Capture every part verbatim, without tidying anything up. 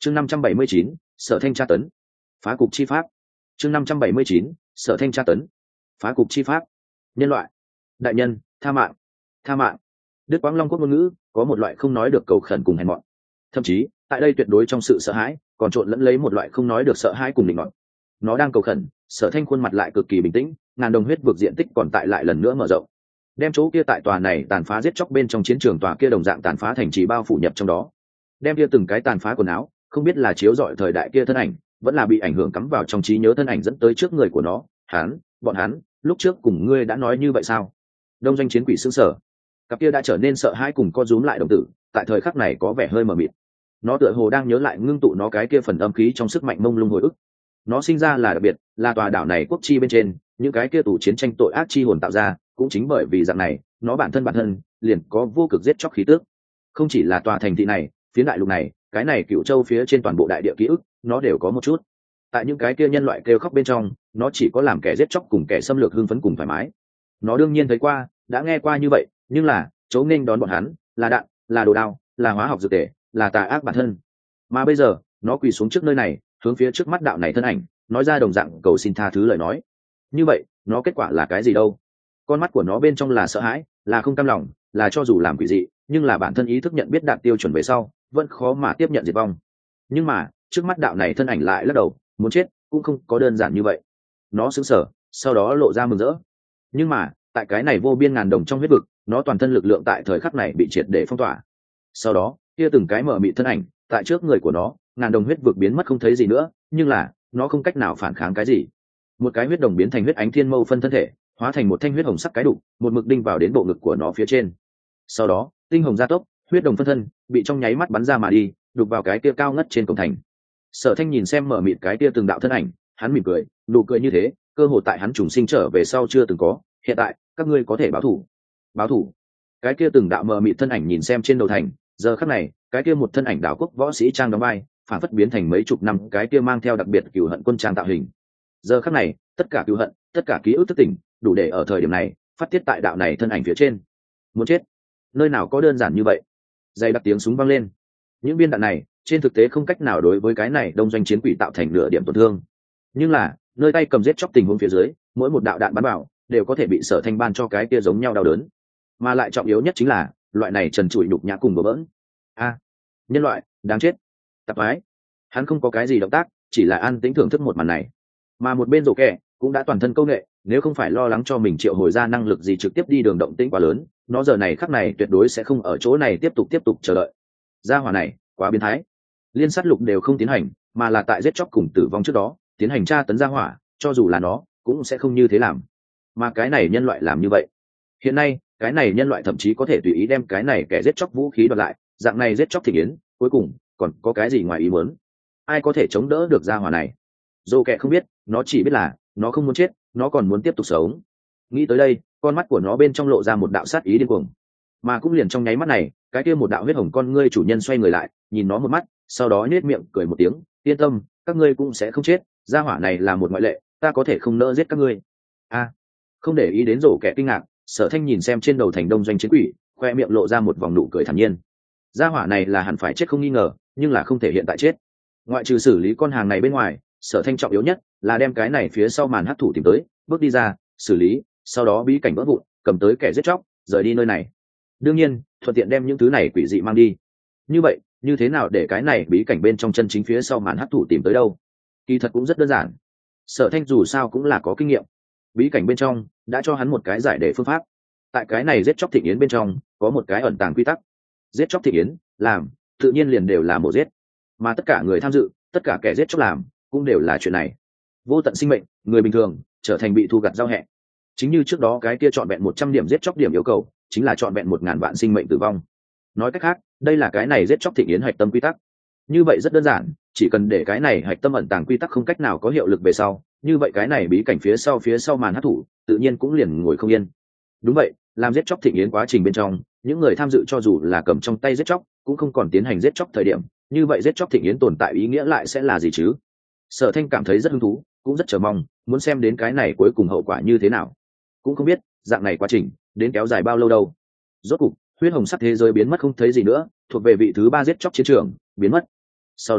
chương năm trăm bảy mươi chín sở thanh tra tấn phá cục chi pháp. chương năm trăm bảy mươi chín sở thanh tra tấn phá cục chi pháp. Nhân loại đại nhân, tha mạng, tha mạng. Đức Quang Long quốc ngôn ngữ có một loại không nói được cầu khẩn cùng hèn mọn, thậm chí tại đây tuyệt đối trong sự sợ hãi còn trộn lẫn lấy một loại không nói được sợ hãi cùng định ngọn. Nó đang cầu khẩn, Sở Thanh khuôn mặt lại cực kỳ bình tĩnh, ngàn đồng huyết vực diện tích còn tại lại lần nữa mở rộng, đem chỗ kia tại tòa này tàn phá giết chóc bên trong chiến trường tòa kia đồng dạng tàn phá thành trì bao phủ nhập trong đó, đem kia từng cái tàn phá quần áo, không biết là chiếu rọi thời đại kia thân ảnh, vẫn là bị ảnh hưởng cắm vào trong trí nhớ thân ảnh dẫn tới trước người của nó. Hắn, bọn hắn, lúc trước cùng ngươi đã nói như vậy sao? Đông doanh chiến quỷ sững sờ, cặp kia đã trở nên sợ hãi cùng co rúm lại đồng tử, tại thời khắc này có vẻ hơi mờ mịt. Nó tựa hồ đang nhớ lại ngưng tụ nó cái kia phần âm khí trong sức mạnh mông lung hồi ức. Nó sinh ra là đặc biệt, là tòa đảo này quốc chi bên trên những cái kia tù chiến tranh tội ác chi hồn tạo ra, cũng chính bởi vì dạng này, nó bản thân bản thân liền có vô cực giết chóc khí tước. Không chỉ là tòa thành thị này, phía đại lục này, cái này Cựu Châu phía trên toàn bộ đại địa ký ức, nó đều có một chút. Tại những cái kia nhân loại kêu khóc bên trong, nó chỉ có làm kẻ giết chóc cùng kẻ xâm lược hưng phấn cùng thoải mái. Nó đương nhiên thấy qua, đã nghe qua như vậy, nhưng là chỗ nên đón bọn hắn là đạn, là đồ đao, là hóa học dược tề, là tà ác bản thân. Mà bây giờ nó quỳ xuống trước nơi này, hướng phía trước mắt đạo này thân ảnh nói ra đồng dạng cầu xin tha thứ lời nói. Như vậy nó kết quả là cái gì đâu? Con mắt của nó bên trong là sợ hãi, là không cam lòng, là cho dù làm quỷ dị, nhưng là bản thân ý thức nhận biết đạt tiêu chuẩn về sau vẫn khó mà tiếp nhận diệt vong. Nhưng mà trước mắt đạo này thân ảnh lại lắc đầu, muốn chết cũng không có đơn giản như vậy. Nó sững sờ, sau đó lộ ra mừng rỡ. Nhưng mà tại cái này vô biên ngàn đồng trong huyết vực, nó toàn thân lực lượng tại thời khắc này bị triệt để phong tỏa. Sau đó kia từng cái mở mịt thân ảnh tại trước người của nó, ngàn đồng huyết vực biến mất không thấy gì nữa, nhưng là nó không cách nào phản kháng cái gì. Một cái huyết đồng biến thành huyết ánh thiên mâu phân thân thể, hóa thành một thanh huyết hồng sắc cái đục, một mực đinh vào đến bộ ngực của nó phía trên. Sau đó tinh hồng gia tốc, huyết đồng phân thân bị trong nháy mắt bắn ra mà đi, đục vào cái kia cao ngất trên cổng thành. Sở Thanh nhìn xem mở mịt cái kia từng đạo thân ảnh, hắn mỉm cười, nụ cười như thế cơ hội tại hắn trùng sinh trở về sau chưa từng có. Hiện tại các ngươi có thể báo thủ. Báo thủ. Cái kia từng đạo mờ mịt thân ảnh nhìn xem trên đầu thành, giờ khắc này cái kia một thân ảnh đảo quốc võ sĩ trang đóng vai, phản phất biến thành mấy chục năm cái kia mang theo đặc biệt cửu hận quân trang tạo hình. Giờ khắc này tất cả cửu hận, tất cả ký ức thức tỉnh, đủ để ở thời điểm này phát tiết tại đạo này thân ảnh phía trên. Muốn chết, nơi nào có đơn giản như vậy? Dày đặc tiếng súng vang lên. Những viên đạn này trên thực tế không cách nào đối với cái này đông doanh chiến quỷ tạo thành nửa điểm tổn thương, nhưng là nơi tay cầm giết chóc tình huống phía dưới, mỗi một đạo đạn bắn vào đều có thể bị Sở Thanh ban cho cái kia giống nhau đau đớn. Mà lại trọng yếu nhất chính là loại này trần trụi nhục nhã cùng bừa bỡn. A, nhân loại đáng chết. Tạp ái. Hắn không có cái gì động tác, chỉ là an tĩnh thưởng thức một màn này. Mà một bên rổ kẹ cũng đã toàn thân câu nghệ, nếu không phải lo lắng cho mình triệu hồi ra năng lực gì trực tiếp đi đường động tĩnh quá lớn, nó giờ này khắc này tuyệt đối sẽ không ở chỗ này tiếp tục tiếp tục chờ đợi. Gia hỏa này quá biến thái. Liên sát lục đều không tiến hành, mà là tại giết chóc cùng tử vong trước đó tiến hành tra tấn gia hỏa, cho dù là nó cũng sẽ không như thế làm. Mà cái này nhân loại làm như vậy. Hiện nay cái này nhân loại thậm chí có thể tùy ý đem cái này kẻ giết chóc vũ khí đoạt lại, dạng này giết chóc thị yến, cuối cùng còn có cái gì ngoài ý muốn? Ai có thể chống đỡ được gia hỏa này? Dô kẹ không biết, nó chỉ biết là nó không muốn chết, nó còn muốn tiếp tục sống. Nghĩ tới đây, con mắt của nó bên trong lộ ra một đạo sát ý điên cuồng. Mà cũng liền trong nháy mắt này, cái kia một đạo huyết hồng con ngươi chủ nhân xoay người lại, nhìn nó một mắt, sau đó nhếch miệng cười một tiếng, yên tâm, các ngươi cũng sẽ không chết, gia hỏa này là một ngoại lệ, ta có thể không nỡ giết các ngươi. A, không để ý đến rổ kẻ kinh ngạc, Sở Thanh nhìn xem trên đầu thành đông doanh chiến quỷ, khoe miệng lộ ra một vòng nụ cười thản nhiên. Gia hỏa này là hẳn phải chết không nghi ngờ, nhưng là không thể hiện tại chết. Ngoại trừ xử lý con hàng này bên ngoài, Sở Thanh trọng yếu nhất là đem cái này phía sau màn hắc thủ tìm tới, bước đi ra, xử lý, sau đó bí cảnh vỡ vụn, cầm tới kẻ giết chóc, rời đi nơi này. Đương nhiên, thuận tiện đem những thứ này quỷ dị mang đi. Như vậy, như thế nào để cái này bí cảnh bên trong chân chính phía sau màn hắc thủ tìm tới đâu? Kỳ thật cũng rất đơn giản. Sở Thanh dù sao cũng là có kinh nghiệm. Bí cảnh bên trong đã cho hắn một cái giải đề phương pháp. Tại cái này giết chóc thị yến bên trong có một cái ẩn tàng quy tắc. Giết chóc thị yến làm tự nhiên liền đều là mổ giết, mà tất cả người tham dự, tất cả kẻ giết chóc làm cũng đều là chuyện này. Vô tận sinh mệnh, người bình thường trở thành bị thu gặt giao hẹ. Chính như trước đó cái kia chọn vẹn một trăm điểm giết chóc điểm yêu cầu, chính là chọn vẹn một ngàn vạn sinh mệnh tử vong. Nói cách khác, đây là cái này giết chóc thị yến hạch tâm quy tắc. Như vậy rất đơn giản, chỉ cần để cái này hạch tâm ẩn tàng quy tắc không cách nào có hiệu lực về sau, như vậy cái này bí cảnh phía sau phía sau màn hắc thủ tự nhiên cũng liền ngồi không yên. Đúng vậy, làm giết chóc thịnh yến quá trình bên trong, những người tham dự cho dù là cầm trong tay giết chóc cũng không còn tiến hành giết chóc thời điểm, như vậy giết chóc thịnh yến tồn tại ý nghĩa lại sẽ là gì chứ? Sở Thanh cảm thấy rất hứng thú, cũng rất chờ mong, muốn xem đến cái này cuối cùng hậu quả như thế nào. Cũng không biết dạng này quá trình đến kéo dài bao lâu đâu. Rốt cục huyết hồng sắc thế giới biến mất không thấy gì nữa, thuộc về vị thứ ba giết chóc chiến trường biến mất. Sau đó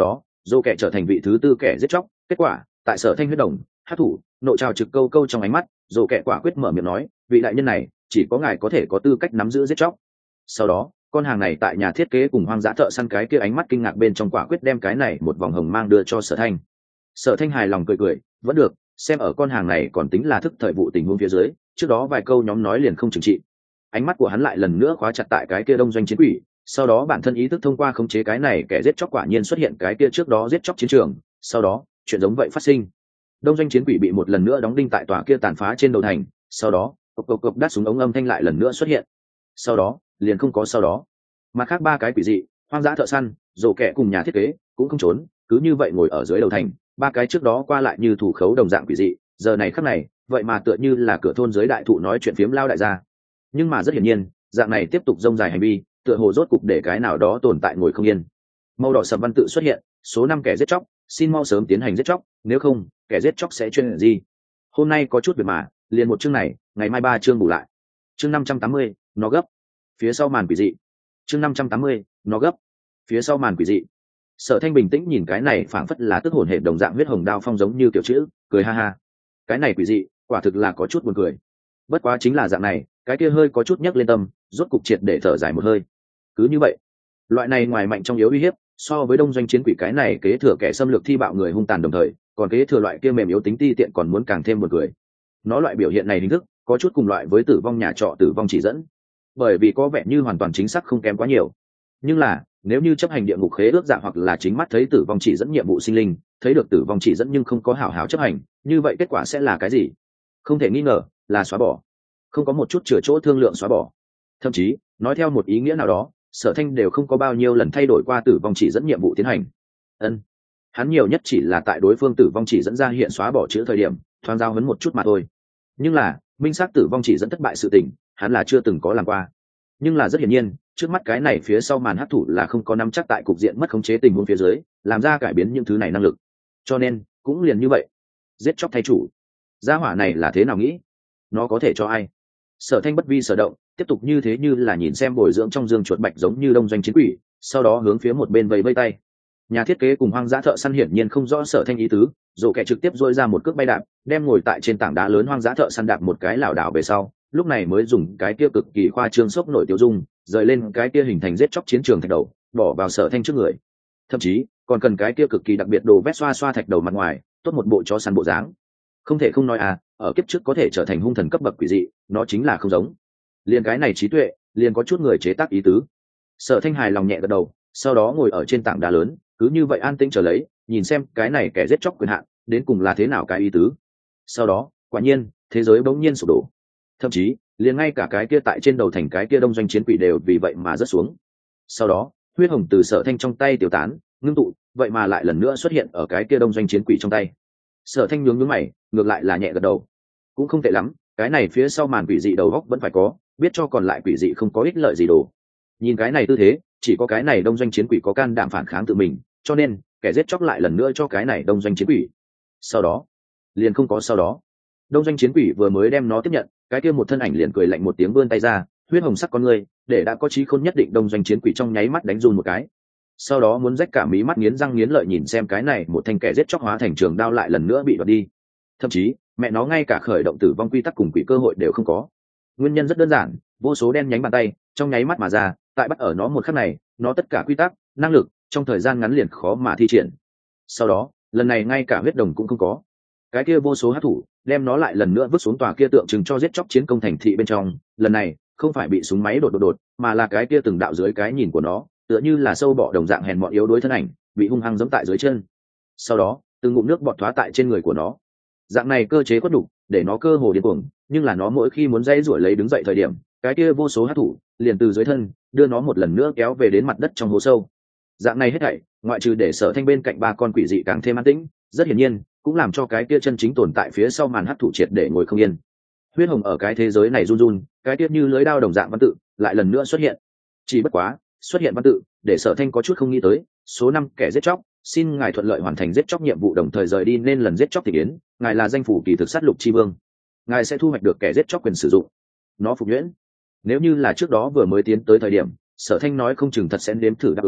dô kẻ trở thành vị thứ tư kẻ giết chóc. Kết quả tại Sở Thanh huyết đồng hát thủ nộ trào trực câu câu trong ánh mắt, dô kẻ quả quyết mở miệng nói, vị đại nhân này chỉ có ngài có thể có tư cách nắm giữ giết chóc. Sau đó con hàng này tại nhà thiết kế cùng hoang dã thợ săn cái kia ánh mắt kinh ngạc bên trong quả quyết đem cái này một vòng hồng mang đưa cho Sở Thanh. Sở Thanh hài lòng cười cười, vẫn được, xem ở con hàng này còn tính là thức thời vụ tình huống phía dưới, trước đó vài câu nhóm nói liền không trừng trị. Ánh mắt của hắn lại lần nữa khóa chặt tại cái kia đông doanh chiến quỷ, sau đó bản thân ý thức thông qua khống chế cái này kẻ giết chóc quả nhiên xuất hiện cái kia trước đó giết chóc chiến trường, sau đó chuyện giống vậy phát sinh. Đông doanh chiến quỷ bị một lần nữa đóng đinh tại tòa kia tàn phá trên đầu thành, sau đó cộc cộc cộc đắt súng ống âm thanh lại lần nữa xuất hiện. Sau đó liền không có sau đó. Mặt khác ba cái quỷ dị, hoang dã thợ săn, rổ kẻ cùng nhà thiết kế cũng không trốn, cứ như vậy ngồi ở dưới đầu thành. Ba cái trước đó qua lại như thủ khấu đồng dạng quỷ dị, giờ này khắc này vậy mà tựa như là cửa thôn dưới đại thụ nói chuyện phiếm lao đại gia. Nhưng mà rất hiển nhiên dạng này tiếp tục rông dài hành vi tựa hồ rốt cục để cái nào đó tồn tại ngồi không yên. Màu đỏ sầm văn tự xuất hiện, số năm kẻ giết chóc, xin mau sớm tiến hành giết chóc, nếu không kẻ giết chóc sẽ chuyên gì. Hôm nay có chút việc mà liền một chương này, ngày mai ba chương bù lại. Chương năm trăm tám mươi, nó gấp. Phía sau màn quỷ dị. Chương năm trăm tám mươi, nó gấp. Phía sau màn quỷ dị. Sở Thanh bình tĩnh nhìn cái này phảng phất là tức hồn hển đồng dạng huyết hồng đao phong giống như kiểu chữ, cười ha ha. Cái này quỷ dị, quả thực là có chút buồn cười. Bất quá chính là dạng này, cái kia hơi có chút nhấc lên tâm, rốt cục triệt để thở dài một hơi. Cứ như vậy, loại này ngoài mạnh trong yếu uy hiếp, so với đông doanh chiến quỷ cái này kế thừa kẻ xâm lược thi bạo người hung tàn đồng thời, còn kế thừa loại kia mềm yếu tính ti tiện còn muốn càng thêm buồn cười. Nó loại biểu hiện này hình thức, có chút cùng loại với tử vong nhà trọ tử vong chỉ dẫn, bởi vì có vẻ như hoàn toàn chính xác không kém quá nhiều. Nhưng là nếu như chấp hành địa ngục khế ước giả hoặc là chính mắt thấy tử vong chỉ dẫn nhiệm vụ sinh linh, thấy được tử vong chỉ dẫn nhưng không có hảo hảo chấp hành, như vậy kết quả sẽ là cái gì? Không thể nghi ngờ là xóa bỏ, không có một chút chừa chỗ thương lượng xóa bỏ. Thậm chí nói theo một ý nghĩa nào đó, Sở Thanh đều không có bao nhiêu lần thay đổi qua tử vong chỉ dẫn nhiệm vụ tiến hành. Ân, hắn nhiều nhất chỉ là tại đối phương tử vong chỉ dẫn ra hiện xóa bỏ chữ thời điểm thoáng giao hấn một chút mà thôi. Nhưng là minh xác tử vong chỉ dẫn thất bại sự tình, hắn là chưa từng có làm qua. Nhưng là rất hiển nhiên, trước mắt cái này phía sau màn hắc thủ là không có nắm chắc tại cục diện mất khống chế tình huống phía dưới làm ra cải biến những thứ này năng lực. Cho nên cũng liền như vậy, giết chóc thay chủ, gia hỏa này là thế nào nghĩ? Nó có thể cho ai? Sở Thanh bất vi sở động, tiếp tục như thế như là nhìn xem bồi dưỡng trong dương chuột bạch giống như đông doanh chiến quỷ, sau đó hướng phía một bên vẫy vẫy tay. Nhà thiết kế cùng hoang dã thợ săn hiển nhiên không rõ Sở Thanh ý tứ, dỗ kẻ trực tiếp dội ra một cước bay đạp, đem ngồi tại trên tảng đá lớn hoang dã thợ săn đạp một cái lảo đảo về sau, lúc này mới dùng cái kia cực kỳ khoa trương sốc nổi tiêu dung, rời lên cái kia hình thành giết chóc chiến trường thạch đầu, bỏ vào Sở Thanh trước người. Thậm chí còn cần cái kia cực kỳ đặc biệt đồ vét xoa xoa thạch đầu mặt ngoài, tốt một bộ chó săn bộ dáng. Không thể không nói à, ở kiếp trước có thể trở thành hung thần cấp bậc quỷ dị, nó chính là không giống. Liền cái này trí tuệ, liền có chút người chế tác ý tứ. Sở Thanh hài lòng nhẹ gật đầu, sau đó ngồi ở trên tảng đá lớn, cứ như vậy an tĩnh chờ lấy, nhìn xem cái này kẻ giết chóc quyền hạn đến cùng là thế nào cái ý tứ. Sau đó quả nhiên thế giới bỗng nhiên sụp đổ, thậm chí liền ngay cả cái kia tại trên đầu thành cái kia đông doanh chiến quỷ đều vì vậy mà rớt xuống. Sau đó huyết hồng từ Sở Thanh trong tay tiêu tán, ngưng tụ, vậy mà lại lần nữa xuất hiện ở cái kia đông doanh chiến quỷ trong tay. Sở Thanh nhướng nhướng mày, ngược lại là nhẹ gật đầu, cũng không tệ lắm, cái này phía sau màn quỷ dị đầu góc vẫn phải có, biết cho còn lại quỷ dị không có ích lợi gì đồ. Nhìn cái này tư thế, chỉ có cái này đông doanh chiến quỷ có can đảm phản kháng tự mình, cho nên kẻ giết chóc lại lần nữa cho cái này đông doanh chiến quỷ. Sau đó liền không có sau đó. Đông doanh chiến quỷ vừa mới đem nó tiếp nhận, cái kia một thân ảnh liền cười lạnh một tiếng vươn tay ra, huyết hồng sắc con người, để đã có trí khôn nhất định đông doanh chiến quỷ trong nháy mắt đánh run một cái. Sau đó muốn rách cả mí mắt nghiến răng nghiến lợi nhìn xem cái này một thanh kẻ giết chóc hóa thành trường đao lại lần nữa bị đoạt đi. Thậm chí mẹ nó ngay cả khởi động tử vong quy tắc cùng quỷ cơ hội đều không có. Nguyên nhân rất đơn giản, vô số đen nhánh bàn tay trong nháy mắt mà ra, tại bắt ở nó một khắc này, nó tất cả quy tắc, năng lực trong thời gian ngắn liền khó mà thi triển. Sau đó lần này ngay cả huyết đồng cũng không có, cái kia vô số hát thủ đem nó lại lần nữa vứt xuống tòa kia tượng trưng cho giết chóc chiến công thành thị bên trong. Lần này không phải bị súng máy đột đột đột, mà là cái kia từng đạo dưới cái nhìn của nó tựa như là sâu bọ đồng dạng hèn mọn yếu đuối thân ảnh bị hung hăng giẫm tại dưới chân. Sau đó từng ngụm nước bọt thoá tại trên người của nó. Dạng này cơ chế khuất đục để nó cơ hồ điên cuồng, nhưng là nó mỗi khi muốn dây rủi lấy đứng dậy thời điểm, cái kia vô số hát thủ liền từ dưới thân đưa nó một lần nữa kéo về đến mặt đất trong hố sâu. Dạng này hết thảy, ngoại trừ để Sở Thanh bên cạnh ba con quỷ dị càng thêm an tĩnh, rất hiển nhiên cũng làm cho cái kia chân chính tồn tại phía sau màn hát thủ triệt để ngồi không yên. Huyết hồng ở cái thế giới này run run, cái tiết như lưới đao đồng dạng văn tự lại lần nữa xuất hiện. Chỉ bất quá xuất hiện văn tự để Sở Thanh có chút không nghĩ tới, số năm kẻ giết chóc, xin ngài thuận lợi hoàn thành giết chóc nhiệm vụ đồng thời rời đi nên lần giết chóc thị yến, ngài là danh phủ kỳ thực sát lục chi vương, ngài sẽ thu hoạch được kẻ giết chóc quyền sử dụng. Nó phục nhuyễn. Nếu như là trước đó vừa mới tiến tới thời điểm, Sở Thanh nói không chừng thật sẽ nếm thử đáp ứng,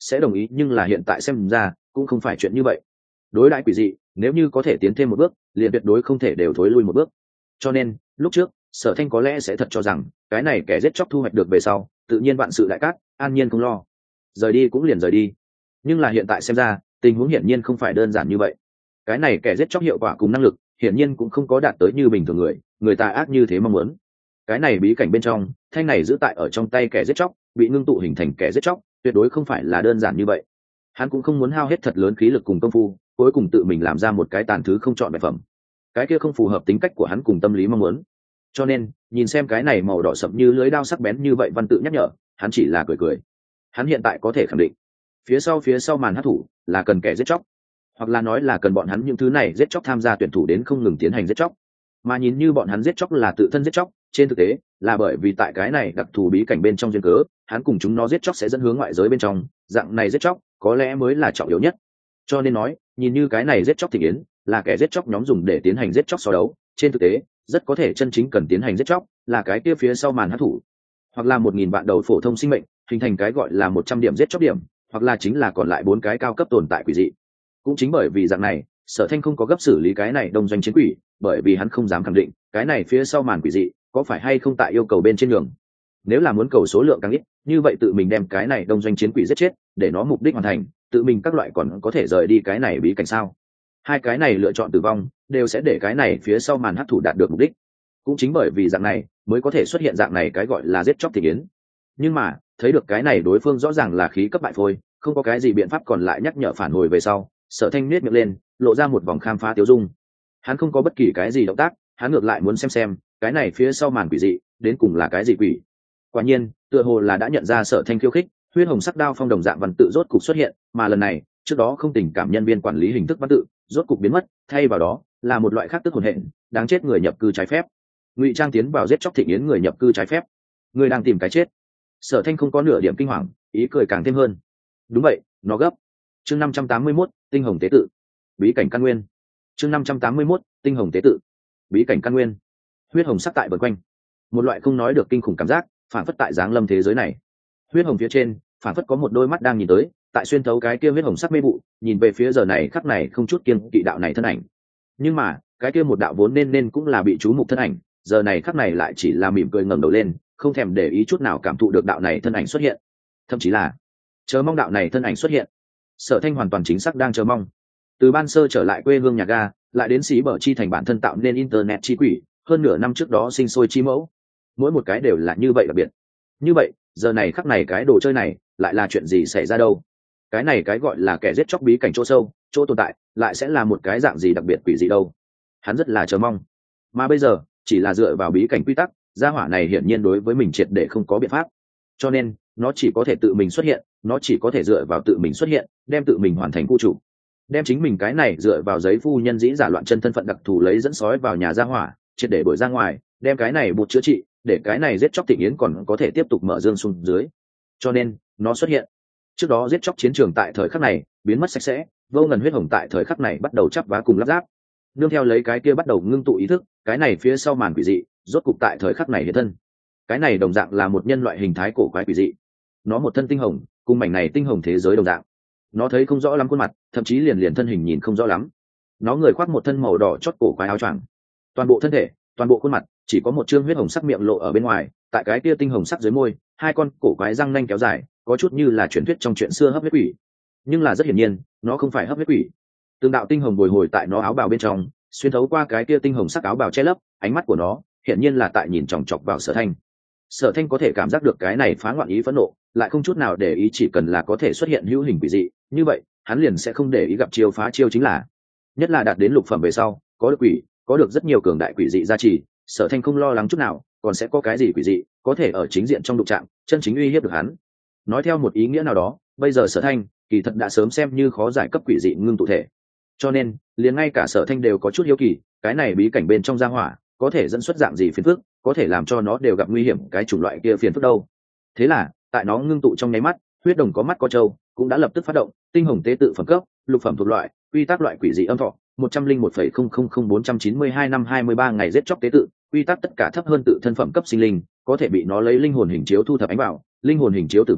sẽ đồng ý, nhưng là hiện tại xem ra cũng không phải chuyện như vậy. Đối đãi quỷ dị, nếu như có thể tiến thêm một bước, liền tuyệt đối không thể đều thối lui một bước. Cho nên lúc trước Sở Thanh có lẽ sẽ thật cho rằng cái này kẻ giết chóc thu hoạch được về sau tự nhiên vạn sự đại cát, an nhiên không lo, rời đi cũng liền rời đi. Nhưng là hiện tại xem ra tình huống hiển nhiên không phải đơn giản như vậy. Cái này kẻ giết chóc hiệu quả cùng năng lực hiển nhiên cũng không có đạt tới như bình thường người người ta ác như thế mong muốn. Cái này bí cảnh bên trong thanh này giữ tại ở trong tay kẻ giết chóc bị ngưng tụ hình thành kẻ giết chóc tuyệt đối không phải là đơn giản như vậy. Hắn cũng không muốn hao hết thật lớn khí lực cùng công phu cuối cùng tự mình làm ra một cái tàn thứ không chọn vẹn phẩm, cái kia không phù hợp tính cách của hắn cùng tâm lý mong muốn. Cho nên nhìn xem cái này màu đỏ sậm như lưới đao sắc bén như vậy văn tự nhắc nhở, hắn chỉ là cười cười. Hắn hiện tại có thể khẳng định phía sau phía sau màn hát thủ là cần kẻ giết chóc, hoặc là nói là cần bọn hắn những thứ này giết chóc tham gia tuyển thủ đến không ngừng tiến hành giết chóc. Mà nhìn như bọn hắn giết chóc là tự thân giết chóc, trên thực tế là bởi vì tại cái này đặc thù bí cảnh bên trong duyên cớ, hắn cùng chúng nó giết chóc sẽ dẫn hướng ngoại giới bên trong, dạng này giết chóc có lẽ mới là trọng yếu nhất. Cho nên nói nhìn như cái này giết chóc thị yến là kẻ giết chóc nhóm dùng để tiến hành giết chóc so đấu, trên thực tế rất có thể chân chính cần tiến hành giết chóc là cái kia phía sau màn hát thủ, hoặc là một nghìn vạn đầu phổ thông sinh mệnh hình thành cái gọi là một trăm điểm giết chóc điểm, hoặc là chính là còn lại bốn cái cao cấp tồn tại quỷ dị. Cũng chính bởi vì dạng này Sở Thanh không có gấp xử lý cái này đông doanh chiến quỷ, bởi vì hắn không dám khẳng định cái này phía sau màn quỷ dị có phải hay không tại yêu cầu bên trên đường. Nếu là muốn cầu số lượng càng ít, như vậy tự mình đem cái này đông doanh chiến quỷ giết chết để nó mục đích hoàn thành, tự mình các loại còn có thể rời đi cái này bí cảnh sao? Hai cái này lựa chọn tử vong đều sẽ để cái này phía sau màn hắc thủ đạt được mục đích. Cũng chính bởi vì dạng này mới có thể xuất hiện dạng này cái gọi là giết chóc thị yến. Nhưng mà thấy được cái này đối phương rõ ràng là khí cấp bại phôi, không có cái gì biện pháp còn lại nhắc nhở phản hồi về sau, Sở Thanh nết miệng lên lộ ra một vòng khám phá tiêu dung. Hắn không có bất kỳ cái gì động tác, hắn ngược lại muốn xem xem cái này phía sau màn quỷ dị đến cùng là cái gì quỷ. Quả nhiên tựa hồ là đã nhận ra Sở Thanh khiêu khích, huyết hồng sắc đao phong đồng dạng văn tự rốt cục xuất hiện, mà lần này trước đó không tình cảm nhân viên quản lý hình thức văn tự rốt cục biến mất, thay vào đó là một loại khác tức hồn hện đáng chết người nhập cư trái phép, ngụy trang tiến vào giết chóc thịnh yến người nhập cư trái phép, người đang tìm cái chết. Sở Thanh không có nửa điểm kinh hoàng, ý cười càng thêm hơn. Đúng vậy, nó gấp. Chương năm trăm tám mươi mốt, tinh hồng tế tự, bí cảnh căn nguyên. Chương năm trăm tám mươi mốt, tinh hồng tế tự, bí cảnh căn nguyên. Huyết hồng sắc tại vần quanh, một loại không nói được kinh khủng cảm giác phản phất tại giáng lâm thế giới này. Huyết hồng phía trên phản phất có một đôi mắt đang nhìn tới, tại xuyên thấu cái kia huyết hồng sắc mê vụ, nhìn về phía giờ này khắc này không chút kiêng kỵ đạo này thân ảnh. Nhưng mà cái kia một đạo vốn nên nên cũng là bị chú mục thân ảnh, giờ này khắc này lại chỉ là mỉm cười ngẩng đầu lên, không thèm để ý chút nào cảm thụ được đạo này thân ảnh xuất hiện, thậm chí là chờ mong đạo này thân ảnh xuất hiện. Sở Thanh hoàn toàn chính xác đang chờ mong. Từ ban sơ trở lại quê hương nhà ga, lại đến xí bờ chi thành bản thân tạo nên internet chi quỷ, hơn nửa năm trước đó sinh sôi chi mẫu, mỗi một cái đều là như vậy đặc biệt. Như vậy giờ này khắc này cái đồ chơi này lại là chuyện gì xảy ra đâu? Cái này cái gọi là kẻ giết chóc bí cảnh chỗ sâu chỗ tồn tại lại sẽ là một cái dạng gì đặc biệt quỷ gì đâu? Hắn rất là chờ mong. Mà bây giờ chỉ là dựa vào bí cảnh quy tắc, gia hỏa này hiển nhiên đối với mình triệt để không có biện pháp, cho nên nó chỉ có thể tự mình xuất hiện, nó chỉ có thể dựa vào tự mình xuất hiện, đem tự mình hoàn thành khu chủ, đem chính mình cái này dựa vào giấy phu nhân dĩ giả loạn chân thân phận đặc thù lấy dẫn sói vào nhà gia hỏa, triệt để đuổi ra ngoài, đem cái này bụt chữa trị, để cái này giết chóc thịnh yến còn có thể tiếp tục mở dương xuống dưới. Cho nên nó xuất hiện. Trước đó giết chóc chiến trường tại thời khắc này biến mất sạch sẽ, vô ngần huyết hồng tại thời khắc này bắt đầu chắp vá cùng lắp ráp, nương theo lấy cái kia bắt đầu ngưng tụ ý thức, cái này phía sau màn quỷ dị rốt cục tại thời khắc này hiện thân. Cái này đồng dạng là một nhân loại hình thái cổ quái quỷ dị, nó một thân tinh hồng, cùng mảnh này tinh hồng thế giới đồng dạng. Nó thấy không rõ lắm khuôn mặt, thậm chí liền liền thân hình nhìn không rõ lắm. Nó người khoác một thân màu đỏ chót cổ quái áo choàng, toàn bộ thân thể, toàn bộ khuôn mặt chỉ có một trương huyết hồng sắc miệng lộ ở bên ngoài, tại cái kia tinh hồng sắc dưới môi, hai con cổ quái răng nanh kéo dài, có chút như là truyền thuyết trong chuyện xưa hấp huyết quỷ. Nhưng là rất hiển nhiên, nó không phải hấp huyết quỷ. Tương đạo tinh hồng bồi hồi tại nó áo bào bên trong, xuyên thấu qua cái kia tinh hồng sắc áo bào che lấp, ánh mắt của nó hiển nhiên là tại nhìn chòng chọc vào Sở Thanh. Sở Thanh có thể cảm giác được cái này phá ngoạn ý phẫn nộ, lại không chút nào để ý, chỉ cần là có thể xuất hiện hữu hình quỷ dị, như vậy hắn liền sẽ không để ý gặp chiêu phá chiêu chính là. Nhất là đạt đến lục phẩm về sau, có được quỷ, có được rất nhiều cường đại quỷ dị gia trì, Sở Thanh không lo lắng chút nào, còn sẽ có cái gì quỷ dị có thể ở chính diện trong đụng chạm, chân chính uy hiếp được hắn. Nói theo một ý nghĩa nào đó, bây giờ Sở Thanh kỳ thật đã sớm xem như khó giải cấp quỷ dị ngưng tụ thể. Cho nên, liền ngay cả Sở Thanh đều có chút hiếu kỳ, cái này bí cảnh bên trong gia hỏa có thể dẫn xuất dạng gì phiền phức, có thể làm cho nó đều gặp nguy hiểm cái chủng loại kia phiền phức đâu. Thế là, tại nó ngưng tụ trong nháy mắt, huyết đồng có mắt có trâu cũng đã lập tức phát động, tinh hồng tế tự phẩm cấp, lục phẩm thuộc loại, quy tắc loại quỷ dị âm thọ, một trăm linh một phẩy không không không bốn trăm chín mươi hai năm hai mươi ba ngày giết chóc tế tự, quy tắc tất cả thấp hơn tự thân phẩm cấp sinh linh, có thể bị nó lấy linh hồn hình chiếu thu thập ánh vào, linh hồn hình chiếu tử vong,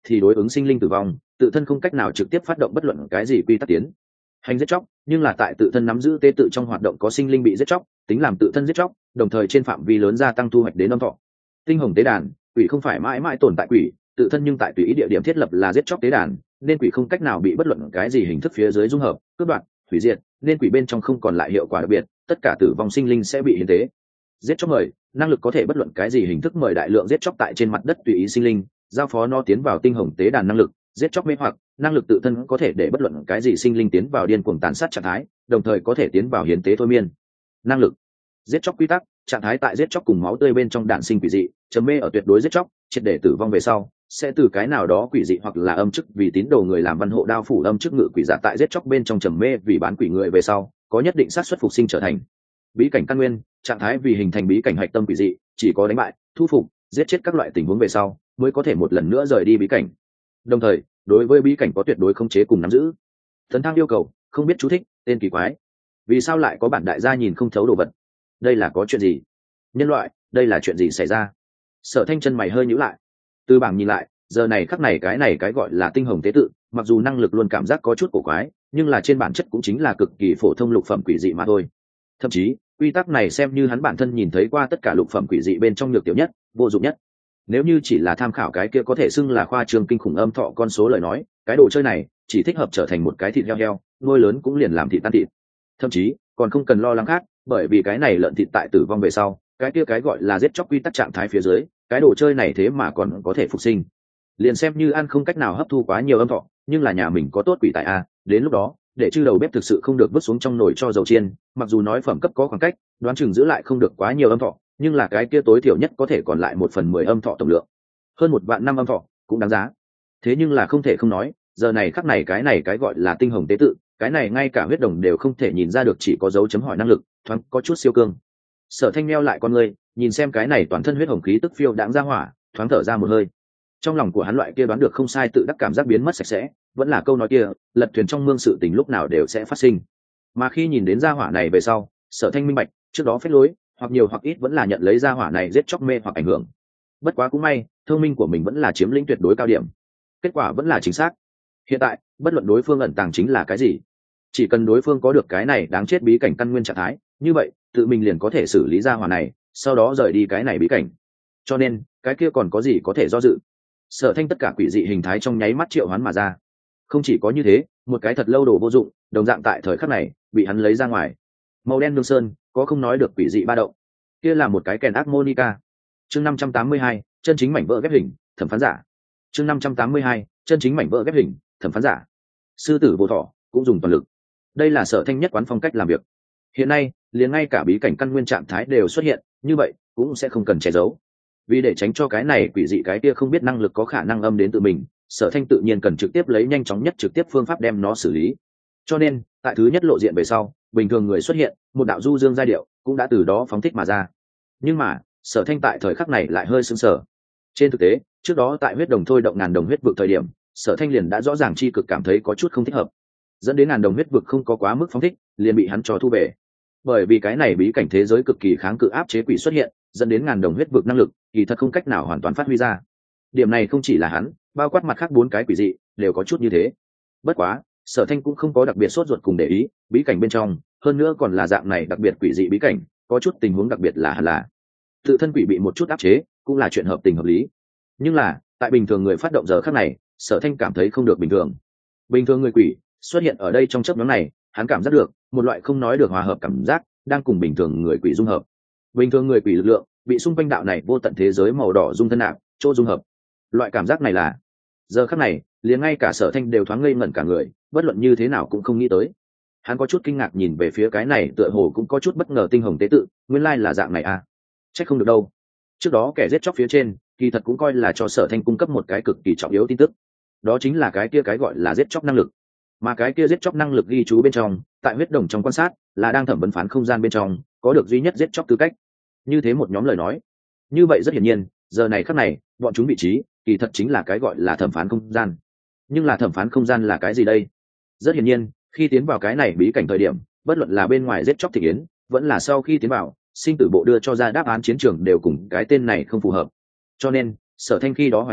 thì đối ứng sinh linh tử vong, tự thân không cách nào trực tiếp phát động bất luận cái gì quy tắc tiến hành giết chóc, nhưng là tại tự thân nắm giữ tế tự trong hoạt động có sinh linh bị giết chóc, tính làm tự thân giết chóc, đồng thời trên phạm vi lớn gia tăng thu hoạch đến âm thọ. Tinh hồng tế đàn, quỷ không phải mãi mãi tồn tại quỷ, tự thân nhưng tại tùy ý địa điểm thiết lập là giết chóc tế đàn, nên quỷ không cách nào bị bất luận cái gì hình thức phía dưới dung hợp, cướp đoạt, hủy diệt, nên quỷ bên trong không còn lại hiệu quả đặc biệt, tất cả tử vong sinh linh sẽ bị hiến tế. Giết chóc mời, năng lực có thể bất luận cái gì hình thức mời đại lượng giết chóc tại trên mặt đất tùy ý sinh linh, giao phó nó tiến vào tinh hồng tế đàn năng lực, giết chóc mê hoặc, năng lực tự thân có thể để bất luận cái gì sinh linh tiến vào điên cuồng tàn sát trạng thái, đồng thời có thể tiến vào hiến tế thôi miên. Năng lực giết chóc quy tắc, trạng thái tại giết chóc cùng máu tươi bên trong đạn sinh quỷ dị, chấm mê ở tuyệt đối giết chóc, triệt để tử vong về sau, sẽ từ cái nào đó quỷ dị hoặc là âm chức vì tín đồ người làm văn hộ đao phủ âm chức ngự quỷ giả tại giết chóc bên trong trầm mê vì bán quỷ người về sau, có nhất định xác suất phục sinh trở thành bí cảnh căn nguyên, trạng thái vì hình thành bí cảnh hạch tâm quỷ dị, chỉ có đánh bại, thu phục, giết chết các loại tình huống về sau, mới có thể một lần nữa rời đi bí cảnh. Đồng thời, đối với bí cảnh có tuyệt đối khống chế cùng nắm giữ. Tấn thăng yêu cầu, không biết chú thích, tên kỳ quái. Vì sao lại có bản đại gia nhìn không thấu đồ vật? Đây là có chuyện gì? Nhân loại, đây là chuyện gì xảy ra? Sở Thanh chân mày hơi nhíu lại. Từ bảng nhìn lại, giờ này khắc này cái này cái gọi là tinh hồng tế tự, mặc dù năng lực luôn cảm giác có chút cổ quái, nhưng là trên bản chất cũng chính là cực kỳ phổ thông lục phẩm quỷ dị mà thôi. Thậm chí, quy tắc này xem như hắn bản thân nhìn thấy qua tất cả lục phẩm quỷ dị bên trong nhược tiểu nhất, vô dụng nhất. Nếu như chỉ là tham khảo cái kia có thể xưng là khoa trương kinh khủng âm thọ con số lời nói, cái đồ chơi này chỉ thích hợp trở thành một cái thịt heo heo, nuôi lớn cũng liền làm thịt tan thịt. Thậm chí, còn không cần lo lắng khác, bởi vì cái này lợn thịt tại tử vong về sau, cái kia cái gọi là giết chóc quy tắc trạng thái phía dưới, cái đồ chơi này thế mà còn có thể phục sinh. Liền xem như ăn không cách nào hấp thu quá nhiều âm thọ, nhưng là nhà mình có tốt quỷ tại a, đến lúc đó, để chư đầu bếp thực sự không được vứt xuống trong nồi cho dầu chiên, mặc dù nói phẩm cấp có khoảng cách, đoán chừng giữ lại không được quá nhiều âm thọ, nhưng là cái kia tối thiểu nhất có thể còn lại một phần mười âm thọ tổng lượng, hơn một vạn năm âm thọ cũng đáng giá. Thế nhưng là không thể không nói, giờ này khắc này cái này cái gọi là tinh hồng tế tự, cái này ngay cả huyết đồng đều không thể nhìn ra được, chỉ có dấu chấm hỏi năng lực, thoáng có chút siêu cương. Sở Thanh meo lại con người, nhìn xem cái này toàn thân huyết hồng khí tức phiêu đãng ra hỏa, thoáng thở ra một hơi. Trong lòng của hắn loại kia đoán được không sai tự đắc cảm giác biến mất sạch sẽ, vẫn là câu nói kia, lật thuyền trong mương sự tình lúc nào đều sẽ phát sinh. Mà khi nhìn đến gia hỏa này về sau, Sở Thanh minh bạch, trước đó phép lối, hoặc nhiều hoặc ít vẫn là nhận lấy gia hỏa này giết chóc mê hoặc ảnh hưởng. Bất quá cũng may, thông minh của mình vẫn là chiếm lĩnh tuyệt đối cao điểm. Kết quả vẫn là chính xác. Hiện tại, bất luận đối phương ẩn tàng chính là cái gì, chỉ cần đối phương có được cái này đáng chết bí cảnh căn nguyên trạng thái, như vậy, tự mình liền có thể xử lý gia hỏa này, sau đó rời đi cái này bí cảnh. Cho nên, cái kia còn có gì có thể do dự. Sở Thanh tất cả quỷ dị hình thái trong nháy mắt triệu hoán mà ra. Không chỉ có như thế, một cái thật lâu đồ vô dụng, đồng dạng tại thời khắc này bị hắn lấy ra ngoài. Màu đen nương sơn, có không nói được quỷ dị ba động. Kia là một cái kèn harmonica. Chương năm trăm tám mươi hai, chân chính mảnh vỡ ghép hình, thẩm phán giả. Chương năm trăm tám mươi hai, chân chính mảnh vỡ ghép hình, thẩm phán giả. Sư tử vô thọ cũng dùng toàn lực. Đây là Sở Thanh nhất quán phong cách làm việc. Hiện nay, liền ngay cả bí cảnh căn nguyên trạng thái đều xuất hiện, như vậy cũng sẽ không cần che giấu. Vì để tránh cho cái này quỷ dị cái kia không biết năng lực có khả năng âm đến tự mình, Sở Thanh tự nhiên cần trực tiếp lấy nhanh chóng nhất trực tiếp phương pháp đem nó xử lý. Cho nên, tại thứ nhất lộ diện về sau, bình thường người xuất hiện, một đạo du dương giai điệu cũng đã từ đó phóng thích mà ra. Nhưng mà, Sở Thanh tại thời khắc này lại hơi sững sờ. Trên thực tế, trước đó tại huyết đồng thôi động ngàn đồng huyết vực thời điểm, Sở Thanh liền đã rõ ràng chi cực cảm thấy có chút không thích hợp, dẫn đến ngàn đồng huyết vực không có quá mức phóng thích, liền bị hắn cho thu về. Bởi vì cái này bí cảnh thế giới cực kỳ kháng cự áp chế quỷ xuất hiện, dẫn đến ngàn đồng huyết vực năng lực kỳ thật không cách nào hoàn toàn phát huy ra. Điểm này không chỉ là hắn, bao quát mặt khác bốn cái quỷ dị đều có chút như thế. Bất quá, Sở Thanh cũng không có đặc biệt sốt ruột cùng để ý, bí cảnh bên trong, hơn nữa còn là dạng này đặc biệt quỷ dị bí cảnh, có chút tình huống đặc biệt là hẳn là tự thân quỷ bị một chút áp chế, cũng là chuyện hợp tình hợp lý. Nhưng là, tại bình thường người phát động giờ khắc này, Sở Thanh cảm thấy không được bình thường. Bình thường người quỷ xuất hiện ở đây trong chớp nhoáng này, hắn cảm giác được một loại không nói được hòa hợp cảm giác đang cùng bình thường người quỷ dung hợp. Bình thường người quỷ lực lượng bị xung quanh đạo này vô tận thế giới màu đỏ dung thân nạp, chỗ dung hợp. Loại cảm giác này là giờ khắc này, liền ngay cả Sở Thanh đều thoáng ngây ngẩn cả người, bất luận như thế nào cũng không nghĩ tới. Hắn có chút kinh ngạc nhìn về phía cái này, tựa hồ cũng có chút bất ngờ tinh hồng tế tự, nguyên lai là dạng này à? Chắc không được đâu. Trước đó kẻ giết chóc phía trên, kỳ thật cũng coi là cho Sở Thanh cung cấp một cái cực kỳ trọng yếu tin tức. Đó chính là cái kia cái gọi là giết chóc năng lực. Mà cái kia giết chóc năng lực ghi chú bên trong, tại huyết đồng trong quan sát, là đang thẩm vấn phán không gian bên trong, có được duy nhất giết chóc tư cách. Như thế một nhóm lời nói. Như vậy rất hiển nhiên, giờ này khắc này, bọn chúng vị trí, kỳ thật chính là cái gọi là thẩm phán không gian. Nhưng là thẩm phán không gian là cái gì đây? Rất hiển nhiên, khi tiến vào cái này bí cảnh thời điểm, bất luận là bên ngoài giết chóc thị yến, vẫn là sau khi tiến vào, sinh tử bộ đưa cho ra đáp án chiến trường đều cùng cái tên này không phù hợp. Cho nên, Sở Thanh khi đó hoài nghi,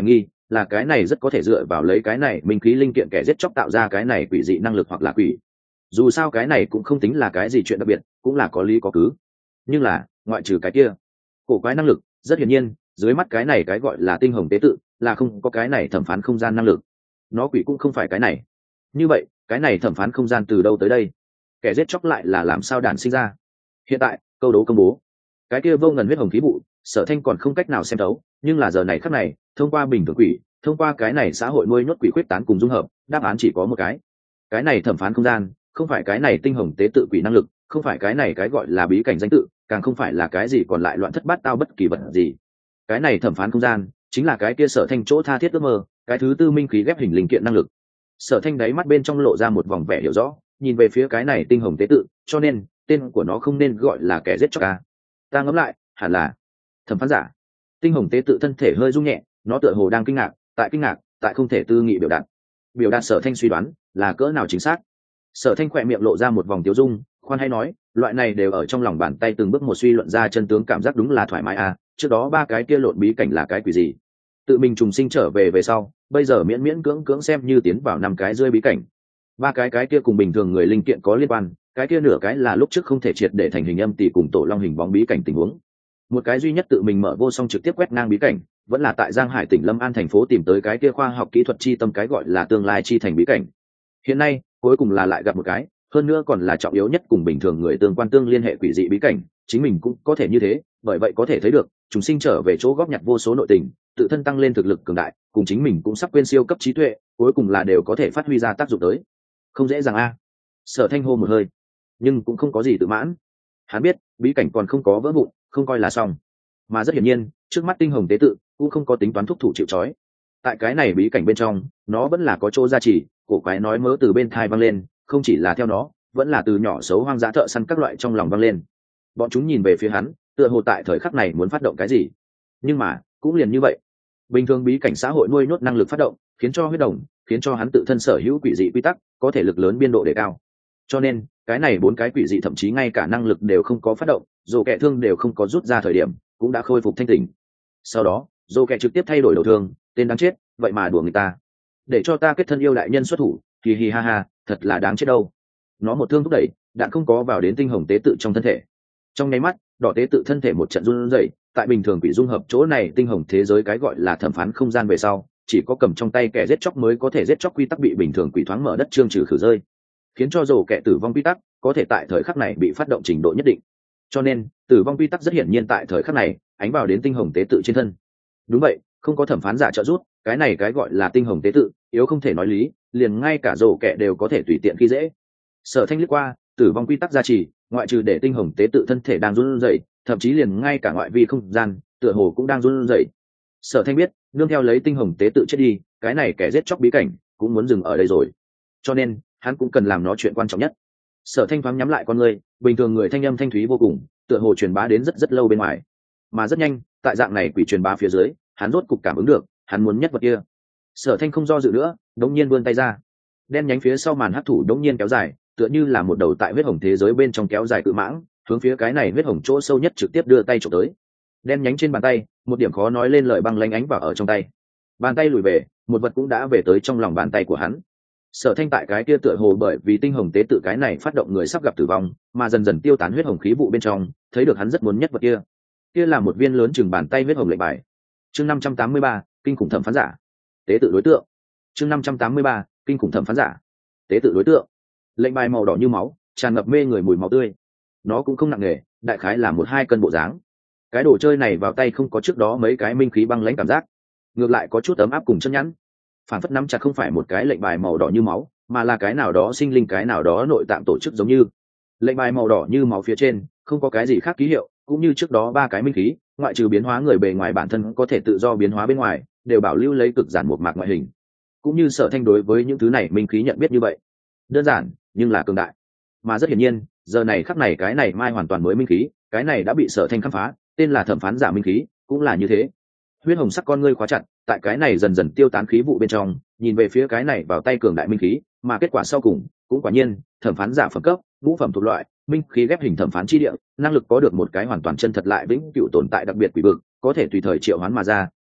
là cái này rất có thể dựa vào lấy cái này minh khí linh kiện kẻ giết chóc tạo ra cái này quỷ dị năng lực hoặc là quỷ. Dù sao cái này cũng không tính là cái gì chuyện đặc biệt, cũng là có lý có cứ. Nhưng là ngoại trừ cái kia cổ quái năng lực, rất hiển nhiên dưới mắt cái này cái gọi là tinh hồng tế tự là không có cái này thẩm phán không gian năng lực. Nó quỷ cũng không phải cái này. Như vậy cái này thẩm phán không gian từ đâu tới đây? Kẻ giết chóc lại là làm sao đản sinh ra? Hiện tại câu đố công bố. Cái kia vô ngần huyết hồng khí vụ, Sở Thanh còn không cách nào xem thấu, nhưng là giờ này khắc này, thông qua bình thường quỷ, thông qua cái này xã hội nuôi nhốt quỷ khuyết tán cùng dung hợp, đáp án chỉ có một cái. Cái này thẩm phán không gian, không phải cái này tinh hồng tế tự quỷ năng lực, không phải cái này cái gọi là bí cảnh danh tự, càng không phải là cái gì còn lại loạn thất bát tao bất kỳ vật gì. Cái này thẩm phán không gian, chính là cái kia Sở Thanh chỗ tha thiết ước mơ, cái thứ tư minh khí ghép hình linh kiện năng lực. Sở Thanh đáy mắt bên trong lộ ra một vòng vẻ hiểu rõ, nhìn về phía cái này tinh hồng tế tự, cho nên tên của nó không nên gọi là kẻ giết chóc à. Ta ngẫm lại, hẳn là thẩm phán giả. Tinh hồng tế tự thân thể hơi rung nhẹ, nó tựa hồ đang kinh ngạc, tại kinh ngạc, tại không thể tư nghị biểu đạt. Biểu đạt Sở Thanh suy đoán là cỡ nào chính xác. Sở Thanh khỏe miệng lộ ra một vòng tiêu dung, khoan hay nói, loại này đều ở trong lòng bàn tay từng bước một suy luận ra chân tướng, cảm giác đúng là thoải mái à. Trước đó ba cái kia lộn bí cảnh là cái quỷ gì? Tự mình trùng sinh trở về về sau, bây giờ miễn miễn cưỡng cưỡng xem như tiến vào năm cái rơi bí cảnh. Ba cái cái kia cùng bình thường người linh kiện có liên quan, cái kia nửa cái là lúc trước không thể triệt để thành hình âm tỷ cùng tổ long hình bóng bí cảnh tình huống. Một cái duy nhất tự mình mở vô song trực tiếp quét ngang bí cảnh, vẫn là tại Giang Hải tỉnh Lâm An thành phố tìm tới cái kia khoa học kỹ thuật chi tâm, cái gọi là tương lai chi thành bí cảnh. Hiện nay, cuối cùng là lại gặp một cái, hơn nữa còn là trọng yếu nhất cùng bình thường người tương quan tương liên hệ quỷ dị bí cảnh, chính mình cũng có thể như thế, bởi vậy có thể thấy được, chúng sinh trở về chỗ góp nhặt vô số nội tình, tự thân tăng lên thực lực cường đại, cùng chính mình cũng sắp quên siêu cấp trí tuệ, cuối cùng là đều có thể phát huy ra tác dụng tới. Không dễ dàng a. Sở Thanh hô một hơi, nhưng cũng không có gì tự mãn. Hắn biết, bí cảnh còn không có vỡ vụn, không coi là xong. Mà rất hiển nhiên, trước mắt tinh hồng tế tự cũng không có tính toán thúc thủ chịu trói. Tại cái này bí cảnh bên trong, nó vẫn là có chỗ gia trì, cổ quái nói mớ từ bên thai vang lên, không chỉ là theo nó, vẫn là từ nhỏ xấu hoang dã thợ săn các loại trong lòng vang lên. Bọn chúng nhìn về phía hắn, tựa hồ tại thời khắc này muốn phát động cái gì. Nhưng mà, cũng liền như vậy. Bình thường bí cảnh xã hội nuôi nhốt năng lực phát động, khiến cho huyết đồng, khiến cho hắn tự thân sở hữu quỷ dị quy tắc, có thể lực lớn biên độ đề cao. Cho nên, cái này bốn cái quỷ dị thậm chí ngay cả năng lực đều không có phát động, dù kẻ thương đều không có rút ra thời điểm, cũng đã khôi phục thanh tỉnh. Sau đó, dù kẻ trực tiếp thay đổi đầu thương, tên đáng chết, vậy mà đùa người ta. Để cho ta kết thân yêu đại nhân xuất thủ, hì hì ha ha, thật là đáng chết đâu. Nó một thương thúc đẩy, đạn không có vào đến tinh hồng tế tự trong thân thể. Trong nháy mắt, đỏ tế tự thân thể một trận run rẩy, tại bình thường quỷ dung hợp chỗ này tinh hồng thế giới cái gọi là thẩm phán không gian về sau, chỉ có cầm trong tay kẻ giết chóc mới có thể giết chóc quy tắc bị bình thường quỷ thoáng mở đất trương trừ khử rơi, khiến cho dầu kẻ tử vong quy tắc có thể tại thời khắc này bị phát động trình độ nhất định. Cho nên, tử vong quy tắc rất hiển nhiên tại thời khắc này ánh vào đến tinh hồng tế tự trên thân. Đúng vậy, không có thẩm phán giả trợ giúp, cái này cái gọi là tinh hồng tế tự yếu không thể nói lý, liền ngay cả dầu kẻ đều có thể tùy tiện khi dễ. Sở Thanh liếc qua, tử vong quy tắc gia trì, ngoại trừ để tinh hồng tế tự thân thể đang run rẩy, thậm chí liền ngay cả ngoại vi không gian tựa hồ cũng đang run rẩy. Sở Thanh biết, nương theo lấy tinh hồng tế tự chết đi, cái này kẻ giết chóc bí cảnh cũng muốn dừng ở đây rồi. Cho nên, hắn cũng cần làm nó chuyện quan trọng nhất. Sở Thanh thoáng nhắm lại con người, bình thường người thanh âm thanh thúy vô cùng, tựa hồ truyền bá đến rất rất lâu bên ngoài. Mà rất nhanh, tại dạng này quỷ truyền bá phía dưới, hắn rốt cục cảm ứng được, hắn muốn nhất vật kia. Sở Thanh không do dự nữa, đống nhiên vươn tay ra. Đen nhánh phía sau màn hắc thủ đống nhiên kéo dài, tựa như là một đầu tại huyết hồng thế giới bên trong kéo dài cự mãng, hướng phía cái này huyết hồng chỗ sâu nhất trực tiếp đưa tay chụp tới. Đen nhánh trên bàn tay, một điểm khó nói lên lời băng lanh ánh vào ở trong tay. Bàn tay lùi về, một vật cũng đã về tới trong lòng bàn tay của hắn. Sở Thanh tại cái kia tựa hồ bởi vì tinh hồng tế tự cái này phát động người sắp gặp tử vong, mà dần dần tiêu tán huyết hồng khí vụ bên trong, thấy được hắn rất muốn nhất vật kia. Kia là một viên lớn chừng bàn tay huyết hồng lệnh bài. Chương năm trăm tám mươi ba, kinh khủng thẩm phán giả. Tế tự đối tượng. Chương năm trăm tám mươi ba, kinh khủng thẩm phán giả. Tế tự đối tượng. Lệnh bài màu đỏ như máu, tràn ngập mê người mùi máu tươi. Nó cũng không nặng nề, đại khái là một hai cân bộ dáng. Cái đồ chơi này vào tay không có trước đó mấy cái minh khí băng lãnh cảm giác, ngược lại có chút ấm áp cùng chân nhẵn. Phản phất nắm chặt không phải một cái lệnh bài màu đỏ như máu, mà là cái nào đó sinh linh, cái nào đó nội tạng tổ chức giống như. Lệnh bài màu đỏ như máu phía trên không có cái gì khác ký hiệu, cũng như trước đó ba cái minh khí, ngoại trừ biến hóa người bề ngoài bản thân có thể tự do biến hóa bên ngoài, đều bảo lưu lấy cực giản một mạc ngoại hình. Cũng như Sở Thanh đối với những thứ này minh khí nhận biết như vậy, đơn giản nhưng là cường đại. Mà rất hiển nhiên, giờ này khắc này cái này mai hoàn toàn mới minh khí, cái này đã bị Sở Thanh khám phá, tên là thẩm phán giả minh khí, cũng là như thế. Huyết hồng sắc con ngươi khóa chặt, tại cái này dần dần tiêu tán khí vụ bên trong, nhìn về phía cái này vào tay cường đại minh khí, mà kết quả sau cùng cũng quả nhiên, thẩm phán giả phẩm cấp, ngũ phẩm thuộc loại, minh khí ghép hình thẩm phán chi địa, năng lực có được một cái hoàn toàn chân thật lại vĩnh cửu tồn tại đặc biệt quỷ vực, có thể tùy thời triệu hoán mà ra,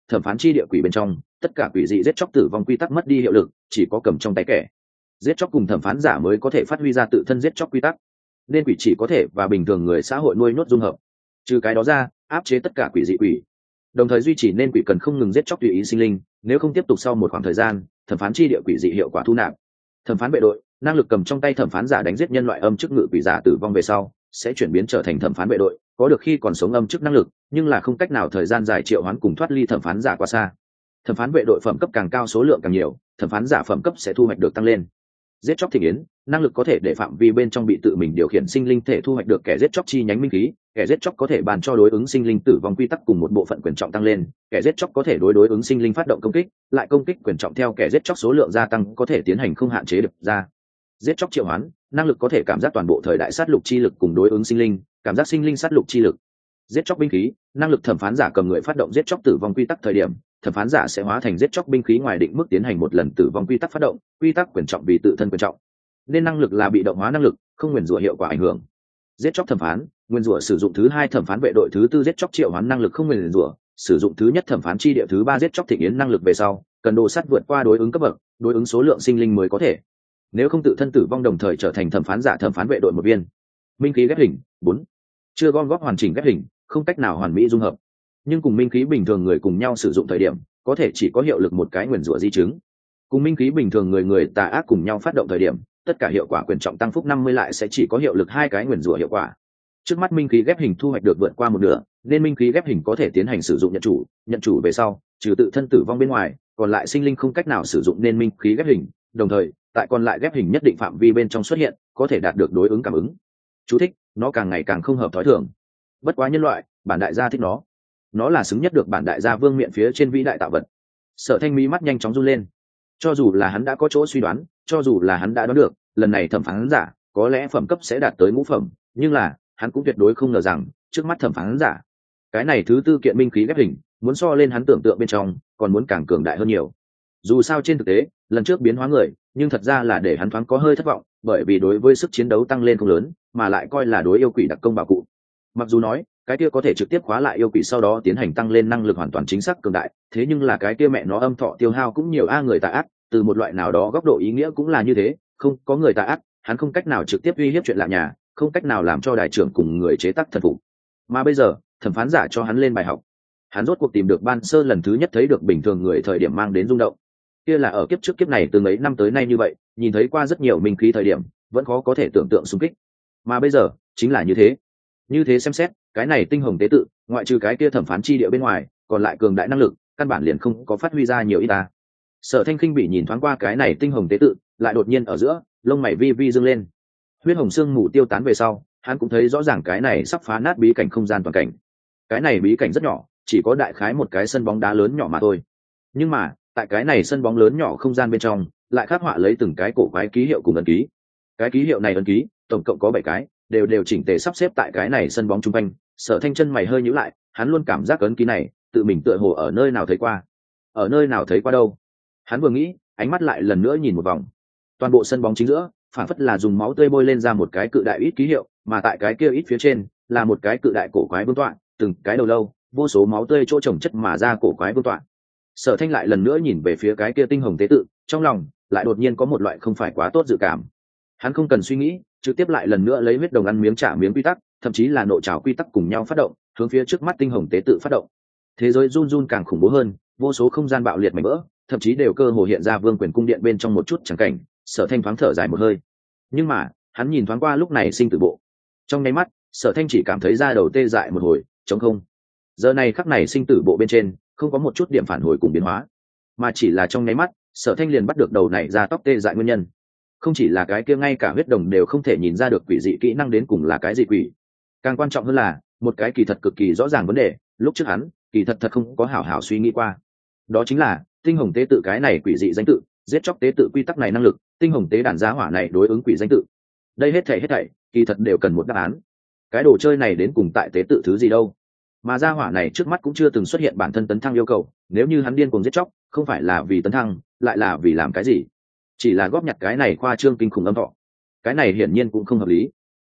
thẩm phán chi địa quỷ bên trong tất cả quỷ dị giết chóc tử vong quy tắc mất đi hiệu lực, chỉ có cầm trong tay kẻ giết chóc cùng thẩm phán giả mới có thể phát huy ra tự thân giết chóc quy tắc, nên quỷ chỉ có thể và bình thường người xã hội nuôi nhốt dung hợp. Trừ cái đó ra, áp chế tất cả quỷ dị quỷ, đồng thời duy trì nên quỷ cần không ngừng giết chóc tùy ý sinh linh, nếu không tiếp tục sau một khoảng thời gian thẩm phán chi địa quỷ dị hiệu quả thu nạp. Thẩm phán vệ đội năng lực cầm trong tay thẩm phán giả đánh giết nhân loại âm chức ngự quỷ giả tử vong về sau sẽ chuyển biến trở thành thẩm phán vệ đội, có được khi còn sống âm chức năng lực, nhưng là không cách nào thời gian dài triệu hoán cùng thoát ly thẩm phán giả quá xa. Thẩm phán vệ đội phẩm cấp càng cao số lượng càng nhiều, thẩm phán giả phẩm cấp sẽ thu hoạch được tăng lên. Giết chóc thị yến năng lực có thể để phạm vi bên trong bị tự mình điều khiển sinh linh thể thu hoạch được kẻ giết chóc chi nhánh minh khí, kẻ giết chóc có thể bàn cho đối ứng sinh linh tử vong quy tắc cùng một bộ phận quyền trọng tăng lên, kẻ giết chóc có thể đối đối ứng sinh linh phát động công kích, lại công kích quyền trọng theo kẻ giết chóc số lượng gia tăng có thể tiến hành không hạn chế được ra. Giết chóc triệu hoán năng lực có thể cảm giác toàn bộ thời đại sát lục chi lực cùng đối ứng sinh linh, cảm giác sinh linh sát lục chi lực. Giết chóc binh khí năng lực thẩm phán giả cầm người phát động giết chóc tử vong quy tắc thời điểm, thẩm phán giả sẽ hóa thành giết chóc binh khí ngoài định mức tiến hành một lần tử vong quy tắc phát động, quy tắc quyền trọng vì tự thân quyền trọng, nên năng lực là bị động hóa năng lực, không nguyền rủa hiệu quả ảnh hưởng. Giết chóc thẩm phán nguyền rủa sử dụng thứ hai thẩm phán vệ đội thứ tư giết chóc triệu hoán năng lực không nguyền rủa sử dụng thứ nhất thẩm phán chi địa thứ ba giết chóc thị yến năng lực về sau cần đồ sắt vượt qua đối ứng cấp bậc, đối ứng số lượng sinh linh mới có thể, nếu không tự thân tử vong đồng thời trở thành thẩm phán giả thẩm phán vệ đội một viên. Minh khí ghép hình bốn chưa gom góp hoàn chỉnh ghép hình, không cách nào hoàn mỹ dung hợp, nhưng cùng minh khí bình thường người cùng nhau sử dụng thời điểm có thể chỉ có hiệu lực một cái nguyền rủa di chứng, cùng minh khí bình thường người người tà ác cùng nhau phát động thời điểm tất cả hiệu quả quyền trọng tăng phúc năm mươi lại sẽ chỉ có hiệu lực hai cái nguyền rủa hiệu quả. Trước mắt minh khí ghép hình thu hoạch được vượt qua một nửa, nên minh khí ghép hình có thể tiến hành sử dụng nhận chủ, nhận chủ về sau trừ tự thân tử vong bên ngoài còn lại sinh linh không cách nào sử dụng nên minh khí ghép hình, đồng thời tại còn lại ghép hình nhất định phạm vi bên trong xuất hiện có thể đạt được đối ứng cảm ứng. Chú thích: nó càng ngày càng không hợp thói thường, bất quá nhân loại bản đại gia thích nó, nó là xứng nhất được bản đại gia vương miện phía trên vĩ đại tạo vật. Sở Thanh mí mắt nhanh chóng run lên, cho dù là hắn đã có chỗ suy đoán, cho dù là hắn đã đoán được lần này thẩm phán giả có lẽ phẩm cấp sẽ đạt tới ngũ phẩm, nhưng là hắn cũng tuyệt đối không ngờ rằng trước mắt thẩm phán giả cái này thứ tư kiện minh khí ghép hình muốn so lên hắn tưởng tượng bên trong còn muốn càng cường đại hơn nhiều. Dù sao trên thực tế lần trước biến hóa người nhưng thật ra là để hắn thoáng có hơi thất vọng, bởi vì đối với sức chiến đấu tăng lên không lớn mà lại coi là đối yêu quỷ đặc công bảo cụ. Mặc dù nói cái kia có thể trực tiếp khóa lại yêu quỷ sau đó tiến hành tăng lên năng lực hoàn toàn chính xác cường đại, thế nhưng là cái kia mẹ nó âm thọ tiêu hao cũng nhiều a, người tà ác từ một loại nào đó góc độ ý nghĩa cũng là như thế, không có người tà ác hắn không cách nào trực tiếp uy hiếp chuyện lạ nhà, không cách nào làm cho đại trưởng cùng người chế tác thần phục. Mà bây giờ thẩm phán giả cho hắn lên bài học, hắn rốt cuộc tìm được ban sơ lần thứ nhất thấy được bình thường người thời điểm mang đến rung động, kia là ở kiếp trước kiếp này từ mấy năm tới nay như vậy nhìn thấy qua rất nhiều minh khí thời điểm vẫn khó có thể tưởng tượng xung kích, mà bây giờ chính là như thế. Như thế xem xét cái này tinh hồng tế tự ngoại trừ cái kia thẩm phán chi địa bên ngoài còn lại cường đại năng lực căn bản liền không có phát huy ra nhiều ít ta. Sở Thanh khinh bị nhìn thoáng qua cái này tinh hồng tế tự, lại đột nhiên ở giữa lông mày vi vi dương lên. Huyết hồng xương mù tiêu tán về sau hắn cũng thấy rõ ràng cái này sắp phá nát bí cảnh không gian toàn cảnh. Cái này bí cảnh rất nhỏ, chỉ có đại khái một cái sân bóng đá lớn nhỏ mà thôi, nhưng mà tại cái này sân bóng lớn nhỏ không gian bên trong lại khắc họa lấy từng cái cổ quái ký hiệu cùng ấn ký. Cái ký hiệu này ấn ký tổng cộng có bảy cái, đều đều chỉnh tề sắp xếp tại cái này sân bóng trung quanh. Sở Thanh chân mày hơi nhíu lại, hắn luôn cảm giác ấn ký này tự mình tựa hồ ở nơi nào thấy qua. Ở nơi nào thấy qua đâu? Hắn vừa nghĩ, ánh mắt lại lần nữa nhìn một vòng. Toàn bộ sân bóng chính giữa phản phất là dùng máu tươi bôi lên ra một cái cự đại ít ký hiệu, mà tại cái kia ít phía trên là một cái cự đại cổ quái vương tọa, từng cái đầu lâu, vô số máu tươi chỗ chồng chất mà ra cổ quái vương tọa. Sở Thanh lại lần nữa nhìn về phía cái kia tinh hồng tế tự, trong lòng lại đột nhiên có một loại không phải quá tốt dự cảm. Hắn không cần suy nghĩ, trực tiếp lại lần nữa lấy huyết đồng ăn miếng trả miếng quy tắc, thậm chí là nộ trào quy tắc cùng nhau phát động, hướng phía trước mắt tinh hồng tế tự phát động. Thế giới run run càng khủng bố hơn, vô số không gian bạo liệt mảnh vỡ, thậm chí đều cơ hồ hiện ra vương quyền cung điện bên trong một chút chẳng cảnh. Sở Thanh thoáng thở dài một hơi, nhưng mà hắn nhìn thoáng qua lúc này sinh tử bộ, trong nháy mắt Sở Thanh chỉ cảm thấy da đầu tê dại một hồi, trống không. Giờ này khắc này sinh tử bộ bên trên không có một chút điểm phản hồi cùng biến hóa, mà chỉ là trong nháy mắt Sở Thanh liền bắt được đầu này ra tóc tê dại nguyên nhân. Không chỉ là cái kia ngay cả huyết đồng đều không thể nhìn ra được quỷ dị kỹ năng đến cùng là cái gì quỷ, càng quan trọng hơn là một cái kỳ thật cực kỳ rõ ràng vấn đề, lúc trước hắn kỳ thật thật không có hảo hảo suy nghĩ qua. Đó chính là tinh hồng tế tự cái này quỷ dị danh tự, giết chóc tế tự quy tắc này năng lực, tinh hồng tế đàn giá hỏa này đối ứng quỷ danh tự. Đây hết thảy hết thảy kỳ thật đều cần một đáp án. Cái đồ chơi này đến cùng tại tế tự thứ gì đâu? Mà gia hỏa này trước mắt cũng chưa từng xuất hiện bản thân tấn thăng yêu cầu, nếu như hắn điên cuồng giết chóc không phải là vì tấn thăng lại là vì làm cái gì? Chỉ là góp nhặt cái này khoa trương kinh khủng âm thọ, cái này hiển nhiên cũng không hợp lý.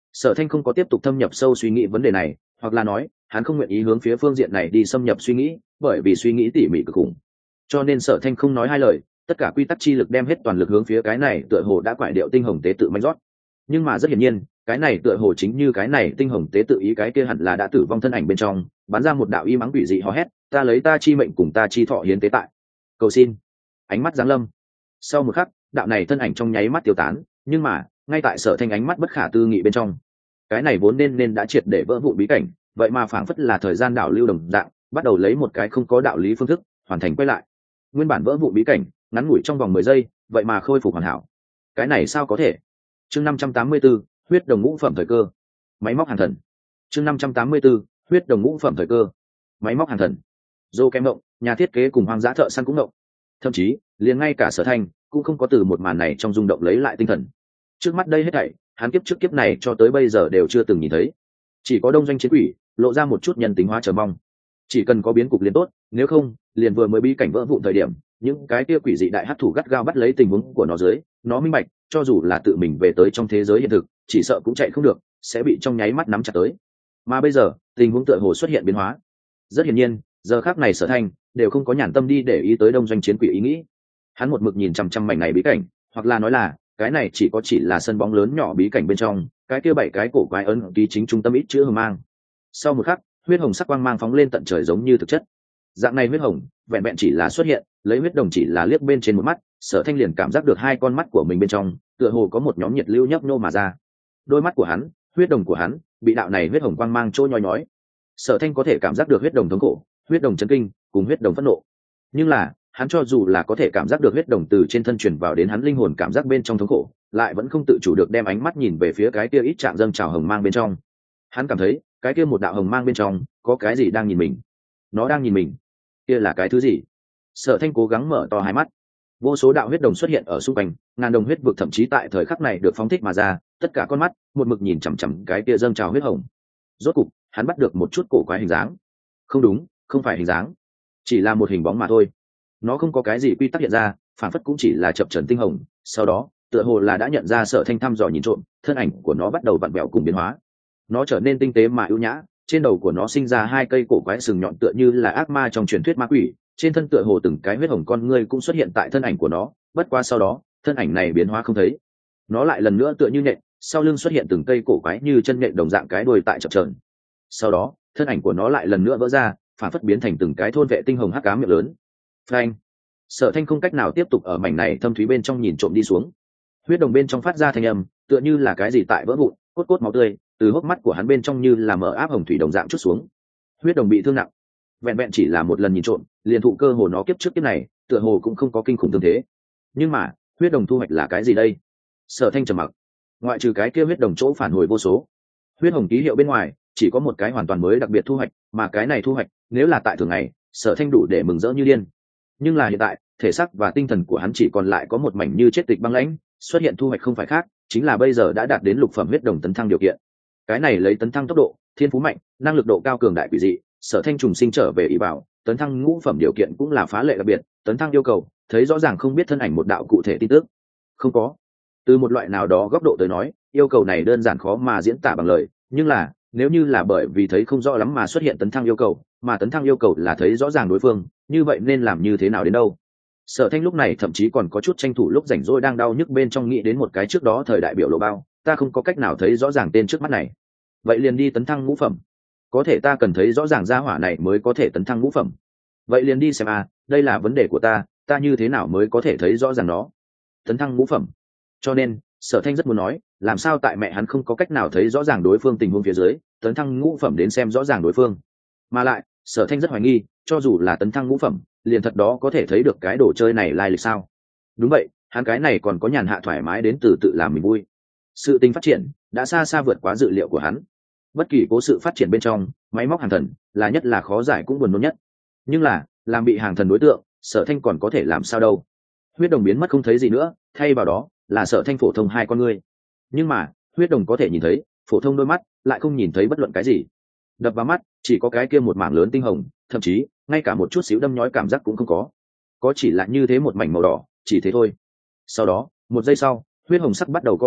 Sở Thanh không có tiếp tục thâm nhập sâu suy nghĩ vấn đề này, hoặc là nói hắn không nguyện ý hướng phía phương diện này đi xâm nhập suy nghĩ, bởi vì suy nghĩ tỉ mỉ cực khủng. Cho nên Sở Thanh không nói hai lời, tất cả quy tắc chi lực đem hết toàn lực hướng phía cái này tựa hồ đã quải điệu tinh hồng tế tự manh rót. Nhưng mà rất hiển nhiên, cái này tựa hồ chính như cái này tinh hồng tế tự ý cái kia hẳn là đã tử vong thân ảnh bên trong, bắn ra một đạo y mắng quỷ dị hò hét, ta lấy ta chi mệnh cùng ta chi thọ hiến tế tại. Cầu xin. Ánh mắt giáng lâm. Sau một khắc, đạo này thân ảnh trong nháy mắt tiêu tán, nhưng mà, ngay tại Sở Thanh ánh mắt bất khả tư nghị bên trong, cái này vốn nên nên đã triệt để vỡ vụn bí cảnh, vậy mà phảng phất là thời gian đảo lưu đồng dạng, bắt đầu lấy một cái không có đạo lý phương thức, hoàn thành quay lại. Nguyên bản vỡ vụn bí cảnh, ngắn ngủi trong vòng mười giây, vậy mà khôi phục hoàn hảo. Cái này sao có thể? Chương năm trăm tám mươi 584, huyết đồng ngũ phẩm thời cơ. Máy móc hàng thần. Chương năm trăm tám mươi 584, huyết đồng ngũ phẩm thời cơ. Máy móc hàng thần. Dô kem động, nhà thiết kế cùng hoang dã thợ săn cũng động. Thậm chí, liền ngay cả Sở Thanh cũng không có từ một màn này trong rung động lấy lại tinh thần. Trước mắt đây hết thảy, hắn kiếp trước kiếp này cho tới bây giờ đều chưa từng nhìn thấy. Chỉ có đông doanh chiến quỷ lộ ra một chút nhân tính hóa chờ mong. Chỉ cần có biến cục liền tốt, nếu không, liền vừa mới bí cảnh vỡ vụn thời điểm, những cái kia quỷ dị đại hắc thủ gắt gao bắt lấy tình huống của nó dưới, nó minh bạch, cho dù là tự mình về tới trong thế giới hiện thực, chỉ sợ cũng chạy không được, sẽ bị trong nháy mắt nắm chặt tới. Mà bây giờ, tình huống tựa hồ xuất hiện biến hóa. Rất hiển nhiên, giờ khắc này Sở Thanh đều không có nhàn tâm đi để ý tới đông doanh chiến quỷ ý nghĩ. Hắn một mực nhìn chằm chằm mảnh này bí cảnh, hoặc là nói là, cái này chỉ có chỉ là sân bóng lớn nhỏ bí cảnh bên trong, cái kia bảy cái cổ quái ấn ký chính trung tâm ít chữ hờ mang. Sau một khắc, huyết hồng sắc quang mang phóng lên tận trời giống như thực chất. Dạng này huyết hồng, vẹn vẹn chỉ là xuất hiện, lấy huyết đồng chỉ là liếc bên trên một mắt, Sở Thanh liền cảm giác được hai con mắt của mình bên trong, tựa hồ có một nhóm nhiệt lưu nhấp nhô mà ra. Đôi mắt của hắn, huyết đồng của hắn, bị đạo này huyết hồng quang mang trôi nhói nhói. Sở Thanh có thể cảm giác được huyết đồng thống khổ, huyết đồng chấn kinh, cùng huyết đồng phẫn nộ. Nhưng là, hắn cho dù là có thể cảm giác được huyết đồng từ trên thân truyền vào đến hắn linh hồn cảm giác bên trong thống khổ, lại vẫn không tự chủ được đem ánh mắt nhìn về phía cái kia ít chạm dâng trào hồng mang bên trong. Hắn cảm thấy, cái kia một đạo hồng mang bên trong, có cái gì đang nhìn mình. Nó đang nhìn mình. Kia là cái thứ gì? Sở Thanh cố gắng mở to hai mắt. Vô số đạo huyết đồng xuất hiện ở xung quanh, ngàn đồng huyết vực thậm chí tại thời khắc này được phóng thích mà ra, tất cả con mắt một mực nhìn chằm chằm cái kia dâng trào huyết hồng. Rốt cục, hắn bắt được một chút cổ quái hình dáng. Không đúng, không phải hình dáng, chỉ là một hình bóng mà thôi. Nó không có cái gì quy tắc hiện ra, phản phất cũng chỉ là chập chờn tinh hồng. Sau đó, tựa hồ là đã nhận ra Sở Thanh thăm dò nhìn trộm, thân ảnh của nó bắt đầu vặn vẹo cùng biến hóa. Nó trở nên tinh tế mà ưu nhã, trên đầu của nó sinh ra hai cây cổ quái sừng nhọn tựa như là ác ma trong truyền thuyết ma quỷ, trên thân tựa hồ từng cái huyết hồng con ngươi cũng xuất hiện tại thân ảnh của nó, bất qua sau đó, thân ảnh này biến hóa không thấy. Nó lại lần nữa tựa như nhện, sau lưng xuất hiện từng cây cổ quái như chân nhện đồng dạng cái đuôi tại chập chờn. Sau đó, thân ảnh của nó lại lần nữa vỡ ra, phản phất biến thành từng cái thôn vệ tinh hồng hắc ám miệng lớn. Phanh! Sở Thanh không cách nào tiếp tục ở mảnh này thâm thúy bên trong nhìn trộm đi xuống. Huyết đồng bên trong phát ra thanh âm, tựa như là cái gì tại vỡ vụn, cốt cốt máu tươi từ hốc mắt của hắn bên trong như là mở áp hồng thủy đồng dạng chút xuống. Huyết đồng bị thương nặng, vẹn vẹn chỉ là một lần nhìn trộm, liền thụ cơ hồ nó kiếp trước kiếp này, tựa hồ cũng không có kinh khủng tương thế. Nhưng mà, huyết đồng thu hoạch là cái gì đây? Sở Thanh trầm mặc. Ngoại trừ cái kia huyết đồng chỗ phản hồi vô số, huyết hồng ký hiệu bên ngoài, chỉ có một cái hoàn toàn mới đặc biệt thu hoạch, mà cái này thu hoạch, nếu là tại thường ngày, Sở Thanh đủ để mừng rỡ như điên. Nhưng là hiện tại, thể xác và tinh thần của hắn chỉ còn lại có một mảnh như chết tịch băng lãnh, xuất hiện thu hoạch không phải khác, chính là bây giờ đã đạt đến lục phẩm huyết đồng tấn thăng điều kiện. Cái này lấy tấn thăng tốc độ, thiên phú mạnh, năng lực độ cao cường đại quỷ dị, Sở Thanh trùng sinh trở về ý bảo, tấn thăng ngũ phẩm điều kiện cũng là phá lệ đặc biệt, tấn thăng yêu cầu, thấy rõ ràng không biết thân ảnh một đạo cụ thể tin tức. Không có. Từ một loại nào đó góc độ tới nói, yêu cầu này đơn giản khó mà diễn tả bằng lời, nhưng là, nếu như là bởi vì thấy không rõ lắm mà xuất hiện tấn thăng yêu cầu, mà tấn thăng yêu cầu là thấy rõ ràng đối phương, như vậy nên làm như thế nào đến đâu? Sở Thanh lúc này thậm chí còn có chút tranh thủ lúc rảnh rỗi đang đau nhức bên trong nghĩ đến một cái trước đó thời đại biểu lộ bao, ta không có cách nào thấy rõ ràng tên trước mắt này. Vậy liền đi tấn thăng ngũ phẩm. Có thể ta cần thấy rõ ràng gia hỏa này mới có thể tấn thăng ngũ phẩm. Vậy liền đi xem a, à, đây là vấn đề của ta, ta như thế nào mới có thể thấy rõ ràng nó. Tấn thăng ngũ phẩm. Cho nên, Sở Thanh rất muốn nói, làm sao tại mẹ hắn không có cách nào thấy rõ ràng đối phương tình huống phía dưới, tấn thăng ngũ phẩm đến xem rõ ràng đối phương. Mà lại, Sở Thanh rất hoài nghi, cho dù là tấn thăng ngũ phẩm, liền thật đó có thể thấy được cái đồ chơi này lai lịch sao? Đúng vậy, hắn cái này còn có nhàn hạ thoải mái đến từ tự làm mình vui. Sự tình phát triển đã xa xa vượt quá dự liệu của hắn. Bất kỳ cố sự phát triển bên trong, máy móc hàng thần là nhất là khó giải cũng buồn nôn nhất. Nhưng là, làm bị hàng thần đối tượng, Sở Thanh còn có thể làm sao đâu? Huyết đồng biến mất không thấy gì nữa, thay vào đó là Sở Thanh phổ thông hai con ngươi. Nhưng mà, huyết đồng có thể nhìn thấy, phổ thông đôi mắt lại không nhìn thấy bất luận cái gì. Đập vào mắt chỉ có cái kia một mảng lớn tinh hồng, thậm chí ngay cả một chút xíu đâm nhói cảm giác cũng không có, có chỉ là như thế một mảnh màu đỏ, chỉ thế thôi. Sau đó, một giây sau, huyết hồng sắc bắt đầu co vào,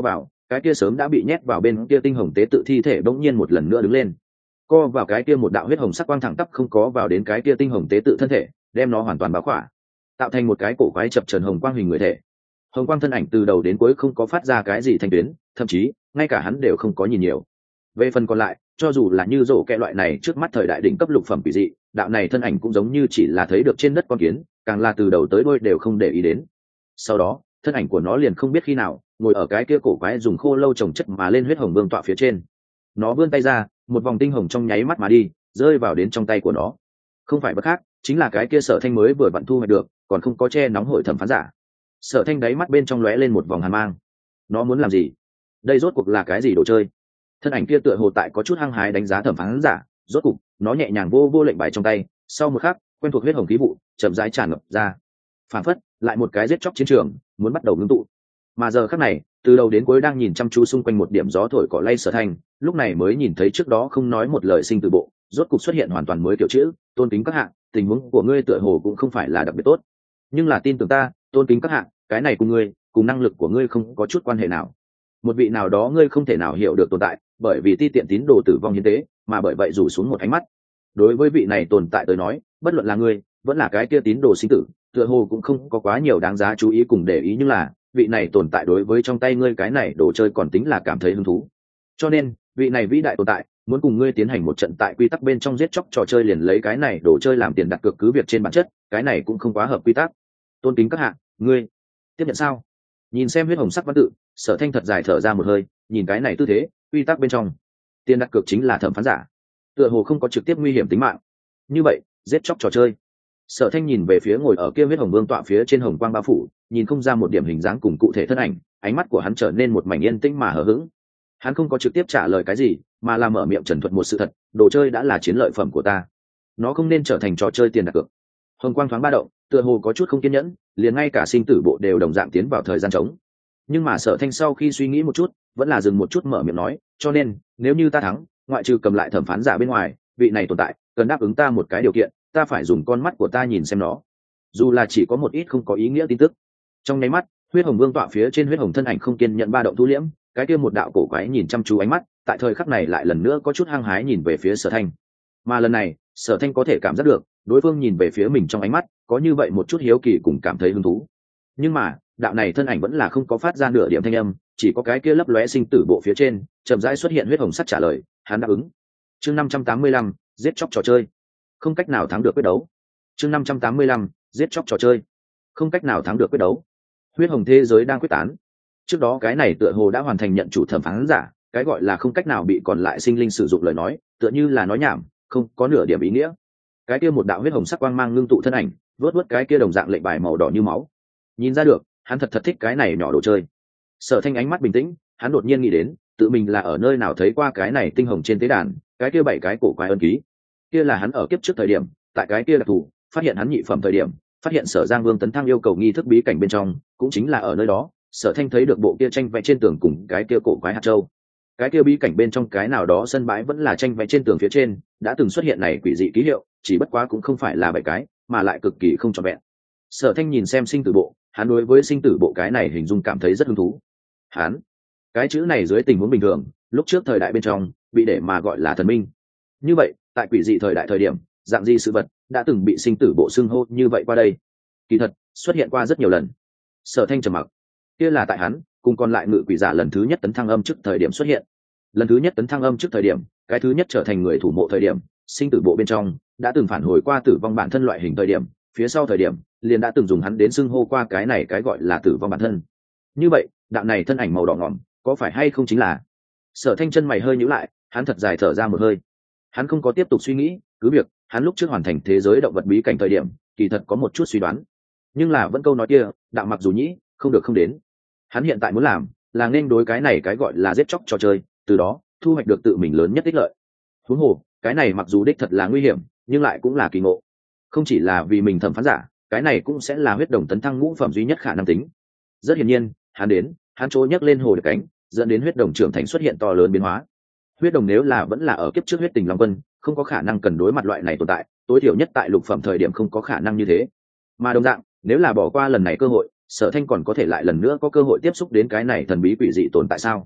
cái kia sớm đã bị nhét vào bên kia tinh hồng tế tự thi thể bỗng nhiên một lần nữa đứng lên, co vào cái kia một đạo huyết hồng sắc quang thẳng tắp không có vào đến cái kia tinh hồng tế tự thân thể, đem nó hoàn toàn bao khỏa, tạo thành một cái cổ quái chập trần hồng quang hình người thể. Hồng quang thân ảnh từ đầu đến cuối không có phát ra cái gì thanh tuyến, thậm chí ngay cả hắn đều không có nhìn nhiều. Về phần còn lại, cho dù là như rổ kẹ loại này trước mắt thời đại đỉnh cấp lục phẩm quỷ dị, đạo này thân ảnh cũng giống như chỉ là thấy được trên đất con kiến, càng là từ đầu tới đuôi đều không để ý đến. Sau đó, thân ảnh của nó liền không biết khi nào ngồi ở cái kia cổ quái dùng khô lâu trồng chất mà lên huyết hồng vương tọa phía trên. Nó vươn tay ra, một vòng tinh hồng trong nháy mắt mà đi, rơi vào đến trong tay của nó. Không phải bất khác, chính là cái kia Sở Thanh mới vừa vặn thu hoạch được, còn không có che nóng hội thẩm phán giả. Sở Thanh đáy mắt bên trong lóe lên một vòng hàn mang. Nó muốn làm gì? Đây rốt cuộc là cái gì đồ chơi? Thân ảnh kia tựa hồ tại có chút hăng hái đánh giá thẩm phán giả, rốt cục nó nhẹ nhàng vô vô lệnh bài trong tay, sau một khắc quen thuộc huyết hồng khí vụ chậm rãi tràn ngập ra, phản phất lại một cái giết chóc chiến trường muốn bắt đầu ngưng tụ. Mà giờ khắc này, từ đầu đến cuối đang nhìn chăm chú xung quanh một điểm gió thổi cỏ lay Sở Thanh, lúc này mới nhìn thấy trước đó không nói một lời sinh tử bộ rốt cục xuất hiện hoàn toàn mới kiểu chữ: tôn kính các hạng, tình huống của ngươi tựa hồ cũng không phải là đặc biệt tốt, nhưng là tin tưởng ta, tôn kính các hạng, cái này cùng ngươi cùng năng lực của ngươi không có chút quan hệ nào. Một vị nào đó ngươi không thể nào hiểu được tồn tại, bởi vì ti tiện tín đồ tử vong hiến tế, mà bởi vậy rủ xuống một ánh mắt. Đối với vị này tồn tại tới nói, bất luận là ngươi vẫn là cái kia tín đồ sinh tử, tựa hồ cũng không có quá nhiều đáng giá chú ý cùng để ý, nhưng là vị này tồn tại đối với trong tay ngươi cái này đồ chơi còn tính là cảm thấy hứng thú. Cho nên vị này vĩ đại tồn tại muốn cùng ngươi tiến hành một trận tại quy tắc bên trong giết chóc trò chơi, liền lấy cái này đồ chơi làm tiền đặt cược, cứ việc trên bản chất cái này cũng không quá hợp quy tắc. Tôn kính các hạng, ngươi tiếp nhận sao? Nhìn xem huyết hồng sắc văn tự, Sở Thanh thật dài thở ra một hơi, nhìn cái này tư thế, quy tắc bên trong tiền đặt cược chính là thẩm phán giả, tựa hồ không có trực tiếp nguy hiểm tính mạng. Như vậy giết chóc trò chơi. Sở Thanh nhìn về phía ngồi ở kia huyết hồng vương tọa phía trên hồng quang bao phủ, nhìn không ra một điểm hình dáng cùng cụ thể thân ảnh, ánh mắt của hắn trở nên một mảnh yên tĩnh mà hờ hững. Hắn không có trực tiếp trả lời cái gì, mà là mở miệng trần thuật một sự thật: đồ chơi đã là chiến lợi phẩm của ta, nó không nên trở thành trò chơi tiền đặt cược. Hồng quang thoáng ba động, tựa hồ có chút không kiên nhẫn, liền ngay cả sinh tử bộ đều đồng dạng tiến vào thời gian trống. Nhưng mà Sở Thanh sau khi suy nghĩ một chút, vẫn là dừng một chút mở miệng nói: cho nên nếu như ta thắng, ngoại trừ cầm lại thẩm phán giả bên ngoài, vị này tồn tại cần đáp ứng ta một cái điều kiện, ta phải dùng con mắt của ta nhìn xem nó, dù là chỉ có một ít không có ý nghĩa tin tức. Trong nháy mắt, huyết hồng vương tọa phía trên huyết hồng thân ảnh không kiên nhận ba động thu liễm, cái kia một đạo cổ quái nhìn chăm chú ánh mắt tại thời khắc này lại lần nữa có chút hăng hái nhìn về phía Sở Thanh. Mà lần này Sở Thanh có thể cảm giác được đối phương nhìn về phía mình trong ánh mắt có như vậy một chút hiếu kỳ cùng cảm thấy hứng thú, nhưng mà đạo này thân ảnh vẫn là không có phát ra nửa điểm thanh âm, chỉ có cái kia lấp lóe sinh tử bộ phía trên chậm rãi xuất hiện huyết hồng sắc trả lời: hắn đáp ứng. Chương năm trăm tám mươi lăm, giết chóc trò chơi, không cách nào thắng được quyết đấu. Chương năm trăm tám mươi lăm, giết chóc trò chơi, không cách nào thắng được quyết đấu. Huyết hồng thế giới đang quyết tán. Trước đó cái này tựa hồ đã hoàn thành nhận chủ thẩm phán giả, cái gọi là không cách nào bị còn lại sinh linh sử dụng lời nói, tựa như là nói nhảm, không có nửa điểm ý nghĩa. Cái kia một đạo huyết hồng sắc quang mang ngưng tụ thân ảnh, vớt vớt cái kia đồng dạng lệnh bài màu đỏ như máu. Nhìn ra được, hắn thật thật thích cái này nhỏ đồ chơi. Sở Thanh ánh mắt bình tĩnh, hắn đột nhiên nghĩ đến, tự mình là ở nơi nào thấy qua cái này tinh hồng trên tế đàn, cái kia bảy cái cổ quái ân ký. Kia là hắn ở kiếp trước thời điểm, tại cái kia đặc thù, phát hiện hắn nhị phẩm thời điểm, phát hiện Sở Giang Vương tấn thăng yêu cầu nghi thức bí cảnh bên trong, cũng chính là ở nơi đó, Sở Thanh thấy được bộ kia tranh vẽ trên tường cùng cái kia cổ quái hạt châu. Cái kia bí cảnh bên trong cái nào đó sân bãi vẫn là tranh vẽ trên tường phía trên, đã từng xuất hiện này quỷ dị ký hiệu, chỉ bất quá cũng không phải là bảy cái, mà lại cực kỳ không trọn vẹn. Sở Thanh nhìn xem sinh tử bộ, hắn đối với sinh tử bộ cái này hình dung cảm thấy rất hứng thú. Hắn, cái chữ này dưới tình huống bình thường, lúc trước thời đại bên trong, bị để mà gọi là thần minh. Như vậy, tại quỷ dị thời đại thời điểm, dạng gì sự vật đã từng bị sinh tử bộ xưng hô như vậy qua đây? Kỳ thật, xuất hiện qua rất nhiều lần. Sở Thanh trầm mặc. Kia là tại hắn cùng còn lại ngự quỷ giả lần thứ nhất tấn thăng âm trước thời điểm xuất hiện. Lần thứ nhất tấn thăng âm trước thời điểm, cái thứ nhất trở thành người thủ mộ thời điểm, sinh tử bộ bên trong đã từng phản hồi qua tử vong bản thân loại hình thời điểm, phía sau thời điểm liền đã từng dùng hắn đến xưng hô qua cái này cái gọi là tử vong bản thân. Như vậy, đạo này thân ảnh màu đỏ ngỏm, có phải hay không chính là? Sở Thanh chân mày hơi nhíu lại, hắn thật dài thở ra một hơi. Hắn không có tiếp tục suy nghĩ, cứ việc hắn lúc trước hoàn thành thế giới động vật bí cảnh thời điểm, kỳ thật có một chút suy đoán, nhưng là vẫn câu nói kia, đạo mặc dù nhĩ, không được không đến. Hắn hiện tại muốn làm là nên đối cái này cái gọi là giết chóc trò chơi, từ đó thu hoạch được tự mình lớn nhất ích lợi. Huống hồ, cái này mặc dù đích thật là nguy hiểm, nhưng lại cũng là kỳ ngộ. Không chỉ là vì mình thẩm phán giả, cái này cũng sẽ là huyết đồng tấn thăng ngũ phẩm duy nhất khả năng tính. Rất hiển nhiên, hắn đến, hắn trôi nhấc lên hồ được cánh, dẫn đến huyết đồng trưởng thành xuất hiện to lớn biến hóa. Huyết đồng nếu là vẫn là ở kiếp trước huyết tình long quân, không có khả năng cần đối mặt loại này tồn tại, tối thiểu nhất tại lục phẩm thời điểm không có khả năng như thế. Mà đồng dạng, nếu là bỏ qua lần này cơ hội, Sở Thanh còn có thể lại lần nữa có cơ hội tiếp xúc đến cái này thần bí quỷ dị tồn tại sao?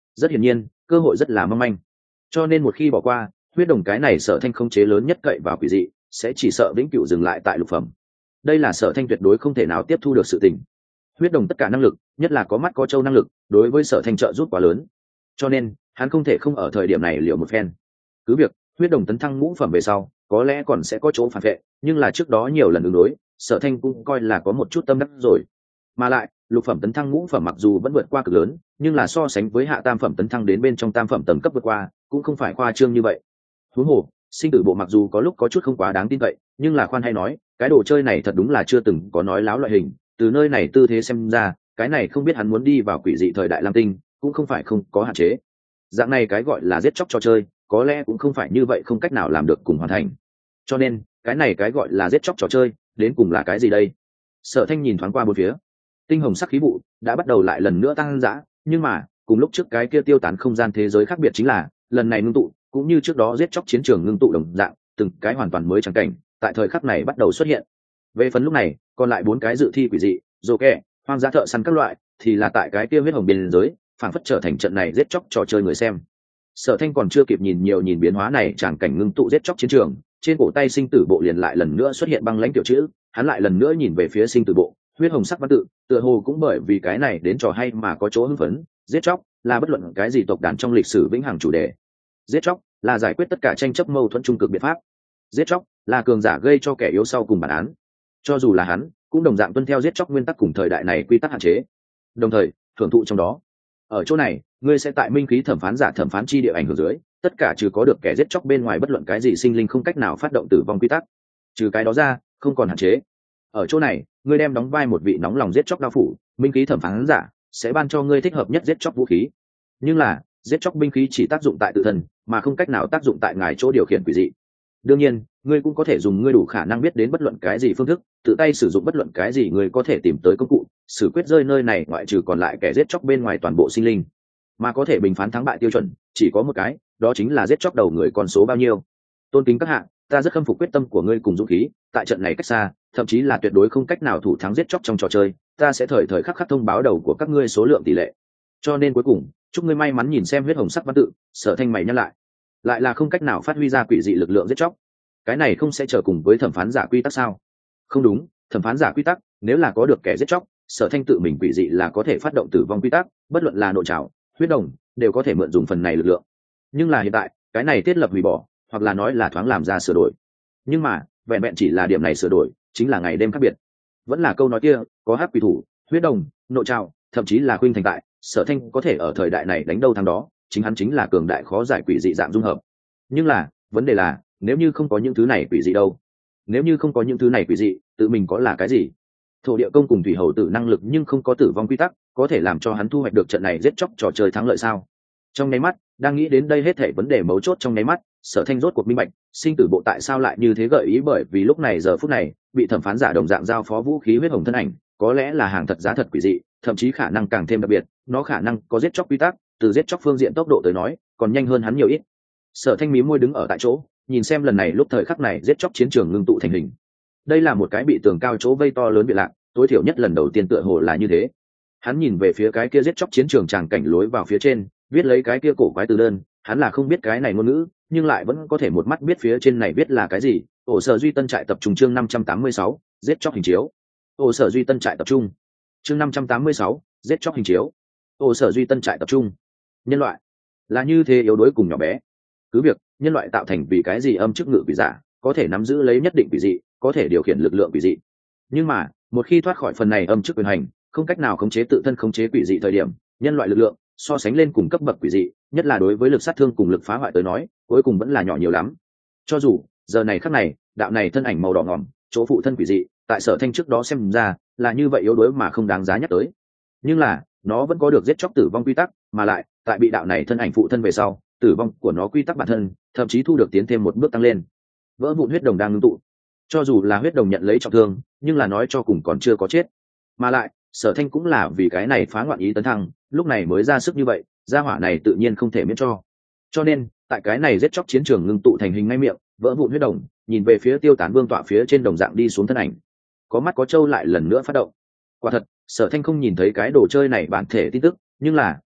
Rất hiển nhiên cơ hội rất là mong manh, cho nên một khi bỏ qua, huyết đồng cái này Sở Thanh không chế lớn nhất cậy vào quỷ dị sẽ chỉ sợ vĩnh cửu dừng lại tại lục phẩm. Đây là Sở Thanh tuyệt đối không thể nào tiếp thu được sự tình. Huyết đồng tất cả năng lực, nhất là có mắt có trâu năng lực, đối với Sở Thanh trợ giúp quá lớn, cho nên hắn không thể không ở thời điểm này liệu một phen. Cứ việc huyết đồng tấn thăng ngũ phẩm về sau có lẽ còn sẽ có chỗ phản vệ, nhưng là trước đó nhiều lần ứng đối, Sở Thanh cũng coi là có một chút tâm đắc rồi. Mà lại lục phẩm tấn thăng ngũ phẩm mặc dù vẫn vượt qua cực lớn, nhưng là so sánh với hạ tam phẩm tấn thăng đến bên trong tam phẩm tầng cấp vượt qua cũng không phải khoa trương như vậy. Huống hồ sinh tử bộ mặc dù có lúc có chút không quá đáng tin cậy, nhưng là khoan hay nói cái đồ chơi này thật đúng là chưa từng có nói láo loại hình. Từ nơi này tư thế xem ra, cái này không biết hắn muốn đi vào quỷ dị thời đại lam tinh cũng không phải không có hạn chế. Dạng này cái gọi là giết chóc trò chơi có lẽ cũng không phải như vậy không cách nào làm được cùng hoàn thành. Cho nên cái này cái gọi là giết chóc trò chơi đến cùng là cái gì đây? Sở Thanh nhìn thoáng qua bốn phía, tinh hồng sắc khí vụ đã bắt đầu lại lần nữa tăng dã, nhưng mà cùng lúc trước cái kia tiêu tán không gian thế giới khác biệt chính là lần này ngưng tụ cũng như trước đó giết chóc chiến trường ngưng tụ đồng dạng, từng cái hoàn toàn mới trắng cảnh tại thời khắc này bắt đầu xuất hiện. Về phần lúc này còn lại bốn cái dự thi quỷ dị, rồ kẹ, hoang dã thợ săn các loại thì là tại cái kia huyết hồng biên giới phản phất trở thành trận này giết chóc trò chơi người xem. Sở Thanh còn chưa kịp nhìn nhiều nhìn biến hóa này tràng cảnh ngưng tụ giết chóc chiến trường, trên cổ tay sinh tử bộ liền lại lần nữa xuất hiện băng lãnh tiểu chữ, hắn lại lần nữa nhìn về phía sinh tử bộ, huyết hồng sắc văn tự, tựa hồ cũng bởi vì cái này đến trò hay mà có chỗ hưng phấn. Giết chóc là bất luận cái gì tộc đàn trong lịch sử vĩnh hằng chủ đề. Giết chóc là giải quyết tất cả tranh chấp mâu thuẫn trung cực biện pháp. Giết chóc là cường giả gây cho kẻ yếu sau cùng bản án. Cho dù là hắn, cũng đồng dạng tuân theo giết chóc nguyên tắc cùng thời đại này quy tắc hạn chế. Đồng thời, thưởng thụ trong đó. Ở chỗ này, ngươi sẽ tại minh khí thẩm phán giả thẩm phán chi địa ảnh hưởng dưới, tất cả trừ có được kẻ giết chóc bên ngoài bất luận cái gì sinh linh không cách nào phát động tử vong quy tắc. Trừ cái đó ra, không còn hạn chế. Ở chỗ này, ngươi đem đóng vai một vị nóng lòng giết chóc đao phủ, minh khí thẩm phán giả sẽ ban cho ngươi thích hợp nhất giết chóc vũ khí. Nhưng là, giết chóc binh khí chỉ tác dụng tại tự thân, mà không cách nào tác dụng tại ngài chỗ điều khiển quỷ dị. Đương nhiên, ngươi cũng có thể dùng ngươi đủ khả năng biết đến bất luận cái gì phương thức, tự tay sử dụng bất luận cái gì ngươi có thể tìm tới công cụ, xử quyết rơi nơi này ngoại trừ còn lại kẻ giết chóc bên ngoài toàn bộ sinh linh. Mà có thể bình phán thắng bại tiêu chuẩn chỉ có một cái, đó chính là giết chóc đầu người con số bao nhiêu. Tôn kính các hạ, ta rất khâm phục quyết tâm của ngươi cùng dũng khí, tại trận này cách xa, thậm chí là tuyệt đối không cách nào thủ thắng giết chóc trong trò chơi, ta sẽ thời thời khắc khắc thông báo đầu của các ngươi số lượng tỷ lệ. Cho nên cuối cùng, chúc ngươi may mắn. Nhìn xem huyết hồng sắc văn tự, Sở Thanh mày nhăn lại, lại là không cách nào phát huy ra quỷ dị lực lượng giết chóc. Cái này không sẽ trở cùng với thẩm phán giả quy tắc sao? Không đúng, thẩm phán giả quy tắc nếu là có được kẻ giết chóc, Sở Thanh tự mình quỷ dị là có thể phát động tử vong quy tắc, bất luận là nội trảo, huyết đồng đều có thể mượn dùng phần này lực lượng. Nhưng là hiện tại cái này thiết lập hủy bỏ, hoặc là nói là thoáng làm ra sửa đổi. Nhưng mà vẹn vẹn chỉ là điểm này sửa đổi chính là ngày đêm khác biệt. Vẫn là câu nói kia, có hắc quỷ thủ, huyết đồng, nội trảo, thậm chí là khuynh thành tại, Sở Thanh có thể ở thời đại này đánh đâu thắng đó, chính hắn chính là cường đại khó giải quỷ dị dạng dung hợp. Nhưng là vấn đề là, nếu như không có những thứ này quỷ dị đâu? Nếu như không có những thứ này quỷ dị, tự mình có là cái gì? Thổ địa công cùng thủy hầu tử năng lực nhưng không có tử vong quy tắc, có thể làm cho hắn thu hoạch được trận này giết chóc trò chơi thắng lợi sao? Trong nháy mắt, đang nghĩ đến đây hết thảy vấn đề mấu chốt trong nháy mắt, Sở Thanh rốt cuộc minh bạch, sinh tử bộ tại sao lại như thế gợi ý, bởi vì lúc này giờ phút này, bị thẩm phán giả đồng dạng giao phó vũ khí huyết hồng thân ảnh, có lẽ là hàng thật giá thật quỷ dị, thậm chí khả năng càng thêm đặc biệt, nó khả năng có giết chóc quy tắc, từ giết chóc phương diện tốc độ tới nói, còn nhanh hơn hắn nhiều ít. Sở Thanh mí môi đứng ở tại chỗ, nhìn xem lần này lúc thời khắc này giết chóc chiến trường ngưng tụ thành hình. Đây là một cái bị tường cao chỗ vây to lớn bị lạc, tối thiểu nhất lần đầu tiên tựa hồ là như thế. Hắn nhìn về phía cái kia giết chóc chiến trường tràng cảnh lối vào phía trên, viết lấy cái kia cổ quái từ đơn, hắn là không biết cái này ngôn ngữ, nhưng lại vẫn có thể một mắt biết phía trên này viết là cái gì. Ổ Sở Duy Tân trại tập trung chương năm trăm tám mươi sáu, giết chóc hình chiếu. Ổ Sở Duy Tân trại tập trung chương năm trăm tám mươi sáu, giết chóc hình chiếu. Ổ Sở Duy Tân trại tập trung. Nhân loại là như thế yếu đuối cùng nhỏ bé. Cứ việc nhân loại tạo thành vì cái gì âm chức ngự quỷ giả, có thể nắm giữ lấy nhất định quỷ dị, có thể điều khiển lực lượng quỷ dị. Nhưng mà, một khi thoát khỏi phần này âm chức quyền hành, không cách nào khống chế tự thân khống chế quỷ dị thời điểm, nhân loại lực lượng so sánh lên cùng cấp bậc quỷ dị, nhất là đối với lực sát thương cùng lực phá hoại tới nói, cuối cùng vẫn là nhỏ nhiều lắm. Cho dù giờ này khắc này, đạo này thân ảnh màu đỏ ngòm, chỗ phụ thân quỷ dị, tại Sở Thanh trước đó xem ra là như vậy yếu đuối mà không đáng giá nhắc tới. Nhưng là, nó vẫn có được giết chóc tử vong quy tắc, mà lại, tại bị đạo này thân ảnh phụ thân về sau, tử vong của nó quy tắc bản thân, thậm chí thu được tiến thêm một bước tăng lên. Vỡ vụn huyết đồng đang ngưng tụ. Cho dù là huyết đồng nhận lấy trọng thương, nhưng là nói cho cùng còn chưa có chết. Mà lại, Sở Thanh cũng là vì cái này phá ngoạn ý tấn thăng, lúc này mới ra sức như vậy, gia hỏa này tự nhiên không thể miễn cho. Cho nên, tại cái này giết chóc chiến trường ngưng tụ thành hình ngay miệng, vỡ vụn huyết đồng, nhìn về phía tiêu tán vương tọa phía trên đồng dạng đi xuống thân ảnh. Có mắt có trâu lại lần nữa phát động. Quả thật, Sở Thanh không nhìn thấy cái đồ chơi này bản thể tin tức, nhưng là,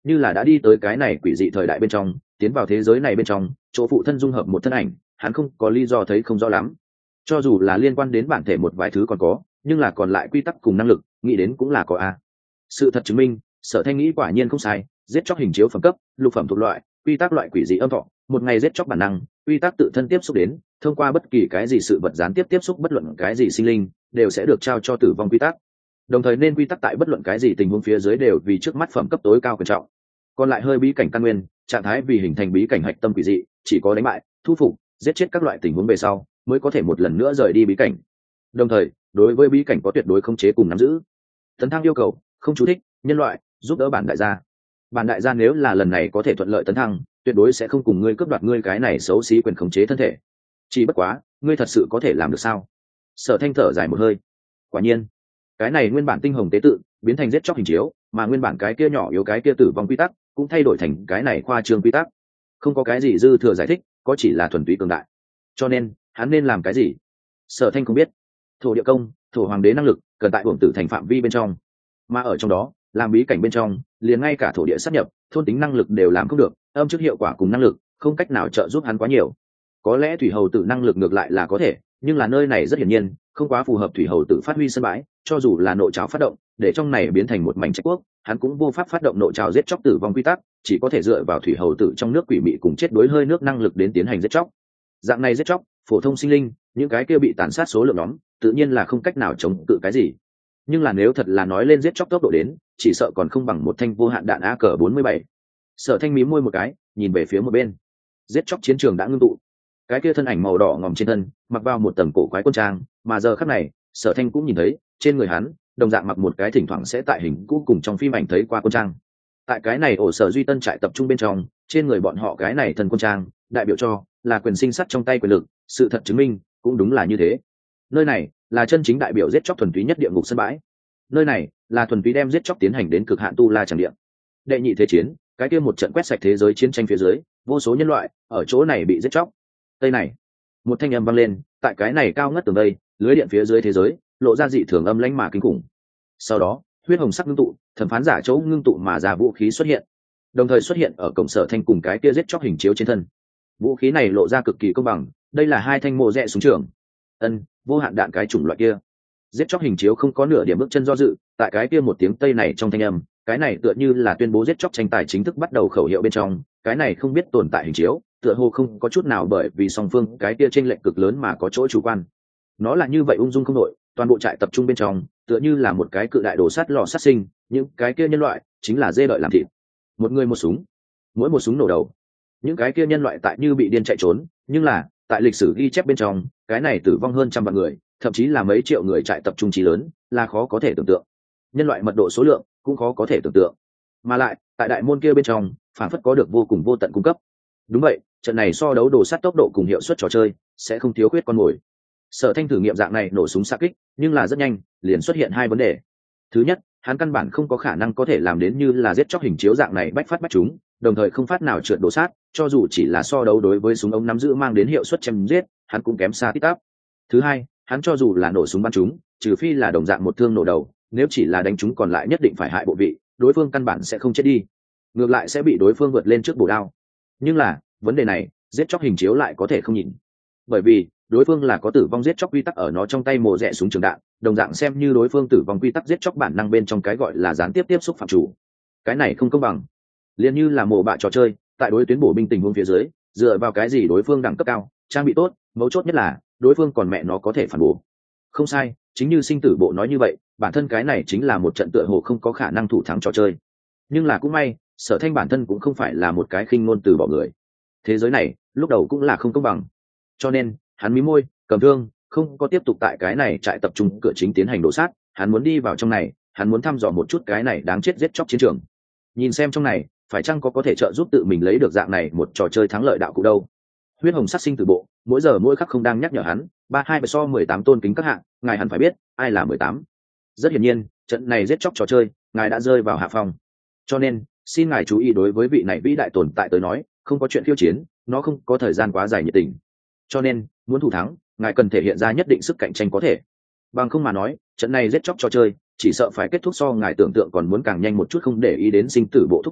như là đã đi tới cái này quỷ dị thời đại bên trong, tiến vào thế giới này bên trong, chỗ phụ thân dung hợp một thân ảnh, hắn không có lý do thấy không rõ lắm. Cho dù là liên quan đến bản thể một vài thứ còn có, nhưng là còn lại quy tắc cùng năng lực, nghĩ đến cũng là có a. Sự thật chứng minh, Sở Thanh nghĩ quả nhiên không sai, giết chóc hình chiếu phẩm cấp, lục phẩm thuộc loại, quy tắc loại quỷ dị âm thọ, một ngày giết chóc bản năng, quy tắc tự thân tiếp xúc đến, thông qua bất kỳ cái gì sự vật gián tiếp tiếp xúc bất luận cái gì sinh linh, đều sẽ được trao cho tử vong quy tắc. Đồng thời nên quy tắc tại bất luận cái gì tình huống phía dưới đều vì trước mắt phẩm cấp tối cao quan trọng. Còn lại hơi bí cảnh căn nguyên, trạng thái vì hình thành bí cảnh hạch tâm quỷ dị, chỉ có đánh bại, thu phục, giết chết các loại tình huống về sau, mới có thể một lần nữa rời đi bí cảnh. Đồng thời, đối với bí cảnh có tuyệt đối khống chế cùng nắm giữ. Tấn thăng yêu cầu, không chú thích, nhân loại, giúp đỡ bản đại gia. Bản đại gia nếu là lần này có thể thuận lợi tấn thăng, tuyệt đối sẽ không cùng ngươi cướp đoạt ngươi cái này xấu xí quyền khống chế thân thể. Chỉ bất quá, ngươi thật sự có thể làm được sao? Sở Thanh thở dài một hơi. Quả nhiên, cái này nguyên bản tinh hồng tế tự biến thành giết chóc hình chiếu, mà nguyên bản cái kia nhỏ yếu cái kia tử vong quy tắc cũng thay đổi thành cái này khoa trương quy tắc. Không có cái gì dư thừa giải thích, có chỉ là thuần túy cường đại. Cho nên, hắn nên làm cái gì? Sở Thanh không biết. Thổ địa công, thổ hoàng đế năng lực, cần tại uổng tử thành phạm vi bên trong. Mà ở trong đó, làm bí cảnh bên trong, liền ngay cả thổ địa sát nhập, thôn tính năng lực đều làm không được, âm trước hiệu quả cùng năng lực, không cách nào trợ giúp hắn quá nhiều. Có lẽ thủy hầu tử năng lực ngược lại là có thể, nhưng là nơi này rất hiển nhiên, không quá phù hợp thủy hầu tử phát huy sân bãi, cho dù là nội trào phát động, để trong này biến thành một mảnh trách quốc, hắn cũng vô pháp phát động nội trào giết chóc tử vong quy tắc, chỉ có thể dựa vào thủy hầu tử trong nước quỷ mị cùng chết đối hơi nước năng lực đến tiến hành giết chóc. Dạng này giết chóc, phổ thông sinh linh, những cái kia bị tàn sát số lượng nhóm, tự nhiên là không cách nào chống cự cái gì. Nhưng là nếu thật là nói lên giết chóc tốc độ đến, chỉ sợ còn không bằng một thanh vô hạn đạn a cờ bốn mươi bảy. Sở Thanh mím môi một cái, nhìn về phía một bên. Giết chóc chiến trường đã ngưng tụ. Cái kia thân ảnh màu đỏ ngòm trên thân, mặc vào một tầng cổ quái quân trang, mà giờ khắc này, Sở Thanh cũng nhìn thấy, trên người hắn, đồng dạng mặc một cái thỉnh thoảng sẽ tại hình cũ cùng trong phim ảnh thấy qua quân trang. Tại cái này ổ Sở Duy Tân trại tập trung bên trong, trên người bọn họ cái này thần quân trang, đại biểu cho là quyền sinh sắt trong tay quyền lực, sự thật chứng minh, cũng đúng là như thế. Nơi này là chân chính đại biểu giết chóc thuần túy nhất địa ngục sân bãi. Nơi này là thuần túy đem giết chóc tiến hành đến cực hạn tu la tràng địa. Đệ nhị thế chiến, cái kia một trận quét sạch thế giới chiến tranh phía dưới, vô số nhân loại ở chỗ này bị giết chóc. Tây này, một thanh âm vang lên, tại cái này cao ngất tường đây, lưới điện phía dưới thế giới, lộ ra dị thường âm lãnh mà kinh khủng. Sau đó, huyết hồng sắc ngưng tụ, thẩm phán giả chỗ ngưng tụ mà ra vũ khí xuất hiện, đồng thời xuất hiện ở cổng Sở Thanh cùng cái kia giết chóc hình chiếu trên thân. Vũ khí này lộ ra cực kỳ công bằng, đây là hai thanh mộ rẽ súng trường. Ân, vô hạn đạn cái chủng loại kia. Giết chóc hình chiếu không có nửa điểm bước chân do dự, tại cái kia một tiếng tây này trong thanh âm, cái này tựa như là tuyên bố giết chóc tranh tài chính thức bắt đầu khẩu hiệu bên trong, cái này không biết tồn tại hình chiếu, tựa hồ không có chút nào bởi vì song phương cái kia chênh lệch cực lớn mà có chỗ chủ quan. Nó là như vậy ung dung không đội, toàn bộ trại tập trung bên trong, tựa như là một cái cự đại đồ sắt lò sát sinh, những cái kia nhân loại chính là dê đợi làm thịt. Một người một súng, mỗi một súng nổ đầu. Những cái kia nhân loại tại như bị điên chạy trốn, nhưng là, tại lịch sử ghi chép bên trong, cái này tử vong hơn trăm vạn người, thậm chí là mấy triệu người trại tập trung trí lớn, là khó có thể tưởng tượng. Nhân loại mật độ số lượng cũng khó có thể tưởng tượng. Mà lại, tại đại môn kia bên trong, phản phất có được vô cùng vô tận cung cấp. Đúng vậy, trận này so đấu đồ sắt tốc độ cùng hiệu suất trò chơi, sẽ không thiếu khuyết con mồi. Sở Thanh thử nghiệm dạng này nổ súng xạ kích, nhưng là rất nhanh, liền xuất hiện hai vấn đề. Thứ nhất, hắn căn bản không có khả năng có thể làm đến như là giết chóc hình chiếu dạng này bách phát bách chúng, đồng thời không phát nào trượt đồ sát, cho dù chỉ là so đấu đối với súng ống nắm giữ mang đến hiệu suất chém giết, hắn cũng kém xa tít tắp. Thứ hai, hắn cho dù là nổ súng bắn chúng, trừ phi là đồng dạng một thương nổ đầu, nếu chỉ là đánh chúng còn lại nhất định phải hại bộ vị, đối phương căn bản sẽ không chết đi, ngược lại sẽ bị đối phương vượt lên trước bổ đao. Nhưng là, vấn đề này, giết chóc hình chiếu lại có thể không nhìn. Bởi vì, đối phương là có tử vong giết chóc quy tắc ở nó trong tay mổ rẽ súng trường đạn, đồng dạng xem như đối phương tử vong quy tắc giết chóc bản năng bên trong cái gọi là gián tiếp tiếp xúc phạm chủ. Cái này không công bằng. Liên như là mổ bạ trò chơi, tại đối tuyến bổ binh tình huống phía dưới, dựa vào cái gì đối phương đẳng cấp cao, trang bị tốt, mấu chốt nhất là đối phương còn mẹ nó có thể phản bổ. Không sai, chính như sinh tử bộ nói như vậy, bản thân cái này chính là một trận tựa hồ không có khả năng thủ thắng trò chơi. Nhưng là cũng may, Sở Thanh bản thân cũng không phải là một cái khinh ngôn từ bỏ người. Thế giới này, lúc đầu cũng là không công bằng. Cho nên, hắn mí môi, cầm thương, không có tiếp tục tại cái này trại tập trung cửa chính tiến hành đổ sát, hắn muốn đi vào trong này, hắn muốn thăm dò một chút cái này đáng chết giết chóc chiến trường. Nhìn xem trong này, phải chăng có có thể trợ giúp tự mình lấy được dạng này một trò chơi thắng lợi đạo cụ đâu. Huyết hồng sát sinh tử bộ, mỗi giờ mỗi khắc không đang nhắc nhở hắn, ba hai so mười tám tôn kính các hạng, ngài hẳn phải biết, ai là mười tám. Rất hiển nhiên, trận này giết chóc trò chơi, ngài đã rơi vào hạ phong. Cho nên, xin ngài chú ý đối với vị này vĩ đại tồn tại tới nói, không có chuyện khiêu chiến, nó không có thời gian quá dài nhiệt tình. Cho nên, muốn thủ thắng, ngài cần thể hiện ra nhất định sức cạnh tranh có thể. Bằng không mà nói, trận này giết chóc trò chơi, chỉ sợ phải kết thúc so ngài tưởng tượng còn muốn càng nhanh một chút, không để ý đến sinh tử bộ thúc giục,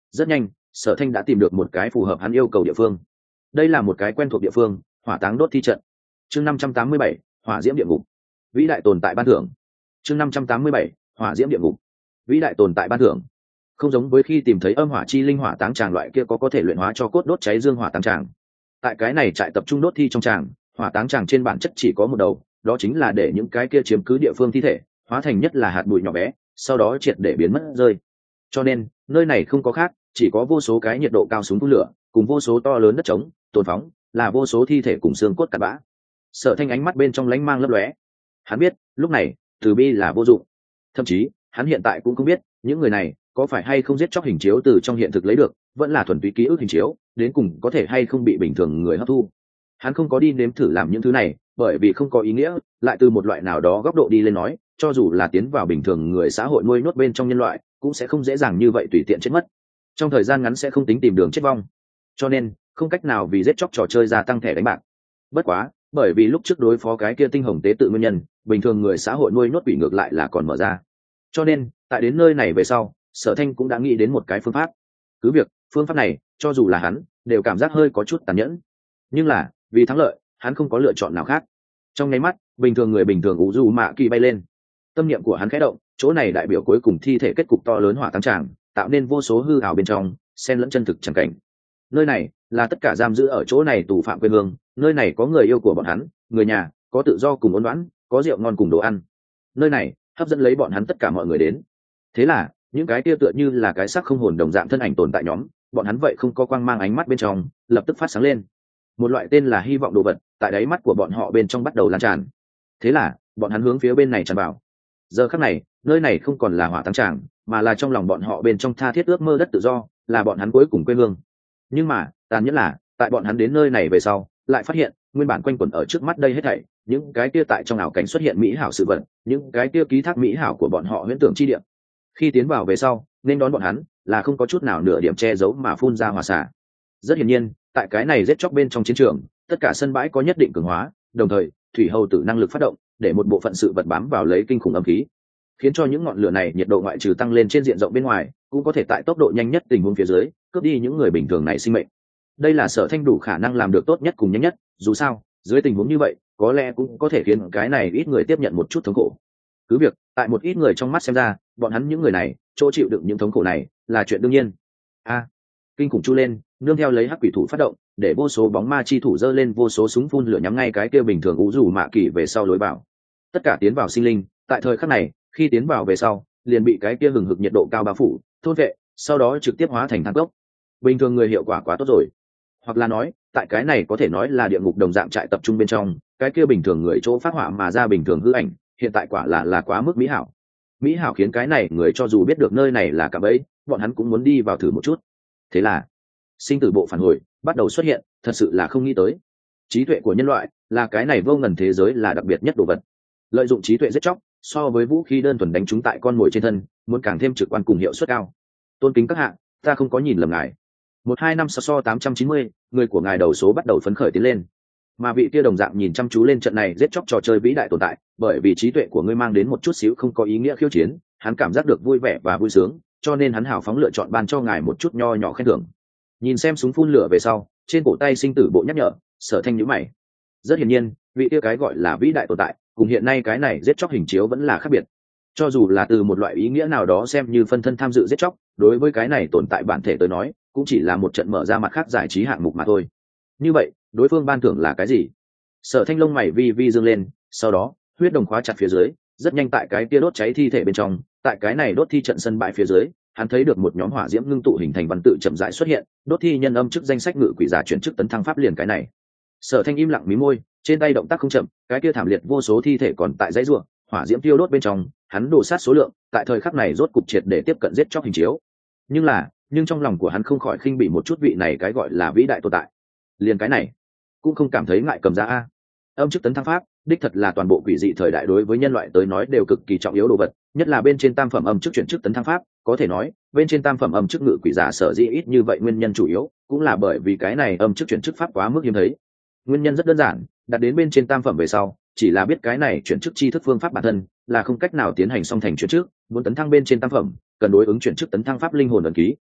rất nhanh Sở Thanh đã tìm được một cái phù hợp hắn yêu cầu địa phương. Đây là một cái quen thuộc địa phương, hỏa táng đốt thi trận. Chương năm trăm tám mươi bảy, hỏa diễm địa ngục. Vĩ đại tồn tại ban thưởng. Chương năm trăm tám mươi bảy, hỏa diễm địa ngục. Vĩ đại tồn tại ban thưởng. Không giống với khi tìm thấy âm hỏa chi linh hỏa táng tràng loại kia có có thể luyện hóa cho cốt đốt cháy dương hỏa táng tràng. Tại cái này trại tập trung đốt thi trong tràng, hỏa táng tràng trên bản chất chỉ có một đầu, đó chính là để những cái kia chiếm cứ địa phương thi thể hóa thành nhất là hạt bụi nhỏ bé, sau đó triệt để biến mất rơi. Cho nên nơi này không có khác, chỉ có vô số cái nhiệt độ cao súng phun lửa cùng vô số to lớn đất trống tồn phóng, là vô số thi thể cùng xương cốt cặn bã. Sở Thanh ánh mắt bên trong lánh mang lấp lóe, hắn biết lúc này từ bi là vô dụng, thậm chí hắn hiện tại cũng không biết những người này có phải hay không giết chóc hình chiếu từ trong hiện thực lấy được, vẫn là thuần túy ký ức hình chiếu, đến cùng có thể hay không bị bình thường người hấp thu. Hắn không có đi nếm thử làm những thứ này, bởi vì không có ý nghĩa. Lại từ một loại nào đó góc độ đi lên nói, cho dù là tiến vào bình thường người xã hội nuôi nhốt bên trong nhân loại, cũng sẽ không dễ dàng như vậy tùy tiện chết mất, trong thời gian ngắn sẽ không tính tìm đường chết vong, cho nên không cách nào vì giết chóc trò chơi gia tăng thẻ đánh bạc. Bất quá bởi vì lúc trước đối phó cái kia tinh hồng tế tự nguyên nhân, bình thường người xã hội nuôi nhốt bị ngược lại là còn mở ra, cho nên tại đến nơi này về sau, Sở Thanh cũng đã nghĩ đến một cái phương pháp. Cứ việc phương pháp này cho dù là hắn đều cảm giác hơi có chút tàn nhẫn, nhưng là vì thắng lợi hắn không có lựa chọn nào khác. Trong nháy mắt bình thường người bình thường ủ dù mạ kỳ bay lên, tâm niệm của hắn khẽ động, chỗ này đại biểu cuối cùng thi thể kết cục to lớn hỏa táng tràng, tạo nên vô số hư ảo bên trong xen lẫn chân thực chẳng cảnh. Nơi này là tất cả giam giữ ở chỗ này tù phạm quê hương, nơi này có người yêu của bọn hắn, người nhà, có tự do cùng ôn đoán, có rượu ngon cùng đồ ăn. Nơi này hấp dẫn lấy bọn hắn tất cả mọi người đến. Thế là những cái kia tựa như là cái xác không hồn đồng dạng thân ảnh tồn tại nhóm, bọn hắn vậy không có quang mang ánh mắt bên trong lập tức phát sáng lên. Một loại tên là hy vọng đồ vật tại đáy mắt của bọn họ bên trong bắt đầu lan tràn. Thế là bọn hắn hướng phía bên này tràn vào. Giờ khắc này nơi này không còn là hỏa táng tràng, mà là trong lòng bọn họ bên trong tha thiết ước mơ đất tự do, là bọn hắn cuối cùng quê hương. Nhưng mà tàn nhẫn là tại bọn hắn đến nơi này về sau, lại phát hiện nguyên bản quanh quẩn ở trước mắt đây hết thảy, những cái kia tại trong ảo cảnh xuất hiện mỹ hảo sự vật, những cái kia ký thác mỹ hảo của bọn họ huyễn tưởng chi địa, khi tiến vào về sau nên đón bọn hắn là không có chút nào nửa điểm che giấu mà phun ra hỏa xả. Rất hiển nhiên tại cái này giết chóc bên trong chiến trường, tất cả sân bãi có nhất định cường hóa, đồng thời thủy hầu tử năng lực phát động để một bộ phận sự vật bám vào lấy kinh khủng âm khí, khiến cho những ngọn lửa này nhiệt độ ngoại trừ tăng lên trên diện rộng bên ngoài, cũng có thể tại tốc độ nhanh nhất tình huống phía dưới cướp đi những người bình thường này sinh mệnh. Đây là Sở Thanh đủ khả năng làm được tốt nhất cùng nhanh nhất, dù sao dưới tình huống như vậy có lẽ cũng có thể khiến cái này ít người tiếp nhận một chút thống khổ. Cứ việc tại một ít người trong mắt xem ra, bọn hắn những người này chỗ chịu đựng những thống khổ này là chuyện đương nhiên. A, kinh khủng chu lên, nương theo lấy hắc quỷ thủ phát động, để vô số bóng ma chi thủ dơ lên vô số súng phun lửa nhắm ngay cái kia bình thường ủ rủ mạ kỳ về sau lối vào. Tất cả tiến vào sinh linh tại thời khắc này khi tiến vào về sau liền bị cái kia hừng hực nhiệt độ cao bao phủ thôn vệ, sau đó trực tiếp hóa thành than cốc. Bình thường người hiệu quả quá tốt rồi, hoặc là nói tại cái này có thể nói là địa ngục đồng dạng trại tập trung bên trong, cái kia bình thường người chỗ phát họa mà ra bình thường hư ảnh, hiện tại quả là là quá mức mỹ hảo. Mỹ hảo khiến cái này người cho dù biết được nơi này là cạm bẫy, bọn hắn cũng muốn đi vào thử một chút. Thế là sinh tử bộ phản hồi bắt đầu xuất hiện, thật sự là không nghĩ tới trí tuệ của nhân loại là cái này vô ngần thế giới là đặc biệt nhất đồ vật. Lợi dụng trí tuệ giết chóc so với vũ khí đơn thuần đánh trúng tại con mồi trên thân muốn càng thêm trực quan cùng hiệu suất cao. Tôn kính các hạ, ta không có nhìn lầm ngài. Một hai năm so so tám trăm chín mươi, người của ngài đầu số bắt đầu phấn khởi tiến lên. Mà vị kia đồng dạng nhìn chăm chú lên trận này giết chóc trò chơi vĩ đại tồn tại, bởi vì trí tuệ của ngươi mang đến một chút xíu không có ý nghĩa khiêu chiến, hắn cảm giác được vui vẻ và vui sướng, cho nên hắn hào phóng lựa chọn ban cho ngài một chút nho nhỏ khen thưởng. Nhìn xem súng phun lửa về sau, trên cổ tay sinh tử bộ nhắc nhở, Sở Thanh nhíu mày. Rất hiển nhiên vị kia cái gọi là vĩ đại tồn tại cùng hiện nay cái này giết chóc hình chiếu vẫn là khác biệt. Cho dù là từ một loại ý nghĩa nào đó xem như phân thân tham dự giết chóc, đối với cái này tồn tại bản thể tới nói cũng chỉ là một trận mở ra mặt khác giải trí hạng mục mà thôi. Như vậy đối phương ban thưởng là cái gì? Sở Thanh lông mày vi vi dương lên, sau đó huyết đồng khóa chặt phía dưới, rất nhanh tại cái kia đốt cháy thi thể bên trong, tại cái này đốt thi trận sân bãi phía dưới, hắn thấy được một nhóm hỏa diễm ngưng tụ hình thành văn tự chậm rãi xuất hiện, đốt thi nhân âm chức danh sách ngự quỷ giả chuyển chức tấn thăng pháp liền cái này. Sở Thanh im lặng mí môi, trên tay động tác không chậm, cái kia thảm liệt vô số thi thể còn tại dãy rủa, hỏa diễm tiêu đốt bên trong, hắn đổ sát số lượng, tại thời khắc này rốt cục triệt để tiếp cận giết chóc hình chiếu. Nhưng là, nhưng trong lòng của hắn không khỏi khinh bị một chút vị này cái gọi là vĩ đại tồn tại. Liền cái này, cũng không cảm thấy ngại cầm ra a. Âm chức tấn thăng pháp, đích thật là toàn bộ quỷ dị thời đại đối với nhân loại tới nói đều cực kỳ trọng yếu đồ vật, nhất là bên trên tam phẩm âm chức chuyển chức tấn thăng pháp, có thể nói, bên trên tam phẩm âm chức ngự quỷ giả sở dĩ ít như vậy nguyên nhân chủ yếu, cũng là bởi vì cái này âm chức chuyển chức pháp quá mức hiếm thấy. Nguyên nhân rất đơn giản, đặt đến bên trên tam phẩm về sau, chỉ là biết cái này chuyển chức chi thức phương pháp bản thân, là không cách nào tiến hành song thành chuyển chức, muốn tấn thăng bên trên tam phẩm, cần đối ứng chuyển chức tấn thăng pháp linh hồn ấn ký.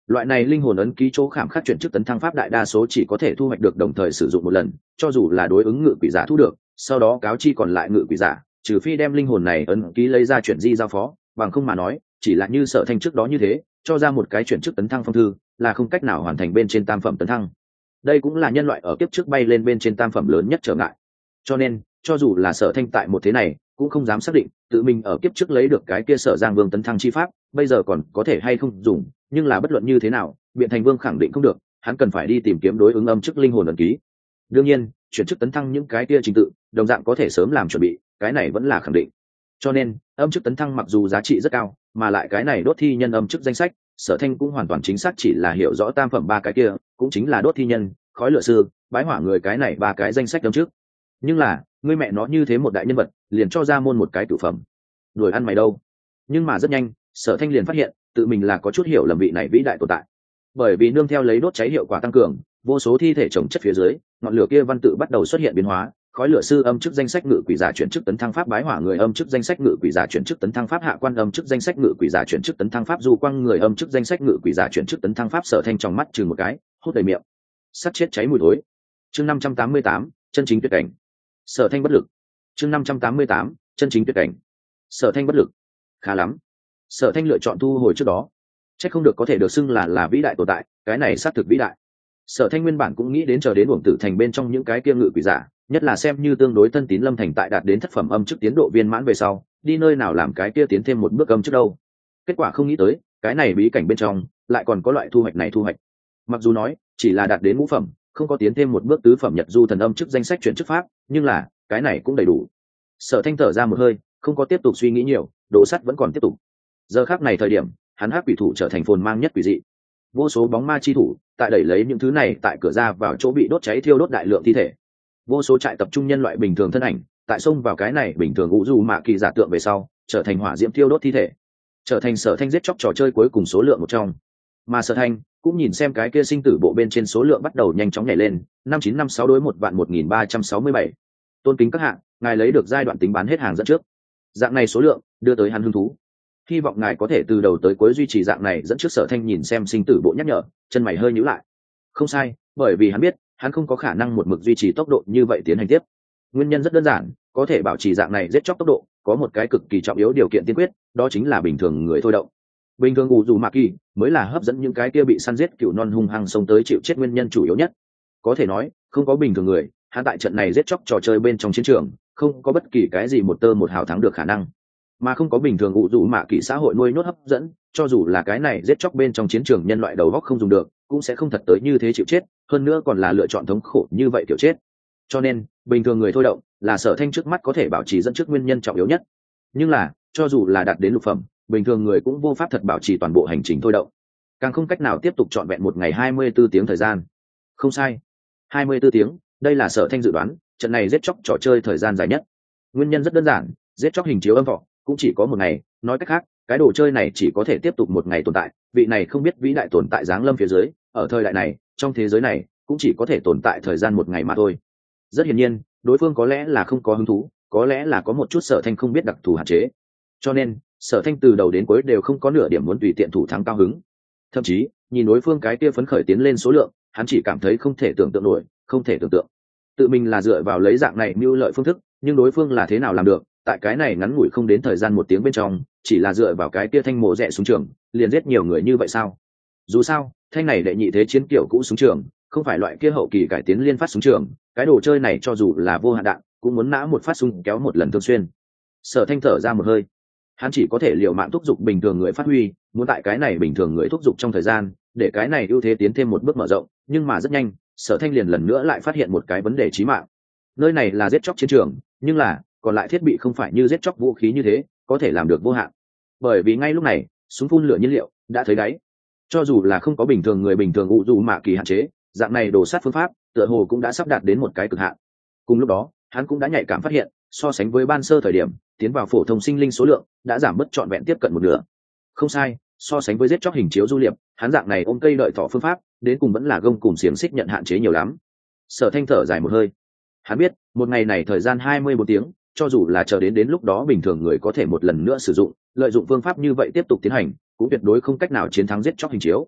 Loại này linh hồn ấn ký chỗ khảm khắc chuyển chức tấn thăng pháp đại đa số chỉ có thể thu hoạch được đồng thời sử dụng một lần, cho dù là đối ứng ngự quỷ giả thu được, sau đó cáo chi còn lại ngự quỷ giả, trừ phi đem linh hồn này ấn ký lấy ra chuyển di giao phó, bằng không mà nói, chỉ là như Sở Thanh trước đó như thế, cho ra một cái chuyển chức tấn thăng phong thư, là không cách nào hoàn thành bên trên tam phẩm tấn thăng. Đây cũng là nhân loại ở kiếp trước bay lên bên trên tam phẩm lớn nhất trở ngại. Cho nên, cho dù là Sở Thanh tại một thế này, cũng không dám xác định tự mình ở kiếp trước lấy được cái kia Sở Giang Vương tấn thăng chi pháp, bây giờ còn có thể hay không dùng, nhưng là bất luận như thế nào, Biện Thành Vương khẳng định không được, hắn cần phải đi tìm kiếm đối ứng âm chức linh hồn ấn ký. Đương nhiên, chuyển chức tấn thăng những cái kia trình tự, đồng dạng có thể sớm làm chuẩn bị, cái này vẫn là khẳng định. Cho nên, âm chức tấn thăng mặc dù giá trị rất cao, mà lại cái này đốt thi nhân âm chức danh sách, Sở Thanh cũng hoàn toàn chính xác chỉ là hiểu rõ tam phẩm ba cái kia, cũng chính là đốt thi nhân, khói lửa sư, bái hỏa người cái này ba cái danh sách âm trước. Nhưng là, ngươi mẹ nó như thế một đại nhân vật, liền cho ra môn một cái cửu phẩm. Đuổi ăn mày đâu? Nhưng mà rất nhanh, Sở Thanh liền phát hiện, tự mình là có chút hiểu lầm vị này vĩ đại tồn tại. Bởi vì nương theo lấy đốt cháy hiệu quả tăng cường, vô số thi thể chồng chất phía dưới, ngọn lửa kia văn tự bắt đầu xuất hiện biến hóa, khói lửa sư âm chức danh sách ngự quỷ giả chuyển chức tấn thăng pháp bái hỏa người âm chức danh sách ngự quỷ giả chuyển chức tấn thăng pháp hạ quan âm chức danh sách ngự quỷ giả chuyển chức tấn thăng pháp du quang người âm chức danh sách ngự quỷ giả chuyển chức tấn thăng pháp. Sở Thanh trong mắt chừng một cái, hốt đầy miệng, sắt chết cháy mùi thối. Chương năm trăm tám mươi tám, chân chính tuyệt cảnh. Sở Thanh bất lực. Chương năm trăm tám mươi tám, chân chính tuyệt cảnh. Sở Thanh bất lực. Khá lắm. Sở Thanh lựa chọn thu hồi trước đó, chắc không được có thể được xưng là là vĩ đại tồn tại, cái này xác thực vĩ đại. Sở Thanh nguyên bản cũng nghĩ đến chờ đến uổng tử thành bên trong những cái kia ngự quỷ giả, nhất là xem như tương đối thân tín Lâm Thành tại đạt đến thất phẩm âm chức tiến độ viên mãn về sau, đi nơi nào làm cái kia tiến thêm một bước âm chức đâu. Kết quả không nghĩ tới, cái này bí cảnh bên trong lại còn có loại thu hoạch này thu hoạch. Mặc dù nói chỉ là đạt đến ngũ phẩm, không có tiến thêm một bước tứ phẩm nhật du thần âm chức danh sách chuyển chức pháp, nhưng là cái này cũng đầy đủ. Sở Thanh thở ra một hơi, không có tiếp tục suy nghĩ nhiều, đồ sắt vẫn còn tiếp tục. Giờ khắc này thời điểm, hắn hắc quỷ thủ trở thành phồn mang nhất quỷ dị. Vô số bóng ma chi thủ tại đẩy lấy những thứ này tại cửa ra vào chỗ bị đốt cháy thiêu đốt đại lượng thi thể. Vô số trại tập trung nhân loại bình thường thân ảnh tại xông vào cái này bình thường ngũ du mạ kỳ giả tượng về sau, trở thành hỏa diễm thiêu đốt thi thể, trở thành Sở Thanh giết chóc trò chơi cuối cùng số lượng một trong. Mà Sở Thanh cũng nhìn xem cái kia sinh tử bộ bên trên số lượng bắt đầu nhanh chóng nhảy lên, năm chín năm sáu đối một vạn một nghìn ba trăm sáu mươi bảy. Tôn kính các hạng, ngài lấy được giai đoạn tính bán hết hàng dẫn trước. Dạng này số lượng đưa tới hắn hứng thú, hy vọng ngài có thể từ đầu tới cuối duy trì dạng này dẫn trước. Sở Thanh nhìn xem sinh tử bộ nhắc nhở, chân mày hơi nhíu lại. Không sai, bởi vì hắn biết hắn không có khả năng một mực duy trì tốc độ như vậy tiến hành tiếp. Nguyên nhân rất đơn giản, có thể bảo trì dạng này giết chóc tốc độ, có một cái cực kỳ trọng yếu điều kiện tiên quyết, đó chính là bình thường người thôi động. Bình thường ủ dù mạ kỳ mới là hấp dẫn những cái kia bị săn giết cựu non hung hăng xông tới chịu chết nguyên nhân chủ yếu nhất. Có thể nói, không có bình thường người, hắn tại trận này giết chóc trò chơi bên trong chiến trường, không có bất kỳ cái gì một tơ một hào thắng được khả năng. Mà không có bình thường ủ dù mạ kỳ xã hội nuôi nhốt hấp dẫn, cho dù là cái này giết chóc bên trong chiến trường nhân loại đầu góc không dùng được, cũng sẽ không thật tới như thế chịu chết, hơn nữa còn là lựa chọn thống khổ như vậy kiểu chết. Cho nên, bình thường người thôi động là Sở Thanh trước mắt có thể bảo trì dẫn trước nguyên nhân trọng yếu nhất. Nhưng là, cho dù là đạt đến lục phẩm, bình thường người cũng vô pháp thật bảo trì toàn bộ hành trình thôi động, càng không cách nào tiếp tục trọn vẹn một ngày hai mươi bốn tiếng thời gian. Không sai, hai mươi bốn tiếng, đây là Sở Thanh dự đoán trận này giết chóc trò chơi thời gian dài nhất. Nguyên nhân rất đơn giản, giết chóc hình chiếu âm vọng cũng chỉ có một ngày, nói cách khác, cái đồ chơi này chỉ có thể tiếp tục một ngày tồn tại. Vị này không biết vĩ đại tồn tại giáng lâm phía dưới, ở thời đại này, trong thế giới này, cũng chỉ có thể tồn tại thời gian một ngày mà thôi. Rất hiển nhiên, đối phương có lẽ là không có hứng thú, có lẽ là có một chút Sở Thanh không biết đặc thù hạn chế. Cho nên, Sở Thanh từ đầu đến cuối đều không có nửa điểm muốn tùy tiện thủ thắng cao hứng. Thậm chí, nhìn đối phương cái kia phấn khởi tiến lên số lượng, hắn chỉ cảm thấy không thể tưởng tượng nổi, không thể tưởng tượng. Tự mình là dựa vào lấy dạng này mưu lợi phương thức, nhưng đối phương là thế nào làm được, tại cái này ngắn ngủi không đến thời gian một tiếng bên trong, chỉ là dựa vào cái kia thanh mổ rẻ súng trường, liền giết nhiều người như vậy sao? Dù sao, thanh này đệ nhị thế chiến kiểu cũ súng trường, không phải loại kia hậu kỳ cải tiến liên phát súng trường, cái đồ chơi này cho dù là vô hạn đạn, cũng muốn nã một phát súng kéo một lần thường xuyên. Sở Thanh thở ra một hơi, hắn chỉ có thể liều mạng thúc giục bình thường người phát huy, muốn tại cái này bình thường người thúc giục trong thời gian, để cái này ưu thế tiến thêm một bước mở rộng. Nhưng mà rất nhanh, Sở Thanh liền lần nữa lại phát hiện một cái vấn đề chí mạng. Nơi này là giết chóc chiến trường, nhưng là còn lại thiết bị không phải như giết chóc vũ khí như thế có thể làm được vô hạn. Bởi vì ngay lúc này, súng phun lửa nhiên liệu đã thấy đáy. Cho dù là không có bình thường người bình thường ủ dù mạ kỳ hạn chế, dạng này đổ sát phương pháp tựa hồ cũng đã sắp đạt đến một cái cực hạn. Cùng lúc đó, hắn cũng đã nhạy cảm phát hiện, so sánh với ban sơ thời điểm tiến vào phổ thông sinh linh số lượng đã giảm mất trọn vẹn tiếp cận một nửa. Không sai, so sánh với giết chóc hình chiếu du liệp, hắn dạng này ôm cây đợi thỏ phương pháp đến cùng vẫn là gông cùng xiềng xích nhận hạn chế nhiều lắm. Sở Thanh thở dài một hơi, hắn biết một ngày này thời gian hai mươi bốn tiếng, cho dù là chờ đến đến lúc đó bình thường người có thể một lần nữa sử dụng lợi dụng phương pháp như vậy tiếp tục tiến hành, cũng tuyệt đối không cách nào chiến thắng giết chóc hình chiếu.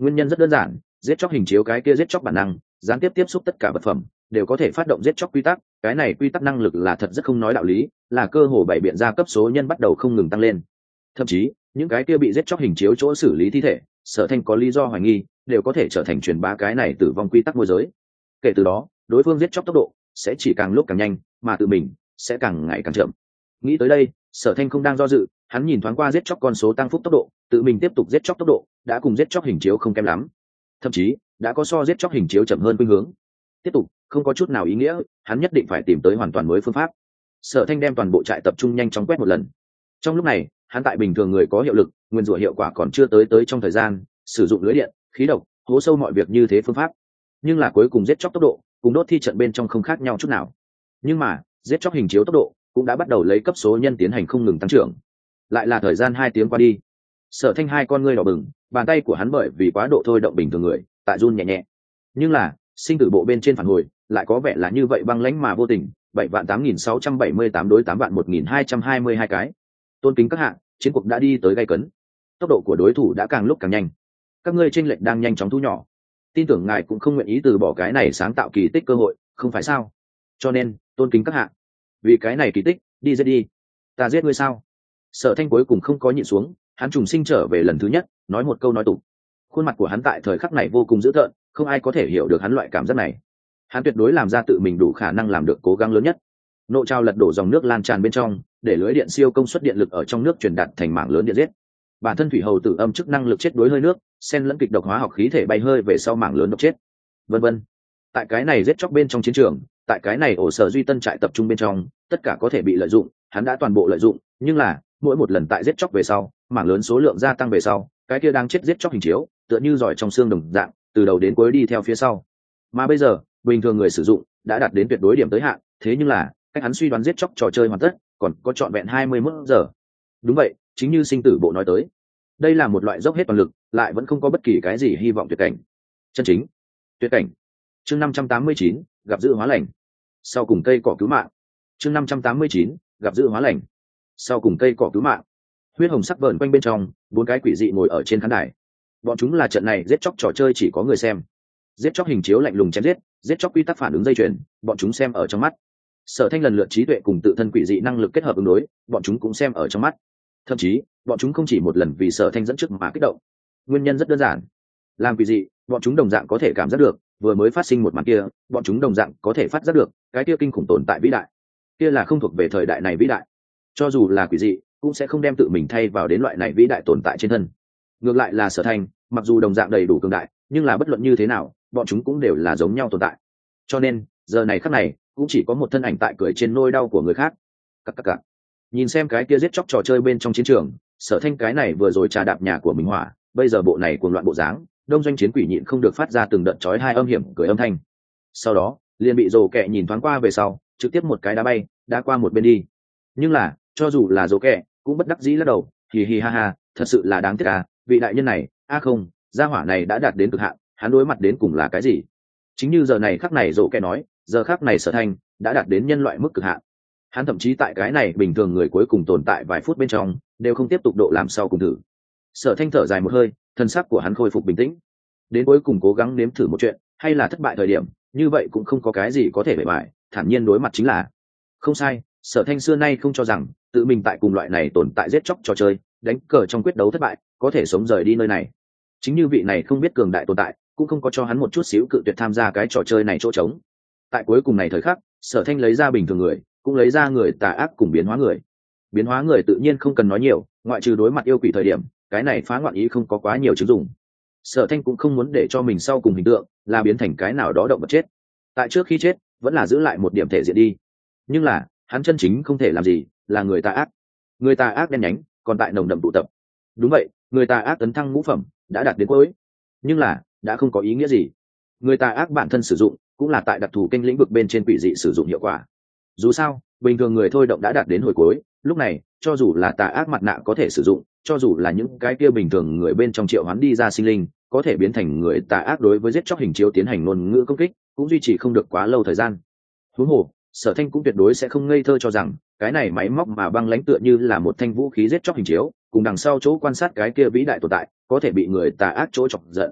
Nguyên nhân rất đơn giản, giết chóc hình chiếu cái kia giết chóc bản năng, gián tiếp tiếp xúc tất cả vật phẩm đều có thể phát động giết chóc quy tắc, cái này quy tắc năng lực là thật rất không nói đạo lý, là cơ hồ bảy biện ra cấp số nhân bắt đầu không ngừng tăng lên. Thậm chí những cái kia bị giết chóc hình chiếu chỗ xử lý thi thể, Sở Thanh có lý do hoài nghi đều có thể trở thành truyền bá cái này tử vong quy tắc môi giới. Kể từ đó đối phương giết chóc tốc độ sẽ chỉ càng lúc càng nhanh, mà tự mình sẽ càng ngày càng chậm. Nghĩ tới đây, Sở Thanh không đang do dự, hắn nhìn thoáng qua giết chóc con số tăng phúc tốc độ, tự mình tiếp tục giết chóc tốc độ đã cùng giết chóc hình chiếu không kém lắm, thậm chí đã có so giết chóc hình chiếu chậm hơn khuynh hướng. Tiếp tục không có chút nào ý nghĩa, hắn nhất định phải tìm tới hoàn toàn mới phương pháp. Sở Thanh đem toàn bộ trại tập trung nhanh chóng quét một lần. Trong lúc này hắn tại bình thường người có hiệu lực, nguyên rủa hiệu quả còn chưa tới tới trong thời gian sử dụng lưới điện, khí độc, hố sâu mọi việc như thế phương pháp, nhưng là cuối cùng giết chóc tốc độ cùng đốt thi trận bên trong không khác nhau chút nào. Nhưng mà giết chóc hình chiếu tốc độ cũng đã bắt đầu lấy cấp số nhân tiến hành không ngừng tăng trưởng. Lại là thời gian hai tiếng qua đi, Sở Thanh hai con ngươi đỏ bừng, bàn tay của hắn bởi vì quá độ thôi động bình thường người tại run nhẹ nhẹ. Nhưng là sinh tử bộ bên trên phản hồi lại có vẻ là như vậy băng lãnh mà vô tình. Bảy vạn tám nghìn sáu trăm bảy mươi tám đối tám vạn một nghìn hai trăm hai mươi hai cái. Tôn kính các hạ, chiến cuộc đã đi tới gay cấn, tốc độ của đối thủ đã càng lúc càng nhanh, các ngươi chênh lệch đang nhanh chóng thu nhỏ, tin tưởng ngài cũng không nguyện ý từ bỏ cái này sáng tạo kỳ tích cơ hội, không phải sao? Cho nên tôn kính các hạ, vì cái này kỳ tích đi giết đi. Ta giết ngươi sao? Sở Thanh cuối cùng không có nhịn xuống, hắn trùng sinh trở về lần thứ nhất, nói một câu nói tục. Khuôn mặt của hắn tại thời khắc này vô cùng dữ tợn, không ai có thể hiểu được hắn loại cảm giác này. Hắn tuyệt đối làm ra tự mình đủ khả năng làm được cố gắng lớn nhất. Nộ trào lật đổ dòng nước lan tràn bên trong, để lưới điện siêu công suất điện lực ở trong nước truyền đạt thành mảng lớn điện giết. Bản thân thủy hầu tử âm chức năng lực chết đối hơi nước, xen lẫn kịch độc hóa học khí thể bay hơi về sau mảng lớn độc chết. Vân vân. Tại cái này giết chóc bên trong chiến trường, tại cái này ổ sở duy tân trại tập trung bên trong, tất cả có thể bị lợi dụng, hắn đã toàn bộ lợi dụng, nhưng là mỗi một lần tại giết chóc về sau, mảng lớn số lượng gia tăng về sau, cái kia đang chết giết chóc hình chiếu, tựa như giỏi trong xương đồng dạng, từ đầu đến cuối đi theo phía sau. Mà bây giờ, bình thường người sử dụng đã đạt đến tuyệt đối điểm tới hạn, thế nhưng là cách hắn suy đoán giết chóc trò chơi hoàn tất còn có trọn vẹn hai mươi mốt giờ. Đúng vậy, chính như sinh tử bộ nói tới, đây là một loại dốc hết toàn lực lại vẫn không có bất kỳ cái gì hy vọng tuyệt cảnh. Chân chính tuyệt cảnh. Chương năm trăm tám mươi chín, gặp dự hóa lành. Sau cùng cây cỏ cứu mạng. Chương năm trăm tám mươi chín, gặp dự hóa lành. Sau cùng cây cỏ cứu mạng. Huyết hồng sắc vờn quanh bên trong, bốn cái quỷ dị ngồi ở trên khán đài. Bọn chúng là trận này giết chóc trò chơi chỉ có người xem. Giết chóc hình chiếu lạnh lùng chém giết, giết chóc quy tắc phản ứng dây chuyền, bọn chúng xem ở trong mắt. Sở Thanh lần lượt trí tuệ cùng tự thân quỷ dị năng lực kết hợp ứng đối, bọn chúng cũng xem ở trong mắt. Thậm chí bọn chúng không chỉ một lần vì Sở Thanh dẫn trước mà kích động. Nguyên nhân rất đơn giản, làm quỷ dị, bọn chúng đồng dạng có thể cảm giác được vừa mới phát sinh một màn kia, bọn chúng đồng dạng có thể phát giác được cái kia kinh khủng tồn tại vĩ đại, kia là không thuộc về thời đại này vĩ đại. Cho dù là quỷ dị cũng sẽ không đem tự mình thay vào đến loại này vĩ đại tồn tại trên thân. Ngược lại là Sở Thanh, mặc dù đồng dạng đầy đủ cường đại, nhưng là bất luận như thế nào bọn chúng cũng đều là giống nhau tồn tại. Cho nên giờ này khắc này cũng chỉ có một thân ảnh tại cười trên nỗi đau của người khác. Cắc cắc cắc. Nhìn xem cái kia giết chóc trò chơi bên trong chiến trường, Sở Thanh cái này vừa rồi trà đạp nhà của mình hỏa, bây giờ bộ này cuồng loạn bộ dáng, đông doanh chiến quỷ nhịn không được phát ra từng đợt chói hai âm hiểm cười âm thanh. Sau đó liền bị Dồ Kẹ nhìn thoáng qua về sau, trực tiếp một cái đá bay đã qua một bên đi. Nhưng là cho dù là Dồ Kẹ cũng bất đắc dĩ lắc đầu, hì hì ha ha, thật sự là đáng tiếc à, vị đại nhân này, a à không, gia hỏa này đã đạt đến cực hạn, hắn đối mặt đến cùng là cái gì? Chính như giờ này khắc này Dồ Kẹ nói, giờ khắc này Sở Thanh đã đạt đến nhân loại mức cực hạn. Hắn thậm chí tại cái này bình thường người cuối cùng tồn tại vài phút bên trong đều không tiếp tục độ làm sau cùng thử. Sở Thanh thở dài một hơi, thân sắc của hắn khôi phục bình tĩnh. Đến cuối cùng cố gắng nếm thử một chuyện, hay là thất bại thời điểm, như vậy cũng không có cái gì có thể bề bại, thản nhiên đối mặt chính là. Không sai, Sở Thanh xưa nay không cho rằng tự mình tại cùng loại này tồn tại giết chóc trò chơi, đánh cờ trong quyết đấu thất bại, có thể sống rời đi nơi này. Chính như vị này không biết cường đại tồn tại, cũng không có cho hắn một chút xíu cự tuyệt tham gia cái trò chơi này chỗ trống. Tại cuối cùng này thời khắc, Sở Thanh lấy ra bình thường người, cũng lấy ra người tà ác cùng biến hóa người. Biến hóa người tự nhiên không cần nói nhiều, ngoại trừ đối mặt yêu quỷ thời điểm, cái này phá ngoạn ý không có quá nhiều chứng dụng. Sở Thanh cũng không muốn để cho mình sau cùng hình tượng là biến thành cái nào đó động vật chết. Tại trước khi chết, vẫn là giữ lại một điểm thể diện đi. Nhưng là, hắn chân chính không thể làm gì, là người tà ác. Người tà ác đen nhánh, còn tại nồng đậm tụ tập. Đúng vậy, người tà ác tấn thăng ngũ phẩm, đã đạt đến cuối. Nhưng là, đã không có ý nghĩa gì. Người tà ác bản thân sử dụng, cũng là tại đặc thù kênh lĩnh vực bên trên quỷ dị sử dụng hiệu quả. Dù sao, bình thường người thôi động đã đạt đến hồi cuối, lúc này cho dù là tà ác mặt nạ có thể sử dụng, cho dù là những cái kia bình thường người bên trong triệu hoán đi ra sinh linh có thể biến thành người tà ác đối với giết chóc hình chiếu tiến hành ngôn ngữ công kích, cũng duy trì không được quá lâu thời gian. Huống hồ, Sở Thanh cũng tuyệt đối sẽ không ngây thơ cho rằng cái này máy móc mà băng lãnh tựa như là một thanh vũ khí giết chóc hình chiếu, cùng đằng sau chỗ quan sát cái kia vĩ đại tồn tại có thể bị người tà ác chỗ chọc giận.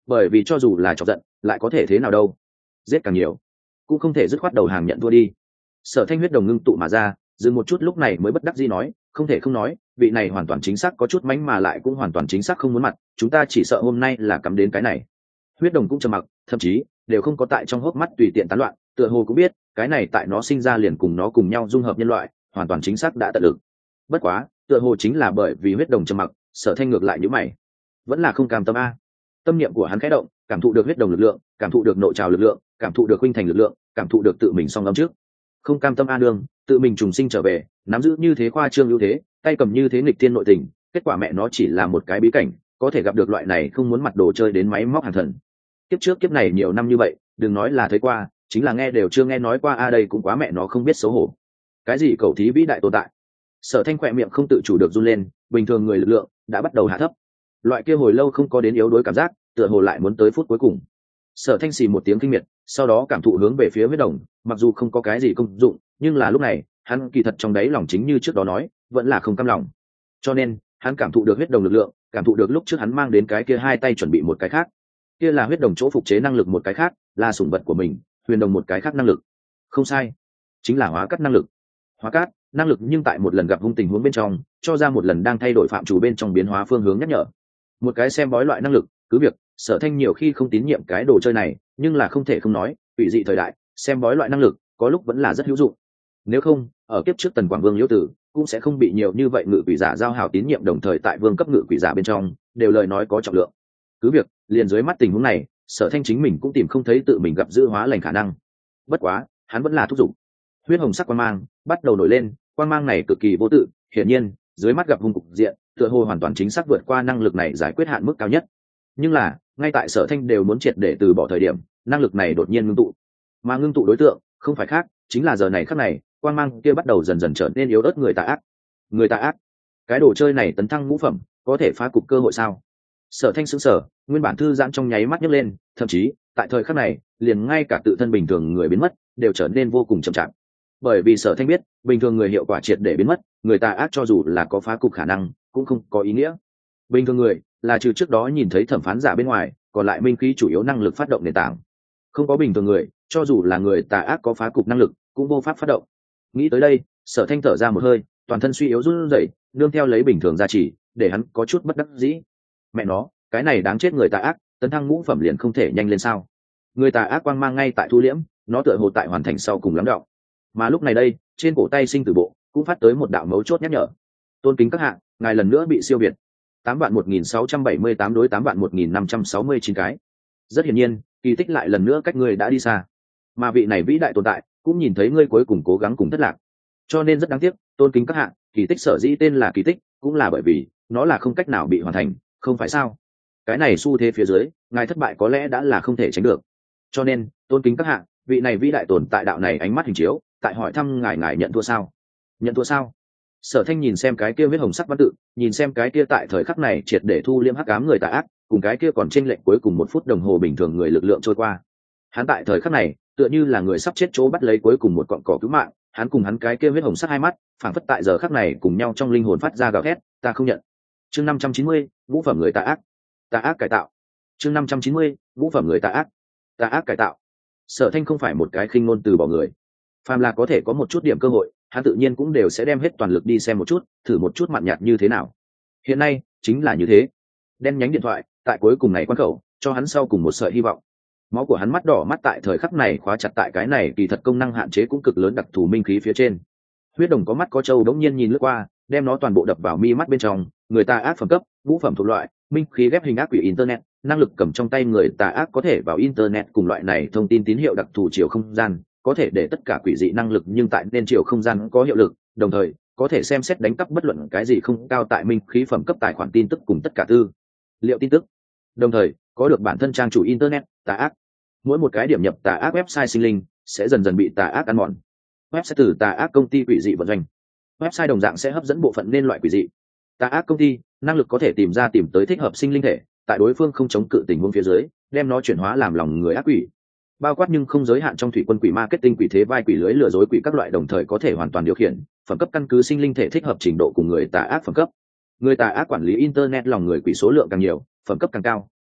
bởi vì cho dù là chọc giận lại có thể thế nào đâu, giết càng nhiều cũng không thể dứt khoát đầu hàng nhận thua đi. Sở Thanh huyết đồng ngưng tụ mà ra, dừng một chút lúc này mới bất đắc dĩ nói, không thể không nói, vị này hoàn toàn chính xác có chút mánh mà lại cũng hoàn toàn chính xác không muốn mặt, chúng ta chỉ sợ hôm nay là cắm đến cái này. Huyết đồng cũng trầm mặc, thậm chí đều không có tại trong hốc mắt tùy tiện tán loạn, tựa hồ cũng biết cái này tại nó sinh ra liền cùng nó cùng nhau dung hợp nhân loại, hoàn toàn chính xác đã tận lực. Bất quá tựa hồ chính là bởi vì huyết đồng trầm mặc, Sở Thanh ngược lại nhíu mày, vẫn là không cam tâm a. Tâm niệm của hắn khẽ động, cảm thụ được huyết đồng lực lượng, cảm thụ được nội trào lực lượng, cảm thụ được huynh thành lực lượng, cảm thụ được tự mình song lâm trước. Không cam tâm a đương, tự mình trùng sinh trở về, nắm giữ như thế khoa trương ưu thế, tay cầm như thế nghịch thiên nội tình, kết quả mẹ nó chỉ là một cái bí cảnh, có thể gặp được loại này không muốn mặt đồ chơi đến máy móc hàng thần. Kiếp trước kiếp này nhiều năm như vậy, đừng nói là thấy qua, chính là nghe đều chưa nghe nói qua a, đây cũng quá mẹ nó không biết xấu hổ. Cái gì cầu thí vĩ đại tồn tại. Sở Thanh khỏe miệng không tự chủ được run lên, bình thường người lực lượng đã bắt đầu hạ thấp. Loại kia hồi lâu không có đến yếu đuối cảm giác, tựa hồ lại muốn tới phút cuối cùng. Sở Thanh xì một tiếng kinh miệt, sau đó cảm thụ hướng về phía huyết đồng, mặc dù không có cái gì công dụng, nhưng là lúc này hắn kỳ thật trong đáy lòng chính như trước đó nói, vẫn là không cam lòng. Cho nên hắn cảm thụ được huyết đồng lực lượng, cảm thụ được lúc trước hắn mang đến cái kia hai tay chuẩn bị một cái khác, kia là huyết đồng chỗ phục chế năng lực một cái khác, là sủng vật của mình, huyền đồng một cái khác năng lực. Không sai, chính là hóa cắt năng lực. Hóa cát năng lực nhưng tại một lần gặp hung tình huống bên trong, cho ra một lần đang thay đổi phạm chủ bên trong biến hóa phương hướng nhắc nhở. Một cái xem bói loại năng lực, cứ việc Sở Thanh nhiều khi không tín nhiệm cái đồ chơi này, nhưng là không thể không nói, quỷ dị thời đại, xem bói loại năng lực có lúc vẫn là rất hữu dụng. Nếu không, ở kiếp trước Tần Quảng Vương Liễu Tử cũng sẽ không bị nhiều như vậy ngự quỷ giả giao hảo tín nhiệm, đồng thời tại vương cấp ngự quỷ giả bên trong đều lời nói có trọng lượng. Cứ việc liền dưới mắt tình huống này, Sở Thanh chính mình cũng tìm không thấy tự mình gặp dư hóa lành khả năng. Bất quá hắn vẫn là thúc giục. Huyết hồng sắc quang mang bắt đầu nổi lên, quang mang này cực kỳ vô tự, hiển nhiên dưới mắt gặp hung cục diện, tựa hồ hoàn toàn chính xác vượt qua năng lực này giải quyết hạn mức cao nhất. Nhưng là ngay tại Sở Thanh đều muốn triệt để từ bỏ thời điểm, năng lực này đột nhiên ngưng tụ, mà ngưng tụ đối tượng không phải khác, chính là giờ này khắc này, quang mang kia bắt đầu dần dần trở nên yếu ớt người tà ác. Người tà ác, cái đồ chơi này tấn thăng ngũ phẩm, có thể phá cục cơ hội sao? Sở Thanh sững sờ, nguyên bản thư giãn trong nháy mắt nhấc lên, thậm chí tại thời khắc này, liền ngay cả tự thân bình thường người biến mất đều trở nên vô cùng chậm chạp. Bởi vì Sở Thanh biết, bình thường người hiệu quả triệt để biến mất, người tà ác cho dù là có phá cục khả năng, cũng không có ý nghĩa. Bình thường người là trừ trước đó nhìn thấy thẩm phán giả bên ngoài, còn lại minh khí chủ yếu năng lực phát động nền tảng. Không có bình thường người, cho dù là người tà ác có phá cục năng lực, cũng vô pháp phát động. Nghĩ tới đây, Sở Thanh thở ra một hơi, toàn thân suy yếu run rẩy, nương theo lấy bình thường gia trì, để hắn có chút bất đắc dĩ. Mẹ nó, cái này đáng chết, người tà ác tấn thăng ngũ phẩm liền không thể nhanh lên sao? Người tà ác quang mang ngay tại thu liễm, nó tựa hồ tại hoàn thành sau cùng lắng đọng. Mà lúc này đây, trên cổ tay sinh tử bộ cũng phát tới một đạo mấu chốt nhắc nhở. Tôn kính các hạng, ngài lần nữa bị siêu việt. tám vạn một nghìn sáu trăm bảy mươi tám đối tám vạn một nghìn năm trăm sáu mươi chín cái. Rất hiển nhiên, kỳ tích lại lần nữa cách ngươi đã đi xa. Mà vị này vĩ đại tồn tại cũng nhìn thấy ngươi cuối cùng cố gắng cùng thất lạc. Cho nên rất đáng tiếc, tôn kính các hạng, kỳ tích sở dĩ tên là kỳ tích, cũng là bởi vì nó là không cách nào bị hoàn thành, không phải sao? Cái này xu thế phía dưới, ngài thất bại có lẽ đã là không thể tránh được. Cho nên, tôn kính các hạng, vị này vĩ đại tồn tại đạo này ánh mắt hình chiếu, tại hỏi thăm ngài ngài nhận thua sao? Nhận thua sao? Sở Thanh nhìn xem cái kia huyết hồng sắc văn tự, nhìn xem cái kia tại thời khắc này triệt để thu liễm hắc ám người tà ác, cùng cái kia còn chênh lệch cuối cùng một phút đồng hồ bình thường người lực lượng trôi qua. Hắn tại thời khắc này, tựa như là người sắp chết chỗ bắt lấy cuối cùng một cọng cỏ cứu mạng, hắn cùng hắn cái kia huyết hồng sắc hai mắt, phảng phất tại giờ khắc này cùng nhau trong linh hồn phát ra gào thét, ta không nhận. Chương năm trăm chín mươi, ngũ phẩm người tà ác. Tà ác cải tạo. Chương năm trăm chín mươi, ngũ phẩm người tà ác. Tà ác cải tạo. Sở Thanh không phải một cái khinh ngôn từ bỏ người. Phàm là có thể có một chút điểm cơ hội, hắn tự nhiên cũng đều sẽ đem hết toàn lực đi xem một chút, thử một chút mặn nhạt như thế nào. Hiện nay chính là như thế. Đen nhánh điện thoại tại cuối cùng này quan khẩu cho hắn sau cùng một sợi hy vọng. Máu của hắn mắt đỏ mắt tại thời khắc này khóa chặt tại cái này kỳ thật công năng hạn chế cũng cực lớn đặc thù minh khí phía trên. Huyết đồng có mắt có trâu đống nhiên nhìn lướt qua, đem nó toàn bộ đập vào mi mắt bên trong. Người ta ác phẩm cấp, ngũ phẩm thuộc loại, minh khí ghép hình ác quỷ internet, năng lực cầm trong tay người tà ác có thể vào internet cùng loại này thông tin tín hiệu đặc thù chiều không gian, có thể để tất cả quỷ dị năng lực nhưng tại nên chiều không gian có hiệu lực, đồng thời có thể xem xét đánh cắp bất luận cái gì không cao tại minh khí phẩm cấp tài khoản tin tức cùng tất cả tư liệu tin tức, đồng thời có được bản thân trang chủ internet tà ác. Mỗi một cái điểm nhập tà ác website sinh linh sẽ dần dần bị tà ác ăn mòn. Website từ tà ác công ty quỷ dị vận doanh, website đồng dạng sẽ hấp dẫn bộ phận nên loại quỷ dị. Tà ác công ty năng lực có thể tìm ra tìm tới thích hợp sinh linh thể, tại đối phương không chống cự tình huống phía dưới, đem nó chuyển hóa làm lòng người ác quỷ. Bao quát nhưng không giới hạn trong thủy quân quỷ marketing quỷ thế vai quỷ lưới lừa dối quỷ các loại, đồng thời có thể hoàn toàn điều khiển phẩm cấp căn cứ sinh linh thể thích hợp trình độ cùng người tà ác phẩm cấp. Người tà ác quản lý internet lòng người quỷ số lượng càng nhiều, phẩm cấp càng cao,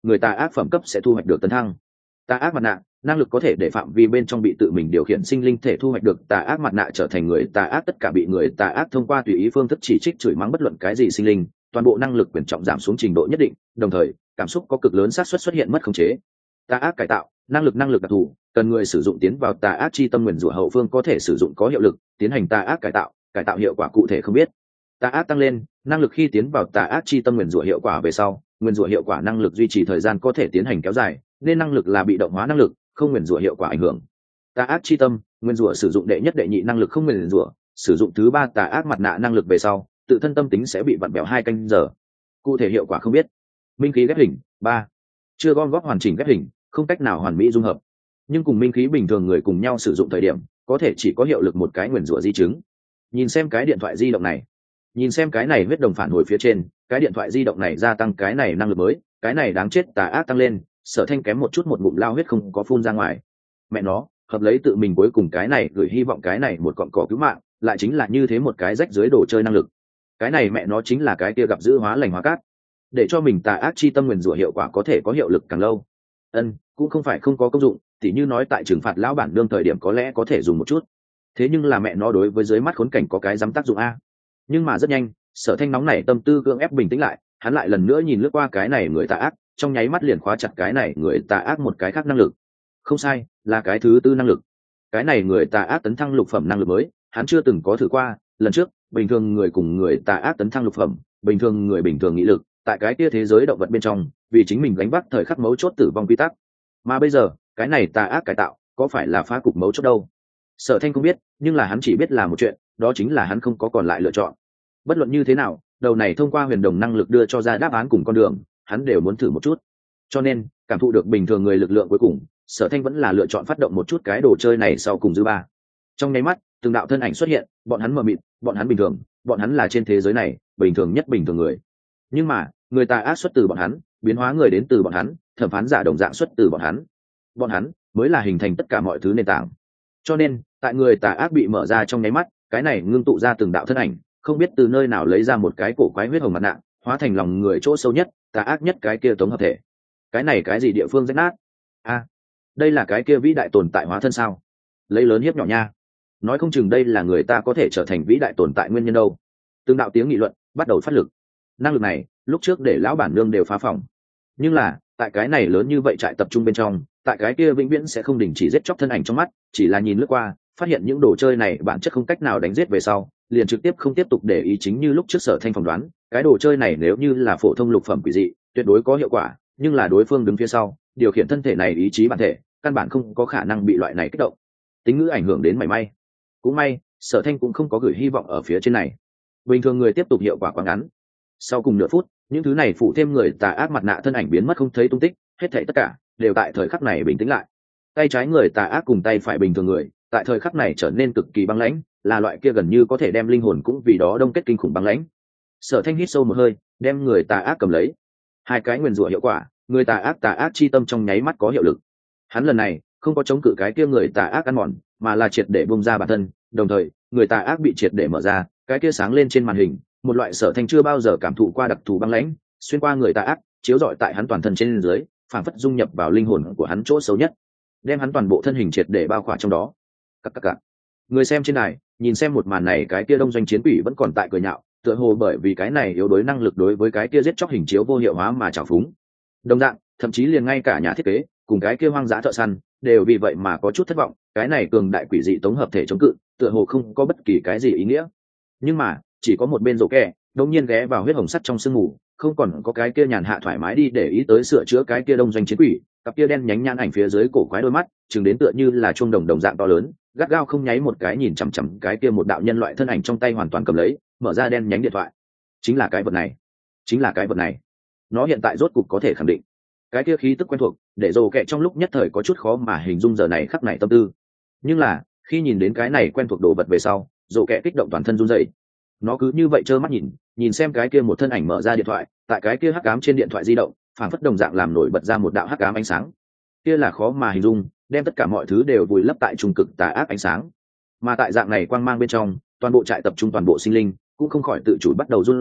người tà ác phẩm cấp sẽ thu hoạch được tấn thăng. Tà ác mặt nạ năng lực có thể để phạm vi bên trong bị tự mình điều khiển sinh linh thể thu hoạch được tà ác mặt nạ trở thành người tà ác, tất cả bị người tà ác thông qua tùy ý phương thức chỉ trích chửi mắng bất luận cái gì sinh linh, toàn bộ năng lực quyền trọng giảm xuống trình độ nhất định, đồng thời cảm xúc có cực lớn xác suất xuất hiện mất khống chế. Tà ác cải tạo năng lực năng lực đặc thù, cần người sử dụng tiến vào tà ác chi tâm nguyền rủa hậu phương có thể sử dụng có hiệu lực tiến hành tà ác cải tạo, cải tạo hiệu quả cụ thể không biết. Tà ác tăng lên năng lực khi tiến vào tà ác chi tâm nguyền rủa hiệu quả về sau, nguyền rủa hiệu quả năng lực duy trì thời gian có thể tiến hành kéo dài, nên năng lực là bị động hóa năng lực, không nguyền rủa hiệu quả ảnh hưởng. Tà ác chi tâm nguyền rủa sử dụng đệ nhất đệ nhị năng lực không nguyền rủa, sử dụng thứ ba tà ác mặt nạ năng lực về sau, tự thân tâm tính sẽ bị vặn bèo hai canh giờ, cụ thể hiệu quả không biết. Minh khí ghép hình ba chưa gom góp hoàn chỉnh ghép hình, không cách nào hoàn mỹ dung hợp, nhưng cùng minh khí bình thường người cùng nhau sử dụng thời điểm có thể chỉ có hiệu lực một cái nguyền rủa di chứng. Nhìn xem cái điện thoại di động này, nhìn xem cái này huyết đồng phản hồi phía trên, cái điện thoại di động này gia tăng cái này năng lực mới, cái này đáng chết tà ác tăng lên. Sở Thanh kém một chút một ngụm lao huyết không có phun ra ngoài. Mẹ nó, hợp lấy tự mình cuối cùng cái này gửi hy vọng cái này một cọng cỏ cứu mạng, lại chính là như thế một cái rách dưới đồ chơi năng lực. Cái này mẹ nó chính là cái kia gặp dữ hóa lành hóa cát, để cho mình tà ác chi tâm nguyền rủa hiệu quả có thể có hiệu lực càng lâu. Ân, cũng không phải không có công dụng, tỉ như nói tại trừng phạt lão bản đương thời điểm có lẽ có thể dùng một chút. Thế nhưng là mẹ nó đối với dưới mắt khốn cảnh có cái dám tác dụng a. Nhưng mà rất nhanh, Sở Thanh nóng nảy tâm tư cưỡng ép bình tĩnh lại, hắn lại lần nữa nhìn lướt qua cái này người tà ác, trong nháy mắt liền khóa chặt cái này người tà ác một cái khác năng lực. Không sai, là cái thứ tư năng lực. Cái này người tà ác tấn thăng lục phẩm năng lực mới, hắn chưa từng có thử qua. Lần trước bình thường người cùng người tà ác tấn thăng lục phẩm, bình thường người bình thường nghị lực tại cái kia thế giới động vật bên trong vì chính mình gánh vác thời khắc mấu chốt tử vong quy tắc, mà bây giờ cái này tà ác cải tạo có phải là phá cục mấu chốt đâu? Sở Thanh không biết, nhưng là hắn chỉ biết là một chuyện, đó chính là hắn không có còn lại lựa chọn. Bất luận như thế nào, đầu này thông qua huyền đồng năng lực đưa cho ra đáp án cùng con đường, hắn đều muốn thử một chút. Cho nên cảm thụ được bình thường người lực lượng cuối cùng, Sở Thanh vẫn là lựa chọn phát động một chút cái đồ chơi này sau cùng dư ba. Trong nháy mắt từng đạo thân ảnh xuất hiện, bọn hắn mờ mịt, bọn hắn bình thường, bọn hắn là trên thế giới này bình thường nhất bình thường người. Nhưng mà người tà ác xuất từ bọn hắn, biến hóa người đến từ bọn hắn, thẩm phán giả đồng dạng xuất từ bọn hắn. Bọn hắn mới là hình thành tất cả mọi thứ nền tảng. Cho nên tại người tà ác bị mở ra trong nháy mắt, cái này ngưng tụ ra từng đạo thân ảnh, không biết từ nơi nào lấy ra một cái cổ quái huyết hồng mặt nạ, hóa thành lòng người chỗ sâu nhất, tà ác nhất cái kia tống hợp thể. Cái này cái gì địa phương rách nát? A, à, đây là cái kia vĩ đại tồn tại hóa thân sao? Lấy lớn hiếp nhỏ nha. Nói không chừng đây là người ta có thể trở thành vĩ đại tồn tại nguyên nhân đâu. Từng đạo tiếng nghị luận bắt đầu phát lực. Năng lực này lúc trước để lão bản nương đều phá phòng, nhưng là tại cái này lớn như vậy trại tập trung bên trong, tại cái kia vĩnh viễn sẽ không đình chỉ giết chóc thân ảnh trong mắt, chỉ là nhìn lướt qua phát hiện những đồ chơi này bản chất không cách nào đánh giết về sau, liền trực tiếp không tiếp tục để ý. Chính như lúc trước Sở Thanh phỏng đoán, cái đồ chơi này nếu như là phổ thông lục phẩm quỷ dị tuyệt đối có hiệu quả, nhưng là đối phương đứng phía sau điều khiển thân thể này ý chí bản thể, căn bản không có khả năng bị loại này kích động tính ngữ ảnh hưởng đến mảy may. Cũng may Sở Thanh cũng không có gửi hy vọng ở phía trên này. Bình thường người tiếp tục hiệu quả quá ngắn. Sau cùng nửa phút, những thứ này phụ thêm người tà ác mặt nạ thân ảnh biến mất không thấy tung tích, hết thảy tất cả đều tại thời khắc này bình tĩnh lại. Tay trái người tà ác cùng tay phải bình thường người tại thời khắc này trở nên cực kỳ băng lãnh, là loại kia gần như có thể đem linh hồn cũng vì đó đông kết kinh khủng băng lãnh. Sở Thanh hít sâu một hơi, đem người tà ác cầm lấy. Hai cái nguyền rủa hiệu quả, người tà ác tà ác chi tâm trong nháy mắt có hiệu lực. Hắn lần này không có chống cự cái kia người tà ác ăn mòn, mà là triệt để bung ra bản thân, đồng thời người tà ác bị triệt để mở ra, cái kia sáng lên trên màn hình, một loại Sở Thanh chưa bao giờ cảm thụ qua đặc thù băng lãnh xuyên qua người tà ác, chiếu rọi tại hắn toàn thân trên dưới, phảng phất dung nhập vào linh hồn của hắn chỗ sâu nhất, đem hắn toàn bộ thân hình triệt để bao khỏa trong đó. Các các các. Người xem trên này nhìn xem một màn này, cái kia đông doanh chiến quỷ vẫn còn tại cười nhạo, tựa hồ bởi vì cái này yếu đối năng lực đối với cái kia giết chóc hình chiếu vô hiệu hóa mà trào phúng. Đồng dạng, thậm chí liền ngay cả nhà thiết kế cùng cái kia hoang dã thợ săn đều vì vậy mà có chút thất vọng, cái này cường đại quỷ dị tống hợp thể chống cự tựa hồ không có bất kỳ cái gì ý nghĩa. Nhưng mà chỉ có một bên rổ kẹ đột nhiên ghé vào huyết hồng sắt trong sương mù, không còn có cái kia nhàn hạ thoải mái đi để ý tới sửa chữa cái kia đông doanh chiến quỷ, cặp kia đen nhánh nhãn ảnh phía dưới cổ quái đôi mắt chừng đến tựa như là chuông đồng đồng dạng to lớn, gắt gao không nháy một cái nhìn chằm chằm cái kia một đạo nhân loại thân ảnh trong tay hoàn toàn cầm lấy, mở ra đen nhánh điện thoại. Chính là cái vật này, chính là cái vật này. Nó hiện tại rốt cục có thể khẳng định. Cái kia khí tức quen thuộc để rồ kẹ trong lúc nhất thời có chút khó mà hình dung giờ này khắc này tâm tư. Nhưng là khi nhìn đến cái này quen thuộc đồ vật về sau, rồ kẹ kích động toàn thân run rẩy. Nó cứ như vậy trơ mắt nhìn nhìn xem cái kia một thân ảnh mở ra điện thoại, tại cái kia hắc ám trên điện thoại di động phảng phất đồng dạng làm nổi bật ra một đạo hắc ám ánh sáng, kia là khó mà hình dung, đem tất cả mọi thứ đều vùi lấp tại trung cực tà ác ánh sáng. Mà tại dạng này quang mang bên trong, toàn bộ trại tập trung toàn bộ sinh linh cũng không khỏi tự chủ bắt đầu run rẩy,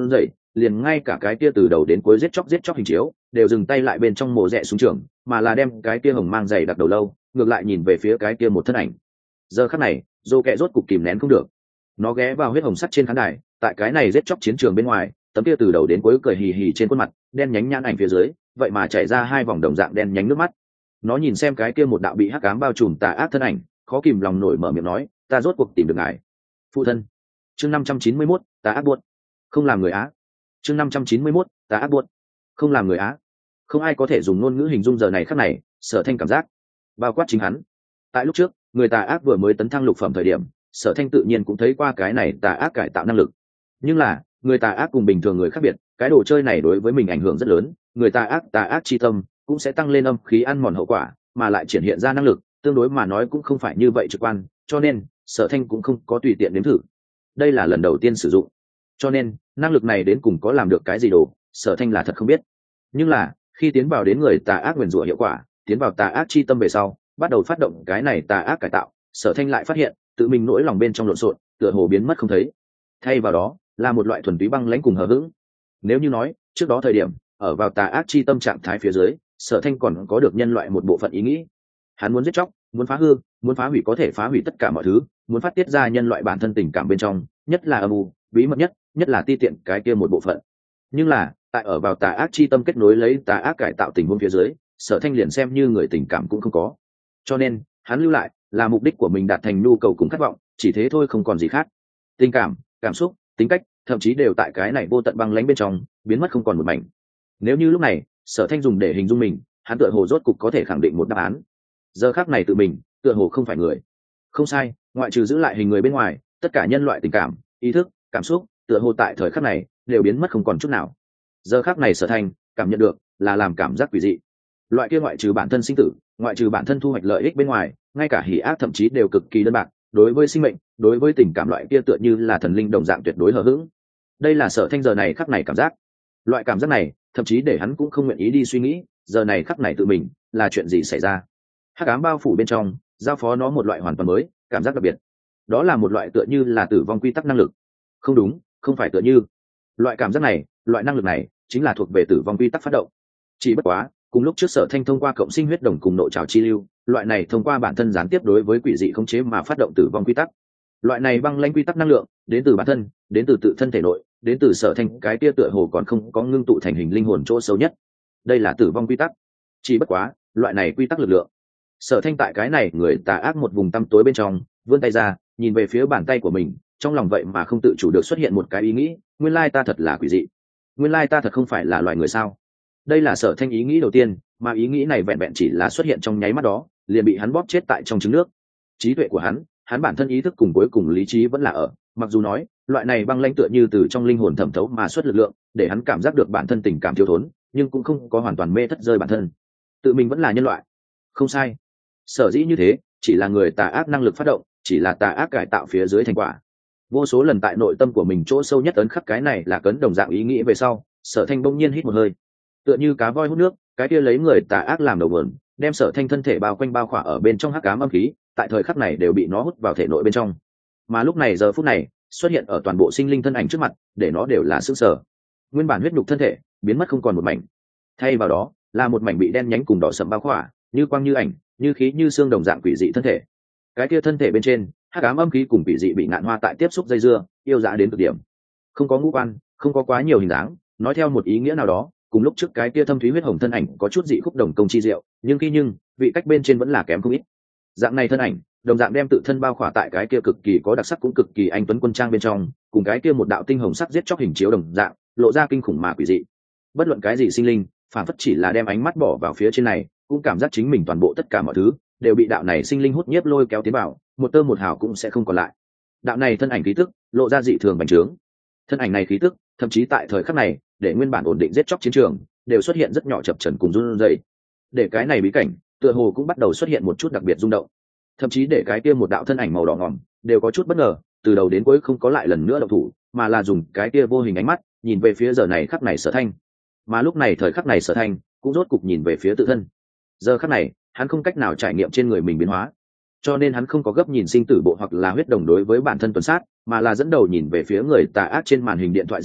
liền ngay cả cái kia từ đầu đến cuối giết chóc giết chóc hình chiếu đều dừng tay lại bên trong mồ rẽ xuống trường, mà là đem cái kia hồng mang dày đặc đầu lâu ngược lại nhìn về phía cái kia một thân ảnh. Giờ khắc này dô kẹ rốt cục kìm nén không được, nó ghé vào huyết hồng sắt trên khán đài, tại cái này giết chóc chiến trường bên ngoài, tấm kia từ đầu đến cuối cười hì hì trên khuôn mặt đen nhánh nhãn ảnh phía dưới vậy mà chảy ra hai vòng đồng dạng đen nhánh nước mắt. Nó nhìn xem cái kia một đạo bị hắc ám bao trùm tà ác thân ảnh, khó kìm lòng nổi mở miệng nói, ta rốt cuộc tìm được ngài phụ thân. Chương năm trăm chín mươi mốt, tà ác buốt không làm người á. Chương năm trăm chín mươi mốt, tà ác buốt không làm người á. Không ai có thể dùng ngôn ngữ hình dung giờ này khắc này Sở Thanh cảm giác, bao quát chính hắn. Tại lúc trước người tà ác vừa mới tấn thăng lục phẩm thời điểm, Sở Thanh tự nhiên cũng thấy qua cái này tà ác cải tạo năng lực. Nhưng là người tà ác cùng bình thường người khác biệt, cái đồ chơi này đối với mình ảnh hưởng rất lớn. Người tà ác tà ác chi tâm cũng sẽ tăng lên âm khí ăn mòn hậu quả, mà lại triển hiện ra năng lực tương đối mà nói cũng không phải như vậy trực quan, cho nên Sở Thanh cũng không có tùy tiện nếm thử. Đây là lần đầu tiên sử dụng, cho nên năng lực này đến cùng có làm được cái gì đồ, Sở Thanh là thật không biết. Nhưng là khi tiến vào đến người tà ác nguyền rủa hiệu quả, tiến vào tà ác chi tâm về sau, bắt đầu phát động cái này tà ác cải tạo, Sở Thanh lại phát hiện tự mình nỗi lòng bên trong lộn xộn tựa hồ biến mất không thấy, thay vào đó là một loại thuần túy băng lãnh cùng hờ hững. Nếu như nói trước đó thời điểm ở vào tà ác chi tâm trạng thái phía dưới, Sở Thanh còn có được nhân loại một bộ phận ý nghĩ, hắn muốn giết chóc, muốn phá hư, muốn phá hủy có thể phá hủy tất cả mọi thứ, muốn phát tiết ra nhân loại bản thân tình cảm bên trong, nhất là âm u bí mật nhất, nhất là ti tiện cái kia một bộ phận. Nhưng là tại ở vào tà ác chi tâm kết nối lấy tà ác cải tạo tình huống phía dưới, Sở Thanh liền xem như người tình cảm cũng không có, cho nên hắn lưu lại là mục đích của mình đạt thành nhu cầu cùng khát vọng, chỉ thế thôi, không còn gì khác. Tình cảm, cảm xúc, tính cách, thậm chí đều tại cái này vô tận băng lãnh bên trong biến mất không còn một mảnh. Nếu như lúc này Sở Thanh dùng để hình dung mình, hắn tựa hồ rốt cục có thể khẳng định một đáp án. Giờ khắc này tự mình tựa hồ không phải người. Không sai, ngoại trừ giữ lại hình người bên ngoài, tất cả nhân loại tình cảm, ý thức, cảm xúc tựa hồ tại thời khắc này đều biến mất không còn chút nào. Giờ khắc này Sở Thanh cảm nhận được là làm cảm giác quỷ dị. Loại kia ngoại trừ bản thân sinh tử, ngoại trừ bản thân thu hoạch lợi ích bên ngoài, ngay cả hỉ ác thậm chí đều cực kỳ đơn bạc, đối với sinh mệnh, đối với tình cảm loại kia tựa như là thần linh đồng dạng tuyệt đối hờ hững. Đây là Sở Thanh giờ này khắc này cảm giác. Loại cảm giác này thậm chí để hắn cũng không nguyện ý đi suy nghĩ giờ này khắc này tự mình là chuyện gì xảy ra. Hắc ám bao phủ bên trong, giao phó nó một loại hoàn toàn mới cảm giác đặc biệt, đó là một loại tựa như là tử vong quy tắc năng lực. Không đúng, không phải tựa như, loại cảm giác này, loại năng lực này chính là thuộc về tử vong quy tắc phát động. Chỉ bất quá cùng lúc trước Sở Thanh thông qua cộng sinh huyết đồng cùng nội trào chi lưu, loại này thông qua bản thân gián tiếp đối với quỷ dị khống chế mà phát động tử vong quy tắc. Loại này băng lãnh quy tắc năng lượng đến từ bản thân, đến từ tự thân thể nội, đến từ Sở Thanh cái tia tựa hồ còn không có ngưng tụ thành hình linh hồn chỗ sâu nhất. Đây là tử vong quy tắc. Chỉ bất quá loại này quy tắc lực lượng, Sở Thanh tại cái này người tà ác một vùng tăm tối bên trong vươn tay ra, nhìn về phía bàn tay của mình, trong lòng vậy mà không tự chủ được xuất hiện một cái ý nghĩ, nguyên lai ta thật là quỷ dị, nguyên lai ta thật không phải là loài người sao. Đây là Sở Thanh ý nghĩ đầu tiên, mà ý nghĩ này vẹn vẹn chỉ là xuất hiện trong nháy mắt đó liền bị hắn bóp chết tại trong trứng nước. Trí tuệ của hắn, hắn bản thân ý thức cùng cuối cùng lý trí vẫn là ở, mặc dù nói loại này băng lãnh tựa như từ trong linh hồn thẩm thấu mà xuất lực lượng để hắn cảm giác được bản thân tình cảm thiếu thốn, nhưng cũng không có hoàn toàn mê thất rơi bản thân, tự mình vẫn là nhân loại. Không sai, sở dĩ như thế chỉ là người tà ác năng lực phát động, chỉ là tà ác cải tạo phía dưới thành quả. Vô số lần tại nội tâm của mình chỗ sâu nhất ấn khắc cái này là cấn đồng dạng ý nghĩ về sau, Sở Thanh bỗng nhiên hít một hơi, tựa như cá voi hút nước, cái kia lấy người tà ác làm đầu nguồn, đem Sở Thanh thân thể bao quanh bao khỏa ở bên trong hắc ám âm khí, tại thời khắc này đều bị nó hút vào thể nội bên trong. Mà lúc này giờ phút này xuất hiện ở toàn bộ sinh linh thân ảnh trước mặt, để nó đều là sững sờ. Nguyên bản huyết nhục thân thể biến mất không còn một mảnh, thay vào đó là một mảnh bị đen nhánh cùng đỏ sẫm bao khỏa, như quang như ảnh, như khí như xương đồng dạng quỷ dị thân thể. Cái kia thân thể bên trên hắc ám âm khí cùng quỷ dị bị ngạn hoa tại tiếp xúc dây dưa, yêu dã đến cực điểm. Không có ngũ quan, không có quá nhiều hình dáng, nói theo một ý nghĩa nào đó, cùng lúc trước cái kia thâm thúy huyết hồng thân ảnh có chút dị khúc đồng công chi diệu, nhưng khi nhưng vị cách bên trên vẫn là kém không ít. Dạng này thân ảnh đồng dạng đem tự thân bao khỏa tại cái kia cực kỳ có đặc sắc cũng cực kỳ anh tuấn quân trang bên trong, cùng cái kia một đạo tinh hồng sắc giết chóc hình chiếu đồng dạng, lộ ra kinh khủng mà quỷ dị. Bất luận cái gì sinh linh, phản phất chỉ là đem ánh mắt bỏ vào phía trên này, cũng cảm giác chính mình toàn bộ tất cả mọi thứ đều bị đạo này sinh linh hút nhiếp lôi kéo tiến vào, một tơ một hào cũng sẽ không còn lại. Đạo này thân ảnh khí tức lộ ra dị thường bành trướng, thân ảnh này khí tức thậm chí tại thời khắc này để nguyên bản ổn định giết chóc chiến trường đều xuất hiện rất nhỏ chập chờn cùng run rẩy, để cái này bí cảnh tựa hồ cũng bắt đầu xuất hiện một chút đặc biệt rung động, thậm chí để cái kia một đạo thân ảnh màu đỏ ngòm đều có chút bất ngờ, từ đầu đến cuối không có lại lần nữa động thủ, mà là dùng cái kia vô hình ánh mắt nhìn về phía giờ này khắc này Sở Thanh. Mà lúc này thời khắc này Sở Thanh cũng rốt cục nhìn về phía tự thân. Giờ khắc này hắn không cách nào trải nghiệm trên người mình biến hóa, cho nên hắn không có gấp nhìn sinh tử bộ hoặc là huyết đồng đối với bản thân tuần sát, mà là dẫn đầu nhìn về phía người tà ác trên màn hình điện thoại di động,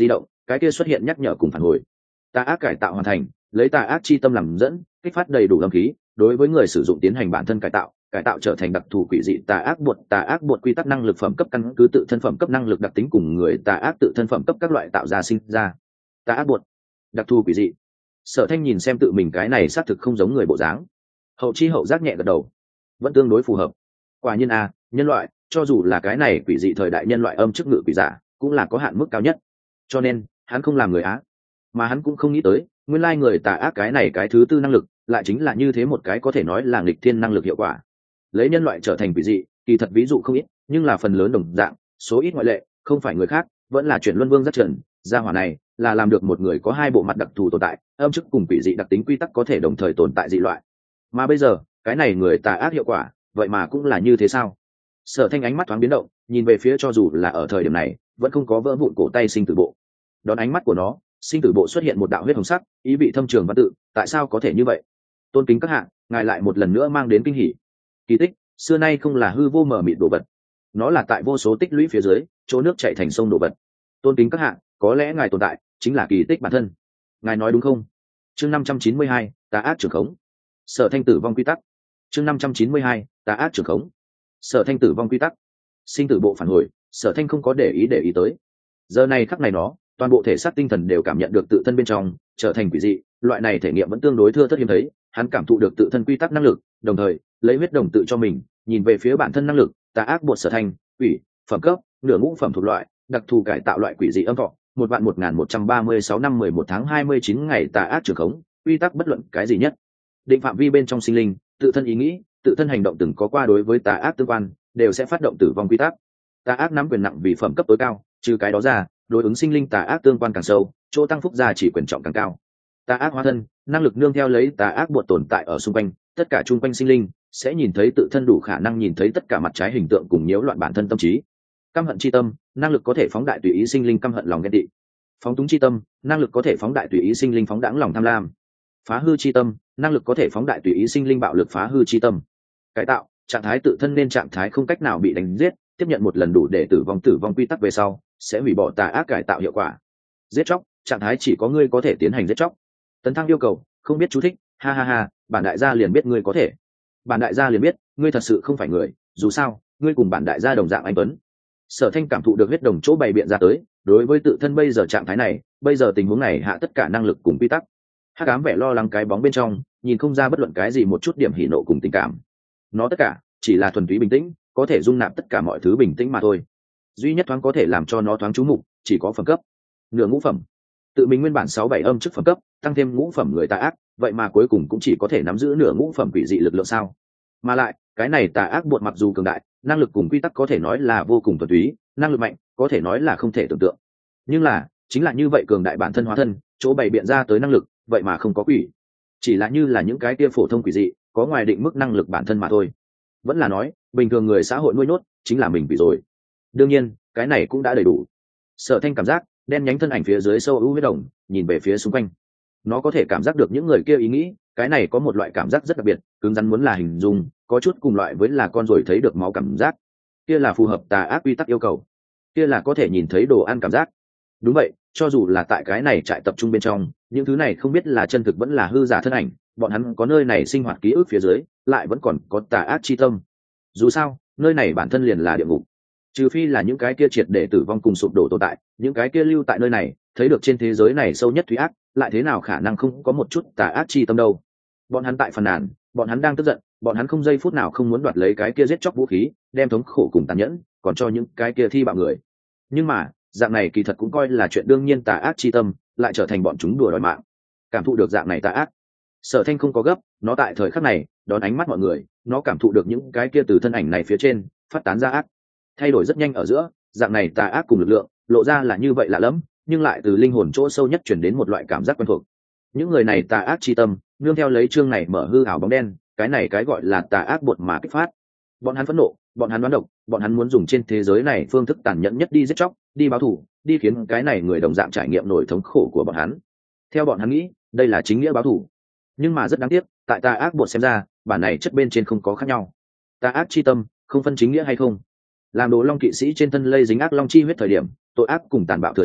cái kia xuất hiện nhắc nhở cùng phản hồi. Tà ác cải tạo hoàn thành, lấy tà ác chi tâm làm dẫn, kích phát đầy đủ âm khí, đối với người sử dụng tiến hành bản thân cải tạo, cải tạo trở thành đặc thù quỷ dị tà ác bột. Tà ác bột quy tắc năng lực phẩm cấp căn cứ tự thân phẩm cấp năng lực đặc tính cùng người tà ác tự thân phẩm cấp các loại tạo ra sinh ra. Tà ác bột, đặc thù quỷ dị. Sở Thanh nhìn xem tự mình cái này xác thực không giống người bộ dáng, hậu chi hậu giác nhẹ gật đầu, vẫn tương đối phù hợp. Quả nhiên a, nhân loại, cho dù là cái này quỷ dị thời đại nhân loại âm chức ngự quỷ giả, cũng là có hạn mức cao nhất. Cho nên, hắn không làm người á, mà hắn cũng không nghĩ tới, nguyên lai người tà ác cái này cái thứ tư năng lực, lại chính là như thế một cái có thể nói là nghịch thiên năng lực hiệu quả. Lấy nhân loại trở thành quỷ dị, kỳ thật ví dụ không ít, nhưng là phần lớn đồng dạng, số ít ngoại lệ, không phải người khác, vẫn là chuyển luân vương rất trần, gia hỏa này là làm được một người có hai bộ mặt đặc thù tồn tại, âm chức cùng quỷ dị đặc tính quy tắc có thể đồng thời tồn tại dị loại. Mà bây giờ, cái này người tà ác hiệu quả, vậy mà cũng là như thế sao? Sở Thanh ánh mắt thoáng biến động, nhìn về phía cho dù là ở thời điểm này, vẫn không có vỡ vụn cổ tay sinh tử bộ. Đón ánh mắt của nó, sinh tử bộ xuất hiện một đạo huyết hồng sắc, ý vị thâm trường văn tự, tại sao có thể như vậy? Tôn kính các hạ, ngài lại một lần nữa mang đến kinh hỉ. Kỳ tích, xưa nay không là hư vô mờ mịt đồ vật, nó là tại vô số tích lũy phía dưới, chỗ nước chảy thành sông đồ vật. Tôn kính các hạ, có lẽ ngài tồn tại chính là kỳ tích bản thân. Ngài nói đúng không? Chương năm trăm chín mươi hai, tà ác trưởng khống. Sở Thanh tử vong quy tắc. Chương năm trăm chín mươi hai, tà ác trưởng khống. Sở Thanh tử vong quy tắc. Sinh tử bộ phản hồi, Sở Thanh không có để ý để ý tới. Giờ này khắc này nó, toàn bộ thể xác tinh thần đều cảm nhận được tự thân bên trong trở thành quỷ dị, loại này thể nghiệm vẫn tương đối thưa thớt hiếm thấy. Hắn cảm thụ được tự thân quy tắc năng lực, đồng thời lấy huyết đồng tự cho mình, nhìn về phía bản thân năng lực, tà ác bột Sở Thanh, quỷ, phẩm cấp, nửa ngũ phẩm thuộc loại, đặc thù cải tạo loại quỷ dị âm thọ, một vạn một nghìn một trăm ba mươi sáu năm mười một tháng hai mươi chín ngày tà ác trưởng khống, quy tắc bất luận cái gì nhất. Định phạm vi bên trong sinh linh, tự thân ý nghĩ, tự thân hành động từng có qua đối với tà ác tương quan, đều sẽ phát động tử vong quy tắc. Tà ác nắm quyền nặng vì phẩm cấp tối cao, trừ cái đó ra, đối ứng sinh linh tà ác tương quan càng sâu, chỗ tăng phúc gia chỉ quyền trọng càng cao. Tà ác hóa thân, năng lực nương theo lấy tà ác bột tồn tại ở xung quanh, tất cả chung quanh sinh linh sẽ nhìn thấy tự thân đủ khả năng nhìn thấy tất cả mặt trái hình tượng cùng nhiễu loạn bản thân tâm trí. Căm hận chi tâm, năng lực có thể phóng đại tùy ý sinh linh căm hận lòng ghen tị. Phóng túng chi tâm, năng lực có thể phóng đại tùy ý sinh linh phóng đãng lòng tham lam. Phá hư chi tâm, năng lực có thể phóng đại tùy ý sinh linh bạo lực phá hư chi tâm. Cải tạo, trạng thái tự thân nên trạng thái không cách nào bị đánh giết, tiếp nhận một lần đủ để tử vong tử vong quy tắc về sau, sẽ hủy bỏ tà ác cải tạo hiệu quả. Giết chóc, trạng thái chỉ có ngươi có thể tiến hành giết chóc. Tấn thăng yêu cầu, không biết chú thích, ha ha ha, bản đại gia liền biết ngươi có thể. Bản đại gia liền biết, ngươi thật sự không phải người, dù sao, ngươi cùng bản đại gia đồng dạng anh tuấn. Sở Thanh cảm thụ được huyết đồng chỗ bày biện ra tới, đối với tự thân bây giờ trạng thái này, bây giờ tình huống này hạ tất cả năng lực cùng quy tắc. Hắc ám vẻ lo lắng cái bóng bên trong, nhìn không ra bất luận cái gì một chút điểm hỉ nộ cùng tình cảm. Nó tất cả chỉ là thuần túy bình tĩnh, có thể dung nạp tất cả mọi thứ bình tĩnh mà thôi. Duy nhất thoáng có thể làm cho nó thoáng chú mục, chỉ có phẩm cấp. Nửa ngũ phẩm. Tự mình nguyên bản sáu bảy âm chức phẩm cấp, tăng thêm ngũ phẩm người tà ác, vậy mà cuối cùng cũng chỉ có thể nắm giữ nửa ngũ phẩm quỷ dị lực lượng sao? Mà lại, cái này tà ác bột mặc dù cường đại, năng lực cùng quy tắc có thể nói là vô cùng thuần túy, năng lực mạnh, có thể nói là không thể tưởng tượng. Nhưng là, chính là như vậy cường đại bản thân hóa thân, chỗ bày biện ra tới năng lực, vậy mà không có quỷ. Chỉ là như là những cái kia phổ thông quỷ dị, có ngoài định mức năng lực bản thân mà thôi. Vẫn là nói, bình thường người xã hội nuôi nhốt, chính là mình quỷ rồi. Đương nhiên, cái này cũng đã đầy đủ. Sở Thanh cảm giác, đen nhánh thân ảnh phía dưới sâu u huyết đồng, nhìn về phía xung quanh. Nó có thể cảm giác được những người kia ý nghĩ, cái này có một loại cảm giác rất đặc biệt, cứng rắn muốn là hình dung, có chút cùng loại với là con ruồi thấy được máu cảm giác. Kia là phù hợp tà ác quy tắc yêu cầu. Kia là có thể nhìn thấy đồ ăn cảm giác. Đúng vậy, cho dù là tại cái này trại tập trung bên trong, những thứ này không biết là chân thực vẫn là hư giả thân ảnh, bọn hắn có nơi này sinh hoạt ký ức phía dưới, lại vẫn còn có tà ác chi tâm. Dù sao, nơi này bản thân liền là địa ngục. Trừ phi là những cái kia triệt để tử vong cùng sụp đổ tồn tại, những cái kia lưu tại nơi này, thấy được trên thế giới này sâu nhất thúy ác, lại thế nào khả năng không có một chút tà ác chi tâm đâu. Bọn hắn tại phàn nàn, bọn hắn đang tức giận, bọn hắn không giây phút nào không muốn đoạt lấy cái kia giết chóc vũ khí, đem thống khổ cùng tàn nhẫn, còn cho những cái kia thi bạo người. Nhưng mà, dạng này kỳ thật cũng coi là chuyện đương nhiên, tà ác chi tâm lại trở thành bọn chúng đùa đòi mạng. Cảm thụ được dạng này tà ác, Sở Thanh không có gấp, nó tại thời khắc này đón ánh mắt mọi người, nó cảm thụ được những cái kia từ thân ảnh này phía trên phát tán ra ác, thay đổi rất nhanh ở giữa, dạng này tà ác cùng lực lượng lộ ra là như vậy lạ lẫm, nhưng lại từ linh hồn chỗ sâu nhất truyền đến một loại cảm giác quen thuộc. Những người này tà ác chi tâm, nương theo lấy chương này mở hư ảo bóng đen, cái này cái gọi là tà ác bột mà kích phát. Bọn hắn phẫn nộ, bọn hắn đoán độc, bọn hắn muốn dùng trên thế giới này phương thức tàn nhẫn nhất đi giết chóc, đi báo thù, đi khiến cái này người đồng dạng trải nghiệm nổi thống khổ của bọn hắn. Theo bọn hắn nghĩ, đây là chính nghĩa báo thù. Nhưng mà rất đáng tiếc, tại tà ác bột xem ra, bản này chất bên trên không có khác nhau. Tà ác chi tâm, không phân chính nghĩa hay không. Làm Đồ Long kỵ sĩ trên thân lây dính ác long chi huyết thời điểm, tội ác cùng tàn bạo thừa số,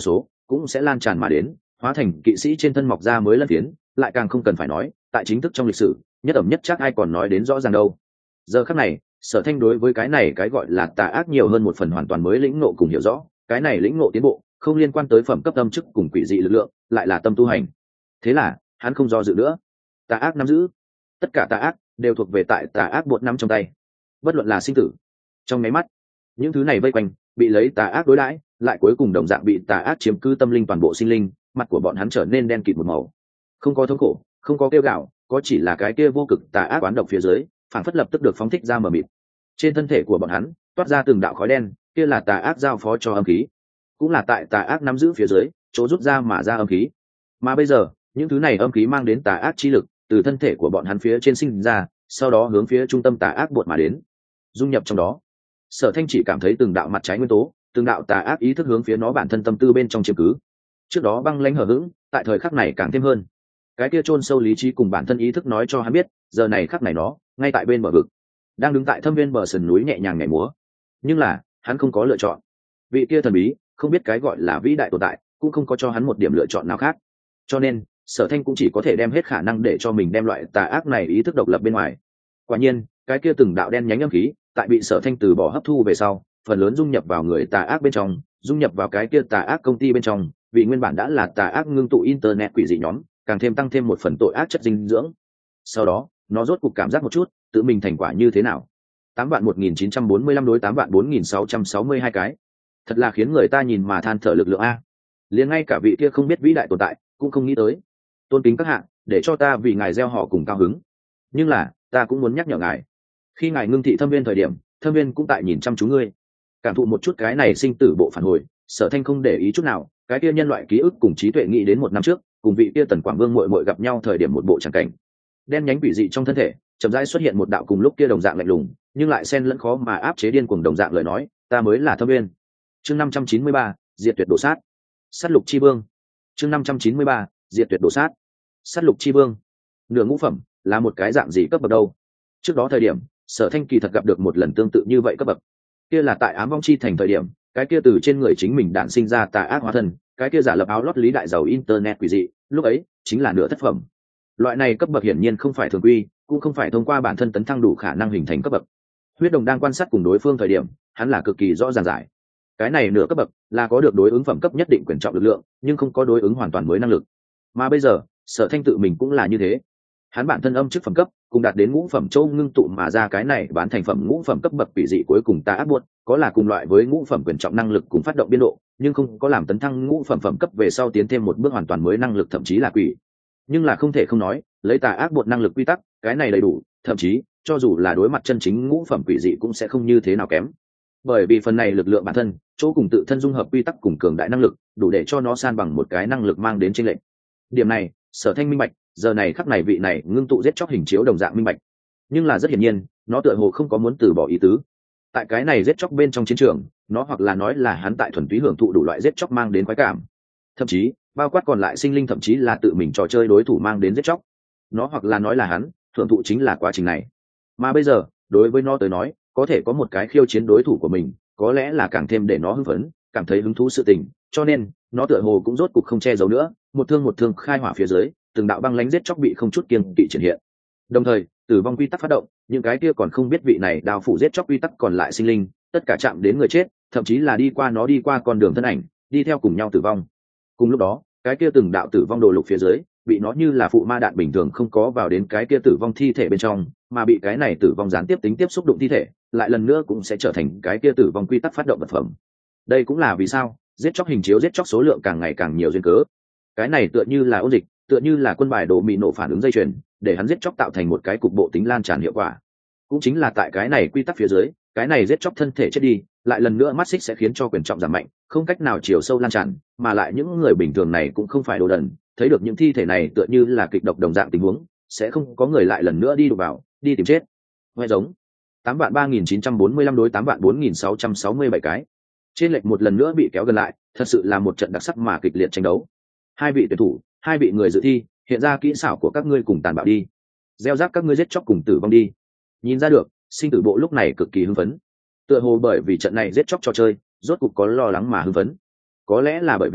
cũng sẽ lan tràn mà đến, hóa thành kỵ sĩ trên thân mọc ra mới lân phiến, lại càng không cần phải nói tại chính thức trong lịch sử nhất ẩm nhất chắc ai còn nói đến rõ ràng đâu. Giờ khắc này Sở Thanh đối với cái này cái gọi là tà ác nhiều hơn một phần hoàn toàn mới lĩnh ngộ cùng hiểu rõ, cái này lĩnh ngộ tiến bộ không liên quan tới phẩm cấp tâm chức cùng quỷ dị lực lượng, lại là tâm tu hành. Thế là hắn không do dự nữa, tà ác nắm giữ, tất cả tà ác đều thuộc về tại tà ác bột nắm trong tay, bất luận là sinh tử. Trong máy mắt những thứ này vây quanh bị lấy tà ác đối đãi, lại cuối cùng đồng dạng bị tà ác chiếm cứ tâm linh toàn bộ sinh linh, mặt của bọn hắn trở nên đen kịt một màu, không có thống khổ, không có kêu gào, có chỉ là cái kia vô cực tà ác oán độc phía dưới phản phất lập tức được phóng thích ra mờ mịt. Trên thân thể của bọn hắn toát ra từng đạo khói đen, kia là tà ác giao phó cho âm khí, cũng là tại tà ác nắm giữ phía dưới chỗ rút ra mà ra âm khí. Mà bây giờ những thứ này âm khí mang đến tà ác chi lực từ thân thể của bọn hắn phía trên sinh ra, sau đó hướng phía trung tâm tà ác buột mà đến, dung nhập trong đó. Sở Thanh chỉ cảm thấy từng đạo mặt trái nguyên tố, từng đạo tà ác ý thức hướng phía nó bản thân tâm tư bên trong chiếm cứ. Trước đó băng lãnh hờ hững, tại thời khắc này càng thêm hơn. Cái kia chôn sâu lý trí cùng bản thân ý thức nói cho hắn biết, giờ này khắc này nó ngay tại bên bờ vực, đang đứng tại thâm viên bờ sườn núi nhẹ nhàng nhảy múa. Nhưng là hắn không có lựa chọn. Vị kia thần bí không biết cái gọi là vĩ đại tồn tại cũng không có cho hắn một điểm lựa chọn nào khác, cho nên Sở Thanh cũng chỉ có thể đem hết khả năng để cho mình đem loại tà ác này ý thức độc lập bên ngoài. Quả nhiên cái kia từng đạo đen nhánh âm khí tại bị Sở Thanh từ bỏ hấp thu về sau, phần lớn dung nhập vào người tà ác bên trong, dung nhập vào cái kia tà ác công ty bên trong, vì nguyên bản đã là tà ác ngưng tụ internet quỷ dị nhóm, càng thêm tăng thêm một phần tội ác chất dinh dưỡng. Sau đó nó rốt cục cảm giác một chút tự mình thành quả như thế nào. Tám vạn một nghìn chín trăm bốn mươi lăm đối tám vạn bốn nghìn sáu trăm sáu mươi hai cái, thật là khiến người ta nhìn mà than thở lực lượng a. Liền ngay cả vị kia không biết vĩ đại tồn tại cũng không nghĩ tới. Tôn kính các hạ, để cho ta vì ngài gieo họ cùng cao hứng, nhưng là ta cũng muốn nhắc nhở ngài, khi ngài ngưng thị thâm viên thời điểm, thâm viên cũng tại nhìn chăm chú ngươi. Cảm thụ một chút cái này sinh tử bộ phản hồi, Sở Thanh không để ý chút nào cái kia nhân loại ký ức cùng trí tuệ nghĩ đến một năm trước cùng vị kia Tần Quảng Vương muội muội gặp nhau thời điểm một bộ tràng cảnh. Đen nhánh quỷ dị trong thân thể chậm rãi xuất hiện một đạo cùng lúc kia đồng dạng lạnh lùng nhưng lại xen lẫn khó mà áp chế điên cuồng đồng dạng lời nói, ta mới là thâm viên. Chương năm trăm chín mươi ba, diệt tuyệt đổ sát. Sát lục chi vương. Chương năm trăm chín mươi ba, diệt tuyệt đổ sát. Sát lục chi vương. Nửa ngũ phẩm là một cái dạng gì cấp bậc đâu? Trước đó thời điểm Sở Thanh kỳ thật gặp được một lần tương tự như vậy cấp bậc, kia là tại Ám Vong Chi thành thời điểm, cái kia từ trên người chính mình đản sinh ra tà ác hóa thân, cái kia giả lập áo lót lý đại giàu internet quỷ dị, lúc ấy chính là nửa thất phẩm. Loại này cấp bậc hiển nhiên không phải thường quy, cũng không phải thông qua bản thân tấn thăng đủ khả năng hình thành cấp bậc. Huyết Đồng đang quan sát cùng đối phương thời điểm, hắn là cực kỳ rõ ràng giải, cái này nửa cấp bậc là có được đối ứng phẩm cấp nhất định quyền trọng lực lượng, nhưng không có đối ứng hoàn toàn mới năng lực. Mà bây giờ Sở Thanh tự mình cũng là như thế, hắn bản thân âm chức phẩm cấp cùng đạt đến ngũ phẩm châu ngưng tụ mà ra cái này bán thành phẩm ngũ phẩm cấp bậc quỷ dị cuối cùng ta áp buộc có là cùng loại với ngũ phẩm quyền trọng năng lực cùng phát động biên độ, nhưng không có làm tấn thăng ngũ phẩm phẩm cấp về sau tiến thêm một bước hoàn toàn mới năng lực, thậm chí là quỷ. Nhưng là không thể không nói, lấy tà ác buộc năng lực quy tắc, cái này đầy đủ, thậm chí cho dù là đối mặt chân chính ngũ phẩm quỷ dị cũng sẽ không như thế nào kém. Bởi vì phần này lực lượng bản thân, chỗ cùng tự thân dung hợp quy tắc cùng cường đại năng lực, đủ để cho nó san bằng một cái năng lực mang đến chênh lệch. Điểm này, Sở Thanh minh bạch, giờ này khắc này vị này ngưng tụ giết chóc hình chiếu đồng dạng minh bạch. Nhưng là rất hiển nhiên, nó tựa hồ không có muốn từ bỏ ý tứ. Tại cái này giết chóc bên trong chiến trường, nó hoặc là nói là hắn tại thuần túy hưởng thụ đủ loại giết chóc mang đến khoái cảm, thậm chí bao quát còn lại sinh linh, thậm chí là tự mình trò chơi đối thủ mang đến giết chóc, nó hoặc là nói là hắn hưởng thụ chính là quá trình này. Mà bây giờ đối với nó tới nói, có thể có một cái khiêu chiến đối thủ của mình, có lẽ là càng thêm để nó hưng phấn, cảm thấy hứng thú sự tình, cho nên nó tựa hồ cũng rốt cục không che giấu nữa, một thương một thương khai hỏa phía dưới, từng đạo băng lãnh giết chóc bị không chút kiêng kỵ triển hiện. Đồng thời tử vong quy tắc phát động, những cái kia còn không biết vị này đao phủ giết chóc quy tắc còn lại sinh linh, tất cả chạm đến người chết, thậm chí là đi qua nó đi qua con đường thân ảnh, đi theo cùng nhau tử vong. Cùng lúc đó, cái kia từng đạo tử vong đồ lục phía dưới, bị nó như là phụ ma đạn bình thường không có vào đến cái kia tử vong thi thể bên trong, mà bị cái này tử vong gián tiếp tính tiếp xúc đụng thi thể, lại lần nữa cũng sẽ trở thành cái kia tử vong quy tắc phát động vật phẩm. Đây cũng là vì sao giết chóc hình chiếu giết chóc số lượng càng ngày càng nhiều duyên cớ. Cái này tựa như là ôn dịch, tựa như là quân bài đồ mì nổ phản ứng dây chuyền, để hắn giết chóc tạo thành một cái cục bộ tính lan tràn hiệu quả. Cũng chính là tại cái này quy tắc phía dưới, cái này giết chóc thân thể chết đi, lại lần nữa mắt xích sẽ khiến cho quyền trọng giảm mạnh, không cách nào chiều sâu lan tràn, mà lại những người bình thường này cũng không phải đồ đần, thấy được những thi thể này tựa như là kịch độc đồng dạng tình huống, sẽ không có người lại lần nữa đi đụng vào, đi tìm chết. Ngoại giống tám vạn ba nghìn chín trăm bốn mươi lăm đối tám vạn bốn nghìn sáu trăm sáu mươi bảy cái, trên lệch một lần nữa bị kéo gần lại, thật sự là một trận đặc sắc mà kịch liệt tranh đấu. Hai vị tuyển thủ, hai vị người dự thi, hiện ra kỹ xảo của các ngươi cùng tàn bạo đi, gieo rắc các ngươi giết chóc cùng tử vong đi. Nhìn ra được, sinh tử bộ lúc này cực kỳ hưng phấn, tựa hồ bởi vì trận này giết chóc trò chơi rốt cục có lo lắng mà hưng phấn. Có lẽ là bởi vì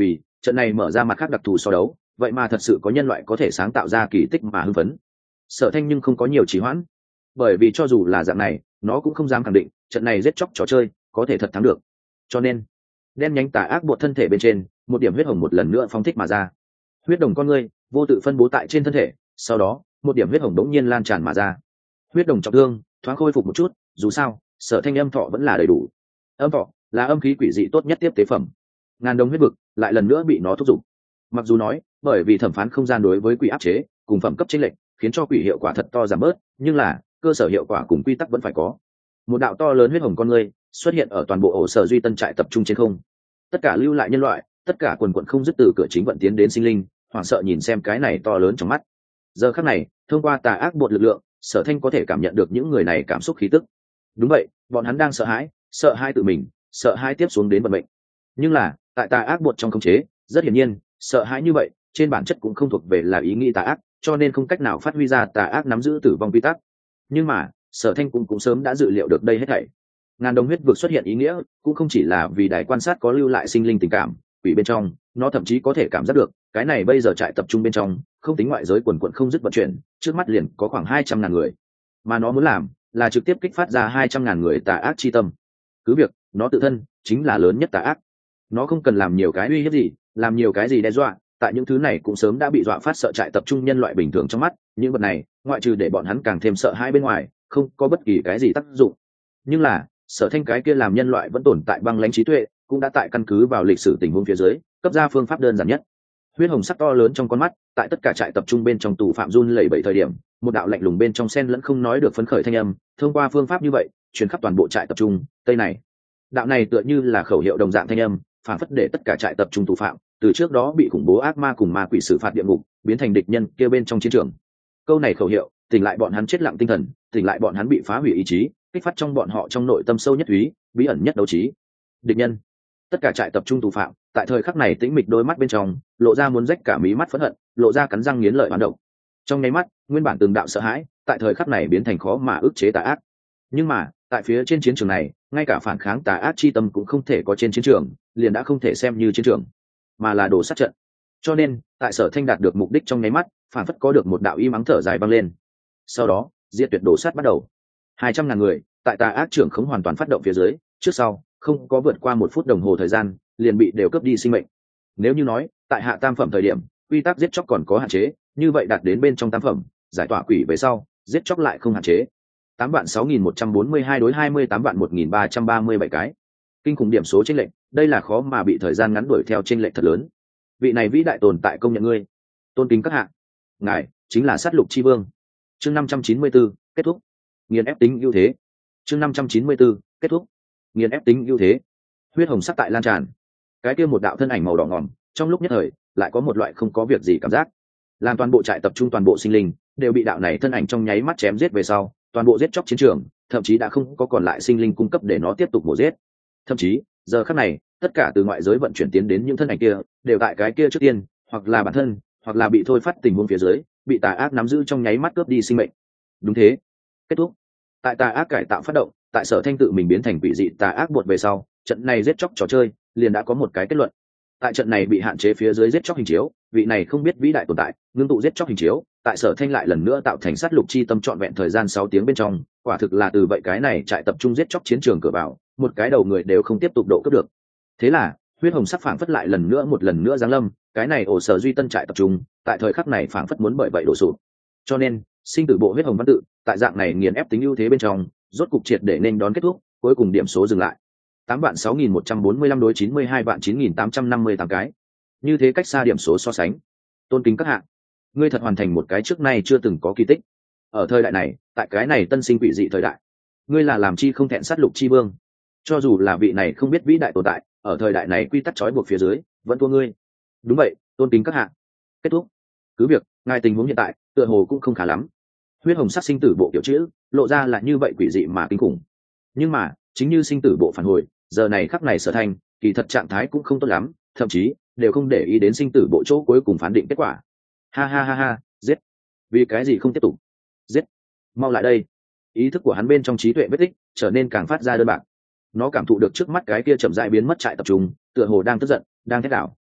trận này mở ra mặt khác đặc thù so đấu, vậy mà thật sự có nhân loại có thể sáng tạo ra kỳ tích mà hưng phấn. Sở Thanh nhưng không có nhiều trì hoãn, bởi vì cho dù là dạng này nó cũng không dám khẳng định trận này giết chóc trò chơi có thể thật thắng được. Cho nên đen nhánh tà ác bột thân thể bên trên một điểm huyết hồng một lần nữa phóng thích mà ra, huyết đồng con ngươi vô tự phân bố tại trên thân thể, sau đó một điểm huyết hồng đống nhiên lan tràn mà ra. Huyết đồng trọng thương thoáng khôi phục một chút, dù sao Sở Thanh âm thọ vẫn là đầy đủ. Âm thọ là âm khí quỷ dị tốt nhất tiếp tế phẩm, ngàn đồng huyết vực lại lần nữa bị nó thúc giục. Mặc dù nói bởi vì thẩm phán không gian đối với quỷ áp chế cùng phẩm cấp chênh lệch khiến cho quỷ hiệu quả thật to giảm bớt, nhưng là cơ sở hiệu quả cùng quy tắc vẫn phải có. Một đạo to lớn huyết hồng con ngươi xuất hiện ở toàn bộ ổ sở duy tân trại tập trung trên không. Tất cả lưu lại nhân loại, tất cả quần quận không dứt từ cửa chính vận tiến đến sinh linh, hoảng sợ nhìn xem cái này to lớn trong mắt. Giờ khắc này thông qua tà ác bột lực lượng, Sở Thanh có thể cảm nhận được những người này cảm xúc khí tức. Đúng vậy, bọn hắn đang sợ hãi, sợ hãi tự mình, sợ hãi tiếp xuống đến vận mệnh. Nhưng là tại tà ác bột trong khống chế, rất hiển nhiên sợ hãi như vậy trên bản chất cũng không thuộc về là ý nghĩ tà ác, cho nên không cách nào phát huy ra tà ác nắm giữ tử vong quy tắc. Nhưng mà Sở Thanh cũng cũng sớm đã dự liệu được đây hết thảy. Ngàn đồng huyết vực xuất hiện ý nghĩa cũng không chỉ là vì đài quan sát có lưu lại sinh linh tình cảm quỷ bên trong, nó thậm chí có thể cảm giác được cái này bây giờ trại tập trung bên trong không tính ngoại giới quần quận không dứt vận chuyển, trước mắt liền có khoảng hai trăm ngàn người, mà nó muốn làm là trực tiếp kích phát ra hai trăm ngàn người tà ác chi tâm. Cứ việc nó tự thân chính là lớn nhất tà ác, nó không cần làm nhiều cái uy hiếp gì, làm nhiều cái gì đe dọa, tại những thứ này cũng sớm đã bị dọa phát sợ trại tập trung nhân loại bình thường trong mắt, những vật này ngoại trừ để bọn hắn càng thêm sợ hãi bên ngoài không có bất kỳ cái gì tác dụng. Nhưng là Sở Thanh cái kia làm nhân loại vẫn tồn tại băng lãnh trí tuệ cũng đã tại căn cứ vào lịch sử tình huống phía dưới cấp ra phương pháp đơn giản nhất. Huyết hồng sắc to lớn trong con mắt, tại tất cả trại tập trung bên trong tù phạm run lẩy bẩy thời điểm, một đạo lạnh lùng bên trong sen lẫn không nói được phấn khởi thanh âm thông qua phương pháp như vậy truyền khắp toàn bộ trại tập trung tây này. Đạo này tựa như là khẩu hiệu đồng dạng thanh âm, phản phất để tất cả trại tập trung tù phạm từ trước đó bị khủng bố ác ma cùng ma quỷ xử phạt địa ngục biến thành địch nhân kia bên trong chiến trường. Câu này khẩu hiệu tỉnh lại bọn hắn chết lặng tinh thần, tỉnh lại bọn hắn bị phá hủy ý chí, kích phát trong bọn họ trong nội tâm sâu nhất thúy bí ẩn nhất đấu trí. Địch nhân. Tất cả trại tập trung tù phạm tại thời khắc này tĩnh mịch đôi mắt bên trong lộ ra muốn rách cả mí mắt phẫn hận, lộ ra cắn răng nghiến lợi hoán động. Trong nháy mắt nguyên bản từng đạo sợ hãi tại thời khắc này biến thành khó mà ức chế tà ác. Nhưng mà tại phía trên chiến trường này ngay cả phản kháng tà ác chi tâm cũng không thể có, trên chiến trường liền đã không thể xem như chiến trường mà là đồ sát trận. Cho nên tại Sở Thanh đạt được mục đích trong nháy mắt phản phất có được một đạo y mắng thở dài vang lên. Sau đó diệt tuyệt đồ sát bắt đầu. Hai trăm ngàn người tại tà ác trưởng không hoàn toàn phát động phía dưới, trước sau không có vượt qua một phút đồng hồ thời gian liền bị đều cướp đi sinh mệnh. Nếu như nói tại hạ tam phẩm thời điểm quy tắc giết chóc còn có hạn chế, như vậy đạt đến bên trong tam phẩm giải tỏa quỷ về sau giết chóc lại không hạn chế. Tám vạn sáu nghìn một trăm bốn mươi hai đối hai mươi tám vạn một nghìn ba trăm ba mươi bảy cái, kinh khủng điểm số chênh lệch, đây là khó mà bị thời gian ngắn đuổi theo chênh lệch thật lớn. Vị này vĩ đại tồn tại công nhận ngươi, tôn kính các hạ, ngài chính là sát lục chi vương. Chương năm trăm chín mươi bốn kết thúc. Nghiền ép tính ưu thế. Chương năm trăm chín mươi bốn kết thúc. Nghiền ép tính ưu thế. Huyết hồng sắc tại lan tràn, cái kia một đạo thân ảnh màu đỏ ngòm trong lúc nhất thời lại có một loại không có việc gì cảm giác, làm toàn bộ trại tập trung toàn bộ sinh linh đều bị đạo này thân ảnh trong nháy mắt chém giết về sau, toàn bộ giết chóc chiến trường thậm chí đã không có còn lại sinh linh cung cấp để nó tiếp tục mổ giết. Thậm chí giờ khắc này tất cả từ ngoại giới vận chuyển tiến đến những thân ảnh kia đều tại cái kia trước tiên hoặc là bản thân hoặc là bị thôi phát tình huống phía dưới bị tà ác nắm giữ trong nháy mắt cướp đi sinh mệnh. Đúng thế, kết thúc. Tại tà ác cải tạo phát động, tại Sở Thanh tự mình biến thành quỷ dị tà ác bột về sau, trận này giết chóc trò chơi liền đã có một cái kết luận. Tại trận này bị hạn chế phía dưới giết chóc hình chiếu, vị này không biết vĩ đại tồn tại ngưng tụ giết chóc hình chiếu tại Sở Thanh lại lần nữa tạo thành sát lục chi tâm trọn vẹn thời gian sáu tiếng bên trong, quả thực là từ vậy cái này trại tập trung giết chóc chiến trường cửa vào, một cái đầu người đều không tiếp tục độ cấp được. Thế là huyết hồng sắc phảng phất lại lần nữa một lần nữa giáng lâm, cái này ổ sở duy tân trại tập trung tại thời khắc này phảng phất muốn bởi vậy đổ sụp. Cho nên sinh tử bộ huyết hồng văn tự tại dạng này nghiền ép tính ưu thế bên trong rốt cục triệt để nên đón kết thúc, cuối cùng điểm số dừng lại tám vạn sáu nghìn một trăm bốn mươi lăm đối chín mươi hai vạn chín nghìn tám trăm năm mươi tám cái, như thế cách xa điểm số so sánh. Tôn kính các hạ, ngươi thật hoàn thành một cái trước nay chưa từng có kỳ tích. Ở thời đại này, tại cái này tân sinh quỷ dị thời đại, ngươi là làm chi không thẹn sát lục chi vương. Cho dù là vị này không biết vĩ đại tồn tại, ở thời đại này quy tắc trói buộc phía dưới vẫn thua ngươi. Đúng vậy, tôn kính các hạ. Kết thúc. Cứ việc ngài tình huống hiện tại tựa hồ cũng không khá lắm. Huyết hồng sắc sinh tử bộ kiểu chữ lộ ra là như vậy quỷ dị mà kinh khủng. Nhưng mà chính như sinh tử bộ phản hồi, giờ này khắc này Sở Thanh kỳ thật trạng thái cũng không tốt lắm, thậm chí đều không để ý đến sinh tử bộ chỗ cuối cùng phán định kết quả. Ha ha ha ha, giết. Vì cái gì không tiếp tục? Giết. Mau lại đây. Ý thức của hắn bên trong trí tuệ vết tích trở nên càng phát ra đơn bạc. Nó cảm thụ được trước mắt cái kia chậm rãi biến mất trại tập trung, tựa hồ đang tức giận, đang thét đảo.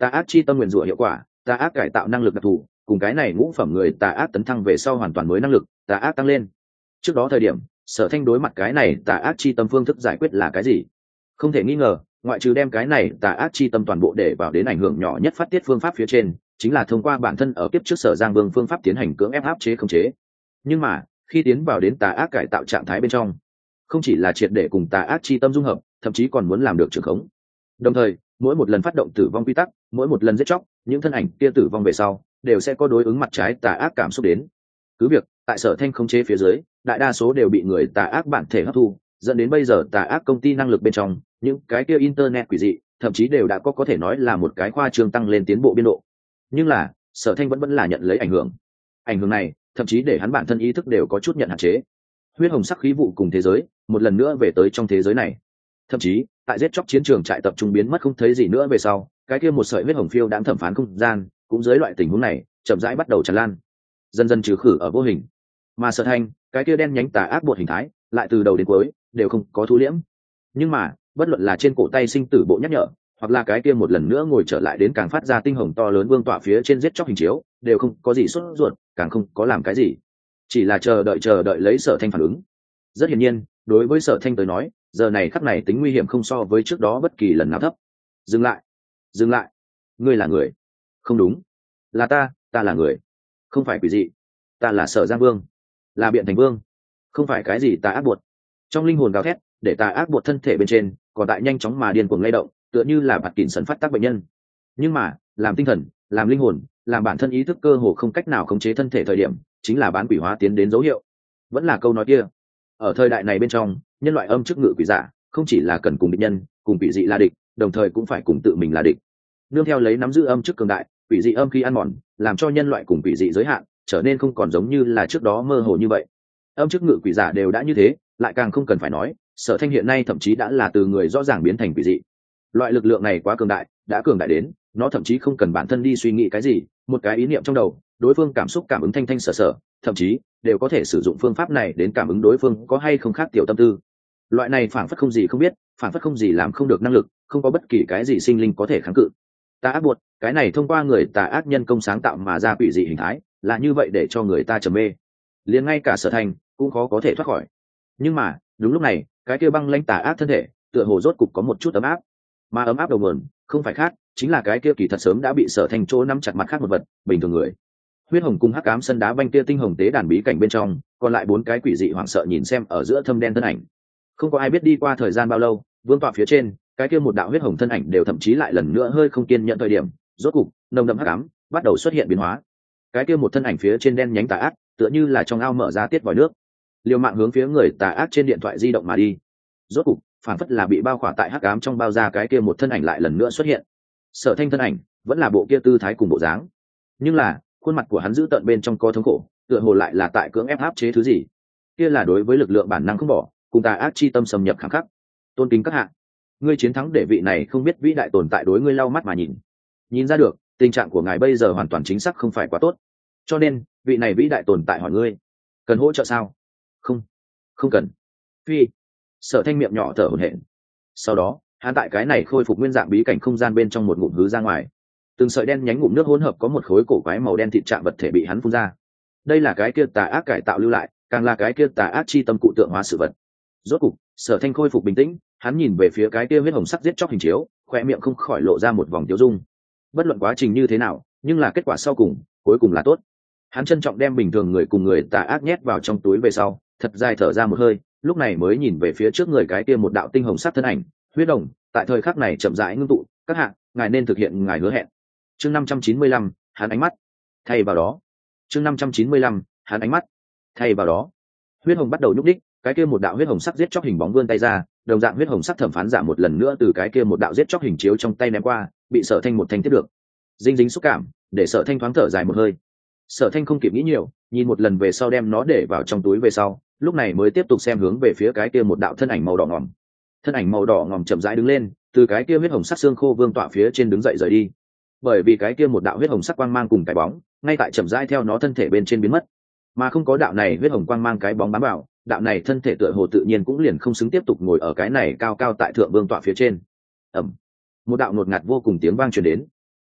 tà ác chi tâm nguyền rủa hiệu quả, tà ác cải tạo năng lực đặc thù, cùng cái này ngũ phẩm người tà ác tấn thăng về sau hoàn toàn mới năng lực, tà ác tăng lên. Trước đó thời điểm Sở Thanh đối mặt cái này tà ác chi tâm phương thức giải quyết là cái gì? Không thể nghi ngờ, ngoại trừ đem cái này tà ác chi tâm toàn bộ để vào đến ảnh hưởng nhỏ nhất phát tiết phương pháp phía trên, chính là thông qua bản thân ở kiếp trước Sở Giang Vương phương pháp tiến hành cưỡng ép áp chế khống chế. Nhưng mà khi tiến vào đến tà ác cải tạo trạng thái bên trong, không chỉ là triệt để cùng tà ác chi tâm dung hợp, thậm chí còn muốn làm được trường khống. Đồng thời mỗi một lần phát động tử vong quy tắc, mỗi một lần giết chóc, những thân ảnh kia tử vong về sau đều sẽ có đối ứng mặt trái tà ác cảm xúc đến. Cứ việc tại Sở Thanh khống chế phía dưới, đại đa số đều bị người tà ác bản thể hấp thu, dẫn đến bây giờ tà ác công ty năng lực bên trong những cái kia internet quỷ dị thậm chí đều đã có có thể nói là một cái khoa trương tăng lên tiến bộ biên độ. Nhưng là Sở Thanh vẫn vẫn là nhận lấy ảnh hưởng. Ảnh hưởng này thậm chí để hắn bản thân ý thức đều có chút nhận hạn chế. Huyết hồng sắc khí vụ cùng thế giới một lần nữa về tới trong thế giới này. Thậm chí tại giết chóc chiến trường trại tập trung biến mất không thấy gì nữa về sau, cái kia một sợi huyết hồng phiêu đãng thẩm phán không gian cũng dưới loại tình huống này chậm rãi bắt đầu tràn lan, dần dần trừ khử ở vô hình. Mà Sở Thanh cái kia đen nhánh tà ác bột hình thái lại từ đầu đến cuối đều không có thu liễm. Nhưng mà bất luận là trên cổ tay sinh tử bộ nhắc nhở, hoặc là cái kia một lần nữa ngồi trở lại đến càng phát ra tinh hồng to lớn vương tọa phía trên giết chóc hình chiếu, đều không có gì sốt ruột, càng không có làm cái gì, chỉ là chờ đợi chờ đợi lấy Sở Thanh phản ứng. Rất hiển nhiên, đối với Sở Thanh tới nói, giờ này khắc này tính nguy hiểm không so với trước đó bất kỳ lần nào thấp. Dừng lại, dừng lại, ngươi là người? Không đúng, là ta, ta là người, không phải quỷ dị, ta là Sở Giang Vương, là Biện Thành Vương, không phải cái gì tà ác buột. Trong linh hồn gào thét, để tà ác buột thân thể bên trên còn tại nhanh chóng mà điên cuồng lay động, tựa như là bạt kỉn sần phát tác bệnh nhân. Nhưng mà làm tinh thần, làm linh hồn, làm bản thân ý thức cơ hồ không cách nào khống chế thân thể thời điểm, chính là bán quỷ hóa tiến đến dấu hiệu. Vẫn là câu nói kia, ở thời đại này bên trong, nhân loại âm chức ngự quỷ giả không chỉ là cần cùng địch nhân, cùng quỷ dị là địch, đồng thời cũng phải cùng tự mình là địch. Nương theo lấy nắm giữ âm chức cường đại, quỷ dị âm khi ăn mòn, làm cho nhân loại cùng quỷ dị giới hạn trở nên không còn giống như là trước đó mơ hồ như vậy. Âm chức ngự quỷ giả đều đã như thế, lại càng không cần phải nói Sở Thanh hiện nay thậm chí đã là từ người rõ ràng biến thành quỷ dị. Loại lực lượng này quá cường đại, đã cường đại đến nó thậm chí không cần bản thân đi suy nghĩ cái gì, một cái ý niệm trong đầu, đối phương cảm xúc cảm ứng thanh thanh sở sở, thậm chí đều có thể sử dụng phương pháp này đến cảm ứng đối phương có hay không khác tiểu tâm tư. Loại này phản phất không gì không biết, phản phất không gì làm không được năng lực, không có bất kỳ cái gì sinh linh có thể kháng cự. Tà ác buột, cái này thông qua người tà ác nhân công sáng tạo mà ra quỷ dị hình thái, là như vậy để cho người ta trầm mê, liền ngay cả Sở Thanh cũng khó có thể thoát khỏi. Nhưng mà đúng lúc này, cái kia băng lãnh tà ác thân thể tựa hồ rốt cục có một chút ấm áp, mà ấm áp đầu nguồn không phải khác, chính là cái kia kỳ thật sớm đã bị Sở Thanh chỗ nắm chặt mặt khác một vật bình thường người. Huyết hồng cung hắc ám sân đá banh kia tinh hồng tế đàn bí cảnh bên trong, còn lại bốn cái quỷ dị hoảng sợ nhìn xem ở giữa thâm đen thân ảnh. Không có ai biết đi qua thời gian bao lâu, vương tọa phía trên cái kia một đạo huyết hồng thân ảnh đều thậm chí lại lần nữa hơi không kiên nhận thời điểm, rốt cục nồng đậm hắc ám bắt đầu xuất hiện biến hóa. Cái kia một thân ảnh phía trên đen nhánh tà ác tựa như là trong ao mở ra tiết vòi nước, liều mạng hướng phía người tà ác trên điện thoại di động mà đi. Rốt cục phản phất là bị bao khỏa tại hắc ám trong bao da, cái kia một thân ảnh lại lần nữa xuất hiện. Sở Thanh thân ảnh vẫn là bộ kia tư thái cùng bộ dáng, nhưng là khuôn mặt của hắn giữ tợn bên trong có thống khổ, tựa hồ lại là tại cưỡng ép áp chế thứ gì. Kia là đối với lực lượng bản năng không bỏ, cùng tà ác chi tâm xâm nhập khẳng khắc. Tôn kính các hạ, ngươi chiến thắng để vị này không biết vĩ đại tồn tại đối ngươi lau mắt mà nhìn. Nhìn ra được tình trạng của ngài bây giờ hoàn toàn chính xác không phải quá tốt, cho nên vị này vĩ đại tồn tại hỏi ngươi cần hỗ trợ sao? Không, không cần. Phi. Sở Thanh miệng nhỏ thở hổn hển. Sau đó hắn tại cái này khôi phục nguyên dạng bí cảnh không gian bên trong một ngụm hứ ra ngoài, từng sợi đen nhánh ngụm nước hỗn hợp có một khối cổ quái màu đen thịt trạng vật thể bị hắn phun ra. Đây là cái kia tà ác cải tạo lưu lại, càng là cái kia tà ác chi tâm cụ tượng hóa sự vật. Rốt cục Sở Thanh khôi phục bình tĩnh, hắn nhìn về phía cái kia huyết hồng sắc giết chóc hình chiếu, khoe miệng không khỏi lộ ra một vòng tiêu dung. Bất luận quá trình như thế nào, nhưng là kết quả sau cùng cuối cùng là tốt. Hắn trân trọng đem bình thường người cùng người tà ác nhét vào trong túi về sau, thật dài thở ra một hơi, lúc này mới nhìn về phía trước người cái kia một đạo tinh hồng sắc thân ảnh, huyết đồng, tại thời khắc này chậm rãi ngưng tụ, các hạ, ngài nên thực hiện ngài hứa hẹn. Chương năm trăm chín mươi lăm, hắn ánh mắt thay vào đó. Chương năm trăm chín mươi lăm, hắn ánh mắt thay vào đó. Huyết hồng bắt đầu nhúc đích, cái kia một đạo huyết hồng sắc giết chóc hình bóng vươn tay ra, đồng dạng huyết hồng sắc thẩm phán giả một lần nữa từ cái kia một đạo giết chóc hình chiếu trong tay ném qua, bị Sở Thanh một thanh tiếp được. Dinh dính xúc cảm, để Sở Thanh thoáng thở dài một hơi. Sở Thanh không kịp nghĩ nhiều, nhìn một lần về sau đem nó để vào trong túi về sau, lúc này mới tiếp tục xem hướng về phía cái kia một đạo thân ảnh màu đỏ ngòm. Thân ảnh màu đỏ ngòm chậm rãi đứng lên, từ cái kia huyết hồng sắc xương khô vương tọa phía trên đứng dậy rời đi. Bởi vì cái kia một đạo huyết hồng sắc quang mang cùng cái bóng, ngay tại chậm rãi theo nó thân thể bên trên biến mất, mà không có đạo này huyết hồng quang mang cái bóng bám vào, đạo này thân thể tựa hồ tự nhiên cũng liền không xứng tiếp tục ngồi ở cái này cao cao tại thượng vương tọa phía trên. Ầm, một đạo ngột ngạt vô cùng tiếng vang truyền đến.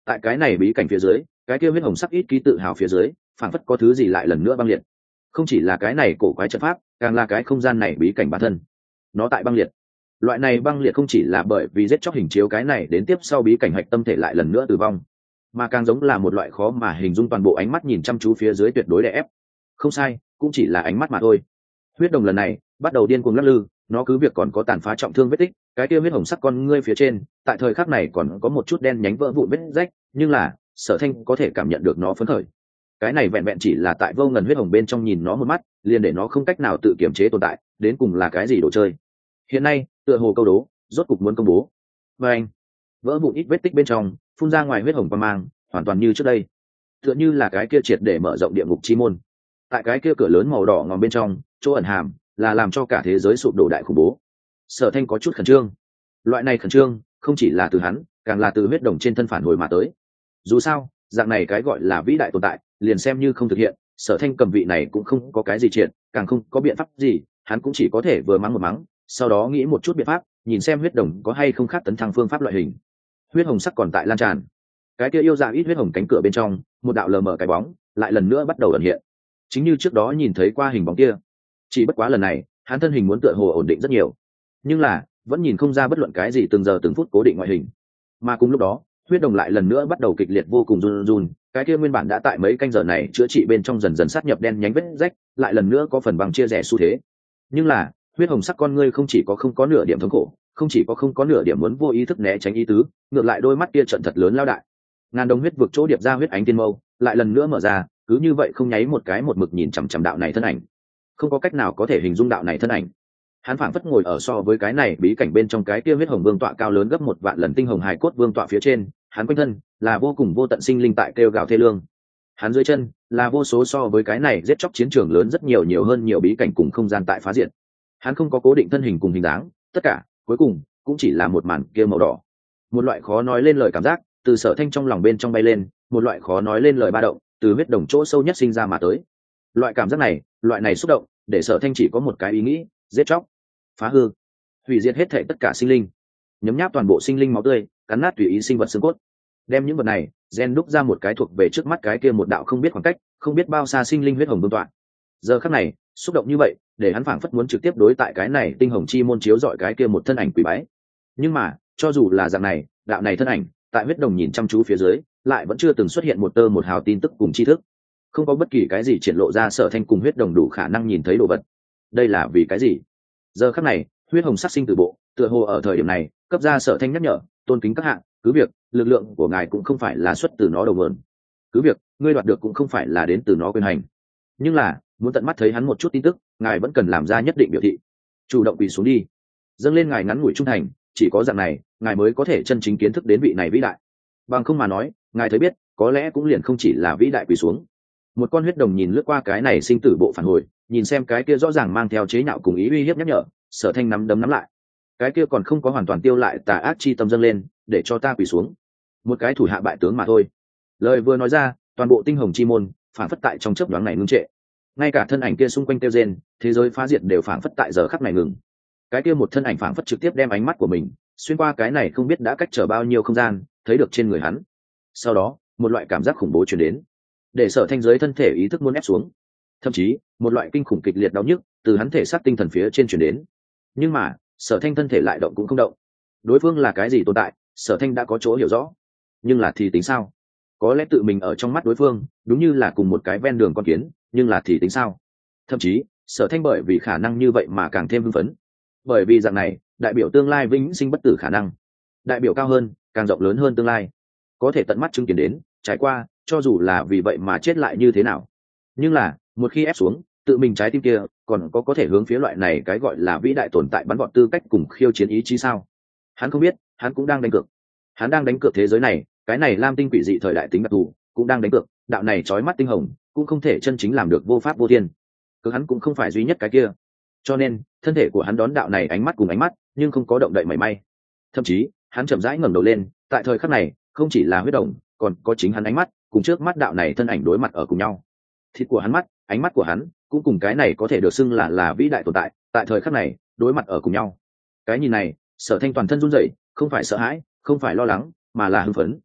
Tại cái này bí cảnh phía dưới, cái kia huyết hồng sắc ít ký tự hào phía dưới phảng phất có thứ gì lại lần nữa băng liệt. Không chỉ là cái này cổ quái trận pháp, càng là cái không gian này bí cảnh bản thân nó tại băng liệt. Loại này băng liệt không chỉ là bởi vì giết chóc hình chiếu cái này đến tiếp sau bí cảnh hạch tâm thể lại lần nữa tử vong, mà càng giống là một loại khó mà hình dung toàn bộ ánh mắt nhìn chăm chú phía dưới tuyệt đối đè ép. Không sai, cũng chỉ là ánh mắt mà thôi. Huyết đồng lần này bắt đầu điên cuồng lắc lư, nó cứ việc còn có tàn phá trọng thương vết tích, cái kia huyết hồng sắc con ngươi phía trên tại thời khắc này còn có một chút đen nhánh vỡ vụn vết rách, nhưng là Sở Thanh có thể cảm nhận được nó phấn khởi. Cái này vẹn vẹn chỉ là tại vô ngần huyết hồng bên trong nhìn nó một mắt liền để nó không cách nào tự kiểm chế tồn tại, đến cùng là cái gì đồ chơi. Hiện nay tựa hồ câu đố rốt cục muốn công bố. Và anh vỡ vụn ít vết tích bên trong phun ra ngoài huyết hồng quang mang, hoàn toàn như trước đây, tựa như là cái kia triệt để mở rộng địa ngục chi môn. Tại cái kia cửa lớn màu đỏ ngòm bên trong, chỗ ẩn hàm là làm cho cả thế giới sụp đổ đại khủng bố. Sở Thanh có chút khẩn trương. Loại này khẩn trương không chỉ là từ hắn, càng là từ huyết đồng trên thân phản hồi mà tới. Dù sao dạng này cái gọi là vĩ đại tồn tại liền xem như không thực hiện, Sở Thanh cầm vị này cũng không có cái gì triệt, càng không có biện pháp gì, hắn cũng chỉ có thể vừa mắng một mắng, sau đó nghĩ một chút biện pháp, nhìn xem huyết đồng có hay không khác tấn thăng phương pháp loại hình. Huyết hồng sắc còn tại lan tràn, cái kia yêu dạ ít huyết hồng cánh cửa bên trong, một đạo lờ mờ cái bóng lại lần nữa bắt đầu ẩn hiện, chính như trước đó nhìn thấy qua hình bóng kia. Chỉ bất quá lần này hắn thân hình muốn tựa hồ ổn định rất nhiều, nhưng là vẫn nhìn không ra bất luận cái gì từng giờ từng phút cố định ngoại hình. Mà cùng lúc đó huyết đồng lại lần nữa bắt đầu kịch liệt vô cùng run run, cái kia nguyên bản đã tại mấy canh giờ này chữa trị bên trong dần dần sát nhập đen nhánh vết rách, lại lần nữa có phần bằng chia rẽ xu thế. Nhưng là huyết hồng sắc con ngươi không chỉ có không có nửa điểm thống khổ, không chỉ có không có nửa điểm muốn vô ý thức né tránh ý tứ, ngược lại đôi mắt kia trận thật lớn lao đại. Ngàn đồng huyết vực chỗ điệp ra huyết ánh tiên mâu lại lần nữa mở ra, cứ như vậy không nháy một cái một mực nhìn chằm chằm đạo này thân ảnh. Không có cách nào có thể hình dung đạo này thân ảnh. Hắn phảng phất ngồi ở so với cái này bí cảnh bên trong cái kia huyết hồng vương tọa cao lớn gấp một vạn lần tinh hồng hài cốt vương tọa phía trên, hắn quanh thân là vô cùng vô tận sinh linh tại kêu gào thê lương. Hắn dưới chân là vô số so với cái này giết chóc chiến trường lớn rất nhiều nhiều hơn nhiều bí cảnh cùng không gian tại phá diện. Hắn không có cố định thân hình cùng hình dáng, tất cả cuối cùng cũng chỉ là một màn kia màu đỏ. Một loại khó nói lên lời cảm giác từ Sở Thanh trong lòng bên trong bay lên, một loại khó nói lên lời ba động từ huyết đồng chỗ sâu nhất sinh ra mà tới. Loại cảm giác này, loại này xúc động, để Sở Thanh chỉ có một cái ý nghĩ: giết chóc, phá hư, hủy diệt hết thảy tất cả sinh linh, nhấm nháp toàn bộ sinh linh máu tươi, cắn nát tùy ý sinh vật xương cốt, đem những vật này gen đúc ra một cái thuộc về trước mắt cái kia một đạo không biết khoảng cách, không biết bao xa sinh linh huyết hồng vương tọa. Giờ khắc này xúc động như vậy để hắn phảng phất muốn trực tiếp đối tại cái này tinh hồng chi môn chiếu dọi cái kia một thân ảnh quỷ bái. Nhưng mà cho dù là dạng này, đạo này thân ảnh tại huyết đồng nhìn chăm chú phía dưới lại vẫn chưa từng xuất hiện một tơ một hào tin tức cùng tri thức, không có bất kỳ cái gì triển lộ ra Sở Thanh cùng huyết đồng đủ khả năng nhìn thấy đồ vật. Đây là vì cái gì? Giờ khắc này huyết hồng sắc sinh từ bộ tựa hồ ở thời điểm này cấp ra Sở Thanh nhắc nhở: tôn kính các hạng, cứ việc lực lượng của ngài cũng không phải là xuất từ nó đầu nguồn, cứ việc ngươi đoạt được cũng không phải là đến từ nó quyền hành, nhưng là muốn tận mắt thấy hắn một chút tin tức, ngài vẫn cần làm ra nhất định biểu thị, chủ động quỳ xuống đi, dâng lên ngài ngắn ngủi trung thành, chỉ có dạng này ngài mới có thể chân chính kiến thức đến vị này vĩ đại. Bằng không mà nói, ngài thấy biết có lẽ cũng liền không chỉ là vĩ đại quỳ xuống. Một con huyết đồng nhìn lướt qua cái này sinh tử bộ phản hồi, nhìn xem cái kia rõ ràng mang theo chế nhạo cùng ý uy hiếp nhắc nhở, Sở Thanh nắm đấm nắm lại, cái kia còn không có hoàn toàn tiêu lại tà ác chi tâm dâng lên, để cho ta quỳ xuống. Một cái thủ hạ bại tướng mà thôi. Lời vừa nói ra, toàn bộ tinh hồng chi môn phản phất tại trong chớp nhoáng này ngưng trệ, ngay cả thân ảnh kia xung quanh tiêu rên, thế giới phá diệt đều phản phất tại giờ khắc này ngừng. Cái kia một thân ảnh phản phất trực tiếp đem ánh mắt của mình xuyên qua cái này không biết đã cách trở bao nhiêu không gian, thấy được trên người hắn. Sau đó một loại cảm giác khủng bố truyền đến, để Sở Thanh giới thân thể ý thức muốn ép xuống, thậm chí một loại kinh khủng kịch liệt đau nhức từ hắn thể xác tinh thần phía trên truyền đến. Nhưng mà Sở Thanh thân thể lại động cũng không động. Đối phương là cái gì tồn tại, Sở Thanh đã có chỗ hiểu rõ, nhưng là thì tính sao? Có lẽ tự mình ở trong mắt đối phương đúng như là cùng một cái ven đường con kiến, nhưng là thì tính sao? Thậm chí Sở Thanh bởi vì khả năng như vậy mà càng thêm hưng phấn, bởi vì dạng này đại biểu tương lai vĩnh sinh bất tử khả năng, đại biểu cao hơn càng rộng lớn hơn tương lai, có thể tận mắt chứng kiến đến, trải qua, cho dù là vì vậy mà chết lại như thế nào. Nhưng là một khi ép xuống, tự mình trái tim kia còn có có thể hướng phía loại này cái gọi là vĩ đại tồn tại bắn gọn tư cách cùng khiêu chiến ý chí sao? Hắn không biết, hắn cũng đang đánh cược. Hắn đang đánh cược thế giới này, cái này lam tinh quỷ dị thời đại tính đặc thù, cũng đang đánh cược đạo này chói mắt tinh hồng cũng không thể chân chính làm được vô pháp vô thiên. Cứ hắn cũng không phải duy nhất cái kia, cho nên thân thể của hắn đón đạo này ánh mắt cùng ánh mắt, nhưng không có động đậy mảy may. Thậm chí hắn chậm rãi ngẩng đầu lên, tại thời khắc này không chỉ là huyết đồng, còn có chính hắn ánh mắt cùng trước mắt đạo này thân ảnh đối mặt ở cùng nhau. Thịt của hắn mắt, ánh mắt của hắn cũng cùng cái này có thể được xưng là là vĩ đại tồn tại, tại thời khắc này đối mặt ở cùng nhau. Cái nhìn này, Sở Thanh toàn thân run rẩy, không phải sợ hãi, không phải lo lắng, mà là hưng phấn.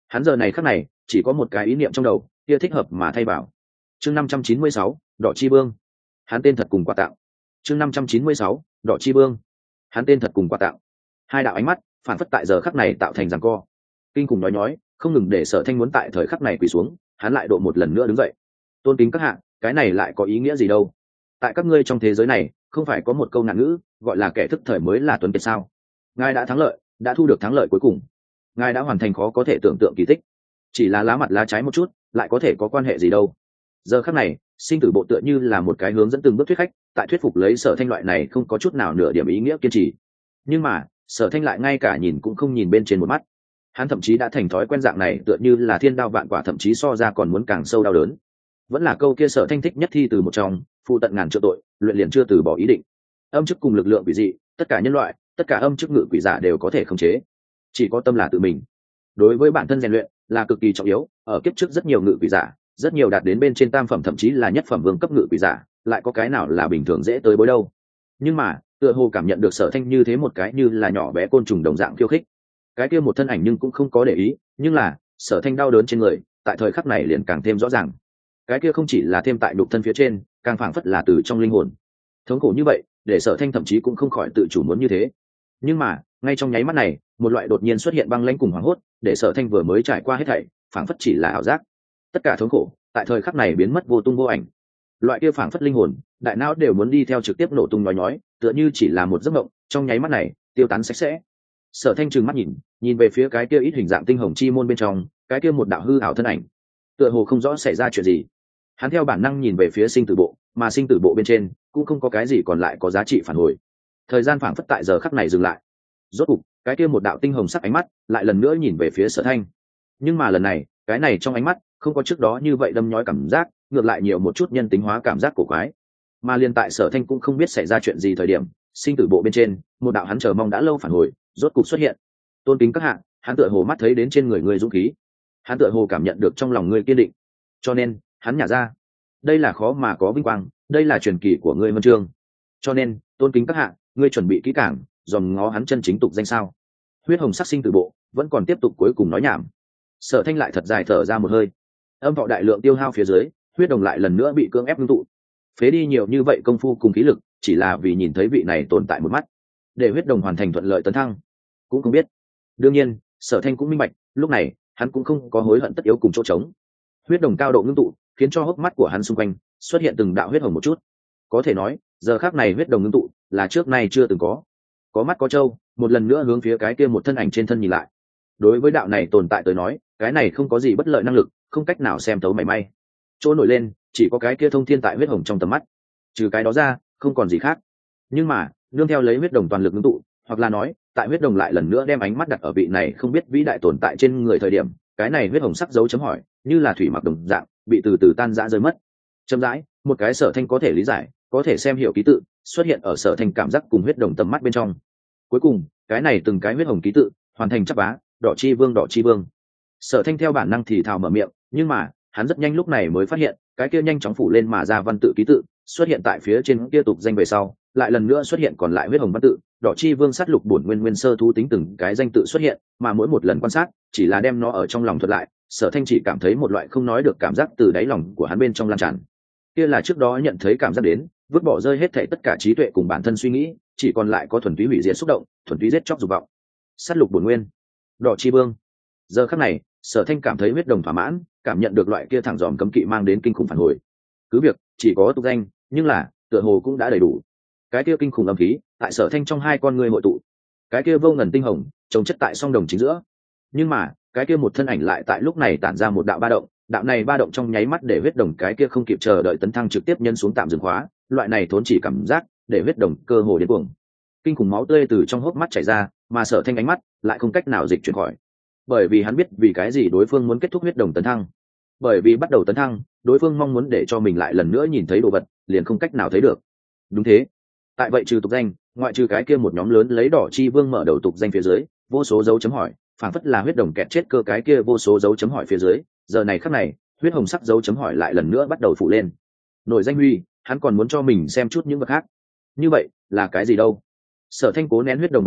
Hắn giờ này khắc này chỉ có một cái ý niệm trong đầu, kia thích hợp mà thay vào. Chương năm trăm chín mươi sáu, Đỏ Chi Vương. Hắn tên thật cùng quà tặng. Chương năm trăm chín mươi sáu, Đỏ Chi Vương. Hắn tên thật cùng quà tặng. Hai đạo ánh mắt phản phất tại giờ khắc này tạo thành giằng co. Kinh khủng nói nhói, không ngừng để Sở Thanh muốn tại thời khắc này quỳ xuống, hắn lại độ một lần nữa đứng dậy. Tôn kính các hạ, cái này lại có ý nghĩa gì đâu? Tại các ngươi trong thế giới này, không phải có một câu nạn ngữ, gọi là kẻ thức thời mới là tuấn kiệt sao? Ngài đã thắng lợi, đã thu được thắng lợi cuối cùng. Ngài đã hoàn thành khó có thể tưởng tượng kỳ tích. Chỉ là lá mặt lá trái một chút, lại có thể có quan hệ gì đâu? Giờ khắc này, sinh tử bộ tựa như là một cái hướng dẫn từng bước thuyết khách, tại thuyết phục lấy Sở Thanh loại này không có chút nào nửa điểm ý nghĩa kiên trì. Nhưng mà, Sở Thanh lại ngay cả nhìn cũng không nhìn bên trên một mắt. Hắn thậm chí đã thành thói quen dạng này, tựa như là thiên đao vạn quả, thậm chí so ra còn muốn càng sâu đau đớn. Vẫn là câu kia Sở Thanh thích nhất thi từ một trong, phụ tận ngàn triệu tội, luyện liền chưa từ bỏ ý định. Âm chức cùng lực lượng quỷ dị, tất cả nhân loại, tất cả âm chức ngự quỷ giả đều có thể khống chế, chỉ có tâm là tự mình. Đối với bản thân rèn luyện là cực kỳ trọng yếu. Ở kiếp trước rất nhiều ngự quỷ giả, rất nhiều đạt đến bên trên tam phẩm thậm chí là nhất phẩm vương cấp ngự quỷ giả, lại có cái nào là bình thường dễ tới bối đâu. Nhưng mà tựa hồ cảm nhận được Sở Thanh như thế một cái như là nhỏ bé côn trùng đồng dạng khiêu khích, cái kia một thân ảnh nhưng cũng không có để ý. Nhưng là Sở Thanh đau đớn trên người tại thời khắc này liền càng thêm rõ ràng. Cái kia không chỉ là thêm tại nhục thân phía trên, càng phảng phất là từ trong linh hồn. Thống khổ như vậy để Sở Thanh thậm chí cũng không khỏi tự chủ muốn như thế. Nhưng mà ngay trong nháy mắt này, một loại đột nhiên xuất hiện băng lãnh cùng hoảng hốt, để Sở Thanh vừa mới trải qua hết thảy phảng phất chỉ là ảo giác. Tất cả thống khổ tại thời khắc này biến mất vô tung vô ảnh. Loại kia phảng phất linh hồn, đại não đều muốn đi theo trực tiếp nổ tung nói nhói, tựa như chỉ là một giấc mộng, trong nháy mắt này tiêu tán sạch sẽ. Sở Thanh trừng mắt nhìn, nhìn về phía cái kia ít hình dạng tinh hồng chi môn bên trong, cái kia một đạo hư ảo thân ảnh, tựa hồ không rõ xảy ra chuyện gì. Hắn theo bản năng nhìn về phía sinh tử bộ, mà sinh tử bộ bên trên cũng không có cái gì còn lại có giá trị phản hồi. Thời gian phảng phất tại giờ khắc này dừng lại. Rốt cục, cái kia một đạo tinh hồng sắc ánh mắt lại lần nữa nhìn về phía Sở Thanh. Nhưng mà lần này, cái này trong ánh mắt không có trước đó như vậy đâm nhói cảm giác, ngược lại nhiều một chút nhân tính hóa cảm giác cổ quái. Mà liên tại Sở Thanh cũng không biết xảy ra chuyện gì thời điểm, sinh tử bộ bên trên, một đạo hắn chờ mong đã lâu phản hồi rốt cục xuất hiện. Tôn kính các hạ, hắn tựa hồ mắt thấy đến trên người ngươi dũng khí, hắn tựa hồ cảm nhận được trong lòng ngươi kiên định, cho nên hắn nhả ra. Đây là khó mà có vinh quang, đây là truyền kỳ của ngươi huân chương. Cho nên, tôn kính các hạ, ngươi chuẩn bị kỹ càng, dòm ngó hắn chân chính tục danh sao? Huyết hồng sắc sinh tử bộ vẫn còn tiếp tục cuối cùng nói nhảm. Sở Thanh lại thật dài thở ra một hơi. Âm vọng đại lượng tiêu hao phía dưới, huyết đồng lại lần nữa bị cưỡng ép ngưng tụ. Phế đi nhiều như vậy công phu cùng khí lực, chỉ là vì nhìn thấy vị này tồn tại một mắt, để huyết đồng hoàn thành thuận lợi tấn thăng. Cũng không biết. Đương nhiên, Sở Thanh cũng minh bạch, lúc này hắn cũng không có hối hận tất yếu cùng chỗ trống. Huyết đồng cao độ ngưng tụ, khiến cho hốc mắt của hắn xung quanh xuất hiện từng đạo huyết hồng một chút. Có thể nói, giờ khắc này huyết đồng ngưng tụ là trước nay chưa từng có. Có mắt có trâu, một lần nữa hướng phía cái kia một thân ảnh trên thân nhìn lại. Đối với đạo này tồn tại tới nói, cái này không có gì bất lợi năng lực, không cách nào xem thấu mảy may. Chỗ nổi lên chỉ có cái kia thông thiên tại huyết hồng trong tầm mắt, trừ cái đó ra không còn gì khác. Nhưng mà nương theo lấy huyết đồng toàn lực ngưng tụ, hoặc là nói tại huyết đồng lại lần nữa đem ánh mắt đặt ở vị này không biết vĩ đại tồn tại trên người thời điểm, cái này huyết hồng sắc dấu chấm hỏi như là thủy mặc đồng dạng bị từ từ tan rã rơi mất. Chậm rãi, một cái Sở Thanh có thể lý giải, có thể xem hiểu ký tự xuất hiện ở Sở Thanh cảm giác cùng huyết đồng tầm mắt bên trong. Cuối cùng cái này từng cái huyết hồng ký tự hoàn thành chắp vá, Đỏ Chi Vương, Đỏ Chi Vương. Sở Thanh theo bản năng thì thào mở miệng, nhưng mà hắn rất nhanh lúc này mới phát hiện, cái kia nhanh chóng phủ lên mà ra văn tự ký tự xuất hiện tại phía trên kia tục danh về sau, lại lần nữa xuất hiện còn lại huyết hồng văn tự, Đỏ Chi Vương sát lục bổn nguyên nguyên sơ thú tính từng cái danh tự xuất hiện, mà mỗi một lần quan sát chỉ là đem nó ở trong lòng thuật lại, Sở Thanh chỉ cảm thấy một loại không nói được cảm giác từ đáy lòng của hắn bên trong lan tràn. Kia là trước đó nhận thấy cảm giác đến, vứt bỏ rơi hết thảy tất cả trí tuệ cùng bản thân suy nghĩ, chỉ còn lại có thuần túy hủy diệt xúc động, thuần túy giết chóc dục vọng. Sát lục bổn nguyên, Đỏ Chi Vương. Giờ khắc này, Sở Thanh cảm thấy huyết đồng thỏa mãn, cảm nhận được loại kia thẳng dòm cấm kỵ mang đến kinh khủng phản hồi. Cứ việc chỉ có tục danh, nhưng là tựa hồ cũng đã đầy đủ. Cái kia kinh khủng âm khí tại Sở Thanh trong hai con người hội tụ, cái kia vô ngần tinh hồng trồng chất tại song đồng chính giữa. Nhưng mà cái kia một thân ảnh lại tại lúc này tản ra một đạo ba động, đạo này ba động trong nháy mắt để huyết đồng cái kia không kịp chờ đợi tấn thăng trực tiếp nhân xuống tạm dừng khóa. Loại này thốn chỉ cảm giác để huyết đồng cơ hồ điên cuồng, kinh khủng máu tươi từ trong hốc mắt chảy ra, mà Sở Thanh ánh mắt lại không cách nào dịch chuyển khỏi, bởi vì hắn biết vì cái gì đối phương muốn kết thúc huyết đồng tấn thăng. Bởi vì bắt đầu tấn thăng, đối phương mong muốn để cho mình lại lần nữa nhìn thấy đồ vật, liền không cách nào thấy được. Đúng thế, tại vậy trừ tục danh, ngoại trừ cái kia một nhóm lớn lấy Đỏ Chi Vương mở đầu tục danh phía dưới, vô số dấu chấm hỏi, phảng phất là huyết đồng kẹt chết cơ cái kia vô số dấu chấm hỏi phía dưới, giờ này khắc này, huyết hồng sắc dấu chấm hỏi lại lần nữa bắt đầu phủ lên. Nổi danh huy, hắn còn muốn cho mình xem chút những vật khác. Như vậy, là cái gì đâu? Sở Thanh cố nén huyết đồng bạo động,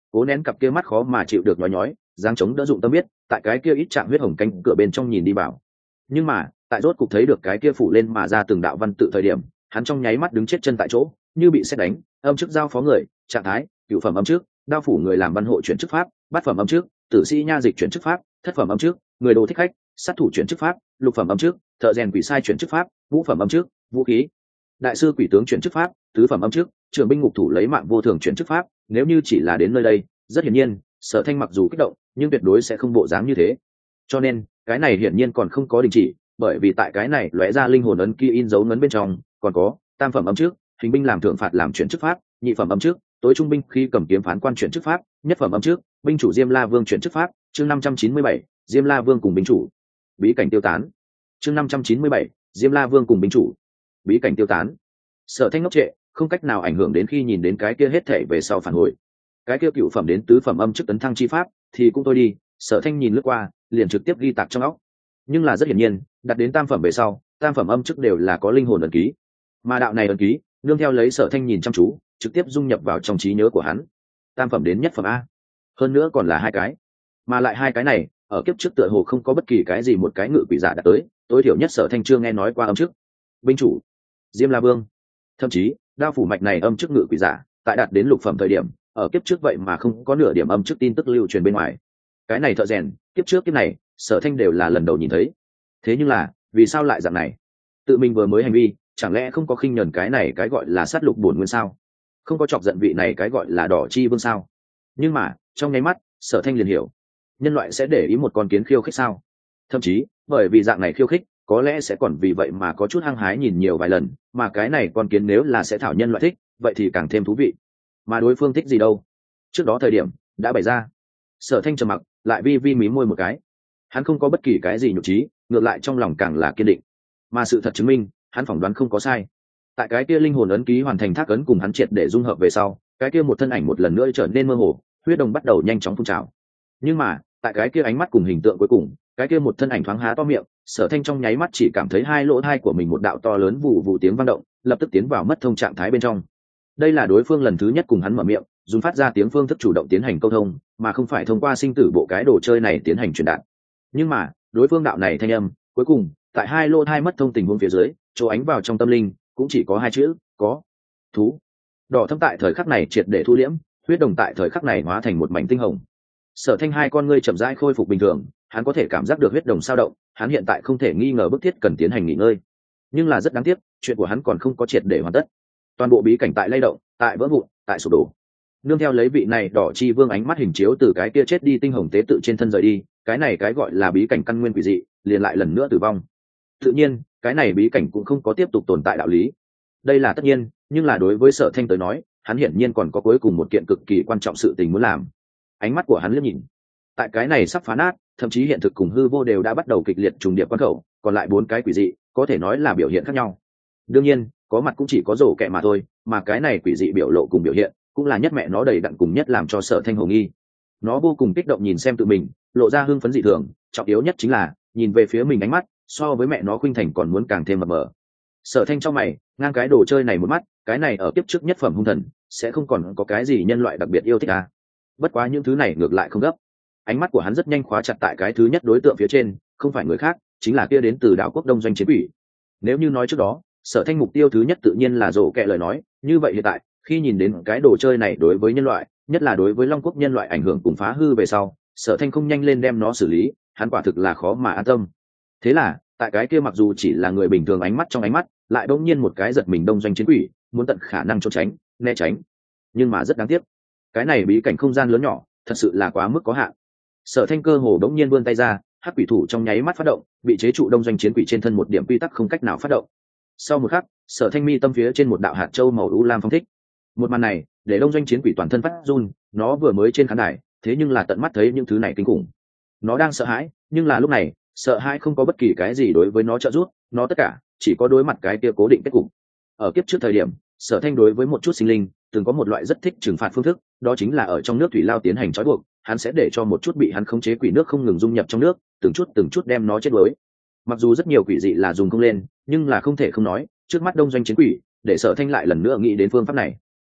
cố nén cặp kia mắt khó mà chịu được nhói nhói, giáng chống đỡ dụng tâm biết tại cái kia ít chạm huyết hồng cánh cửa bên trong nhìn đi vào. Nhưng mà tại rốt cục thấy được cái kia phủ lên mà ra từng đạo văn tự thời điểm, hắn trong nháy mắt đứng chết chân tại chỗ, như bị sét đánh. Âm chức giao phó người, trạng thái, cựu phẩm âm trước, đao phủ người làm văn hộ chuyển chức pháp, bát phẩm âm trước, tử sĩ nha dịch chuyển chức pháp, thất phẩm âm trước, người đồ thích khách, sát thủ chuyển chức pháp, lục phẩm âm trước, thợ rèn quỷ sai chuyển chức pháp, ngũ phẩm âm trước, vũ khí, đại sư quỷ tướng chuyển chức pháp, tứ phẩm âm trước, trưởng binh ngục thủ lấy mạng vô thường chuyển chức pháp. Nếu như chỉ là đến nơi đây, rất hiển nhiên Sở Thanh mặc dù kích động nhưng tuyệt đối sẽ không bộ dáng như thế. Cho nên cái này hiển nhiên còn không có đình chỉ, bởi vì tại cái này lóe ra linh hồn ấn ký in dấu ngấn bên trong còn có tam phẩm âm trước, hình binh làm thượng phạt làm chuyển chức pháp, nhị phẩm âm trước, tối trung binh khi cầm kiếm phán quan chuyển chức pháp, nhất phẩm âm trước, binh chủ Diêm La Vương chuyển chức pháp. Chương năm trăm chín mươi bảy, Diêm La Vương cùng binh chủ, bí cảnh tiêu tán. Chương năm trăm chín mươi bảy, Diêm La Vương cùng binh chủ, bí cảnh tiêu tán. Sở Thanh ngốc trệ, không cách nào ảnh hưởng đến khi nhìn đến cái kia hết thảy về sau phản hồi. Cái kia cựu phẩm đến tứ phẩm âm chức tấn thăng chi pháp thì cũng thôi đi, Sở Thanh nhìn lướt qua liền trực tiếp ghi tạc trong óc. Nhưng là rất hiển nhiên đặt đến tam phẩm về sau, tam phẩm âm chức đều là có linh hồn ấn ký, mà đạo này ấn ký nương theo lấy Sở Thanh nhìn chăm chú trực tiếp dung nhập vào trong trí nhớ của hắn. Tam phẩm đến nhất phẩm a, hơn nữa còn là hai cái, mà lại hai cái này ở kiếp trước tựa hồ không có bất kỳ cái gì một cái ngự quỷ giả đã tới, tối thiểu nhất Sở Thanh chưa nghe nói qua âm chức. Binh chủ Diêm La Vương, thậm chí đao phủ mạch này âm chức ngự quỷ giả tại đạt đến lục phẩm thời điểm ở kiếp trước vậy mà không có nửa điểm âm chức tin tức lưu truyền bên ngoài. Cái này thợ rèn kiếp trước kiếp này Sở Thanh đều là lần đầu nhìn thấy. Thế nhưng là vì sao lại dạng này? Tự mình vừa mới hành vi chẳng lẽ không có khinh nhẫn cái này cái gọi là sát lục bổn nguyên sao? Không có chọc giận vị này cái gọi là đỏ chi vương sao? Nhưng mà trong nháy mắt Sở Thanh liền hiểu, nhân loại sẽ để ý một con kiến khiêu khích sao? Thậm chí bởi vì dạng này khiêu khích có lẽ sẽ còn vì vậy mà có chút hăng hái nhìn nhiều vài lần, mà cái này con kiến nếu là sẽ thảo nhân loại thích vậy thì càng thêm thú vị. Mà đối phương thích gì đâu, trước đó thời điểm đã bày ra. Sở Thanh trầm mặc lại vi vi mí môi một cái, hắn không có bất kỳ cái gì nhục trí, ngược lại trong lòng càng là kiên định. Mà sự thật chứng minh hắn phỏng đoán không có sai. Tại cái kia linh hồn ấn ký hoàn thành thác ấn cùng hắn triệt để dung hợp về sau, cái kia một thân ảnh một lần nữa trở nên mơ hồ, huyết đồng bắt đầu nhanh chóng phun trào. Nhưng mà tại cái kia ánh mắt cùng hình tượng cuối cùng, cái kia một thân ảnh thoáng há to miệng, Sở Thanh trong nháy mắt chỉ cảm thấy hai lỗ thai của mình một đạo to lớn vụ vụ tiếng vang động, lập tức tiến vào mất thông trạng thái bên trong. Đây là đối phương lần thứ nhất cùng hắn mở miệng dùng phát ra tiếng phương thức chủ động tiến hành câu thông, mà không phải thông qua sinh tử bộ cái đồ chơi này tiến hành truyền đạt. Nhưng mà đối phương đạo này thanh âm cuối cùng tại hai lỗ thai mất thông tình huống phía dưới chỗ ánh vào trong tâm linh cũng chỉ có hai chữ: có. Thú. Đỏ thâm tại thời khắc này triệt để thu liễm, huyết đồng tại thời khắc này hóa thành một mảnh tinh hồng. Sở Thanh hai con ngươi chậm rãi khôi phục bình thường, hắn có thể cảm giác được huyết đồng sao động, hắn hiện tại không thể nghi ngờ bức thiết cần tiến hành nghỉ ngơi. Nhưng là rất đáng tiếc, chuyện của hắn còn không có triệt để hoàn tất. Toàn bộ bí cảnh tại lay động, tại vỡ vụn, tại sụp đổ. Nương theo lấy vị này đỏ chi vương ánh mắt hình chiếu từ cái kia chết đi tinh hồng tế tự trên thân rời đi, cái này cái gọi là bí cảnh căn nguyên quỷ dị liền lại lần nữa tử vong. Tự nhiên cái này bí cảnh cũng không có tiếp tục tồn tại đạo lý, đây là tất nhiên. Nhưng là đối với Sở Thanh tới nói, hắn hiển nhiên còn có cuối cùng một kiện cực kỳ quan trọng sự tình muốn làm. Ánh mắt của hắn liếc nhìn tại cái này sắp phá nát, thậm chí hiện thực cùng hư vô đều đã bắt đầu kịch liệt trùng điệp quan khẩu, còn lại bốn cái quỷ dị có thể nói là biểu hiện khác nhau. Đương nhiên có mặt cũng chỉ có rổ kẹ mà thôi, mà cái này quỷ dị biểu lộ cùng biểu hiện cũng là nhất mẹ nó đầy đặn cùng nhất làm cho Sở Thanh hồ nghi. Nó vô cùng kích động nhìn xem tự mình, lộ ra hưng phấn dị thường, trọng yếu nhất chính là nhìn về phía mình ánh mắt so với mẹ nó khuynh thành còn muốn càng thêm mập mờ. Sở Thanh trong mày ngang cái đồ chơi này một mắt, cái này ở kiếp trước nhất phẩm hung thần sẽ không còn có cái gì nhân loại đặc biệt yêu thích à. Bất quá những thứ này ngược lại không gấp. Ánh mắt của hắn rất nhanh khóa chặt tại cái thứ nhất đối tượng phía trên, không phải người khác, chính là kia đến từ đảo quốc Đông Doanh chiến quỷ. Nếu như nói trước đó Sở Thanh mục tiêu thứ nhất tự nhiên là rổ kẹ lời nói, như vậy hiện tại khi nhìn đến cái đồ chơi này đối với nhân loại, nhất là đối với Long Quốc nhân loại ảnh hưởng cùng phá hư về sau, Sở Thanh không nhanh lên đem nó xử lý, hắn quả thực là khó mà an tâm. Thế là tại cái kia mặc dù chỉ là người bình thường ánh mắt trong ánh mắt, lại bỗng nhiên một cái giật mình Đông Doanh chiến quỷ, muốn tận khả năng trốn tránh, né tránh. Nhưng mà rất đáng tiếc, cái này bí cảnh không gian lớn nhỏ thật sự là quá mức có hạn. Sở Thanh cơ hồ đống nhiên vươn tay ra, hắc quỷ thủ trong nháy mắt phát động, bị chế trụ Đông Doanh chiến quỷ trên thân một điểm quy tắc không cách nào phát động. Sau một khắc, Sở Thanh mi tâm phía trên một đạo hạt châu màu u lam phong thích. Một màn này để Đông Doanh chiến quỷ toàn thân phát run, nó vừa mới trên khán đài, thế nhưng là tận mắt thấy những thứ này kinh khủng. Nó đang sợ hãi, nhưng là lúc này, sợ hãi không có bất kỳ cái gì đối với nó trợ giúp, nó tất cả chỉ có đối mặt cái kia cố định kết cục. Ở kiếp trước thời điểm, Sở Thanh đối với một chút sinh linh từng có một loại rất thích trừng phạt phương thức, đó chính là ở trong nước thủy lao tiến hành trói buộc, hắn sẽ để cho một chút bị hắn khống chế quỷ nước không ngừng dung nhập trong nước, từng chút từng chút đem nó chết đuối. Mặc dù rất nhiều quỷ dị là dùng không lên, nhưng là không thể không nói, trước mắt Đông Doanh chiến quỷ để Sở Thanh lại lần nữa nghĩ đến phương pháp này.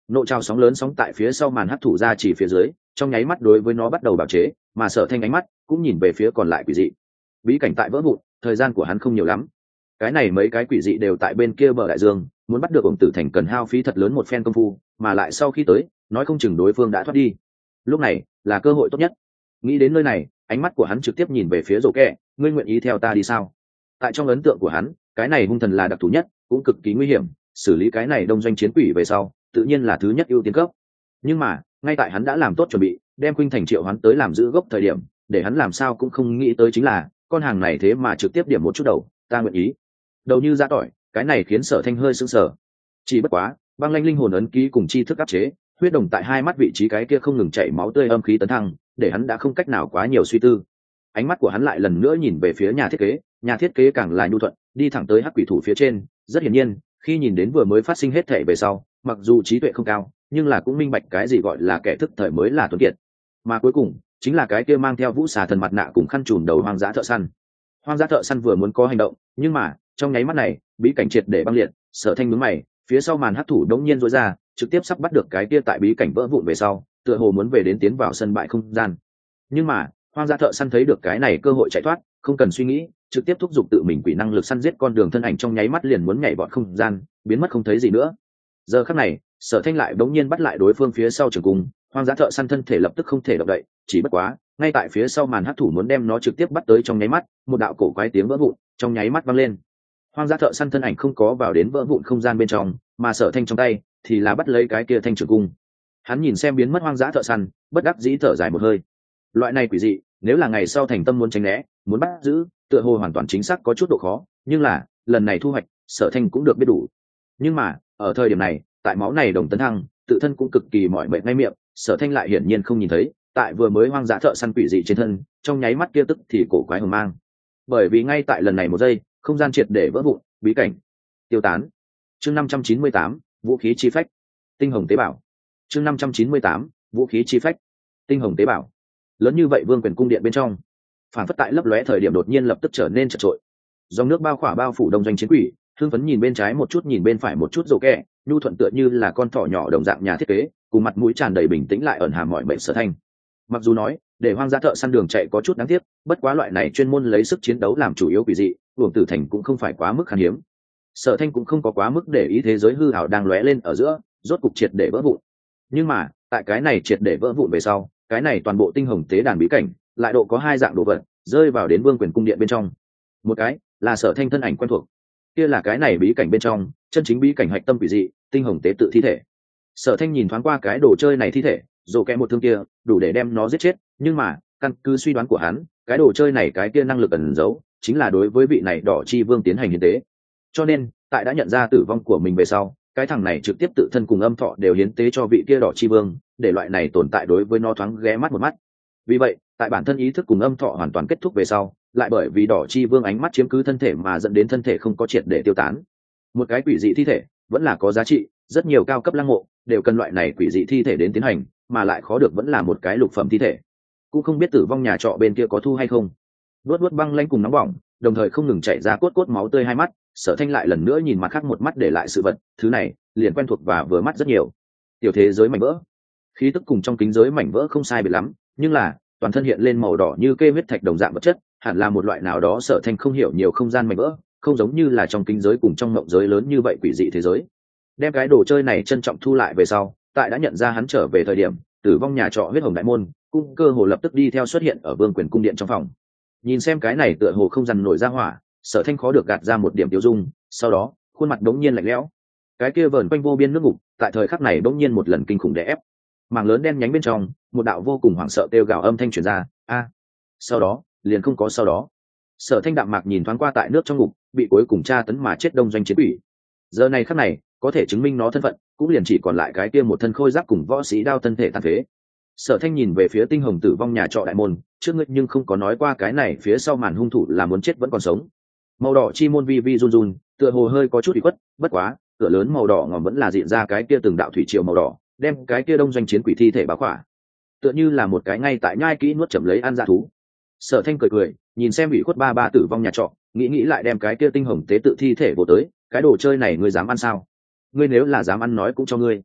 nộ trào sóng lớn sóng tại phía sau màn hấp thụ ra chỉ phía dưới, trong nháy mắt đối với nó bắt đầu bào chế, mà Sở Thanh ánh mắt cũng nhìn về phía còn lại quỷ dị. Bí cảnh tại vỡ vụn, thời gian của hắn không nhiều lắm. Cái này mấy cái quỷ dị đều tại bên kia bờ đại dương, muốn bắt được ổng tử thành cần hao phí thật lớn một phen công phu, mà lại sau khi tới, nói không chừng đối phương đã thoát đi. Lúc này là cơ hội tốt nhất. Nghĩ đến nơi này, ánh mắt của hắn trực tiếp nhìn về phía Rồ Kẹ, ngươi nguyện ý theo ta đi sao? Tại trong ấn tượng của hắn, cái này hung thần là đặc thù nhất, cũng cực kỳ nguy hiểm, xử lý cái này đông doanh chiến quỷ về sau, tự nhiên là thứ nhất ưu tiên cấp. Nhưng mà, ngay tại hắn đã làm tốt chuẩn bị, đem Khuynh Thành triệu hắn tới làm giữ gốc thời điểm, để hắn làm sao cũng không nghĩ tới chính là, con hàng này thế mà trực tiếp điểm một chút đầu, ta nguyện ý. Đầu như ra tỏi, cái này khiến Sở Thanh hơi sững sờ. Chỉ bất quá, băng lanh linh hồn ấn ký cùng chi thức áp chế, huyết đồng tại hai mắt vị trí cái kia không ngừng chảy máu tươi âm khí tấn thăng, để hắn đã không cách nào quá nhiều suy tư. Ánh mắt của hắn lại lần nữa nhìn về phía nhà thiết kế, nhà thiết kế càng là nhu thuận, đi thẳng tới hắc quỷ thủ phía trên. Rất hiển nhiên, khi nhìn đến vừa mới phát sinh hết thể về sau, mặc dù trí tuệ không cao, nhưng là cũng minh bạch cái gì gọi là kẻ thức thời mới là tuấn kiệt. Mà cuối cùng, chính là cái kia mang theo vũ xà thần mặt nạ cùng khăn trùm đầu hoang dã thợ săn. Hoang dã thợ săn vừa muốn có hành động, nhưng mà trong nháy mắt này, bí cảnh triệt để băng liệt. Sở Thanh nhướng mày, phía sau màn hắc thủ đống nhiên rối ra, trực tiếp sắp bắt được cái kia tại bí cảnh vỡ vụn về sau, tựa hồ muốn về đến tiến vào sân bãi không gian. Nhưng mà hoang dã thợ săn thấy được cái này cơ hội chạy thoát, không cần suy nghĩ, trực tiếp thúc giục tự mình quỷ năng lực săn giết con đường thân ảnh trong nháy mắt liền muốn nhảy vọt không gian, biến mất không thấy gì nữa. Giờ khắc này, Sở Thanh lại đống nhiên bắt lại đối phương phía sau trường cung, hoang dã thợ săn thân thể lập tức không thể động đậy, chỉ bất quá, ngay tại phía sau màn hắc thủ muốn đem nó trực tiếp bắt tới trong nháy mắt, một đạo cổ quái tiếng vỡ vụn trong nháy mắt vang lên. Hoang dã thợ săn thân ảnh không có vào đến vỡ vụn không gian bên trong, mà Sở Thanh trong tay thì là bắt lấy cái kia thanh trường cung. Hắn nhìn xem biến mất hoang dã thợ săn, bất đắc dĩ thở dài một hơi. Loại này quỷ dị, nếu là ngày sau thành tâm muốn tránh né, muốn bắt giữ, tựa hồ hoàn toàn chính xác có chút độ khó, nhưng là lần này thu hoạch, Sở Thanh cũng được biết đủ. Nhưng mà ở thời điểm này, tại máu này đồng tấn thăng, tự thân cũng cực kỳ mỏi mệt ngay miệng, Sở Thanh lại hiển nhiên không nhìn thấy, tại vừa mới hoang dã thợ săn quỷ dị trên thân, trong nháy mắt kia tức thì cổ quái hùng mang. Bởi vì ngay tại lần này một giây, không gian triệt để vỡ vụn, bí cảnh tiêu tán. Chương năm trăm chín mươi tám, vũ khí chi phách, tinh hồng tế bào. Chương năm trăm chín mươi tám, vũ khí chi phách, tinh hồng tế bào. Lớn như vậy vương quyền cung điện bên trong, phản phất tại lấp lóe thời điểm đột nhiên lập tức trở nên chật trội. Dòng nước bao khỏa bao phủ đông doanh chiến quỷ, hương phấn nhìn bên trái một chút nhìn bên phải một chút Rồ Kẹ, nhu thuận tựa như là con thỏ nhỏ đồng dạng nhà thiết kế, cùng mặt mũi tràn đầy bình tĩnh lại ẩn hàm mọi mệnh Sở Thanh. Mặc dù nói để hoang dã thợ săn đường chạy có chút đáng tiếc, bất quá loại này chuyên môn lấy sức chiến đấu làm chủ yếu quỷ dị, uổng tử thành cũng không phải quá mức khan hiếm. Sở Thanh cũng không có quá mức để ý thế giới hư ảo đang lóe lên ở giữa, rốt cục triệt để vỡ vụn. Nhưng mà tại cái này triệt để vỡ vụn về sau, cái này toàn bộ tinh hồng tế đàn bí cảnh lại độ có hai dạng đồ vật rơi vào đến vương quyền cung điện bên trong. Một cái là Sở Thanh thân ảnh quen thuộc, kia là cái này bí cảnh bên trong chân chính bí cảnh hạch tâm quỷ dị, tinh hồng tế tự thi thể. Sở Thanh nhìn thoáng qua cái đồ chơi này thi thể, Rồ Kẹ một thương kia đủ để đem nó giết chết, nhưng mà căn cứ suy đoán của hắn, cái đồ chơi này cái kia năng lực ẩn giấu chính là đối với vị này đỏ chi vương tiến hành hiến tế. Cho nên tại đã nhận ra tử vong của mình về sau, cái thằng này trực tiếp tự thân cùng âm thọ đều hiến tế cho vị kia đỏ chi vương, để loại này tồn tại đối với nó thoáng ghé mắt một mắt. Vì vậy tại bản thân ý thức cùng âm thọ hoàn toàn kết thúc về sau, lại bởi vì đỏ chi vương ánh mắt chiếm cứ thân thể mà dẫn đến thân thể không có triệt để tiêu tán. Một cái quỷ dị thi thể vẫn là có giá trị, rất nhiều cao cấp lăng mộ đều cần loại này quỷ dị thi thể đến tiến hành, mà lại khó được vẫn là một cái lục phẩm thi thể. Cũng không biết tử vong nhà trọ bên kia có thu hay không. Nuốt nuốt băng lanh cùng nóng bỏng, đồng thời không ngừng chảy ra cốt cốt máu tươi hai mắt, Sở Thanh lại lần nữa nhìn mặt khác một mắt để lại sự vật, thứ này liền quen thuộc và vừa mắt rất nhiều. Tiểu thế giới mảnh vỡ, khí tức cùng trong kính giới mảnh vỡ không sai biệt lắm, nhưng là toàn thân hiện lên màu đỏ như kê huyết thạch đồng dạng vật chất, hẳn là một loại nào đó Sở Thanh không hiểu nhiều không gian mảnh vỡ, không giống như là trong kính giới cùng trong mộng giới lớn như vậy quỷ dị thế giới. Đem cái đồ chơi này trân trọng thu lại về sau, tại đã nhận ra hắn trở về thời điểm, tử vong nhà trọ huyết hồng đại môn cung cơ hồ lập tức đi theo xuất hiện ở vương quyền cung điện trong phòng. Nhìn xem cái này tựa hồ không dằn nổi ra hỏa, Sở Thanh khó được gạt ra một điểm tiêu dung, sau đó khuôn mặt đống nhiên lạnh lẽo. Cái kia vờn quanh vô biên nước ngục tại thời khắc này đống nhiên một lần kinh khủng đè ép. Mảng lớn đen nhánh bên trong, một đạo vô cùng hoảng sợ kêu gào âm thanh truyền ra, a. Sau đó liền không có sau đó. Sở Thanh đạm mạc nhìn thoáng qua tại nước trong ngục bị cuối cùng tra tấn mà chết đông doanh chiến quỷ. Giờ này khắc này có thể chứng minh nó thân phận cũng liền chỉ còn lại cái kia một thân khôi giáp cùng võ sĩ đao thân thể tàn phế. Sở Thanh nhìn về phía tinh hồng tử vong nhà trọ đại môn trước ngươi nhưng không có nói qua cái này phía sau màn hung thủ là muốn chết vẫn còn sống. Màu đỏ chi môn vi vi run run, tựa hồ hơi có chút ủy khuất, bất quá cửa lớn màu đỏ ngòm vẫn là diện ra cái kia từng đạo thủy triều màu đỏ, đem cái kia đông doanh chiến quỷ thi thể báo khỏa, tựa như là một cái ngay tại nhai kỹ nuốt chậm lấy ăn dã thú. Sở Thanh cười cười, nhìn xem ủy khuất ba ba tử vong nhà trọ, nghĩ nghĩ lại đem cái kia tinh hồng tế tự thi thể vô tới, cái đồ chơi này ngươi dám ăn sao? Ngươi nếu là dám ăn nói cũng cho ngươi.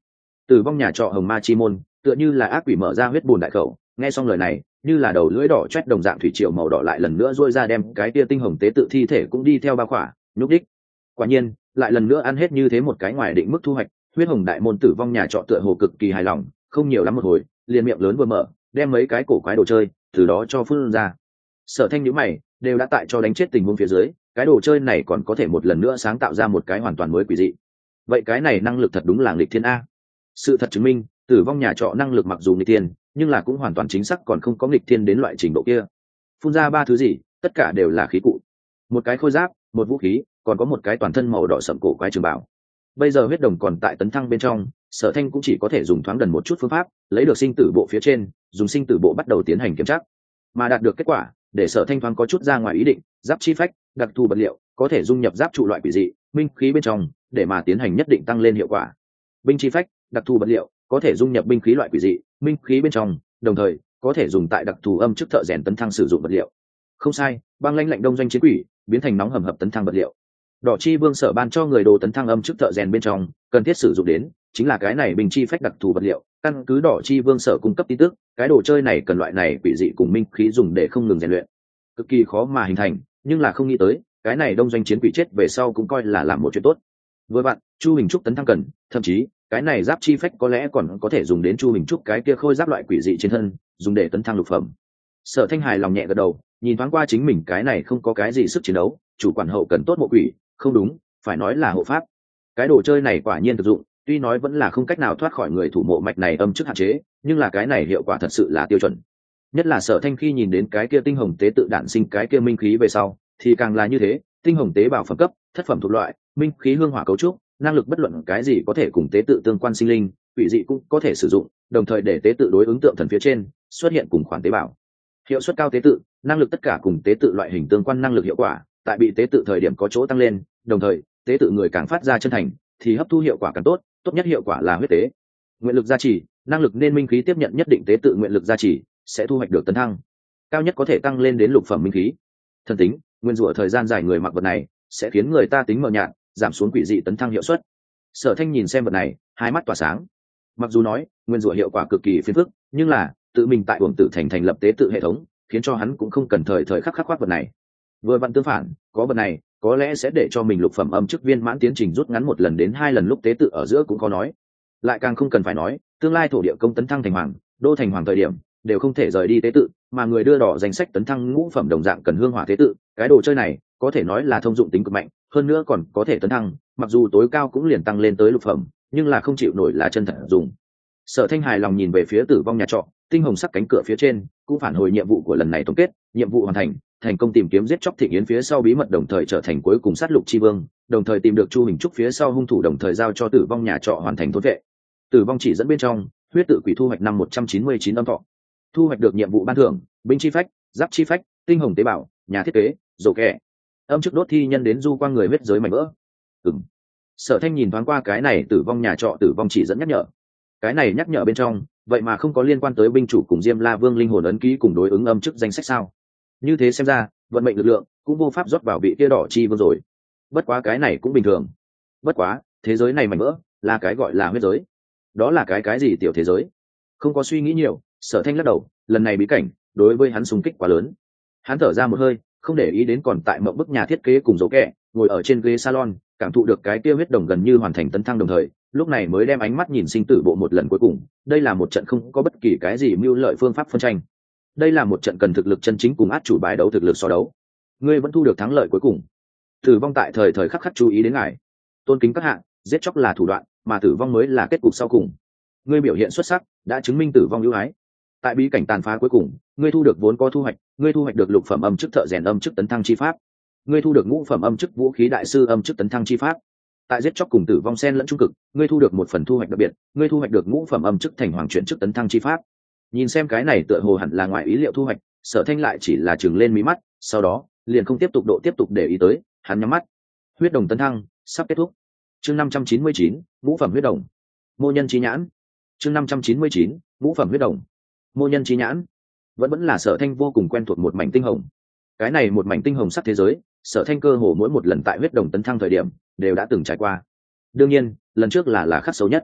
Tử vong nhà trọ hồng ma chi môn tựa như là ác quỷ mở ra huyết bùn đại khẩu, nghe xong lời này như là đầu lưỡi đỏ chét đồng dạng thủy triều màu đỏ lại lần nữa dôi ra đem cái tia tinh hồng tế tự thi thể cũng đi theo bao khỏa nhúc đích. Quả nhiên lại lần nữa ăn hết như thế một cái ngoài định mức thu hoạch. Huyết hồng đại môn tử vong nhà trọ tựa hồ cực kỳ hài lòng, không nhiều lắm một hồi liền miệng lớn vừa mở đem mấy cái cổ quái đồ chơi từ đó cho phun ra. Sở Thanh nhíu mày, đều đã tại cho đánh chết tình huống phía dưới, cái đồ chơi này còn có thể một lần nữa sáng tạo ra một cái hoàn toàn mới quỷ dị. Vậy cái này năng lực thật đúng là nghịch thiên a. Sự thật chứng minh, tử vong nhà trọ năng lực mặc dù nghịch thiên, nhưng là cũng hoàn toàn chính xác còn không có nghịch thiên đến loại trình độ kia. Phun ra ba thứ gì, tất cả đều là khí cụ. Một cái khôi giáp, một vũ khí, còn có một cái toàn thân màu đỏ sẫm cổ quái trường bảo. Bây giờ huyết đồng còn tại tấn thăng bên trong, Sở Thanh cũng chỉ có thể dùng thoáng đần một chút phương pháp, lấy được sinh tử bộ phía trên, dùng sinh tử bộ bắt đầu tiến hành kiểm tra. Mà đạt được kết quả, để Sở Thanh thoáng có chút ra ngoài ý định, giáp chi phách, đặc thù vật liệu, có thể dung nhập giáp trụ loại quỷ dị, minh khí bên trong, để mà tiến hành nhất định tăng lên hiệu quả. Binh chi phách, đặc thù vật liệu, có thể dung nhập binh khí loại quỷ dị, minh khí bên trong, đồng thời có thể dùng tại đặc thù âm chức thợ rèn tấn thăng sử dụng vật liệu. Không sai, băng lãnh lạnh đông doanh chiến quỷ, biến thành nóng hầm hập tấn thăng vật liệu. Đỏ chi vương sở ban cho người đồ tấn thăng âm chức thợ rèn bên trong, cần thiết sử dụng đến chính là cái này binh chi phách đặc thù vật liệu. Căn cứ đỏ chi vương sở cung cấp tin tức, cái đồ chơi này cần loại này quỷ dị cùng minh khí dùng để không ngừng rèn luyện, cực kỳ khó mà hình thành, nhưng là không nghĩ tới cái này đông doanh chiến quỷ chết về sau cũng coi là làm một chuyện tốt. Với bạn Chu Hình Trúc tấn thăng cần, thậm chí cái này giáp chi phách có lẽ còn có thể dùng đến Chu Hình Trúc cái kia khôi giáp loại quỷ dị trên thân, dùng để tấn thăng lục phẩm. Sở Thanh hài lòng nhẹ gật đầu, nhìn thoáng qua chính mình cái này không có cái gì sức chiến đấu, chủ quản hậu cần tốt mộ quỷ, không đúng, phải nói là hộ pháp. Cái đồ chơi này quả nhiên thực dụng, tuy nói vẫn là không cách nào thoát khỏi người thủ mộ mạch này âm chức hạn chế, nhưng là cái này hiệu quả thật sự là tiêu chuẩn. Nhất là Sở Thanh khi nhìn đến cái kia tinh hồng tế tự đản sinh cái kia minh khí về sau, thì càng là như thế, tinh hồng tế bào phẩm cấp, thất phẩm thuộc loại, minh khí hương hỏa cấu trúc, năng lực bất luận cái gì có thể cùng tế tự tương quan sinh linh, quỷ dị cũng có thể sử dụng, đồng thời để tế tự đối ứng tượng thần phía trên xuất hiện cùng khoản tế bào. Hiệu suất cao tế tự, năng lực tất cả cùng tế tự loại hình tương quan năng lực hiệu quả, tại bị tế tự thời điểm có chỗ tăng lên, đồng thời tế tự người càng phát ra chân thành thì hấp thu hiệu quả càng tốt, tốt nhất hiệu quả là huyết tế. Nguyện lực gia trì, năng lực nên minh khí tiếp nhận nhất định tế tự nguyện lực gia trì sẽ thu hoạch được tấn thăng, cao nhất có thể tăng lên đến lục phẩm minh khí. Thần tính, nguyên rủa thời gian dài người mặc vật này sẽ khiến người ta tính mờ nhạt, giảm xuống quỷ dị tấn thăng hiệu suất. Sở Thanh nhìn xem vật này, hai mắt tỏa sáng. Mặc dù nói nguyên rủa hiệu quả cực kỳ phiền phức, nhưng là tự mình tại uổng tử thành thành lập tế tự hệ thống, khiến cho hắn cũng không cần thời thời khắc khắc khoác vật này. Vừa vặn tương phản, có vật này có lẽ sẽ để cho mình lục phẩm âm chức viên mãn tiến trình rút ngắn một lần đến hai lần lúc tế tự ở giữa cũng có nói. Lại càng không cần phải nói, tương lai thổ địa công tấn thăng thành hoàng, đô thành hoàng thời điểm đều không thể rời đi tế tự, mà người đưa đỏ danh sách tấn thăng ngũ phẩm đồng dạng cần hương hỏa tế tự. Cái đồ chơi này có thể nói là thông dụng tính cực mạnh, hơn nữa còn có thể tấn thăng, mặc dù tối cao cũng liền tăng lên tới lục phẩm, nhưng là không chịu nổi là chân thật dùng. Sở Thanh hài lòng nhìn về phía tử vong nhà trọ, tinh hồng sắc cánh cửa phía trên cũng phản hồi nhiệm vụ của lần này tổng kết, nhiệm vụ hoàn thành, thành công tìm kiếm giết chóc Thịnh Yến phía sau bí mật, đồng thời trở thành cuối cùng sát lục chi vương, đồng thời tìm được Chu Hình Trúc phía sau hung thủ, đồng thời giao cho tử vong nhà trọ hoàn thành thôn vệ. Tử vong chỉ dẫn bên trong, huyết tự quỷ thu hoạch năm một trăm chín mươi chín âm thọ, thu hoạch được nhiệm vụ ban thưởng, binh chi phách, giáp chi phách, tinh hồng tế bào, nhà thiết kế, rổ kẻ, âm chức đốt thi nhân đến du qua người huyết giới mảnh vỡ. Ừm. Sở Thanh nhìn thoáng qua cái này tử vong nhà trọ tử vong chỉ dẫn nhắc nhở. Cái này nhắc nhở bên trong, vậy mà không có liên quan tới binh chủ cùng Diêm La Vương linh hồn ấn ký cùng đối ứng âm chức danh sách sao? Như thế xem ra, vận mệnh lực lượng cũng vô pháp rót vào vị kia đỏ chi vương rồi. Bất quá cái này cũng bình thường. Bất quá, thế giới này mảnh vỡ là cái gọi là huyết giới. Đó là cái cái gì tiểu thế giới? Không có suy nghĩ nhiều, Sở Thanh lắc đầu, lần này bí cảnh đối với hắn xung kích quá lớn. Hắn thở ra một hơi, không để ý đến còn tại mộng bức nhà thiết kế cùng dấu kẹ, ngồi ở trên ghế salon, cảm thụ được cái kia huyết đồng gần như hoàn thành tấn thăng, đồng thời lúc này mới đem ánh mắt nhìn sinh tử bộ một lần cuối cùng. Đây là một trận không có bất kỳ cái gì mưu lợi phương pháp phân tranh, đây là một trận cần thực lực chân chính cùng át chủ bài đấu thực lực so đấu. Ngươi vẫn thu được thắng lợi cuối cùng. Tử vong tại thời thời khắc khắc chú ý đến ngài, tôn kính các hạng, giết chóc là thủ đoạn, mà tử vong mới là kết cục sau cùng. Ngươi biểu hiện xuất sắc, đã chứng minh tử vong ưu ái. Tại bí cảnh tàn phá cuối cùng, ngươi thu được vốn có thu hoạch, ngươi thu hoạch được lục phẩm âm chức thợ rèn âm chức tấn thăng chi pháp, ngươi thu được ngũ phẩm âm chức vũ khí đại sư âm chức tấn thăng chi pháp. Tại giết chóc cùng tử vong xen lẫn trung cực, ngươi thu được một phần thu hoạch đặc biệt, ngươi thu hoạch được ngũ phẩm âm chức thành hoàng chuyển chức tấn thăng chi pháp. Nhìn xem cái này tựa hồ hẳn là ngoài ý liệu thu hoạch, Sở Thanh lại chỉ là chừng lên mí mắt, sau đó liền không tiếp tục độ tiếp tục để ý tới, hắn nhắm mắt. Huyết đồng tấn thăng sắp kết thúc. Chương năm trăm chín mươi chín, ngũ phẩm huyết đồng. Mô nhân chi nhãn. Chương năm trăm chín mươi chín, ngũ phẩm huyết đồng. Mô nhân chi nhãn. Vẫn vẫn là Sở Thanh vô cùng quen thuộc một mảnh tinh hồng. Cái này một mảnh tinh hồng sắc thế giới, Sở Thanh cơ hồ mỗi một lần tại huyết đồng tấn thăng thời điểm đều đã từng trải qua. Đương nhiên, lần trước là là khắc xấu nhất.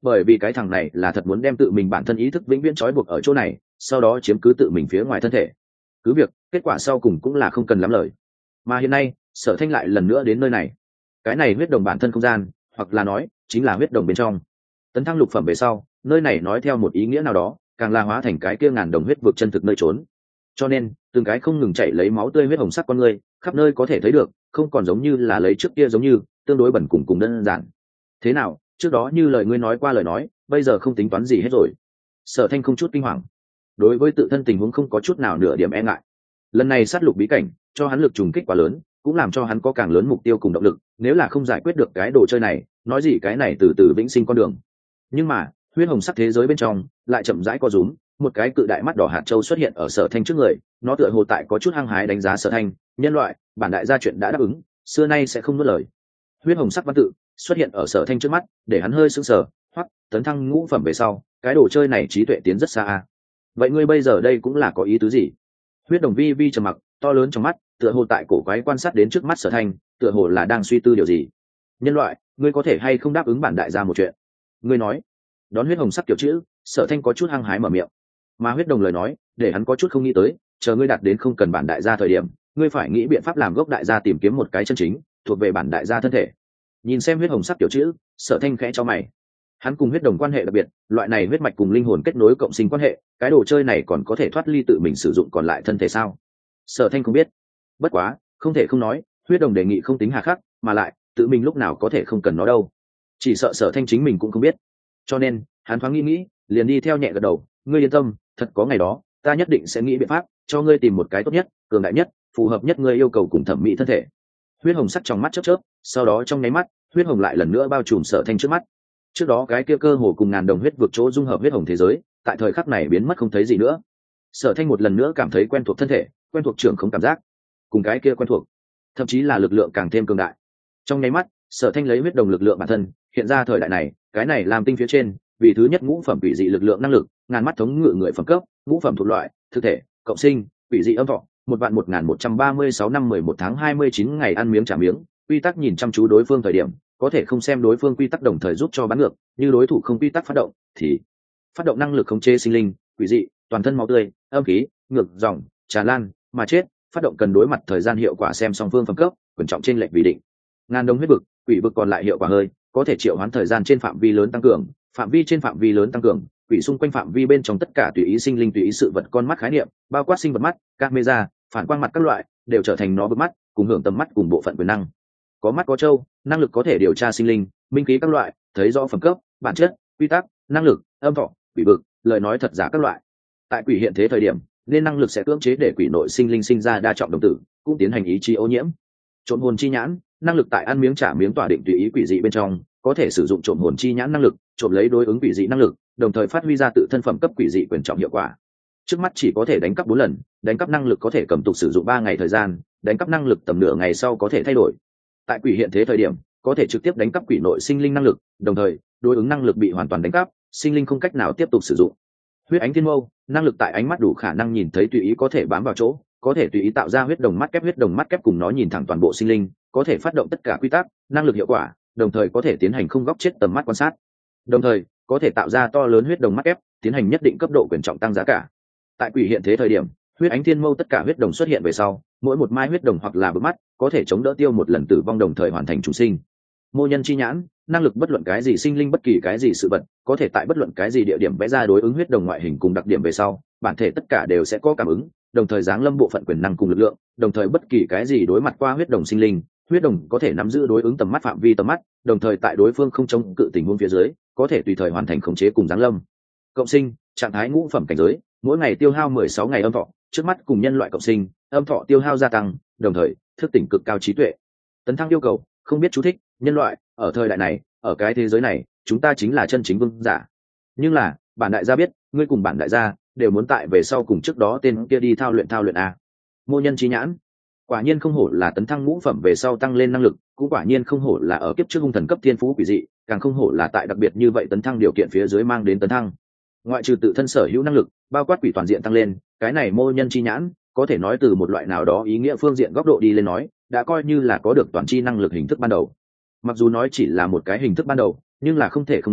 bởi vì cái thằng này là thật muốn đem tự mình bản thân ý thức vĩnh viễn trói buộc ở chỗ này, sau đó chiếm cứ tự mình phía ngoài thân thể. Cứ việc kết quả sau cùng cũng là không cần lắm lời. Mà hiện nay Sở Thanh lại lần nữa đến nơi này, cái này huyết đồng bản thân không gian, hoặc là nói chính là huyết đồng bên trong. Tấn thăng lục phẩm về sau, nơi này nói theo một ý nghĩa nào đó càng là hóa thành cái kia ngàn đồng huyết vực chân thực nơi trốn. Cho nên từng cái không ngừng chảy lấy máu tươi huyết hồng sắc con người khắp nơi có thể thấy được, không còn giống như là lấy trước kia giống như tương đối bẩn cùng cùng đơn giản. Thế nào, trước đó như lời ngươi nói qua lời nói, bây giờ không tính toán gì hết rồi? Sở Thanh không chút kinh hoàng, đối với tự thân tình huống không có chút nào nửa điểm e ngại. Lần này sát lục bí cảnh cho hắn lực trùng kích quá lớn, cũng làm cho hắn có càng lớn mục tiêu cùng động lực. Nếu là không giải quyết được cái đồ chơi này, nói gì cái này từ từ vĩnh sinh con đường. Nhưng mà huyết hồng sắc thế giới bên trong lại chậm rãi co rúm, một cái cự đại mắt đỏ hạt châu xuất hiện ở Sở Thanh trước người. Nó tựa hồ tại có chút hăng hái đánh giá Sở Thanh. Nhân loại, bản đại gia chuyện đã đáp ứng, xưa nay sẽ không nuốt lời. Huyết hồng sắc văn tự xuất hiện ở Sở Thanh trước mắt, để hắn hơi sững sờ. Hoặc tấn thăng ngũ phẩm về sau, cái đồ chơi này trí tuệ tiến rất xa a. Vậy ngươi bây giờ đây cũng là có ý tứ gì? Huyết đồng vi vi trầm mặc, to lớn trong mắt tựa hồ tại cổ quái quan sát đến trước mắt Sở Thanh, tựa hồ là đang suy tư điều gì. Nhân loại, ngươi có thể hay không đáp ứng bản đại gia một chuyện? Ngươi nói. Đón huyết hồng sắc kiểu chữ, Sở Thanh có chút hăng hái mở miệng. Mà huyết đồng lời nói để hắn có chút không nghĩ tới, chờ ngươi đạt đến không cần bản đại gia thời điểm, ngươi phải nghĩ biện pháp làm gốc đại gia tìm kiếm một cái chân chính thuộc về bản đại gia thân thể. Nhìn xem huyết hồng sắc kiểu chữ, Sở Thanh khẽ cho mày. Hắn cùng huyết đồng quan hệ đặc biệt, loại này huyết mạch cùng linh hồn kết nối cộng sinh quan hệ, cái đồ chơi này còn có thể thoát ly tự mình sử dụng còn lại thân thể sao? Sở Thanh không biết. Bất quá không thể không nói, huyết đồng đề nghị không tính hà khắc, mà lại tự mình lúc nào có thể không cần nó đâu. Chỉ sợ Sở Thanh chính mình cũng không biết. Cho nên hắn thoáng nghĩ nghĩ, liền đi theo nhẹ gật đầu. Ngươi yên tâm, thật có ngày đó ta nhất định sẽ nghĩ biện pháp cho ngươi tìm một cái tốt nhất, cường đại nhất, phù hợp nhất ngươi yêu cầu cùng thẩm mỹ thân thể. Huyết hồng sắc trong mắt chớp chớp, sau đó trong nháy mắt huyết hồng lại lần nữa bao trùm Sở Thanh trước mắt. Trước đó cái kia cơ hồ cùng ngàn đồng huyết vực chỗ dung hợp huyết hồng thế giới, tại thời khắc này biến mất không thấy gì nữa. Sở Thanh một lần nữa cảm thấy quen thuộc thân thể, quen thuộc trưởng không cảm giác, cùng cái kia quen thuộc, thậm chí là lực lượng càng thêm cường đại. Trong nháy mắt Sở Thanh lấy huyết đồng lực lượng bản thân hiện ra thời đại này, cái này làm tinh phía trên vì thứ nhất ngũ phẩm quỷ dị lực lượng năng lực, ngàn mắt thống ngự người phẩm cấp, ngũ phẩm thuộc loại, thực thể, cộng sinh, quỷ dị âm thọ, một vạn một ngàn một trăm ba mươi sáu năm mười một tháng hai mươi chín ngày ăn miếng trả miếng. Quy tắc nhìn chăm chú đối phương thời điểm, có thể không xem đối phương quy tắc đồng thời giúp cho bắn ngược, như đối thủ không quy tắc phát động thì phát động năng lực khống chế sinh linh, quỷ dị, toàn thân máu tươi, âm khí, ngược dòng, tràn lan, mà chết, phát động cần đối mặt thời gian hiệu quả xem song phương phẩm cấp, quan trọng trên lệch vì định. Ngàn đồng huyết vực, quỷ vực còn lại hiệu quả hơi, có thể triệu hoán thời gian trên phạm vi lớn tăng cường, phạm vi trên phạm vi lớn tăng cường, quỷ xung quanh phạm vi bên trong tất cả tùy ý sinh linh tùy ý sự vật con mắt khái niệm, bao quát sinh vật mắt, camera, phản quang mặt các loại, đều trở thành nó bức mắt, cùng hưởng tầm mắt cùng bộ phận quyền năng. Có mắt có trâu, năng lực có thể điều tra sinh linh, minh khí các loại, thấy rõ phẩm cấp, bản chất, quy tắc, năng lực, âm thọ, quỷ vực, lời nói thật giả các loại. Tại quỷ hiện thế thời điểm, nên năng lực sẽ cưỡng chế để quỷ nội sinh linh sinh ra đa trọng đồng tử, cũng tiến hành ý chí ô nhiễm. Trộm hồn chi nhãn, năng lực tại ăn miếng trả miếng tỏa định tùy ý quỷ dị bên trong, có thể sử dụng trộm hồn chi nhãn năng lực, trộm lấy đối ứng quỷ dị năng lực, đồng thời phát huy ra tự thân phẩm cấp quỷ dị quyền trọng hiệu quả. Trước mắt chỉ có thể đánh cắp bốn lần, đánh cắp năng lực có thể cầm tục sử dụng ba ngày thời gian, đánh cắp năng lực tầm nửa ngày sau có thể thay đổi. Tại quỷ hiện thế thời điểm, có thể trực tiếp đánh cắp quỷ nội sinh linh năng lực, đồng thời đối ứng năng lực bị hoàn toàn đánh cắp, sinh linh không cách nào tiếp tục sử dụng. Huyết ánh thiên mâu, năng lực tại ánh mắt đủ khả năng nhìn thấy tùy ý có thể bám vào chỗ, có thể tùy ý tạo ra huyết đồng mắt kép huyết đồng mắt kép cùng nó nhìn thẳng toàn bộ sinh linh, có thể phát động tất cả quy tắc, năng lực hiệu quả, đồng thời có thể tiến hành không góc chết tầm mắt quan sát, đồng thời có thể tạo ra to lớn huyết đồng mắt kép, tiến hành nhất định cấp độ quyền trọng tăng giá cả. Tại quỷ hiện thế thời điểm, huyết ánh thiên mâu tất cả huyết đồng xuất hiện về sau, mỗi một mai huyết đồng hoặc là bức mắt có thể chống đỡ tiêu một lần tử vong đồng thời hoàn thành trùng sinh. Mô nhân chi nhãn, năng lực bất luận cái gì sinh linh bất kỳ cái gì sự vật, có thể tại bất luận cái gì địa điểm vẽ ra đối ứng huyết đồng ngoại hình cùng đặc điểm về sau, bản thể tất cả đều sẽ có cảm ứng, đồng thời giáng lâm bộ phận quyền năng cùng lực lượng, đồng thời bất kỳ cái gì đối mặt qua huyết đồng sinh linh, huyết đồng có thể nắm giữ đối ứng tầm mắt phạm vi tầm mắt, đồng thời tại đối phương không chống cự tình huống phía dưới, có thể tùy thời hoàn thành khống chế cùng giáng lâm. Cộng sinh, trạng thái ngũ phẩm cảnh giới, mỗi ngày tiêu hao mười sáu ngày âm thọ, trước mắt cùng nhân loại cộng sinh, âm thọ tiêu hao gia tăng, đồng thời thức tỉnh cực cao trí tuệ. Tấn thăng yêu cầu, không biết chú thích, nhân loại, ở thời đại này, ở cái thế giới này, chúng ta chính là chân chính vương giả. Nhưng là, bản đại gia biết, ngươi cùng bản đại gia đều muốn tại về sau cùng trước đó tên kia đi thao luyện thao luyện a. Mô nhân trí nhãn, quả nhiên không hổ là tấn thăng ngũ phẩm về sau tăng lên năng lực, cũng quả nhiên không hổ là ở kiếp trước hung thần cấp thiên phú quỷ dị, càng không hổ là tại đặc biệt như vậy tấn thăng điều kiện phía dưới mang đến tấn thăng. Ngoại trừ tự thân sở hữu năng lực, bao quát quỷ toàn diện tăng lên, cái này mô nhân chi nhãn có thể nói từ một loại nào đó ý nghĩa phương diện góc độ đi lên nói, đã coi như là có được toàn chi năng lực hình thức ban đầu. Mặc dù nói chỉ là một cái hình thức ban đầu, nhưng là không thể không nói,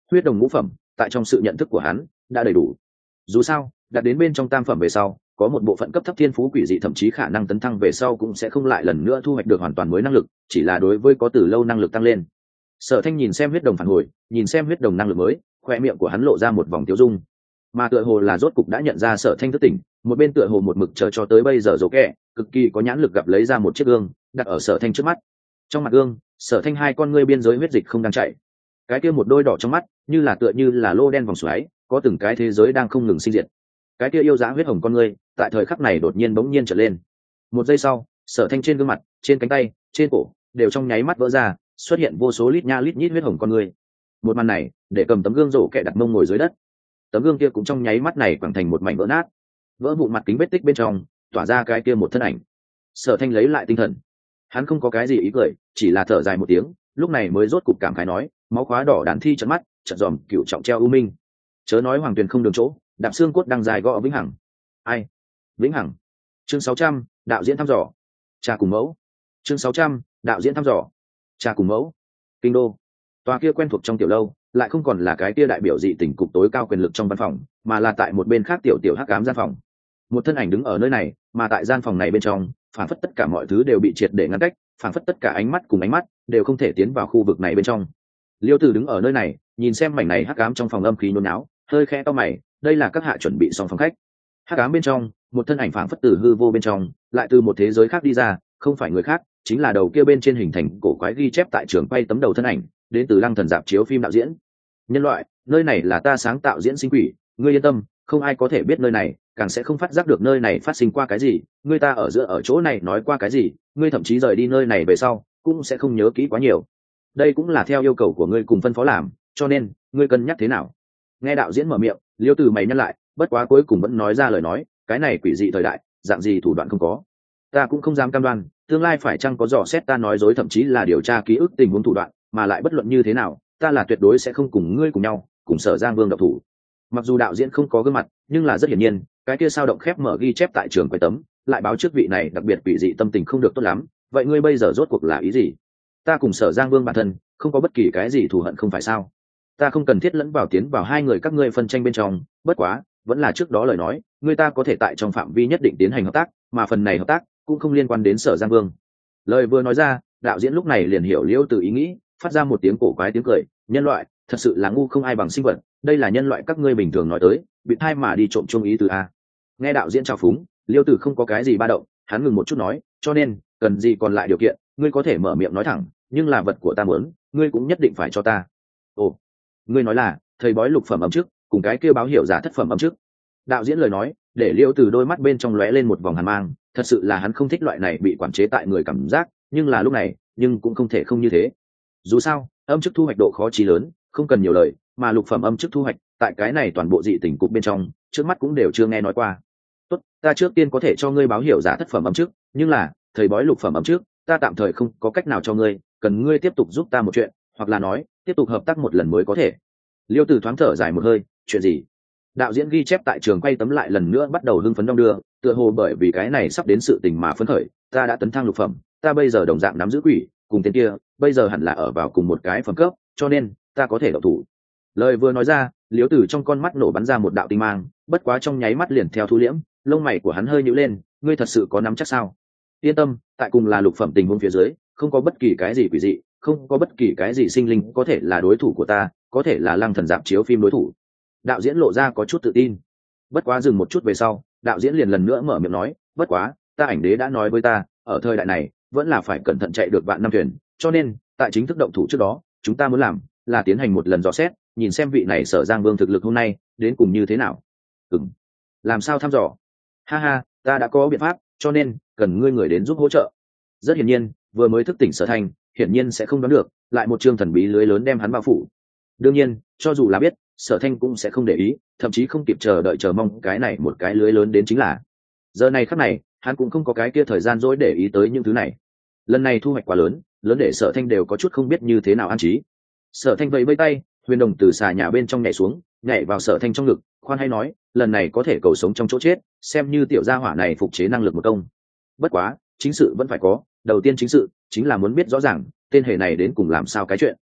huyết đồng ngũ phẩm tại trong sự nhận thức của hắn đã đầy đủ. Dù sao đạt đến bên trong tam phẩm về sau, có một bộ phận cấp thấp thiên phú quỷ dị thậm chí khả năng tấn thăng về sau cũng sẽ không lại lần nữa thu hoạch được hoàn toàn mới năng lực, chỉ là đối với có từ lâu năng lực tăng lên. Sở Thanh nhìn xem huyết đồng phản hồi, nhìn xem huyết đồng năng lực mới, khoe miệng của hắn lộ ra một vòng tiêu dung. Mà tựa hồ là rốt cục đã nhận ra Sở Thanh thức tỉnh, một bên tựa hồ một mực chờ cho tới bây giờ rồ kẹ, cực kỳ có nhãn lực gặp lấy ra một chiếc gương, đặt ở Sở Thanh trước mắt. Trong mặt gương, Sở Thanh hai con ngươi biên giới huyết dịch không đang chạy, cái kia một đôi đỏ trong mắt như là tựa như là lô đen vòng xoáy, có từng cái thế giới đang không ngừng sinh diệt. Cái kia yêu dã huyết hồng con ngươi tại thời khắc này đột nhiên bỗng nhiên trở lên. Một giây sau, Sở Thanh trên gương mặt, trên cánh tay, trên cổ đều trong nháy mắt vỡ ra, xuất hiện vô số lít nha lít nhít huyết hồng con ngươi. Một màn này để cầm tấm gương rổ kẹ đặt mông ngồi dưới đất, tấm gương kia cũng trong nháy mắt này quẳng thành một mảnh vỡ nát, vỡ vụn mặt kính vết tích bên trong tỏa ra cái kia một thân ảnh. Sở Thanh lấy lại tinh thần, hắn không có cái gì ý cười, chỉ là thở dài một tiếng, lúc này mới rốt cục cảm khái nói, máu khóa đỏ đàn thi trận mắt, trận dòm cựu trọng treo ưu minh, chớ nói hoàng tuyền không đường chỗ, đạp xương cốt đang dài gõ vĩnh hằng. Ai? Vĩnh hằng. Chương sáu trăm, đạo diễn thăm dò. Cha cùng mẫu. Chương sáu trăm, đạo diễn thăm dò. Cha cùng mẫu. Kinh đô. Tòa kia quen thuộc trong tiểu lâu, lại không còn là cái kia đại biểu dị tỉnh cục tối cao quyền lực trong văn phòng, mà là tại một bên khác tiểu tiểu hắc ám gian phòng. Một thân ảnh đứng ở nơi này, mà tại gian phòng này bên trong, phản phất tất cả mọi thứ đều bị triệt để ngăn cách, phản phất tất cả ánh mắt cùng ánh mắt đều không thể tiến vào khu vực này bên trong. Liêu Tử đứng ở nơi này, nhìn xem mảnh này hắc ám trong phòng âm khí nhốn nháo, hơi khẽ cau mày, đây là các hạ chuẩn bị xong phòng khách. Hắc ám bên trong, một thân ảnh phản phất từ hư vô bên trong, lại từ một thế giới khác đi ra, không phải người khác, chính là đầu kia bên trên hình thành cổ quái ghi chép tại trường quay tấm đầu thân ảnh, đến từ Lăng Thần dạp chiếu phim đạo diễn. Nhân loại, nơi này là ta sáng tạo diễn sinh quỷ, ngươi yên tâm, không ai có thể biết nơi này, càng sẽ không phát giác được nơi này phát sinh qua cái gì, ngươi ta ở giữa ở chỗ này nói qua cái gì, ngươi thậm chí rời đi nơi này về sau cũng sẽ không nhớ kỹ quá nhiều. Đây cũng là theo yêu cầu của ngươi cùng phân phó làm, cho nên ngươi cân nhắc thế nào? Nghe đạo diễn mở miệng, Liêu Tử mày nhăn lại, bất quá cuối cùng vẫn nói ra lời nói, cái này quỷ dị thời đại, dạng gì thủ đoạn không có, ta cũng không dám cam đoan tương lai phải chăng có dò xét ta nói dối thậm chí là điều tra ký ức tình huống thủ đoạn, mà lại bất luận như thế nào, ta là tuyệt đối sẽ không cùng ngươi cùng nhau cùng Sở Giang Vương độc thủ. Mặc dù đạo diễn không có gương mặt, nhưng là rất hiển nhiên, cái kia sao động khép mở ghi chép tại trường quay tấm, lại báo trước vị này đặc biệt quỷ dị tâm tình không được tốt lắm. Vậy ngươi bây giờ rốt cuộc là ý gì? Ta cùng Sở Giang Vương bản thân không có bất kỳ cái gì thù hận không phải sao? Ta không cần thiết lẫn vào tiến vào hai người các ngươi phân tranh bên trong, bất quá vẫn là trước đó lời nói, người ta có thể tại trong phạm vi nhất định tiến hành hợp tác, mà phần này hợp tác cũng không liên quan đến Sở Giang Vương. Lời vừa nói ra, đạo diễn lúc này liền hiểu Liêu Tử ý nghĩ, phát ra một tiếng cổ quái tiếng cười, nhân loại thật sự là ngu không ai bằng sinh vật, đây là nhân loại các ngươi bình thường nói tới, bị thai mà đi trộm chung ý từ a. Nghe đạo diễn chào phúng, Liêu Tử không có cái gì ba động, hắn ngừng một chút nói, cho nên cần gì còn lại điều kiện, ngươi có thể mở miệng nói thẳng, nhưng là vật của ta muốn, ngươi cũng nhất định phải cho ta. Ồ, ngươi nói là thầy bói lục phẩm âm trước cùng cái kêu báo hiệu giả thất phẩm âm trước? Đạo diễn lời nói để Liêu Tử đôi mắt bên trong lóe lên một vòng hàn mang, thật sự là hắn không thích loại này bị quản chế tại người cảm giác, nhưng là lúc này nhưng cũng không thể không như thế. Dù sao âm chức thu hoạch độ khó chí lớn, không cần nhiều lời, mà lục phẩm âm chức thu hoạch tại cái này toàn bộ dị tỉnh cục bên trong trước mắt cũng đều chưa nghe nói qua. Tốt, ta trước tiên có thể cho ngươi báo hiệu giả thất phẩm âm chức, nhưng là thầy bói lục phẩm âm trước ta tạm thời không có cách nào cho ngươi, cần ngươi tiếp tục giúp ta một chuyện, hoặc là nói tiếp tục hợp tác một lần mới có thể. Liêu Tử thoáng thở dài một hơi, chuyện gì? Đạo diễn ghi chép tại trường quay tấm lại lần nữa bắt đầu hưng phấn đong đưa, tựa hồ bởi vì cái này sắp đến sự tình mà phấn khởi, ta đã tấn thăng lục phẩm, ta bây giờ đồng dạng nắm giữ quỷ cùng tên kia bây giờ hẳn là ở vào cùng một cái phẩm cấp, cho nên ta có thể độc thủ. Lời vừa nói ra, Liêu Tử trong con mắt nổ bắn ra một đạo tinh mang, bất quá trong nháy mắt liền theo thu liễm, lông mày của hắn hơi nhíu lên, ngươi thật sự có nắm chắc sao? Yên tâm, tại cùng là lục phẩm tình huống phía dưới, không có bất kỳ cái gì quỷ dị, không có bất kỳ cái gì sinh linh có thể là đối thủ của ta, có thể là Lăng Thần dạp chiếu phim đối thủ. Đạo diễn lộ ra có chút tự tin. Bất quá dừng một chút về sau, đạo diễn liền lần nữa mở miệng nói, bất quá ta ảnh đế đã nói với ta, ở thời đại này vẫn là phải cẩn thận chạy được vạn năm thuyền, cho nên tại chính thức động thủ trước đó, chúng ta muốn làm là tiến hành một lần dò xét, nhìn xem vị này Sở Giang Vương thực lực hôm nay đến cùng như thế nào. Ừm, làm sao thăm dò? Ha ha, ta đã có biện pháp, cho nên cần ngươi người đến giúp hỗ trợ. Rất hiển nhiên, vừa mới thức tỉnh Sở Thanh, hiển nhiên sẽ không đoán được, lại một chương thần bí lưới lớn đem hắn bao phủ. Đương nhiên, cho dù là biết, Sở Thanh cũng sẽ không để ý, thậm chí không kịp chờ đợi chờ mong cái này một cái lưới lớn đến chính là. Giờ này khắc này, hắn cũng không có cái kia thời gian dỗi để ý tới những thứ này. Lần này thu hoạch quá lớn, lớn để Sở Thanh đều có chút không biết như thế nào an trí. Sở Thanh vẫy vẫy tay, huyền đồng từ xà nhà bên trong nhảy xuống, nhảy vào Sở Thanh trong ngực, khoan hay nói, lần này có thể cầu sống trong chỗ chết, xem như tiểu gia hỏa này phục chế năng lực một công. Bất quá, chính sự vẫn phải có, đầu tiên chính sự chính là muốn biết rõ ràng tên hề này đến cùng làm sao cái chuyện.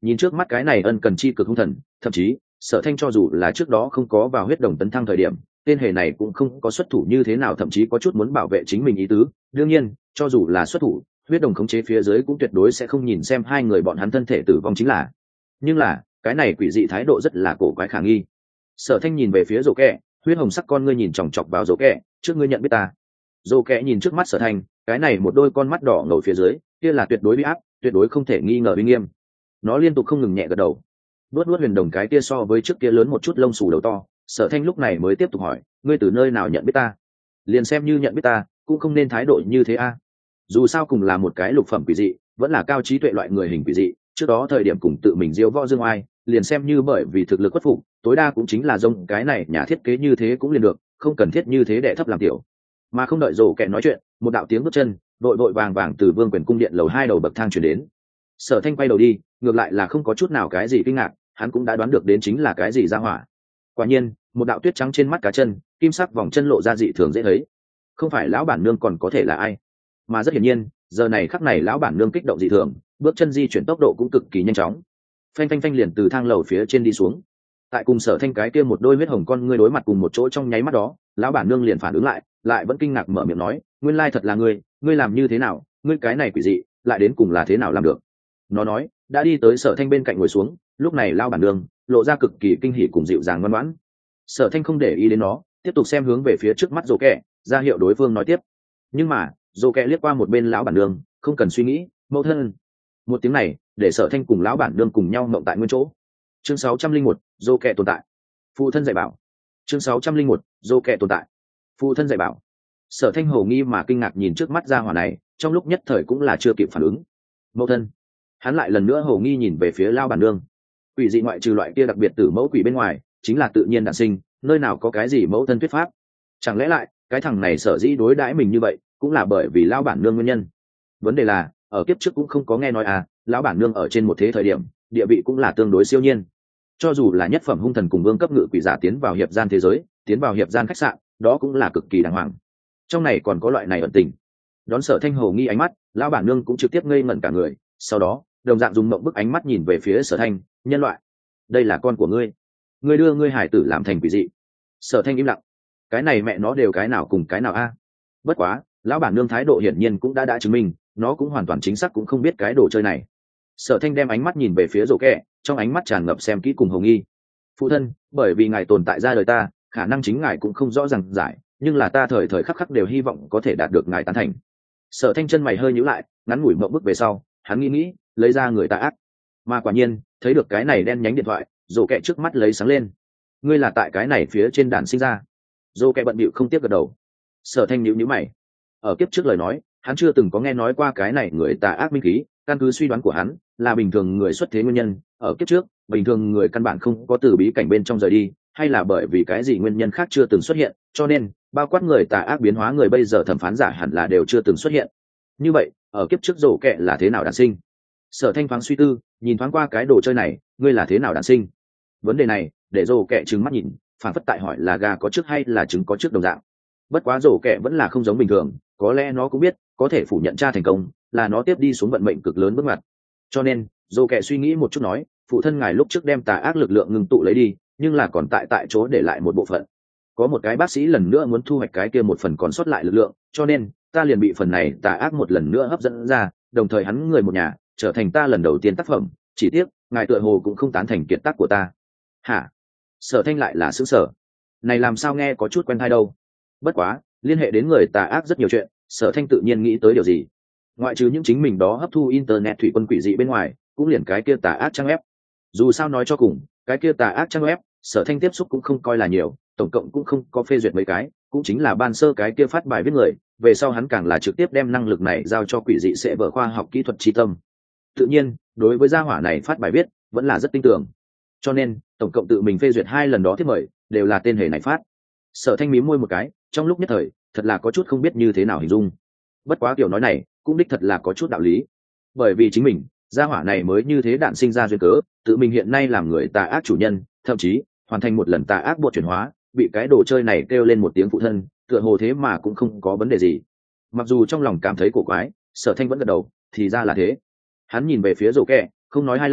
Nhìn trước mắt cái này ân cần chi cực hung thần, thậm chí Sở Thanh cho dù là trước đó không có vào huyết đồng tấn thăng thời điểm, tên hề này cũng không có xuất thủ như thế nào, thậm chí có chút muốn bảo vệ chính mình ý tứ. Đương nhiên, cho dù là xuất thủ, huyết đồng khống chế phía dưới cũng tuyệt đối sẽ không nhìn xem hai người bọn hắn thân thể tử vong chính là. Nhưng là, cái này quỷ dị thái độ rất là cổ quái khả nghi. Sở Thanh nhìn về phía Dỗ Kẹ, huyết hồng sắc con ngươi nhìn chòng chọc vào Dỗ Kẹ, trước ngươi nhận biết ta. Dỗ Kẹ nhìn trước mắt Sở Thanh, cái này một đôi con mắt đỏ ngầu phía dưới, kia là tuyệt đối uy áp, tuyệt đối không thể nghi ngờ uy nghiêm. Nó liên tục không ngừng nhẹ gật đầu. Nuốt nuốt huyền đồng cái kia so với trước kia lớn một chút lông xù đầu to, Sở Thanh lúc này mới tiếp tục hỏi, ngươi từ nơi nào nhận biết ta? Liền xem như nhận biết ta, cũng không nên thái độ như thế a. Dù sao cùng là một cái lục phẩm quỷ dị, vẫn là cao trí tuệ loại người hình quỷ dị, trước đó thời điểm cùng tự mình diêu võ dương oai, liền xem như bởi vì thực lực khuất phục, tối đa cũng chính là dông cái này nhà thiết kế như thế cũng liền được, không cần thiết như thế để thấp làm tiểu. Mà không đợi Dỗ Kẹ nói chuyện, một đạo tiếng bước chân vội vội vàng vàng từ Vương Quyền cung điện lầu hai đầu bậc thang truyền đến. Sở Thanh quay đầu đi, ngược lại là không có chút nào cái gì kinh ngạc, hắn cũng đã đoán được đến chính là cái gì ra hỏa. Quả nhiên, một đạo tuyết trắng trên mắt cá chân, kim sắc vòng chân lộ ra dị thường dễ thấy. Không phải lão bản nương còn có thể là ai? Mà rất hiển nhiên, giờ này khắc này lão bản nương kích động dị thường, bước chân di chuyển tốc độ cũng cực kỳ nhanh chóng. Phanh phanh phanh liền từ thang lầu phía trên đi xuống. Tại cùng Sở Thanh cái kia một đôi huyết hồng con ngươi đối mặt cùng một chỗ trong nháy mắt đó, lão bản nương liền phản ứng lại, lại vẫn kinh ngạc mở miệng nói, nguyên lai thật là ngươi, ngươi làm như thế nào, ngươi cái này quỷ dị, lại đến cùng là thế nào làm được? Nó nói, đã đi tới Sở Thanh bên cạnh ngồi xuống, lúc này lão bản nương lộ ra cực kỳ kinh hỉ cùng dịu dàng ngoan ngoãn. Sở Thanh không để ý đến nó, tiếp tục xem hướng về phía trước mắt Dỗ Kẹ, ra hiệu đối phương nói tiếp. Nhưng mà Dỗ Kẹ liếc qua một bên lão bản nương, không cần suy nghĩ, mẫu thân. Một tiếng này để Sở Thanh cùng lão bản nương cùng nhau mộng tại nguyên chỗ. Chương sáu trăm linh một, Dỗ Kẹ tồn tại. Phụ thân dạy bảo. Chương sáu trăm linh một, Dỗ Kẹ tồn tại. Phụ thân dạy bảo. Sở Thanh hồ nghi mà kinh ngạc nhìn trước mắt gia hỏa này, trong lúc nhất thời cũng là chưa kịp phản ứng. Mẫu thân. Hắn lại lần nữa hồ nghi nhìn về phía lão bản nương. Quỷ dị ngoại trừ loại kia đặc biệt tử mẫu quỷ bên ngoài, chính là tự nhiên đản sinh, nơi nào có cái gì mẫu thân thuyết pháp? Chẳng lẽ lại cái thằng này sở dĩ đối đãi mình như vậy, cũng là bởi vì lão bản nương nguyên nhân? Vấn đề là, ở kiếp trước cũng không có nghe nói à, lão bản nương ở trên một thế thời điểm, địa vị cũng là tương đối siêu nhiên. Cho dù là nhất phẩm hung thần cùng vương cấp ngự quỷ giả tiến vào hiệp gian thế giới, tiến vào hiệp gian khách sạn, đó cũng là cực kỳ đàng hoàng. Trong này còn có loại này ẩn tình. Đón Sở Thanh hồ nghi ánh mắt, lão bản nương cũng trực tiếp ngây ngẩn cả người, sau đó đồng dạng dùng mộng bức ánh mắt nhìn về phía Sở Thanh, nhân loại, đây là con của ngươi, ngươi đưa ngươi hải tử làm thành quỷ dị. Sở Thanh im lặng, cái này mẹ nó đều cái nào cùng cái nào a? Bất quá lão bản nương thái độ hiển nhiên cũng đã đã chứng minh nó cũng hoàn toàn chính xác cũng không biết cái đồ chơi này. Sở Thanh đem ánh mắt nhìn về phía Dỗ Kẹ, trong ánh mắt tràn ngập xem kỹ cùng hồng nghi. Phụ thân, bởi vì ngài tồn tại ra đời ta, khả năng chính ngài cũng không rõ ràng giải, nhưng là ta thời thời khắc khắc đều hy vọng có thể đạt được ngài tán thành. Sở Thanh chân mày hơi nhíu lại, ngắn ngủi mộng bức về sau, hắn nghĩ nghĩ, lấy ra người ta ác. Mà quả nhiên, thấy được cái này đen nhánh điện thoại, Dỗ Kẹ trước mắt lấy sáng lên. Ngươi là tại cái này phía trên đàn sinh ra? Dỗ Kẹ bận bịu không tiếc gật đầu. Sở Thanh nhíu nhíu mày. Ở kiếp trước lời nói, hắn chưa từng có nghe nói qua cái này người tà ác minh khí, căn cứ suy đoán của hắn, là bình thường người xuất thế nguyên nhân, ở kiếp trước, bình thường người căn bản không có từ bí cảnh bên trong rời đi, hay là bởi vì cái gì nguyên nhân khác chưa từng xuất hiện, cho nên bao quát người tà ác biến hóa người bây giờ thẩm phán giả hẳn là đều chưa từng xuất hiện. Như vậy, ở kiếp trước Dỗ Kẹ là thế nào đản sinh? Sở Thanh thoáng suy tư, nhìn thoáng qua cái đồ chơi này, ngươi là thế nào đản sinh? Vấn đề này để Dỗ Kẹ trừng mắt nhìn, phản phất tại hỏi là gà có trước hay là trứng có trước đồng dạng. Bất quá Dỗ Kẹ vẫn là không giống bình thường, có lẽ nó cũng biết có thể phủ nhận tra thành công là nó tiếp đi xuống vận mệnh cực lớn bước ngoặt. Cho nên Dỗ Kẹ suy nghĩ một chút nói, phụ thân ngài lúc trước đem tà ác lực lượng ngưng tụ lấy đi, nhưng là còn tại tại chỗ để lại một bộ phận. Có một cái bác sĩ lần nữa muốn thu hoạch cái kia một phần còn sót lại lực lượng, cho nên ta liền bị phần này tà ác một lần nữa hấp dẫn ra, đồng thời hắn người một nhà trở thành ta lần đầu tiên tác phẩm. Chỉ tiếc ngài tựa hồ cũng không tán thành kiệt tác của ta. Hả? Sở Thanh lại là xứng sở. Này làm sao nghe có chút quen tai đâu. Bất quá liên hệ đến người tà ác rất nhiều chuyện, Sở Thanh tự nhiên nghĩ tới điều gì. Ngoại trừ những chính mình đó hấp thu internet thủy quân quỷ dị bên ngoài, cũng liền cái kia tà ác trang web. Dù sao nói cho cùng, cái kia tà ác trang web, Sở Thanh tiếp xúc cũng không coi là nhiều, tổng cộng cũng không có phê duyệt mấy cái, cũng chính là ban sơ cái kia phát bài viết người, về sau hắn càng là trực tiếp đem năng lực này giao cho quỷ dị sẽ vở khoa học kỹ thuật tri tâm. Tự nhiên, đối với gia hỏa này phát bài viết, vẫn là rất tin tưởng. Cho nên, tổng cộng tự mình phê duyệt hai lần đó thiết mời, đều là tên hề này phát. Sở Thanh mím môi một cái, trong lúc nhất thời, thật là có chút không biết như thế nào hình dung. Bất quá kiểu nói này, cũng đích thật là có chút đạo lý. Bởi vì chính mình, gia hỏa này mới như thế đạn sinh ra duyên cớ, tự mình hiện nay làm người tà ác chủ nhân, thậm chí hoàn thành một lần tà ác bộ chuyển hóa, bị cái đồ chơi này kêu lên một tiếng phụ thân, tựa hồ thế mà cũng không có vấn đề gì. Mặc dù trong lòng cảm thấy cổ quái, Sở Thanh vẫn gật đầu, thì ra là thế. Hắn nhìn về phía Dỗ Kẹ, không nói hai lời,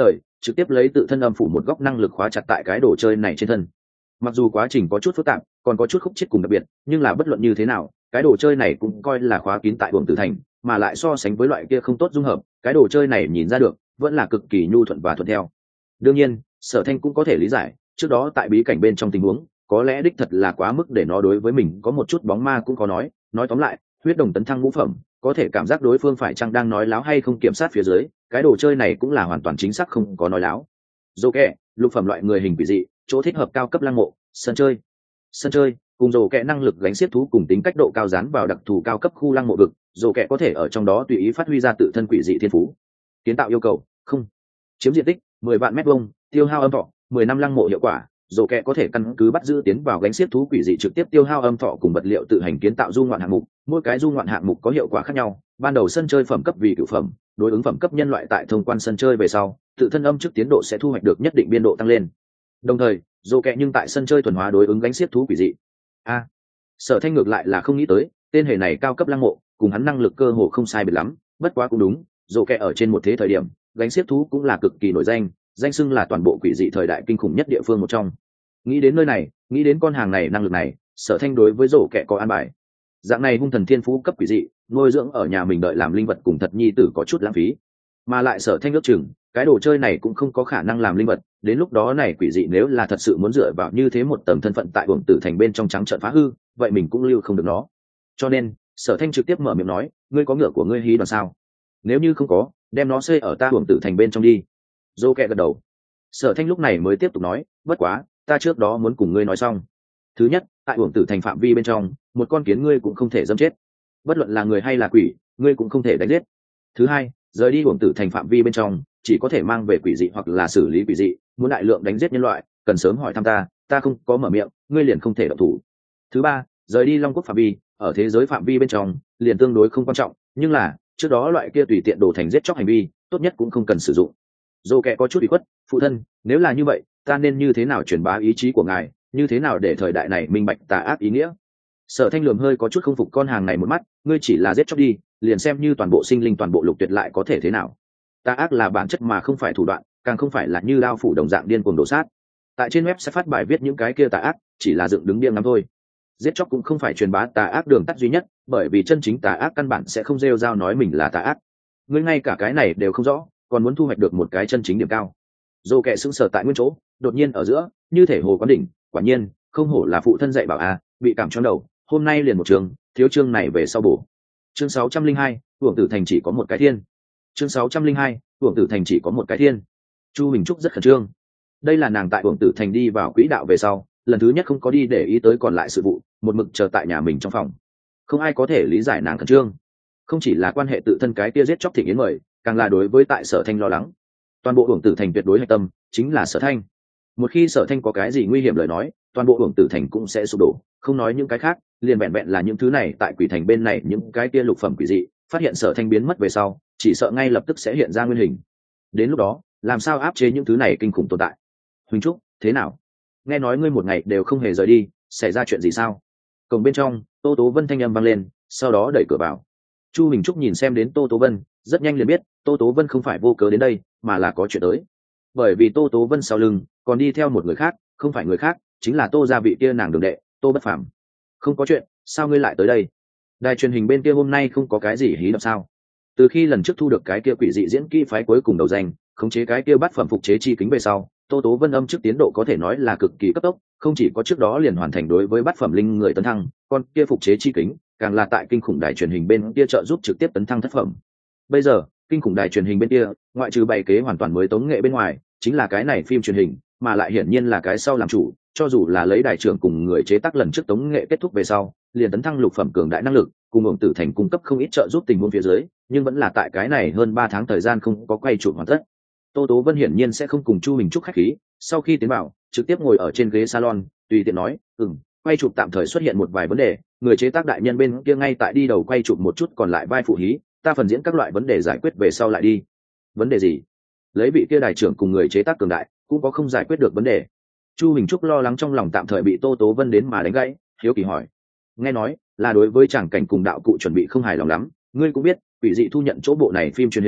trực tiếp lấy tự thân âm phủ một góc năng lực khóa chặt tại cái đồ chơi này trên thân. Mặc dù quá trình có chút phức tạp, còn có chút khúc chiết cùng đặc biệt, nhưng là bất luận như thế nào, cái đồ chơi này cũng coi là khóa kín tại Uổng Tử Thành, mà lại so sánh với loại kia không tốt dung hợp, cái đồ chơi này nhìn ra được vẫn là cực kỳ nhu thuận và thuận theo. Đương nhiên, Sở Thanh cũng có thể lý giải, trước đó tại bí cảnh bên trong tình huống, có lẽ đích thật là quá mức để nó đối với mình có một chút bóng ma cũng có nói, nói tóm lại, huyết đồng tấn thăng ngũ phẩm, có thể cảm giác đối phương phải chăng đang nói láo hay không kiểm soát phía dưới, cái đồ chơi này cũng là hoàn toàn chính xác không có nói láo. Dô kẹ, lục phẩm loại người hình quỷ dị, chỗ thích hợp cao cấp lăng mộ, sân chơi. Sân chơi, cùng dồ kẹ năng lực gánh xiết thú cùng tính cách độ cao dán vào đặc thù cao cấp khu lăng mộ vực, dồ kẹ có thể ở trong đó tùy ý phát huy ra tự thân quỷ dị thiên phú. Kiến tạo yêu cầu, không. Chiếm diện tích, mười vạn mét vuông, tiêu hao âm thọ, mười năm lăng mộ hiệu quả, dồ kẹ có thể căn cứ bắt giữ tiến vào gánh xiết thú quỷ dị trực tiếp tiêu hao âm thọ cùng vật liệu tự hành kiến tạo du ngoạn hạng mục, mỗi cái du ngoạn hạng mục có hiệu quả khác nhau. Ban đầu sân chơi phẩm cấp vì cửu phẩm, đối ứng phẩm cấp nhân loại tại thông quan sân chơi về sau, tự thân âm trước tiến độ sẽ thu hoạch được nhất định biên độ tăng lên. Đồng thời, dồ kẹ nhưng tại sân chơi thuần hóa đối ứng gánh xiết thú quỷ dị. A, à, Sở Thanh ngược lại là không nghĩ tới, tên hề này cao cấp lăng mộ, cùng hắn năng lực cơ hồ không sai biệt lắm, bất quá cũng đúng, dồ kẹ ở trên một thế thời điểm, gánh xiết thú cũng là cực kỳ nổi danh, danh xưng là toàn bộ quỷ dị thời đại kinh khủng nhất địa phương một trong. Nghĩ đến nơi này, nghĩ đến con hàng này năng lực này, Sở Thanh đối với dồ kẹ có an bài. Dạng này hung thần thiên phú cấp quỷ dị, nuôi dưỡng ở nhà mình đợi làm linh vật cùng thật nhi tử có chút lãng phí, mà lại Sở Thanh ước chừng cái đồ chơi này cũng không có khả năng làm linh vật, đến lúc đó này quỷ dị nếu là thật sự muốn dựa vào như thế một tầng thân phận tại Uổng Tử Thành bên trong trắng trợn phá hư, vậy mình cũng lưu không được nó. Cho nên Sở Thanh trực tiếp mở miệng nói, ngươi có ngựa của ngươi hí đoàn sao? Nếu như không có, đem nó xây ở ta Uổng Tử Thành bên trong đi. Dô kẹ gật đầu. Sở Thanh lúc này mới tiếp tục nói, bất quá ta trước đó muốn cùng ngươi nói xong. Thứ nhất, tại Uổng Tử Thành phạm vi bên trong, một con kiến ngươi cũng không thể dẫm chết, bất luận là người hay là quỷ, ngươi cũng không thể đánh giết. Thứ hai, rời đi Uổng Tử Thành phạm vi bên trong, chỉ có thể mang về quỷ dị hoặc là xử lý quỷ dị, muốn đại lượng đánh giết nhân loại, cần sớm hỏi thăm ta, ta không có mở miệng, ngươi liền không thể động thủ. Thứ ba, rời đi Long Quốc phạm vi, ở thế giới phạm vi bên trong, liền tương đối không quan trọng, nhưng là trước đó loại kia tùy tiện đổ thành giết chóc hành vi, tốt nhất cũng không cần sử dụng. Dô kẹ có chút ủy khuất, phụ thân, nếu là như vậy, ta nên như thế nào truyền bá ý chí của ngài, như thế nào để thời đại này minh bạch tà ác ý nghĩa? Sở Thanh lườm hơi có chút không phục con hàng này một mắt, ngươi chỉ là giết chóc đi, liền xem như toàn bộ sinh linh toàn bộ lục tuyệt lại có thể thế nào? Tà ác là bản chất mà không phải thủ đoạn, càng không phải là như đao phủ đồng dạng điên cuồng đổ sát. Tại trên web sẽ phát bài viết những cái kia tà ác, chỉ là dựng đứng điên lắm thôi. Giết chóc cũng không phải truyền bá tà ác đường tắt duy nhất, bởi vì chân chính tà ác căn bản sẽ không rêu rao nói mình là tà ác. Ngươi ngay cả cái này đều không rõ, còn muốn thu hoạch được một cái chân chính điểm cao. Dô kẹ sững sờ tại nguyên chỗ, đột nhiên ở giữa, như thể hồ quán đỉnh, quả nhiên, không hổ là phụ thân dạy bảo a, bị cảm choáng đầu, hôm nay liền một trường, thiếu chương này về sau bổ. Chương sáu trăm linh hai, Uổng Tử Thành chỉ có một cái thiên. Chương sáu trăm linh hai, Uổng Tử Thành chỉ có một cái thiên. Chu Bình Trúc rất khẩn trương. Đây là nàng tại Uổng Tử Thành đi vào quỹ đạo về sau, lần thứ nhất không có đi để ý tới còn lại sự vụ, một mực chờ tại nhà mình trong phòng. Không ai có thể lý giải nàng khẩn trương. Không chỉ là quan hệ tự thân cái kia giết chóc Thịnh Yến mời, càng là đối với tại Sở Thanh lo lắng. Toàn bộ Uổng Tử Thành tuyệt đối hạch tâm chính là Sở Thanh. Một khi Sở Thanh có cái gì nguy hiểm lời nói, toàn bộ Uổng Tử Thành cũng sẽ sụp đổ, không nói những cái khác, liền vẹn vẹn là những thứ này tại Quỷ Thành bên này những cái kia lục phẩm quỷ dị, phát hiện Sở Thanh biến mất về sau, chỉ sợ ngay lập tức sẽ hiện ra nguyên hình. Đến lúc đó, làm sao áp chế những thứ này kinh khủng tồn tại? Huỳnh Trúc, thế nào? Nghe nói ngươi một ngày đều không hề rời đi, xảy ra chuyện gì sao? Cổng bên trong, Tô Tố Vân thanh âm vang lên, sau đó đẩy cửa vào. Chu Huỳnh Trúc nhìn xem đến Tô Tố Vân, rất nhanh liền biết, Tô Tố Vân không phải vô cớ đến đây, mà là có chuyện tới. Bởi vì Tô Tố Vân sau lưng còn đi theo một người khác, không phải người khác, chính là Tô gia vị kia nàng đường đệ, Tô Bất Phàm. Không có chuyện, sao ngươi lại tới đây? Đài truyền hình bên kia hôm nay không có cái gì hí động sao? Từ khi lần trước thu được cái kia quỷ dị diễn kỹ phái cuối cùng đầu danh, khống chế cái kia bát phẩm phục chế chi kính về sau, Tô Tố Vân âm trước tiến độ có thể nói là cực kỳ cấp tốc, không chỉ có trước đó liền hoàn thành đối với bát phẩm linh người tấn thăng, còn kia phục chế chi kính, càng là tại kinh khủng đài truyền hình bên kia trợ giúp trực tiếp tấn thăng thất phẩm. Bây giờ, kinh khủng đài truyền hình bên kia, ngoại trừ bày kế hoàn toàn mới tống nghệ bên ngoài, chính là cái này phim truyền hình, mà lại hiển nhiên là cái sau làm chủ, cho dù là lấy đài trưởng cùng người chế tác lần trước tống nghệ kết thúc về sau, liền tấn thăng lục phẩm cường đại năng lực, cùng Uổng Tử Thành cung cấp không ít trợ giúp tình huống phía dưới, nhưng vẫn là tại cái này hơn ba tháng thời gian không có quay chụp hoàn tất. Tô Tố Vân hiển nhiên sẽ không cùng Chu Bình Trúc khách khí, sau khi tiến vào, trực tiếp ngồi ở trên ghế salon, tùy tiện nói, "Ừm, quay chụp tạm thời xuất hiện một vài vấn đề, người chế tác đại nhân bên kia ngay tại đi đầu quay chụp một chút còn lại vai phụ hí, ta phần diễn các loại vấn đề giải quyết về sau lại đi." Vấn đề gì? Lấy vị kia đài trưởng cùng người chế tác cường đại, cũng có không giải quyết được vấn đề. Chu Bình Trúc lo lắng trong lòng tạm thời bị Tô Tố Vân đến mà đánh gãy, hiếu kỳ hỏi, nghe nói là đối với tràng cảnh cùng đạo cụ chuẩn bị không hài lòng lắm, ngươi cũng biết quỷ dị thu nhận chỗ bộ này phim truyền hình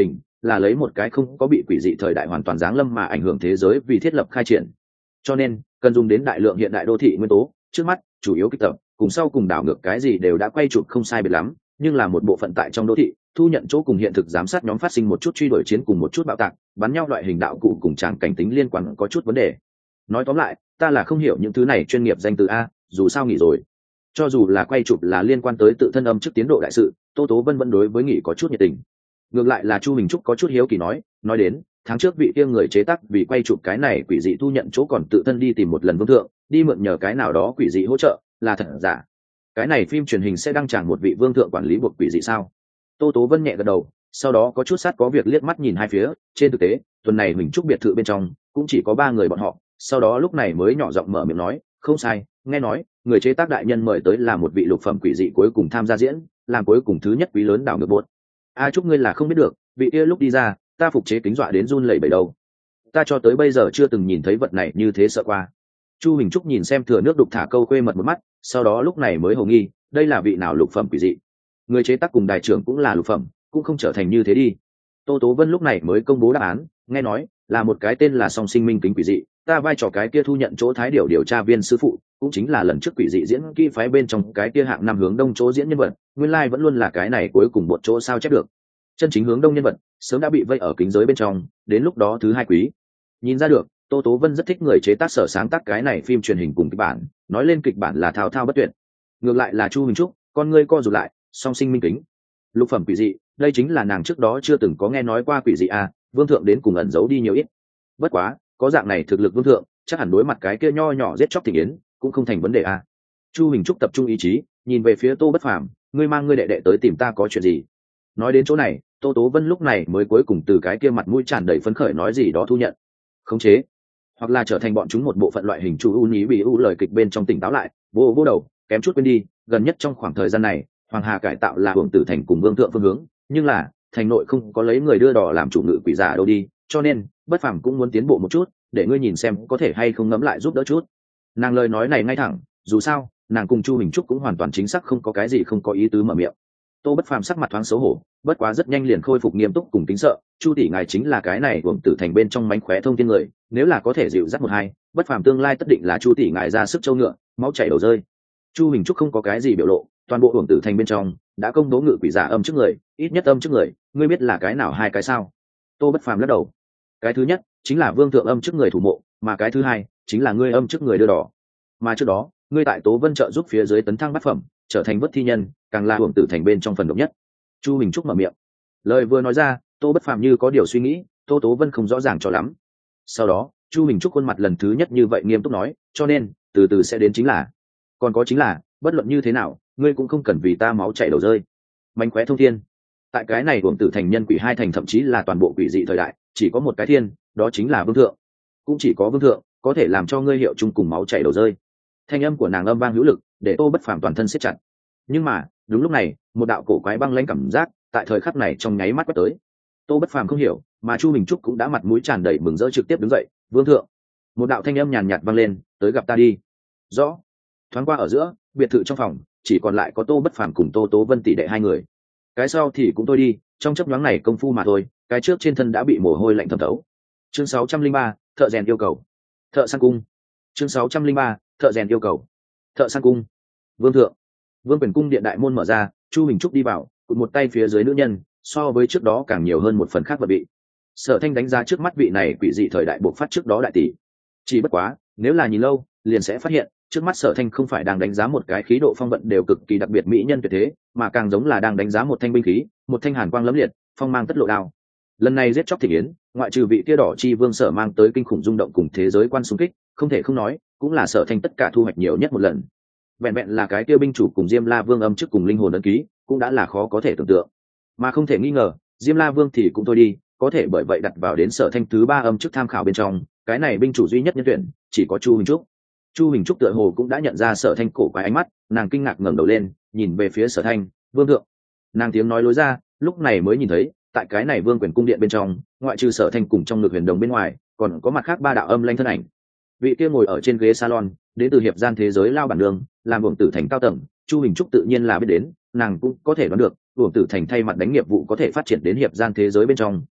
là lấy một cái không có bị quỷ dị thời đại hoàn toàn giáng lâm mà ảnh hưởng thế giới vì thiết lập khai triển, cho nên cần dùng đến đại lượng hiện đại đô thị nguyên tố. Trước mắt chủ yếu kịch tập cùng sau cùng đảo ngược cái gì đều đã quay chụp không sai biệt lắm, nhưng là một bộ phận tại trong đô thị thu nhận chỗ cùng hiện thực giám sát nhóm phát sinh một chút truy đuổi chiến cùng một chút bạo tạc bắn nhau loại hình đạo cụ cùng tràng cảnh tính liên quan có chút vấn đề. Nói tóm lại, ta là không hiểu những thứ này chuyên nghiệp danh từ a, dù sao nghỉ rồi. Cho dù là quay chụp là liên quan tới tự thân âm trước tiến độ đại sự, Tô Tố Vân vẫn đối với nghỉ có chút nhiệt tình. Ngược lại là Chu Hình Trúc có chút hiếu kỳ nói, nói đến tháng trước vị kia người chế tác vì quay chụp cái này quỷ dị thu nhận chỗ còn tự thân đi tìm một lần vương thượng, đi mượn nhờ cái nào đó quỷ dị hỗ trợ, là thật giả? Cái này phim truyền hình sẽ đăng tràng một vị vương thượng quản lý buộc quỷ dị sao? Tô Tố Vân nhẹ gật đầu, sau đó có chút sát có việc liếc mắt nhìn hai phía. Trên thực tế tuần này mình Trúc biệt thự bên trong cũng chỉ có ba người bọn họ, sau đó lúc này mới nhỏ giọng mở miệng nói, không sai, nghe nói người chế tác đại nhân mời tới là một vị lục phẩm quỷ dị cuối cùng tham gia diễn, làm cuối cùng thứ nhất quý lớn đảo ngược bột. A Trúc ngươi là không biết được, vị kia lúc đi ra ta phục chế kính dọa đến run lẩy bẩy đầu, ta cho tới bây giờ chưa từng nhìn thấy vật này như thế sợ qua. Chu Hình Trúc nhìn xem thừa nước đục thả câu quê mật một mắt, sau đó lúc này mới hồ nghi, đây là vị nào lục phẩm quỷ dị? Người chế tác cùng đại trưởng cũng là lục phẩm, cũng không trở thành như thế đi. Tô Tố Vân lúc này mới công bố đáp án, nghe nói là một cái tên là Song Sinh Minh kính quỷ dị, ta vai trò cái kia thu nhận chỗ thái điều điều tra viên sư phụ, cũng chính là lần trước quỷ dị diễn kỹ phái bên trong cái kia hạng năm hướng đông chỗ diễn nhân vật, nguyên lai like vẫn luôn là cái này cuối cùng một chỗ sao chép được. Chân chính hướng đông nhân vật sớm đã bị vây ở kính giới bên trong, đến lúc đó thứ hai quý. Nhìn ra được, Tô Tố Vân rất thích người chế tác sở sáng tác cái này phim truyền hình cùng kịch bản, nói lên kịch bản là thao thao bất tuyệt. Ngược lại là Chu Hình Trúc, con ngươi co rụt lại, Song Sinh Minh kính, lục phẩm quỷ dị, đây chính là nàng trước đó chưa từng có nghe nói qua quỷ dị à, vương thượng đến cùng ẩn giấu đi nhiều ít. Bất quá, có dạng này thực lực vương thượng, chắc hẳn đối mặt cái kia nho nhỏ giết chóc Thịnh Yến cũng không thành vấn đề à. Chu Hình Trúc tập trung ý chí, nhìn về phía Tô Bất Phàm, ngươi mang ngươi đệ đệ tới tìm ta có chuyện gì? Nói đến chỗ này, Tô Tố Vân lúc này mới cuối cùng từ cái kia mặt mũi tràn đầy phấn khởi nói gì đó thu nhận, khống chế, hoặc là trở thành bọn chúng một bộ phận loại hình chu u nhí bị u lời kịch bên trong tỉnh táo lại, vô vô đầu, kém chút quên đi, gần nhất trong khoảng thời gian này, Hoàng Hà cải tạo là hưởng tử thành cùng vương thượng phương hướng, nhưng là thành nội không có lấy người đưa đỏ làm chủ ngự quỷ giả đâu đi, cho nên Bất Phàm cũng muốn tiến bộ một chút, để ngươi nhìn xem có thể hay không ngẫm lại giúp đỡ chút. Nàng lời nói này ngay thẳng, dù sao nàng cùng Chu Hình Trúc cũng hoàn toàn chính xác không có cái gì không có ý tứ mở miệng. Tô Bất Phàm sắc mặt thoáng xấu hổ, bất quá rất nhanh liền khôi phục nghiêm túc cùng kính sợ, Chu tỷ ngài chính là cái này uổng tử thành bên trong mánh khóe thông thiên người, nếu là có thể dịu dắt một hai, Bất Phàm tương lai tất định là Chu tỷ ngài ra sức châu ngựa, máu chảy đầu rơi. Chu Hình Trúc không có cái gì biểu lộ, toàn bộ uổng tử thành bên trong đã công bố ngự quỷ giả âm trước người, ít nhất âm trước người, ngươi biết là cái nào hai cái sao? Tô Bất Phàm lắc đầu. Cái thứ nhất chính là vương thượng âm trước người thủ mộ, mà cái thứ hai chính là ngươi âm trước người đưa đỏ. Mà trước đó, ngươi tại Tố Vân trợ giúp phía dưới tấn thăng bát phẩm, trở thành bất thi nhân, càng là hưởng tử thành bên trong phần độc nhất. Chu Hình Trúc mở miệng, lời vừa nói ra, Tô Bất Phàm như có điều suy nghĩ, Tô Tố Vân không rõ ràng cho lắm. Sau đó Chu Hình Trúc khuôn mặt lần thứ nhất như vậy nghiêm túc nói, cho nên từ từ sẽ đến chính là, còn có chính là, bất luận như thế nào ngươi cũng không cần vì ta máu chảy đầu rơi. Mánh khóe thông thiên, tại cái này hưởng tử thành nhân quỷ hai thành thậm chí là toàn bộ quỷ dị thời đại, chỉ có một cái thiên, đó chính là vương thượng, cũng chỉ có vương thượng có thể làm cho ngươi hiệu chung cùng máu chảy đầu rơi. Thanh âm của nàng âm vang hữu lực, để Tô Bất Phàm toàn thân siết chặt. Nhưng mà đúng lúc này, một đạo cổ quái băng lãnh cảm giác tại thời khắc này trong nháy mắt quét tới. Tô Bất Phàm không hiểu, mà Chu Hình Trúc cũng đã mặt mũi tràn đầy mừng rỡ trực tiếp đứng dậy, vương thượng. Một đạo thanh âm nhàn nhạt vang lên, tới gặp ta đi. Rõ. Thoáng qua ở giữa, biệt thự trong phòng chỉ còn lại có Tô Bất Phàm cùng Tô Tố Vân tỷ đệ hai người. Cái sau thì cũng tôi đi, trong chớp nhoáng này công phu mà thôi, cái trước trên thân đã bị mồ hôi lạnh thấm thấu. Chương sáu trăm linh ba, thợ rèn yêu cầu. Thợ săn cung. Chương sáu trăm linh ba, thợ rèn yêu cầu. Thợ săn cung. Vương thượng. Vương quyền cung điện đại môn mở ra, Chu Hình Trúc đi vào, cụt một tay phía dưới nữ nhân, so với trước đó càng nhiều hơn một phần khác vật vị. Sở Thanh đánh giá trước mắt vị này quỷ dị thời đại bộc phát trước đó đại tỷ. Chỉ bất quá, nếu là nhìn lâu, liền sẽ phát hiện, trước mắt Sở Thanh không phải đang đánh giá một cái khí độ phong vận đều cực kỳ đặc biệt mỹ nhân tuyệt thế, mà càng giống là đang đánh giá một thanh binh khí, một thanh hàn quang lẫm liệt, phong mang tất lộ đao. Lần này giết chóc Thịnh Yến, ngoại trừ vị kia đỏ chi vương Sở mang tới kinh khủng rung động cùng thế giới quan xung kích, không thể không nói, cũng là Sở Thanh tất cả thu hoạch nhiều nhất một lần. Vẹn vẹn là cái kia binh chủ cùng Diêm La Vương âm trước cùng linh hồn ấn ký, cũng đã là khó có thể tưởng tượng. Mà không thể nghi ngờ, Diêm La Vương thì cũng thôi đi, có thể bởi vậy đặt vào đến Sở Thanh thứ ba âm trước tham khảo bên trong, cái này binh chủ duy nhất nhân tuyển, chỉ có Chu Hình Trúc. Chu Hình Trúc tựa hồ cũng đã nhận ra Sở Thanh cổ quái ánh mắt, nàng kinh ngạc ngẩng đầu lên, nhìn về phía Sở Thanh, "Vương thượng." Nàng tiếng nói lối ra, lúc này mới nhìn thấy, tại cái này Vương quyền cung điện bên trong, ngoại trừ Sở Thanh cùng trong ngực huyền đồng bên ngoài, còn có mặt khác ba đạo âm lãnh thân ảnh. Vị kia ngồi ở trên ghế salon, đến từ hiệp gian thế giới lao bản đường, làm uổng tử thành cao tầng, Chu Hình Trúc tự nhiên là biết đến, nàng cũng có thể đoán được, uổng tử thành thay mặt đánh nghiệp vụ có thể phát triển đến hiệp gian thế giới bên trong,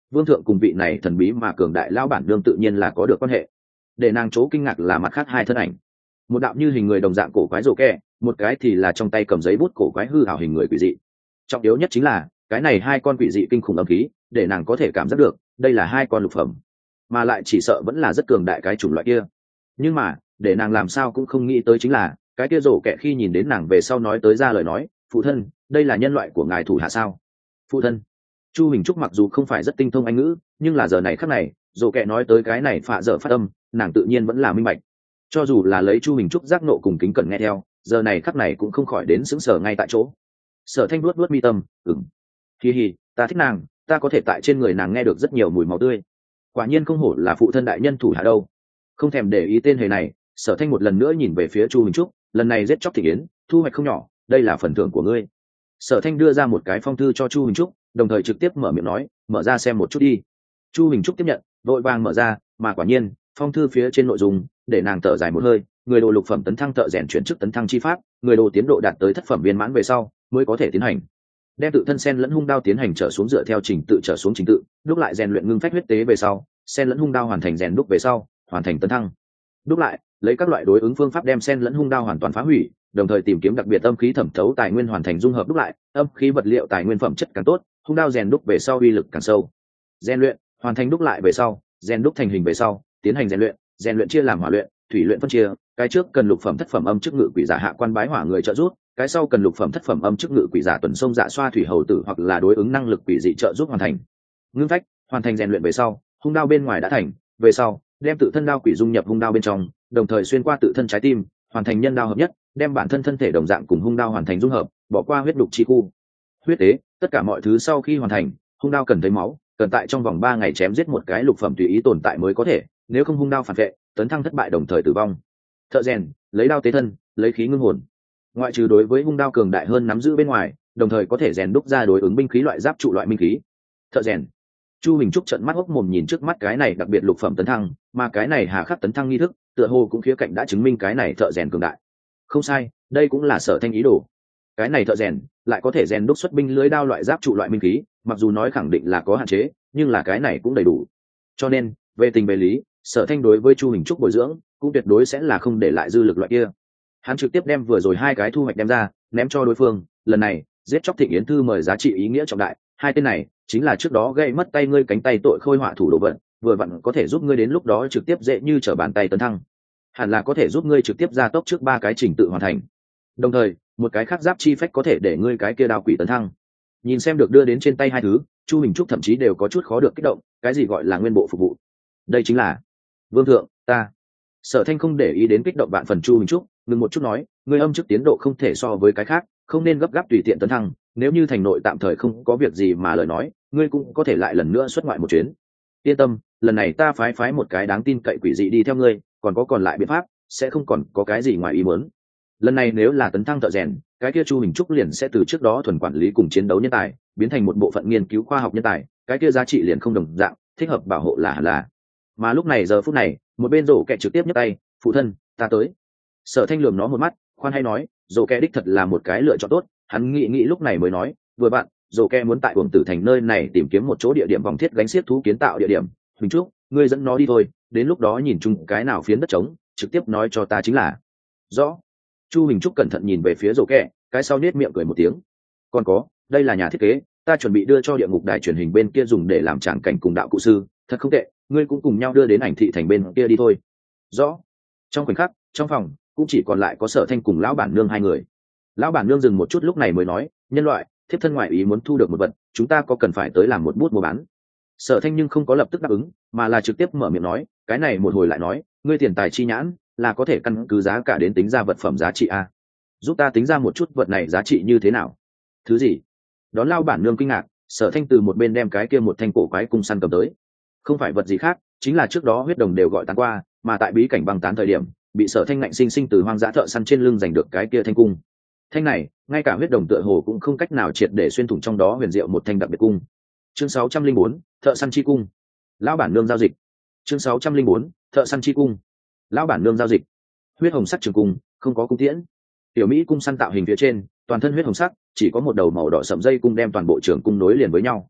vương thượng cùng vị này thần bí mà cường đại lão bản nương tự nhiên là có được quan hệ. Để nàng chỗ kinh ngạc là mặt khác hai thân ảnh, một đạo như hình người đồng dạng cổ quái rổ kẹ, một cái thì là trong tay cầm giấy bút cổ quái hư ảo hình người quỷ dị. Trọng yếu nhất chính là cái này hai con quỷ dị kinh khủng âm khí, để nàng có thể cảm giác được đây là hai con lục phẩm, mà lại chỉ sợ vẫn là rất cường đại cái chủng loại kia. Nhưng mà để nàng làm sao cũng không nghĩ tới chính là cái kia rổ kẹ khi nhìn đến nàng về sau nói tới ra lời nói, phụ thân, đây là nhân loại của ngài thủ hạ sao? Phụ thân. Chu Hình Trúc mặc dù không phải rất tinh thông Anh ngữ, nhưng là giờ này khắc này rổ kẹ nói tới cái này phạ dở phát âm, nàng tự nhiên vẫn là minh bạch. Cho dù là lấy Chu Hình Trúc giác nộ cùng kính cẩn nghe theo, giờ này khắc này cũng không khỏi đến sững sờ ngay tại chỗ. Sở Thanh vuốt vuốt mi tâm, ừm, hi hi, ta thích nàng, ta có thể tại trên người nàng nghe được rất nhiều mùi máu tươi. Quả nhiên không hổ là phụ thân đại nhân thủ hạ đâu. Không thèm để ý tên hề này, Sở Thanh một lần nữa nhìn về phía Chu Hình Trúc, lần này giết chóc thị yến, thu hoạch không nhỏ, đây là phần thưởng của ngươi. Sở Thanh đưa ra một cái phong thư cho Chu Hình Trúc, đồng thời trực tiếp mở miệng nói, mở ra xem một chút đi. Chu Hình Trúc tiếp nhận, vội vàng mở ra, mà quả nhiên phong thư phía trên nội dung để nàng thở dài một hơi. Người đồ lục phẩm tấn thăng thợ rèn chuyển chức tấn thăng chi pháp, người đồ tiến độ đạt tới thất phẩm viên mãn về sau mới có thể tiến hành đem tự thân sen lẫn hung đao tiến hành trở xuống dựa theo trình tự trở xuống trình tự, đúc lại rèn luyện ngưng phách huyết tế về sau, sen lẫn hung đao hoàn thành rèn đúc về sau hoàn thành tấn thăng. Đúc lại lấy các loại đối ứng phương pháp đem sen lẫn hung đao hoàn toàn phá hủy, đồng thời tìm kiếm đặc biệt âm khí thẩm thấu tài nguyên hoàn thành dung hợp. Đúc lại âm khí vật liệu tài nguyên phẩm chất càng tốt, hung đao rèn đúc về sau uy lực càng sâu. Rèn luyện hoàn thành đúc lại về sau, rèn đúc thành hình về sau tiến hành rèn luyện. Rèn luyện chia làm hỏa luyện, thủy luyện phân chia, cái trước cần lục phẩm thất phẩm âm chức ngự quỷ giả hạ quan bái hỏa người trợ giúp, cái sau cần lục phẩm thất phẩm âm chức ngự quỷ giả tuần sông dạ xoa thủy hầu tử hoặc là đối ứng năng lực quỷ dị trợ giúp hoàn thành. Ngưng phách hoàn thành rèn luyện về sau, hung đao bên ngoài đã thành, về sau đem tự thân đao quỷ dung nhập hung đao bên trong, đồng thời xuyên qua tự thân trái tim, hoàn thành nhân đao hợp nhất, đem bản thân thân thể đồng dạng cùng hung đao hoàn thành dung hợp, bỏ qua huyết đục chi khu. Huyết tế, tất cả mọi thứ sau khi hoàn thành, hung đao cần thấy máu, cần tại trong vòng ba ngày chém giết một cái lục phẩm tùy ý tồn tại mới có thể, nếu không hung đao phản vệ, tấn thăng thất bại đồng thời tử vong. Thợ rèn lấy đao tế thân, lấy khí ngưng hồn. Ngoại trừ đối với hung đao cường đại hơn nắm giữ bên ngoài, đồng thời có thể rèn đúc ra đối ứng binh khí loại giáp trụ loại minh khí. Thợ rèn. Chu Hình Trúc trợn mắt hốc mồm nhìn trước mắt cái này đặc biệt lục phẩm tấn thăng, mà cái này hà khắc tấn thăng nghi thức, tựa hồ cũng khía cạnh đã chứng minh cái này thợ rèn cường đại. Không sai, đây cũng là Sở Thanh ý đồ. Cái này thợ rèn lại có thể rèn đúc xuất binh lưới đao loại giáp trụ loại minh khí, mặc dù nói khẳng định là có hạn chế, nhưng là cái này cũng đầy đủ. Cho nên, về tình về lý, Sở Thanh đối với Chu Hình Trúc bồi dưỡng cũng tuyệt đối sẽ là không để lại dư lực loại kia. Hắn trực tiếp đem vừa rồi hai cái thu hoạch đem ra, ném cho đối phương. Lần này giết chóc Thịnh Yến Thư mời giá trị ý nghĩa trọng đại, hai tên này chính là trước đó gây mất tay ngươi cánh tay tội khôi họa thủ đồ vật, vừa vặn có thể giúp ngươi đến lúc đó trực tiếp dễ như trở bàn tay tấn thăng, hẳn là có thể giúp ngươi trực tiếp gia tốc trước ba cái trình tự hoàn thành. Đồng thời một cái khác giáp chi phách có thể để ngươi cái kia đao quỷ tấn thăng. Nhìn xem được đưa đến trên tay hai thứ, Chu Hình Trúc thậm chí đều có chút khó được kích động. Cái gì gọi là nguyên bộ phục vụ? Đây chính là vương thượng ta. Sở Thanh không để ý đến kích động bạn phần Chu Hình Trúc, ngừng một chút nói, ngươi âm chức tiến độ không thể so với cái khác, không nên gấp gáp tùy tiện tấn thăng. Nếu như thành nội tạm thời không có việc gì mà lời nói, ngươi cũng có thể lại lần nữa xuất ngoại một chuyến. Yên tâm, lần này ta phái phái một cái đáng tin cậy quỷ dị đi theo ngươi, còn có còn lại biện pháp, sẽ không còn có cái gì ngoài ý muốn. Lần này nếu là tấn thăng thợ rèn, cái kia Chu Hình Trúc liền sẽ từ trước đó thuần quản lý cùng chiến đấu nhân tài biến thành một bộ phận nghiên cứu khoa học nhân tài, cái kia giá trị liền không đồng dạng, thích hợp bảo hộ là là. Mà lúc này giờ phút này, một bên rổ kẹ trực tiếp nhấc tay, phụ thân ta tới. Sở Thanh lườm nó một mắt, khoan hay nói, rổ kẹ đích thật là một cái lựa chọn tốt. Hắn nghĩ nghĩ lúc này mới nói, vừa bạn rổ kẹ muốn tại Uổng Tử Thành nơi này tìm kiếm một chỗ địa điểm vòng thiết gánh xiết thú kiến tạo địa điểm. Hình Trúc, ngươi dẫn nó đi thôi, đến lúc đó nhìn chung cái nào phiến đất trống, trực tiếp nói cho ta chính là. Rõ. Chu Hình Trúc cẩn thận nhìn về phía rổ kẹ, cái sau nết miệng cười một tiếng. Còn có, đây là nhà thiết kế, ta chuẩn bị đưa cho địa ngục đài truyền hình bên kia dùng để làm tràng cảnh cùng đạo cụ sư, thật không tệ, ngươi cũng cùng nhau đưa đến ảnh thị thành bên kia đi thôi. Rõ. Trong khoảnh khắc, trong phòng cũng chỉ còn lại có Sở Thanh cùng lão bản nương hai người. Lão bản nương dừng một chút lúc này mới nói, nhân loại thiếp thân ngoại ý muốn thu được một vật, chúng ta có cần phải tới làm một bút mua bán. Sở Thanh nhưng không có lập tức đáp ứng, mà là trực tiếp mở miệng nói, cái này một hồi lại nói, ngươi tiền tài chi nhãn là có thể căn cứ giá cả đến tính ra vật phẩm giá trị a. Giúp ta tính ra một chút vật này giá trị như thế nào. Thứ gì? Đón lao bản nương kinh ngạc, Sở Thanh từ một bên đem cái kia một thanh cổ quái cung săn cầm tới. Không phải vật gì khác, chính là trước đó huyết đồng đều gọi tán qua, mà tại bí cảnh băng tán thời điểm bị Sở Thanh ngạnh sinh sinh từ hoang dã thợ săn trên lưng giành được cái kia thanh cung. Thanh này ngay cả huyết đồng tựa hồ cũng không cách nào triệt để xuyên thủng trong đó huyền diệu một thanh đặc biệt cung. Chương sáu trăm linh bốn, thợ săn chi cung. Lão bản nương giao dịch. Chương sáu trăm linh bốn, thợ săn chi cung. Lão bản nương giao dịch. Huyết hồng sắc trường cung, không có cung tiễn. Tiểu Mỹ cung săn tạo hình phía trên, toàn thân huyết hồng sắc, chỉ có một đầu màu đỏ sẫm dây cung đem toàn bộ trường cung nối liền với nhau.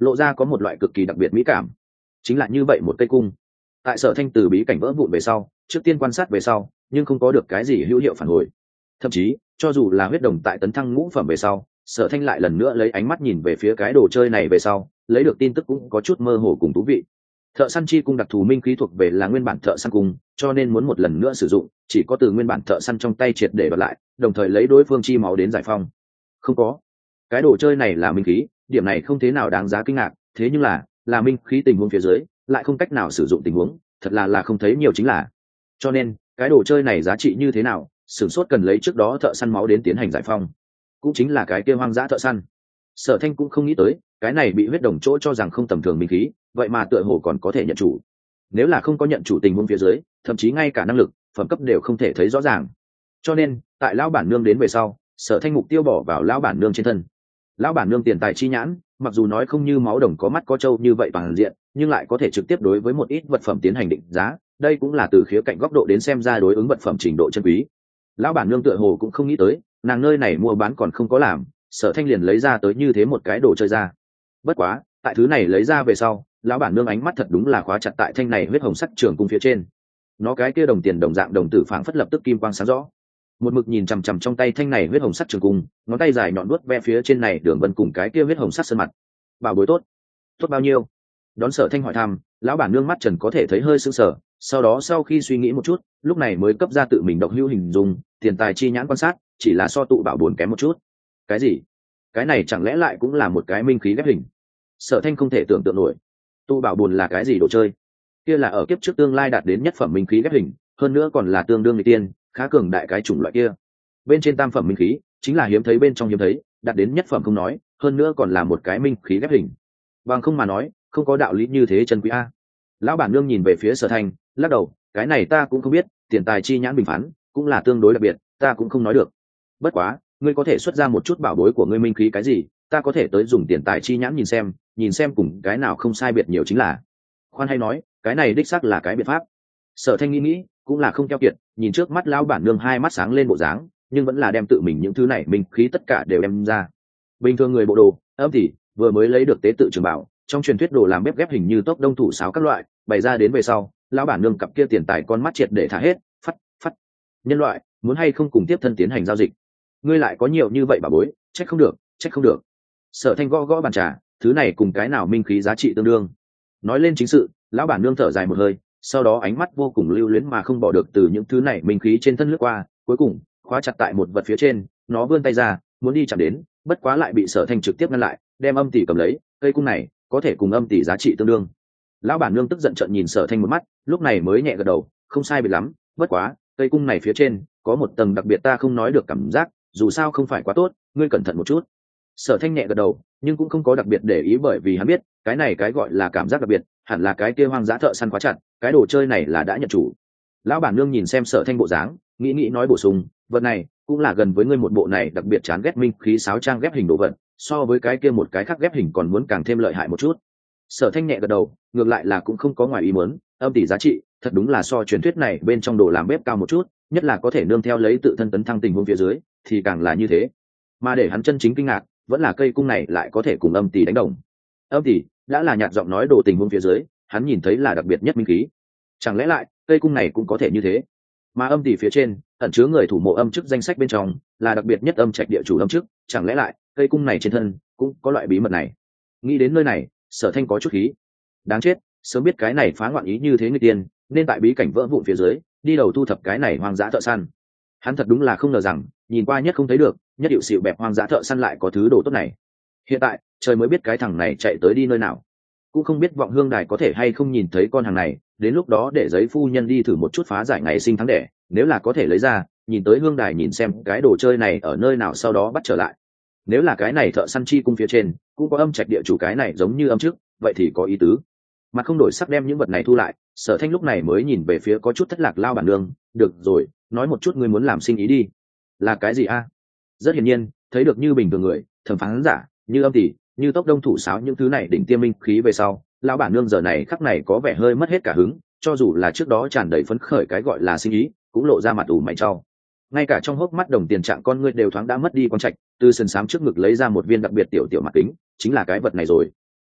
lộ ra có một loại cực kỳ đặc biệt mỹ cảm. Chính là như vậy một cây cung, tại Sở Thanh từ bí cảnh vỡ vụn về sau, trước tiên quan sát về sau, nhưng không có được cái gì hữu hiệu phản hồi. Thậm chí cho dù là huyết đồng tại tấn thăng ngũ phẩm về sau, Sở Thanh lại lần nữa lấy ánh mắt nhìn về phía cái đồ chơi này về sau, lấy được tin tức cũng có chút mơ hồ cùng thú vị. Thợ săn chi cung đặc thù minh khí thuộc về là nguyên bản thợ săn cung, cho nên muốn một lần nữa sử dụng, chỉ có từ nguyên bản thợ săn trong tay triệt để đoạt lại, đồng thời lấy đối phương chi máu đến giải phong. Không có, cái đồ chơi này là minh khí, điểm này không thế nào đáng giá kinh ngạc, thế nhưng là, là minh khí tình huống phía dưới, lại không cách nào sử dụng tình huống, thật là là không thấy nhiều chính là. Cho nên, cái đồ chơi này giá trị như thế nào, sử sốt cần lấy trước đó thợ săn máu đến tiến hành giải phong, cũng chính là cái kia hoang dã thợ săn. Sở Thanh cũng không nghĩ tới, cái này bị huyết đồng chỗ cho rằng không tầm thường minh khí, vậy mà tựa hồ còn có thể nhận chủ. Nếu là không có nhận chủ tình huống phía dưới, thậm chí ngay cả năng lực, phẩm cấp đều không thể thấy rõ ràng. Cho nên, tại lão bản nương đến về sau, Sở Thanh mục tiêu bỏ vào lão bản nương trên thân. Lão bản nương tiền tài chi nhãn, mặc dù nói không như máu đồng có mắt có trâu như vậy toàn diện, nhưng lại có thể trực tiếp đối với một ít vật phẩm tiến hành định giá, đây cũng là từ khía cạnh góc độ đến xem ra đối ứng vật phẩm trình độ chân quý. Lão bản nương tựa hồ cũng không nghĩ tới, nàng nơi này mua bán còn không có làm, Sở Thanh liền lấy ra tới như thế một cái đồ chơi ra. Bất quá, tại thứ này lấy ra về sau, lão bản nương ánh mắt thật đúng là khóa chặt tại thanh này huyết hồng sắc trường cung phía trên. Nó cái kia đồng tiền đồng dạng đồng tử phảng phất lập tức kim quang sáng rõ. Một mực nhìn chằm chằm trong tay thanh này huyết hồng sắc trường cung, ngón tay dài nhọn đuốt ve phía trên này đường vân cùng cái kia huyết hồng sắc sơn mặt. Bảo bối tốt, tốt bao nhiêu? Đón Sở Thanh hỏi thăm, lão bản nương mắt trần có thể thấy hơi sưng sờ, sau đó sau khi suy nghĩ một chút, lúc này mới cấp ra tự mình độc hữu hình dung, tiền tài chi nhãn quan sát, chỉ là so tụ bảo buồn kém một chút. Cái gì? Cái này chẳng lẽ lại cũng là một cái minh khí ghép hình? Sở Thanh không thể tưởng tượng nổi. Tụ bảo buồn là cái gì đồ chơi? Kia là ở kiếp trước tương lai đạt đến nhất phẩm minh khí ghép hình, hơn nữa còn là tương đương người tiên, khá cường đại cái chủng loại kia. Bên trên tam phẩm minh khí, chính là hiếm thấy bên trong hiếm thấy, đạt đến nhất phẩm không nói, hơn nữa còn là một cái minh khí ghép hình. Bằng không mà nói, không có đạo lý như thế chân quý a. Lão bản nương nhìn về phía Sở Thanh, lắc đầu, cái này ta cũng không biết, tiền tài chi nhãn bình phán, cũng là tương đối đặc biệt, ta cũng không nói được. Bất quá, ngươi có thể xuất ra một chút bảo bối của ngươi minh khí cái gì, ta có thể tới dùng tiền tài chi nhãn nhìn xem, nhìn xem cùng cái nào không sai biệt nhiều chính là. Khoan hay nói, cái này đích xác là cái biện pháp. Sở Thanh nghĩ nghĩ, cũng là không keo kiệt, nhìn trước mắt lão bản nương hai mắt sáng lên bộ dáng, nhưng vẫn là đem tự mình những thứ này minh khí tất cả đều đem ra. Bình thường người bộ đồ, âm thì vừa mới lấy được tế tự trường bảo, trong truyền thuyết đồ làm bếp ghép hình như tốc đông thủ sáo các loại, bày ra đến về sau, lão bản nương cặp kia tiền tài con mắt triệt để thả hết, phắt phắt. Nhân loại, muốn hay không cùng tiếp thân tiến hành giao dịch? Ngươi lại có nhiều như vậy bà bối, trách không được, trách không được. Sở Thanh gõ gõ bàn trà, thứ này cùng cái nào minh khí giá trị tương đương. Nói lên chính sự, lão bản nương thở dài một hơi, sau đó ánh mắt vô cùng lưu luyến mà không bỏ được từ những thứ này minh khí trên thân lướt qua, cuối cùng khóa chặt tại một vật phía trên, nó vươn tay ra, muốn đi chạm đến, bất quá lại bị Sở Thanh trực tiếp ngăn lại, đem âm tỷ cầm lấy, cây cung này có thể cùng âm tỷ giá trị tương đương. Lão bản nương tức giận trợn nhìn Sở Thanh một mắt, lúc này mới nhẹ gật đầu, không sai biệt lắm, bất quá cây cung này phía trên có một tầng đặc biệt ta không nói được cảm giác, dù sao không phải quá tốt, ngươi cẩn thận một chút. Sở Thanh nhẹ gật đầu, nhưng cũng không có đặc biệt để ý, bởi vì hắn biết cái này cái gọi là cảm giác đặc biệt hẳn là cái kia hoang dã thợ săn khóa chặt, cái đồ chơi này là đã nhận chủ. Lão bản nương nhìn xem Sở Thanh bộ dáng, nghĩ nghĩ nói bổ sung, vật này cũng là gần với ngươi một bộ này đặc biệt chán ghét minh khí sáo trang ghép hình đồ vật, so với cái kia một cái khác ghép hình còn muốn càng thêm lợi hại một chút. Sở Thanh nhẹ gật đầu, ngược lại là cũng không có ngoài ý muốn, âm tỷ giá trị thật đúng là so truyền thuyết này bên trong đồ làm bếp cao một chút, nhất là có thể nương theo lấy tự thân tấn thăng tình huống phía dưới thì càng là như thế. Mà để hắn chân chính kinh ngạc vẫn là cây cung này lại có thể cùng âm tỷ đánh đồng. Âm tỷ đã là nhạt giọng nói đồ tình huống phía dưới, hắn nhìn thấy là đặc biệt nhất minh khí, chẳng lẽ lại cây cung này cũng có thể như thế? Mà âm tỷ phía trên ẩn chứa người thủ mộ âm chức danh sách bên trong là đặc biệt nhất âm trạch địa chủ âm chức, chẳng lẽ lại cây cung này trên thân cũng có loại bí mật này? Nghĩ đến nơi này, Sở Thanh có chút khí. Đáng chết, sớm biết cái này phá ngoạn ý như thế người tiên, nên tại bí cảnh vỡ vụn phía dưới đi đầu thu thập cái này hoang dã thợ săn. Hắn thật đúng là không ngờ rằng, nhìn qua nhất không thấy được, nhất điệu xịu bẹp hoang dã thợ săn lại có thứ đồ tốt này. Hiện tại trời mới biết cái thằng này chạy tới đi nơi nào, cũng không biết vọng hương đài có thể hay không nhìn thấy con hàng này, đến lúc đó để giấy phu nhân đi thử một chút phá giải ngày sinh tháng đẻ, nếu là có thể lấy ra, nhìn tới hương đài nhìn xem cái đồ chơi này ở nơi nào, sau đó bắt trở lại. Nếu là cái này thợ săn chi cung phía trên cũng có âm trạch địa chủ cái này giống như âm trước, vậy thì có ý tứ. Mà không đổi sắc đem những vật này thu lại, Sở Thanh lúc này mới nhìn về phía có chút thất lạc lao bản nương, được rồi, nói một chút ngươi muốn làm sinh ý đi. Là cái gì a? Rất hiển nhiên thấy được như bình thường người, thẩm phán giả, như âm tỷ, như tốc đông thủ sáo những thứ này đỉnh tiêm minh khí về sau, lão bản nương giờ này khắc này có vẻ hơi mất hết cả hứng, cho dù là trước đó tràn đầy phấn khởi cái gọi là sinh ý cũng lộ ra mặt ủ mày trao. Ngay cả trong hốc mắt đồng tiền trạng con ngươi đều thoáng đã mất đi quang trạch, từ sườn xám trước ngực lấy ra một viên đặc biệt tiểu tiểu mặt kính, chính là cái vật này rồi.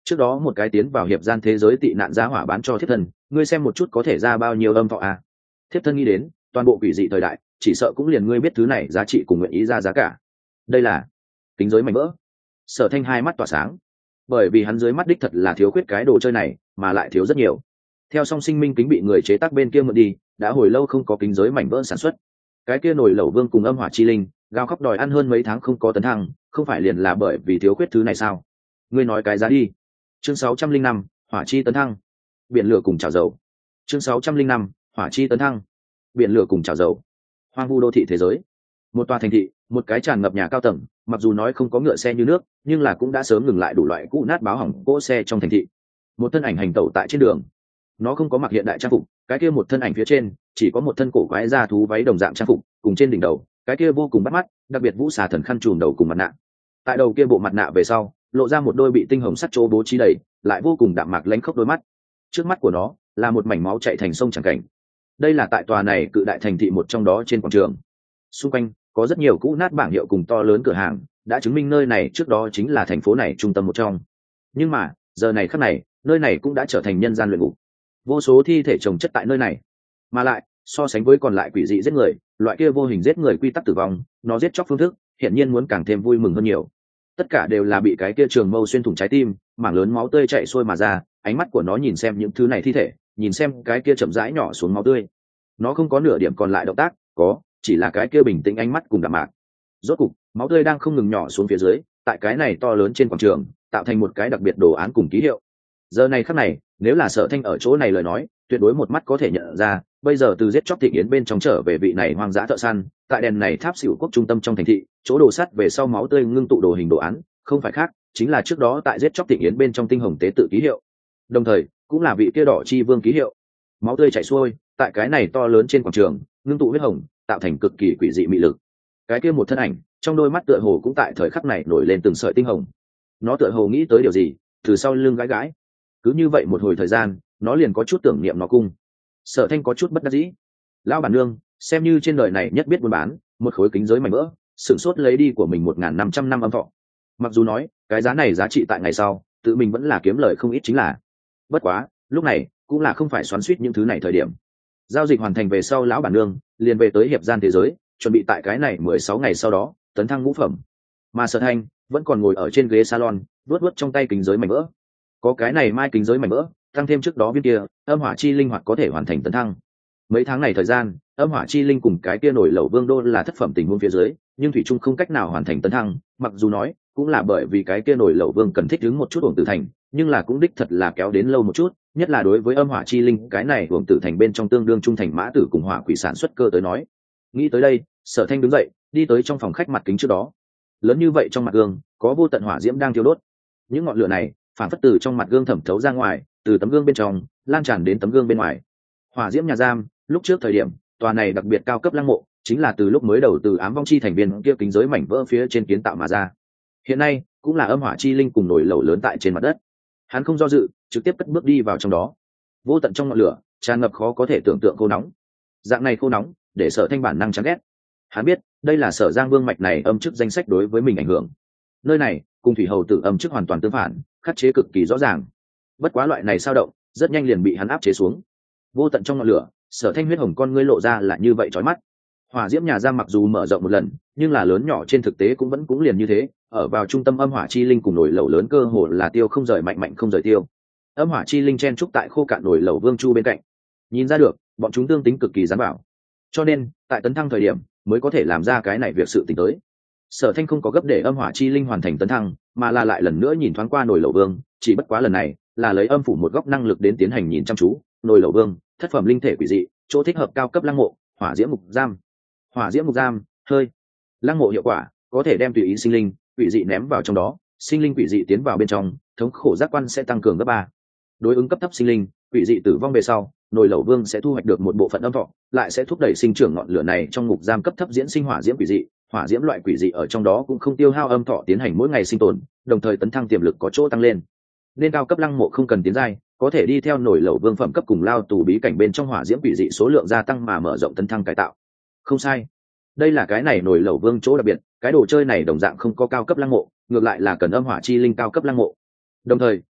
trước đó một cái tiến vào hiệp gian thế giới tị nạn giá hỏa bán cho thiếp thân, ngươi xem một chút có thể ra bao nhiêu âm thọ à. Thiếp thân nghĩ đến toàn bộ quỷ dị thời đại chỉ sợ cũng liền ngươi biết thứ này giá trị cùng nguyện ý ra giá cả. Đây là kính giới mảnh vỡ. Sở Thanh hai mắt tỏa sáng, bởi vì hắn dưới mắt đích thật là thiếu khuyết cái đồ chơi này, mà lại thiếu rất nhiều. Theo song sinh minh kính bị người chế tác bên kia mượn đi, đã hồi lâu không có kính giới mảnh vỡ sản xuất. Cái kia nổi lẩu vương cùng âm hỏa chi linh gào khóc đòi ăn hơn mấy tháng không có tấn thăng, không phải liền là bởi vì thiếu khuyết thứ này sao? Ngươi nói cái giá đi. Chương sáu trăm linh năm, hỏa chi tấn thăng. Biển lửa cùng chảo dầu. Chương sáu trăm linh năm, hỏa chi tấn thăng. Biển lửa cùng chảo dầu. Hoang vu đô thị thế giới. Một tòa thành thị, một cái tràn ngập nhà cao tầng, mặc dù nói không có ngựa xe như nước, nhưng là cũng đã sớm ngừng lại đủ loại cũ nát báo hỏng cỗ xe trong thành thị. Một thân ảnh hành tẩu tại trên đường. Nó không có mặc hiện đại trang phục, cái kia một thân ảnh phía trên chỉ có một thân cổ quái da thú váy đồng dạng trang phục, cùng trên đỉnh đầu cái kia vô cùng bắt mắt, đặc biệt vũ xà thần khăn trùm đầu cùng mặt nạ. Tại đầu kia bộ mặt nạ về sau, lộ ra một đôi bị tinh hồng sắt chỗ bố trí đầy, lại vô cùng đạm mạc lánh khốc đôi mắt. Trước mắt của nó là một mảnh máu chảy thành sông chẳng cảnh. Đây là tại tòa này cự đại thành thị một trong đó trên quảng trường. Xung quanh có rất nhiều cũ nát bảng hiệu cùng to lớn cửa hàng, đã chứng minh nơi này trước đó chính là thành phố này trung tâm một trong. Nhưng mà giờ này khắc này, nơi này cũng đã trở thành nhân gian luyện ngục. Vô số thi thể chồng chất tại nơi này, mà lại so sánh với còn lại quỷ dị giết người, loại kia vô hình giết người quy tắc tử vong, nó giết chóc phương thức hiện nhiên muốn càng thêm vui mừng hơn nhiều. Tất cả đều là bị cái kia trường mâu xuyên thủng trái tim, mảng lớn máu tươi chảy xuôi mà ra. Ánh mắt của nó nhìn xem những thứ này thi thể, nhìn xem cái kia chậm rãi nhỏ xuống máu tươi. Nó không có nửa điểm còn lại động tác, có chỉ là cái kia bình tĩnh ánh mắt cùng đạm mạc. Rốt cục máu tươi đang không ngừng nhỏ xuống phía dưới, tại cái này to lớn trên quảng trường tạo thành một cái đặc biệt đồ án cùng ký hiệu. Giờ này khắc này, nếu là Sở Thanh ở chỗ này lời nói, tuyệt đối một mắt có thể nhận ra, bây giờ từ giết chóc thịnh yến bên trong trở về vị này hoang dã thợ săn, tại đèn này tháp xỉu quốc trung tâm trong thành thị, chỗ đồ sắt về sau máu tươi ngưng tụ đồ hình đồ án, không phải khác, chính là trước đó tại giết chóc thịnh yến bên trong tinh hồng tế tự ký hiệu. Đồng thời, cũng là vị kia đỏ chi vương ký hiệu. Máu tươi chảy xuôi, tại cái này to lớn trên quảng trường, ngưng tụ huyết hồng, tạo thành cực kỳ quỷ dị mị lực. Cái kia một thân ảnh, trong đôi mắt tựa hồ cũng tại thời khắc này nổi lên từng sợi tinh hồng. Nó tựa hồ nghĩ tới điều gì, từ sau lưng gãi gãi. Cứ như vậy một hồi thời gian, nó liền có chút tưởng niệm nó cung. Sở Thanh có chút bất đắc dĩ. Lão bản nương, xem như trên đời này nhất biết buôn bán, một khối kính giới mảnh vỡ, sửng sốt lấy đi của mình một nghìn năm trăm năm âm thọ. Mặc dù nói cái giá này giá trị tại ngày sau, tự mình vẫn là kiếm lời không ít chính là. Bất quá, lúc này cũng là không phải xoắn xuýt những thứ này thời điểm. Giao dịch hoàn thành về sau, lão bản nương liền về tới hiệp gian thế giới, chuẩn bị tại cái này mười sáu ngày sau đó tấn thăng ngũ phẩm. Mà Sở Thanh vẫn còn ngồi ở trên ghế salon, vuốt vuốt trong tay kính giới mảnh vỡ. Có cái này mai kính giới mảnh vỡ, tăng thêm trước đó viên kia âm hỏa chi linh hoạt có thể hoàn thành tấn thăng. Mấy tháng này thời gian, âm hỏa chi linh cùng cái kia nổi lẩu vương đô là thất phẩm tình huống phía dưới, nhưng thủy trung không cách nào hoàn thành tấn thăng. Mặc dù nói cũng là bởi vì cái kia nổi lẩu vương cần thích ứng một chút uổng tử thành, nhưng là cũng đích thật là kéo đến lâu một chút, nhất là đối với âm hỏa chi linh cái này uổng tử thành bên trong tương đương trung thành mã tử cùng hỏa quỷ sản xuất cơ tới nói. Nghĩ tới đây, Sở Thanh đứng dậy, đi tới trong phòng khách mặt kính trước đó. Lớn như vậy trong mặt gương, có vô tận hỏa diễm đang thiêu đốt. Những ngọn lửa này phản phất từ trong mặt gương thẩm thấu ra ngoài, từ tấm gương bên trong lan tràn đến tấm gương bên ngoài. Hỏa diễm nhà giam, lúc trước thời điểm tòa này đặc biệt cao cấp lăng mộ chính là từ lúc mới đầu từ ám vong chi thành viên kia kính giới mảnh vỡ phía trên kiến tạo mà ra. Hiện nay cũng là âm hỏa chi linh cùng nổi lẩu lớn tại trên mặt đất. Hắn không do dự, trực tiếp cất bước đi vào trong đó. Vô tận trong ngọn lửa tràn ngập khó có thể tưởng tượng khô nóng. Dạng này khô nóng để Sở Thanh bản năng chán ghét. Hắn biết đây là Sở Giang Vương mạch này âm chức danh sách đối với mình ảnh hưởng. Nơi này cùng thủy hầu tử âm chức hoàn toàn tương phản, khắc chế cực kỳ rõ ràng. Bất quá loại này sao động rất nhanh liền bị hắn áp chế xuống. Vô tận trong ngọn lửa, Sở Thanh huyết hồng con ngươi lộ ra là như vậy chói mắt. Hỏa diễm nhà giam mặc dù mở rộng một lần, nhưng là lớn nhỏ trên thực tế cũng vẫn cũng liền như thế. Ở vào trung tâm âm hỏa chi linh cùng nổi lẩu lớn cơ hồ là tiêu không rời, mạnh mạnh không rời tiêu. Âm hỏa chi linh chen trúc tại khô cạn nổi lẩu vương chu bên cạnh, nhìn ra được bọn chúng tương tính cực kỳ gián bảo, cho nên tại tấn thăng thời điểm mới có thể làm ra cái này việc sự tình tới. Sở Thanh không có gấp để âm hỏa chi linh hoàn thành tấn thăng, mà là lại lần nữa nhìn thoáng qua nổi lẩu vương, chỉ bất quá lần này là lấy âm phủ một góc năng lực đến tiến hành nhìn chăm chú. Nổi lẩu vương, thất phẩm linh thể quỷ dị, chỗ thích hợp cao cấp lăng mộ, hỏa diễm mục giam. Hỏa diễm mục giam, hơi. Lăng mộ hiệu quả, có thể đem tùy ý sinh linh, quỷ dị ném vào trong đó, sinh linh quỷ dị tiến vào bên trong, thống khổ giác quan sẽ tăng cường gấp ba. Đối ứng cấp thấp sinh linh, quỷ dị tử vong về sau, nổi lẩu vương sẽ thu hoạch được một bộ phận âm thọ, lại sẽ thúc đẩy sinh trưởng ngọn lửa này trong ngục giam cấp thấp diễn sinh hỏa diễm quỷ dị. Hỏa diễm loại quỷ dị ở trong đó cũng không tiêu hao âm thọ tiến hành mỗi ngày sinh tồn, đồng thời tấn thăng tiềm lực có chỗ tăng lên. Nên cao cấp lăng mộ không cần tiến giai, có thể đi theo nổi lẩu vương phẩm cấp cùng lao tù bí cảnh bên trong hỏa diễm quỷ dị số lượng gia tăng mà mở rộng tấn thăng cải tạo. Không sai, đây là cái này nổi lẩu vương chỗ đặc biệt, cái đồ chơi này đồng dạng không có cao cấp lăng mộ, ngược lại là cần âm hỏa chi linh cao cấp lăng mộ. Đồng thời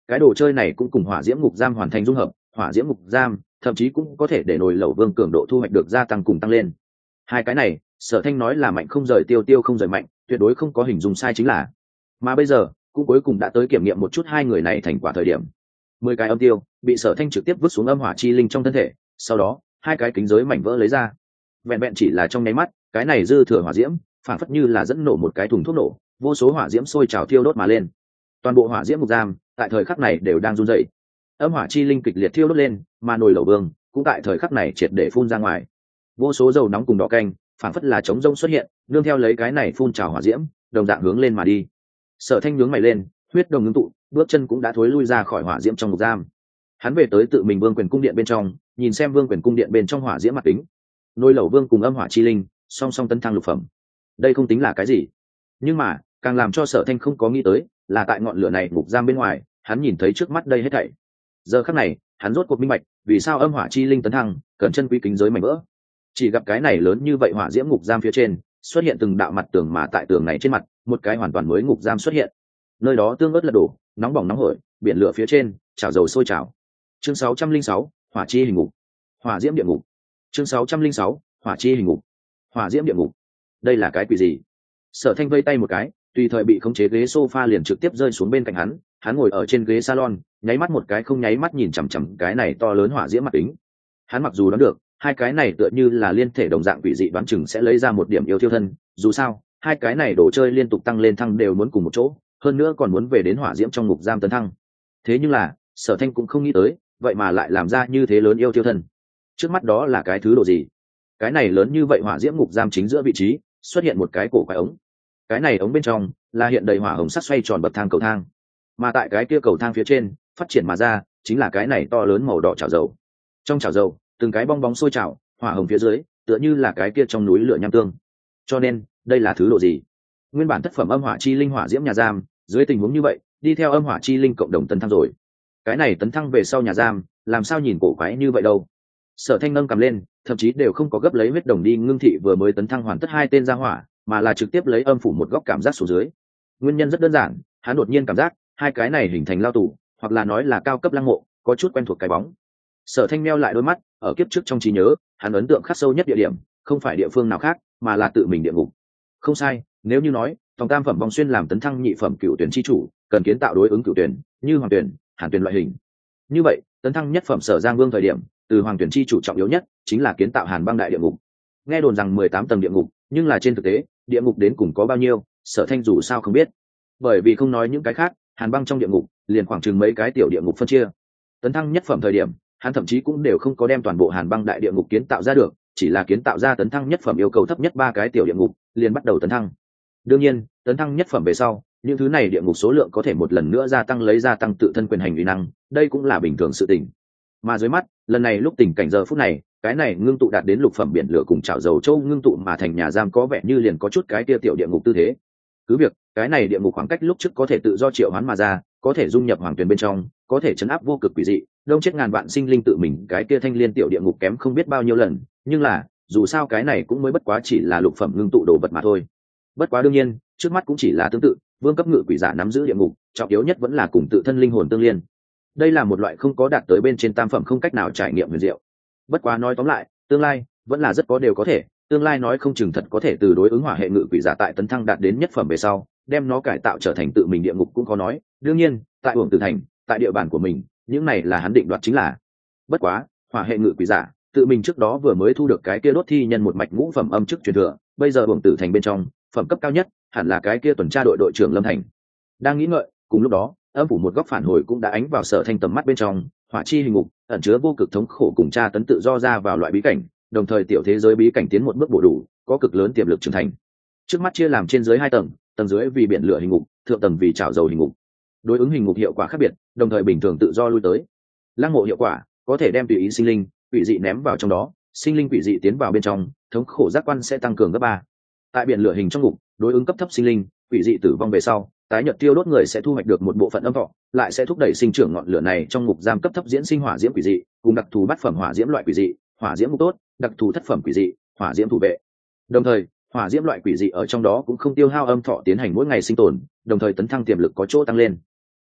cái đồ chơi này cũng cùng hỏa diễm ngục giam hoàn thành dung hợp, hỏa diễm ngục giam thậm chí cũng có thể để nồi lẩu vương cường độ thu hoạch được gia tăng cùng tăng lên. Hai cái này Sở Thanh nói là mạnh không rời tiêu, tiêu không rời mạnh, tuyệt đối không có hình dung sai chính là. Mà bây giờ cũng cuối cùng đã tới kiểm nghiệm một chút hai người này thành quả thời điểm. Mười cái âm tiêu bị Sở Thanh trực tiếp vứt xuống âm hỏa chi linh trong thân thể, sau đó hai cái kính giới mảnh vỡ lấy ra. Vẹn vẹn chỉ là trong nháy mắt, cái này dư thừa hỏa diễm phản phất như là dẫn nổ một cái thùng thuốc nổ, vô số hỏa diễm sôi trào thiêu đốt mà lên. Toàn bộ hỏa diễm ngục giam tại thời khắc này đều đang run rẩy. Âm hỏa chi linh kịch liệt thiêu đốt lên, mà nồi lẩu vương cũng tại thời khắc này triệt để phun ra ngoài. Vô số dầu nóng cùng đỏ canh phản phất là trống rông xuất hiện, nương theo lấy cái này phun trào hỏa diễm đồng dạng hướng lên mà đi. Sở Thanh nhướng mày lên, huyết đồng ngưng tụ, bước chân cũng đã thối lui ra khỏi hỏa diễm trong ngục giam. Hắn về tới tự mình vương quyền cung điện bên trong, nhìn xem vương quyền cung điện bên trong hỏa diễm mặt kính. Nồi lẩu vương cùng âm hỏa chi linh song song tấn thăng lục phẩm. Đây không tính là cái gì, nhưng mà càng làm cho Sở Thanh không có nghĩ tới là tại ngọn lửa này ngục giam bên ngoài, hắn nhìn thấy trước mắt đây hết thảy. Giờ khắc này hắn rốt cuộc minh bạch vì sao âm hỏa chi linh tấn thăng cần chân quý kính giới mảnh vỡ. Chỉ gặp cái này lớn như vậy hỏa diễm ngục giam phía trên xuất hiện từng đạo mặt tường, mà tại tường này trên mặt một cái hoàn toàn mới ngục giam xuất hiện. Nơi đó tương ớt lật đổ, nóng bỏng nóng hổi, biển lửa phía trên chảo dầu sôi trào. Chương sáu trăm linh sáu, hỏa chi hình ngục. Hỏa diễm địa ngục. Chương sáu trăm linh sáu, hỏa chi hình ngục. Hỏa diễm địa ngục. Đây là cái quỷ gì? Sở Thanh vây tay một cái, tùy thời bị khống chế ghế sofa liền trực tiếp rơi xuống bên cạnh hắn. Hắn ngồi ở trên ghế salon, nháy mắt một cái không nháy mắt nhìn chằm chằm cái này to lớn hỏa diễm mặt kính. Hắn mặc dù đoán được hai cái này tựa như là liên thể đồng dạng quỷ dị, đoán chừng sẽ lấy ra một điểm yêu thiêu thân. Dù sao hai cái này đồ chơi liên tục tăng lên thăng đều muốn cùng một chỗ, hơn nữa còn muốn về đến hỏa diễm trong ngục giam tấn thăng. Thế nhưng là Sở Thanh cũng không nghĩ tới, vậy mà lại làm ra như thế lớn yêu thiêu thân. Trước mắt đó là cái thứ đồ gì? Cái này lớn như vậy hỏa diễm ngục giam chính giữa vị trí xuất hiện một cái cổ quái ống. Cái này ống bên trong là hiện đầy hỏa hồng sắc xoay tròn bậc thang cầu thang, mà tại cái kia cầu thang phía trên phát triển mà ra chính là cái này to lớn màu đỏ chảo dầu. Trong chảo dầu từng cái bong bóng sôi trào, hỏa hồng phía dưới tựa như là cái kia trong núi lửa nham tương. Cho nên đây là thứ độ gì? Nguyên bản thất phẩm âm hỏa chi linh hỏa diễm nhà giam dưới tình huống như vậy đi theo âm hỏa chi linh cộng đồng tấn thăng rồi. Cái này tấn thăng về sau nhà giam làm sao nhìn cổ quái như vậy đâu? Sở Thanh nâng cầm lên, thậm chí đều không có gấp lấy huyết đồng đi ngưng thị vừa mới tấn thăng hoàn tất hai tên gia hỏa, mà là trực tiếp lấy âm phủ một góc cảm giác xuống dưới. Nguyên nhân rất đơn giản, hắn đột nhiên cảm giác hai cái này hình thành lao tù, hoặc là nói là cao cấp lăng mộ, có chút quen thuộc cái bóng. Sở Thanh meo lại đôi mắt, ở kiếp trước trong trí nhớ hắn ấn tượng khắc sâu nhất địa điểm không phải địa phương nào khác mà là tự mình địa ngục. Không sai, nếu như nói phòng tam phẩm vòng xuyên làm tấn thăng nhị phẩm cựu tuyển chi chủ cần kiến tạo đối ứng cựu tuyển như hoàng tuyển, hàn tuyển loại hình, như vậy tấn thăng nhất phẩm Sở Giang Vương thời điểm từ hoàng tuyển chi chủ trọng yếu nhất chính là kiến tạo hàn băng đại địa ngục. Nghe đồn rằng mười tám tầng địa ngục, nhưng là trên thực tế địa ngục đến cùng có bao nhiêu Sở Thanh dù sao không biết, bởi vì không nói những cái khác, hàn băng trong địa ngục liền khoảng chừng mấy cái tiểu địa ngục phân chia. Tấn thăng nhất phẩm thời điểm hắn thậm chí cũng đều không có đem toàn bộ hàn băng đại địa ngục kiến tạo ra được, chỉ là kiến tạo ra tấn thăng nhất phẩm yêu cầu thấp nhất ba cái tiểu địa ngục liền bắt đầu tấn thăng. Đương nhiên tấn thăng nhất phẩm về sau những thứ này địa ngục số lượng có thể một lần nữa gia tăng, lấy gia tăng tự thân quyền hành uy năng, đây cũng là bình thường sự tình. Mà dưới mắt lần này lúc tình cảnh giờ phút này, cái này ngưng tụ đạt đến lục phẩm biển lửa cùng chảo dầu châu ngưng tụ mà thành nhà giam có vẻ như liền có chút cái kia tiểu địa ngục tư thế. Cứ việc cái này địa ngục khoảng cách lúc trước có thể tự do triệu hoán mà ra, có thể dung nhập hoàng tuyền bên trong, có thể chấn áp vô cực quỷ dị, đông chết ngàn vạn sinh linh tự mình cái kia thanh liên tiểu địa ngục kém không biết bao nhiêu lần, nhưng là dù sao cái này cũng mới bất quá chỉ là lục phẩm ngưng tụ đồ vật mà thôi. Bất quá đương nhiên trước mắt cũng chỉ là tương tự, vương cấp ngự quỷ giả nắm giữ địa ngục trọng yếu nhất vẫn là cùng tự thân linh hồn tương liên. Đây là một loại không có đạt tới bên trên tam phẩm không cách nào trải nghiệm huyền diệu. Bất quá nói tóm lại, tương lai vẫn là rất có đều có thể, tương lai nói không chừng thật có thể từ đối ứng hỏa hệ ngự quỷ giả tại tấn thăng đạt đến nhất phẩm về sau đem nó cải tạo trở thành tự mình địa ngục cũng có nói. Đương nhiên tại uổng tử thành, tại địa bàn của mình, những này là hắn định đoạt chính là. Bất quá hỏa hệ ngự quỷ giả tự mình trước đó vừa mới thu được cái kia đốt thi nhân một mạch ngũ phẩm âm chức truyền thừa, bây giờ uổng tử thành bên trong phẩm cấp cao nhất hẳn là cái kia tuần tra đội đội trưởng Lâm Thành. Đang nghĩ ngợi cùng lúc đó, âm phủ một góc phản hồi cũng đã ánh vào Sở Thanh tầm mắt bên trong. Hỏa chi hình ngục ẩn chứa vô cực thống khổ cùng tra tấn tự do ra vào loại bí cảnh, đồng thời tiểu thế giới bí cảnh tiến một bước bổ đủ, có cực lớn tiềm lực trưởng thành. Trước mắt chia làm trên dưới hai tầng, tầng dưới vì biển lửa hình ngục, thượng tầng vì chảo dầu hình ngục. Đối ứng hình ngục hiệu quả khác biệt, đồng thời bình thường tự do lui tới. Lăng mộ hiệu quả có thể đem tùy ý sinh linh quỷ dị ném vào trong đó, sinh linh quỷ dị tiến vào bên trong, thống khổ giác quan sẽ tăng cường gấp ba. Tại biển lửa hình trong ngục, đối ứng cấp thấp sinh linh quỷ dị tử vong về sau, tái nhật tiêu đốt người sẽ thu hoạch được một bộ phận âm thọ, lại sẽ thúc đẩy sinh trưởng ngọn lửa này trong ngục giam cấp thấp diễn sinh hỏa diễm quỷ dị, cùng đặc thù bát phẩm hỏa diễm loại quỷ dị, hỏa diễm ngục tốt, đặc thù thất phẩm quỷ dị, hỏa diễm thủ vệ. Đồng thời, hỏa diễm loại quỷ dị ở trong đó cũng không tiêu hao âm thọ tiến hành mỗi ngày sinh tồn, đồng thời tấn thăng tiềm lực có chỗ tăng lên.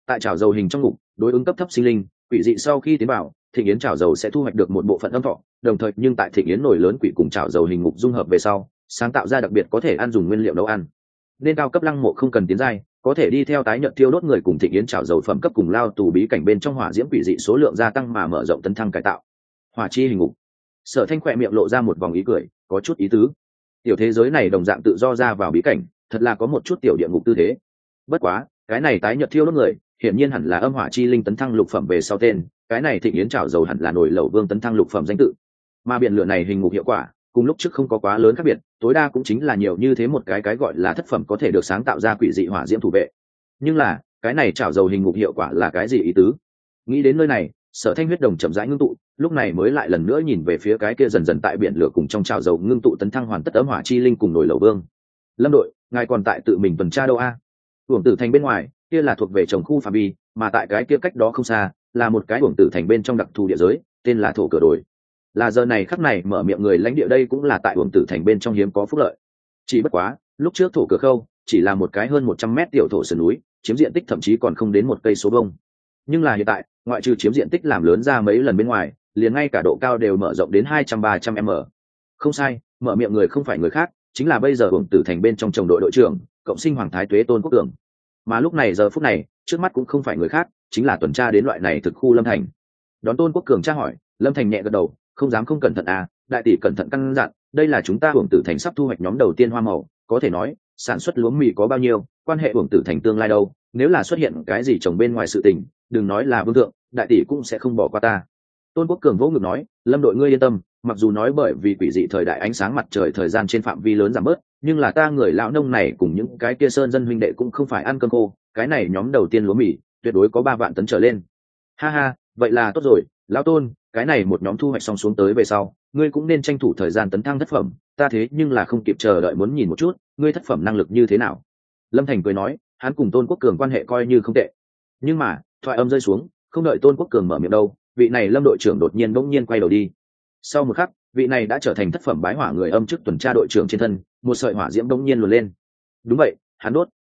Tại chảo dầu hình trong ngục, đối ứng cấp thấp sinh linh quỷ dị sau khi tiến vào, thịnh yến chảo dầu sẽ thu hoạch được một bộ phận âm thọ, đồng thời nhưng tại thịnh yến nổi lớn quỷ cùng chảo dầu hình ngục dung hợp về sau, sáng tạo ra đặc biệt có thể ăn dùng nguyên liệu nấu ăn. Nên cao cấp lăng mộ không cần tiến giai, có thể đi theo tái nhận tiêu đốt người cùng thịnh yến chảo dầu phẩm cấp cùng lao tù bí cảnh bên trong hỏa diễm quỷ dị số lượng gia tăng mà mở rộng tấn thăng cải tạo. Hỏa chi hình ngục. Sở Thanh khỏe miệng lộ ra một vòng ý cười, có chút ý tứ. Tiểu thế giới này đồng dạng tự do ra vào bí cảnh, thật là có một chút tiểu địa ngục tư thế. Bất quá, cái này tái nhật thiêu đốt người, hiển nhiên hẳn là âm hỏa chi linh tấn thăng lục phẩm về sau tên, cái này thịnh yến trảo dầu hẳn là nổi lẩu vương tấn thăng lục phẩm danh tự. Mà biển lửa này hình ngục hiệu quả, cùng lúc trước không có quá lớn khác biệt, tối đa cũng chính là nhiều như thế một cái cái gọi là thất phẩm có thể được sáng tạo ra quỷ dị hỏa diễm thủ vệ. Nhưng là, cái này trảo dầu hình ngục hiệu quả là cái gì ý tứ? Nghĩ đến nơi này, Sở Thanh huyết đồng chậm rãi ngưng tụ, lúc này mới lại lần nữa nhìn về phía cái kia dần dần tại biển lửa cùng trong trào dầu ngưng tụ tấn thăng hoàn tất ấm hỏa chi linh cùng nổi lẩu vương. Lâm đội, ngài còn tại tự mình tuần tra đâu a? Uổng Tử Thành bên ngoài, kia là thuộc về trồng khu phạm vi, mà tại cái kia cách đó không xa, là một cái Uổng Tử Thành bên trong đặc thù địa giới, tên là thổ cửa đồi. Là giờ này khắc này mở miệng người lãnh địa đây cũng là tại Uổng Tử Thành bên trong hiếm có phúc lợi. Chỉ bất quá, lúc trước thổ cửa khâu chỉ là một cái hơn một trăm mét tiểu thổ sườn núi, chiếm diện tích thậm chí còn không đến một cây số vuông. Nhưng là hiện tại, ngoại trừ chiếm diện tích làm lớn ra mấy lần bên ngoài, liền ngay cả độ cao đều mở rộng đến hai trăm ba trăm m. Không sai, mở miệng người không phải người khác, chính là bây giờ Uổng Tử Thành bên trong trồng đội đội trưởng, cộng sinh Hoàng Thái Tuế Tôn Quốc Cường. Mà lúc này giờ phút này, trước mắt cũng không phải người khác, chính là tuần tra đến loại này thực khu Lâm Thành. Đón Tôn Quốc Cường tra hỏi, Lâm Thành nhẹ gật đầu, không dám không cẩn thận à, đại tỷ cẩn thận căn dặn, đây là chúng ta Uổng Tử Thành sắp thu hoạch nhóm đầu tiên hoa màu, có thể nói, sản xuất lúa mì có bao nhiêu, quan hệ Uổng Tử Thành tương lai đâu, nếu là xuất hiện cái gì trồng bên ngoài sự tình, đừng nói là vương thượng, đại tỷ cũng sẽ không bỏ qua ta. Tôn Quốc Cường vỗ ngực nói, Lâm đội ngươi yên tâm, mặc dù nói bởi vì quỷ dị thời đại ánh sáng mặt trời thời gian trên phạm vi lớn giảm bớt, nhưng là ta người lão nông này cùng những cái kia sơn dân huynh đệ cũng không phải ăn cơm khô, cái này nhóm đầu tiên lúa mì tuyệt đối có ba vạn tấn trở lên. Ha ha, vậy là tốt rồi, lão Tôn, cái này một nhóm thu hoạch xong xuống tới về sau, ngươi cũng nên tranh thủ thời gian tấn thăng thất phẩm, ta thế nhưng là không kịp chờ đợi muốn nhìn một chút, ngươi thất phẩm năng lực như thế nào. Lâm Thành cười nói, hắn cùng Tôn Quốc Cường quan hệ coi như không tệ. Nhưng mà, thoại âm rơi xuống, không đợi Tôn Quốc Cường mở miệng đâu, vị này Lâm đội trưởng đột nhiên bỗng nhiên quay đầu đi. Sau một khắc, vị này đã trở thành thất phẩm bái hỏa người âm chức tuần tra đội trưởng trên thân, một sợi hỏa diễm bỗng nhiên luồn lên. Đúng vậy, hắn đốt,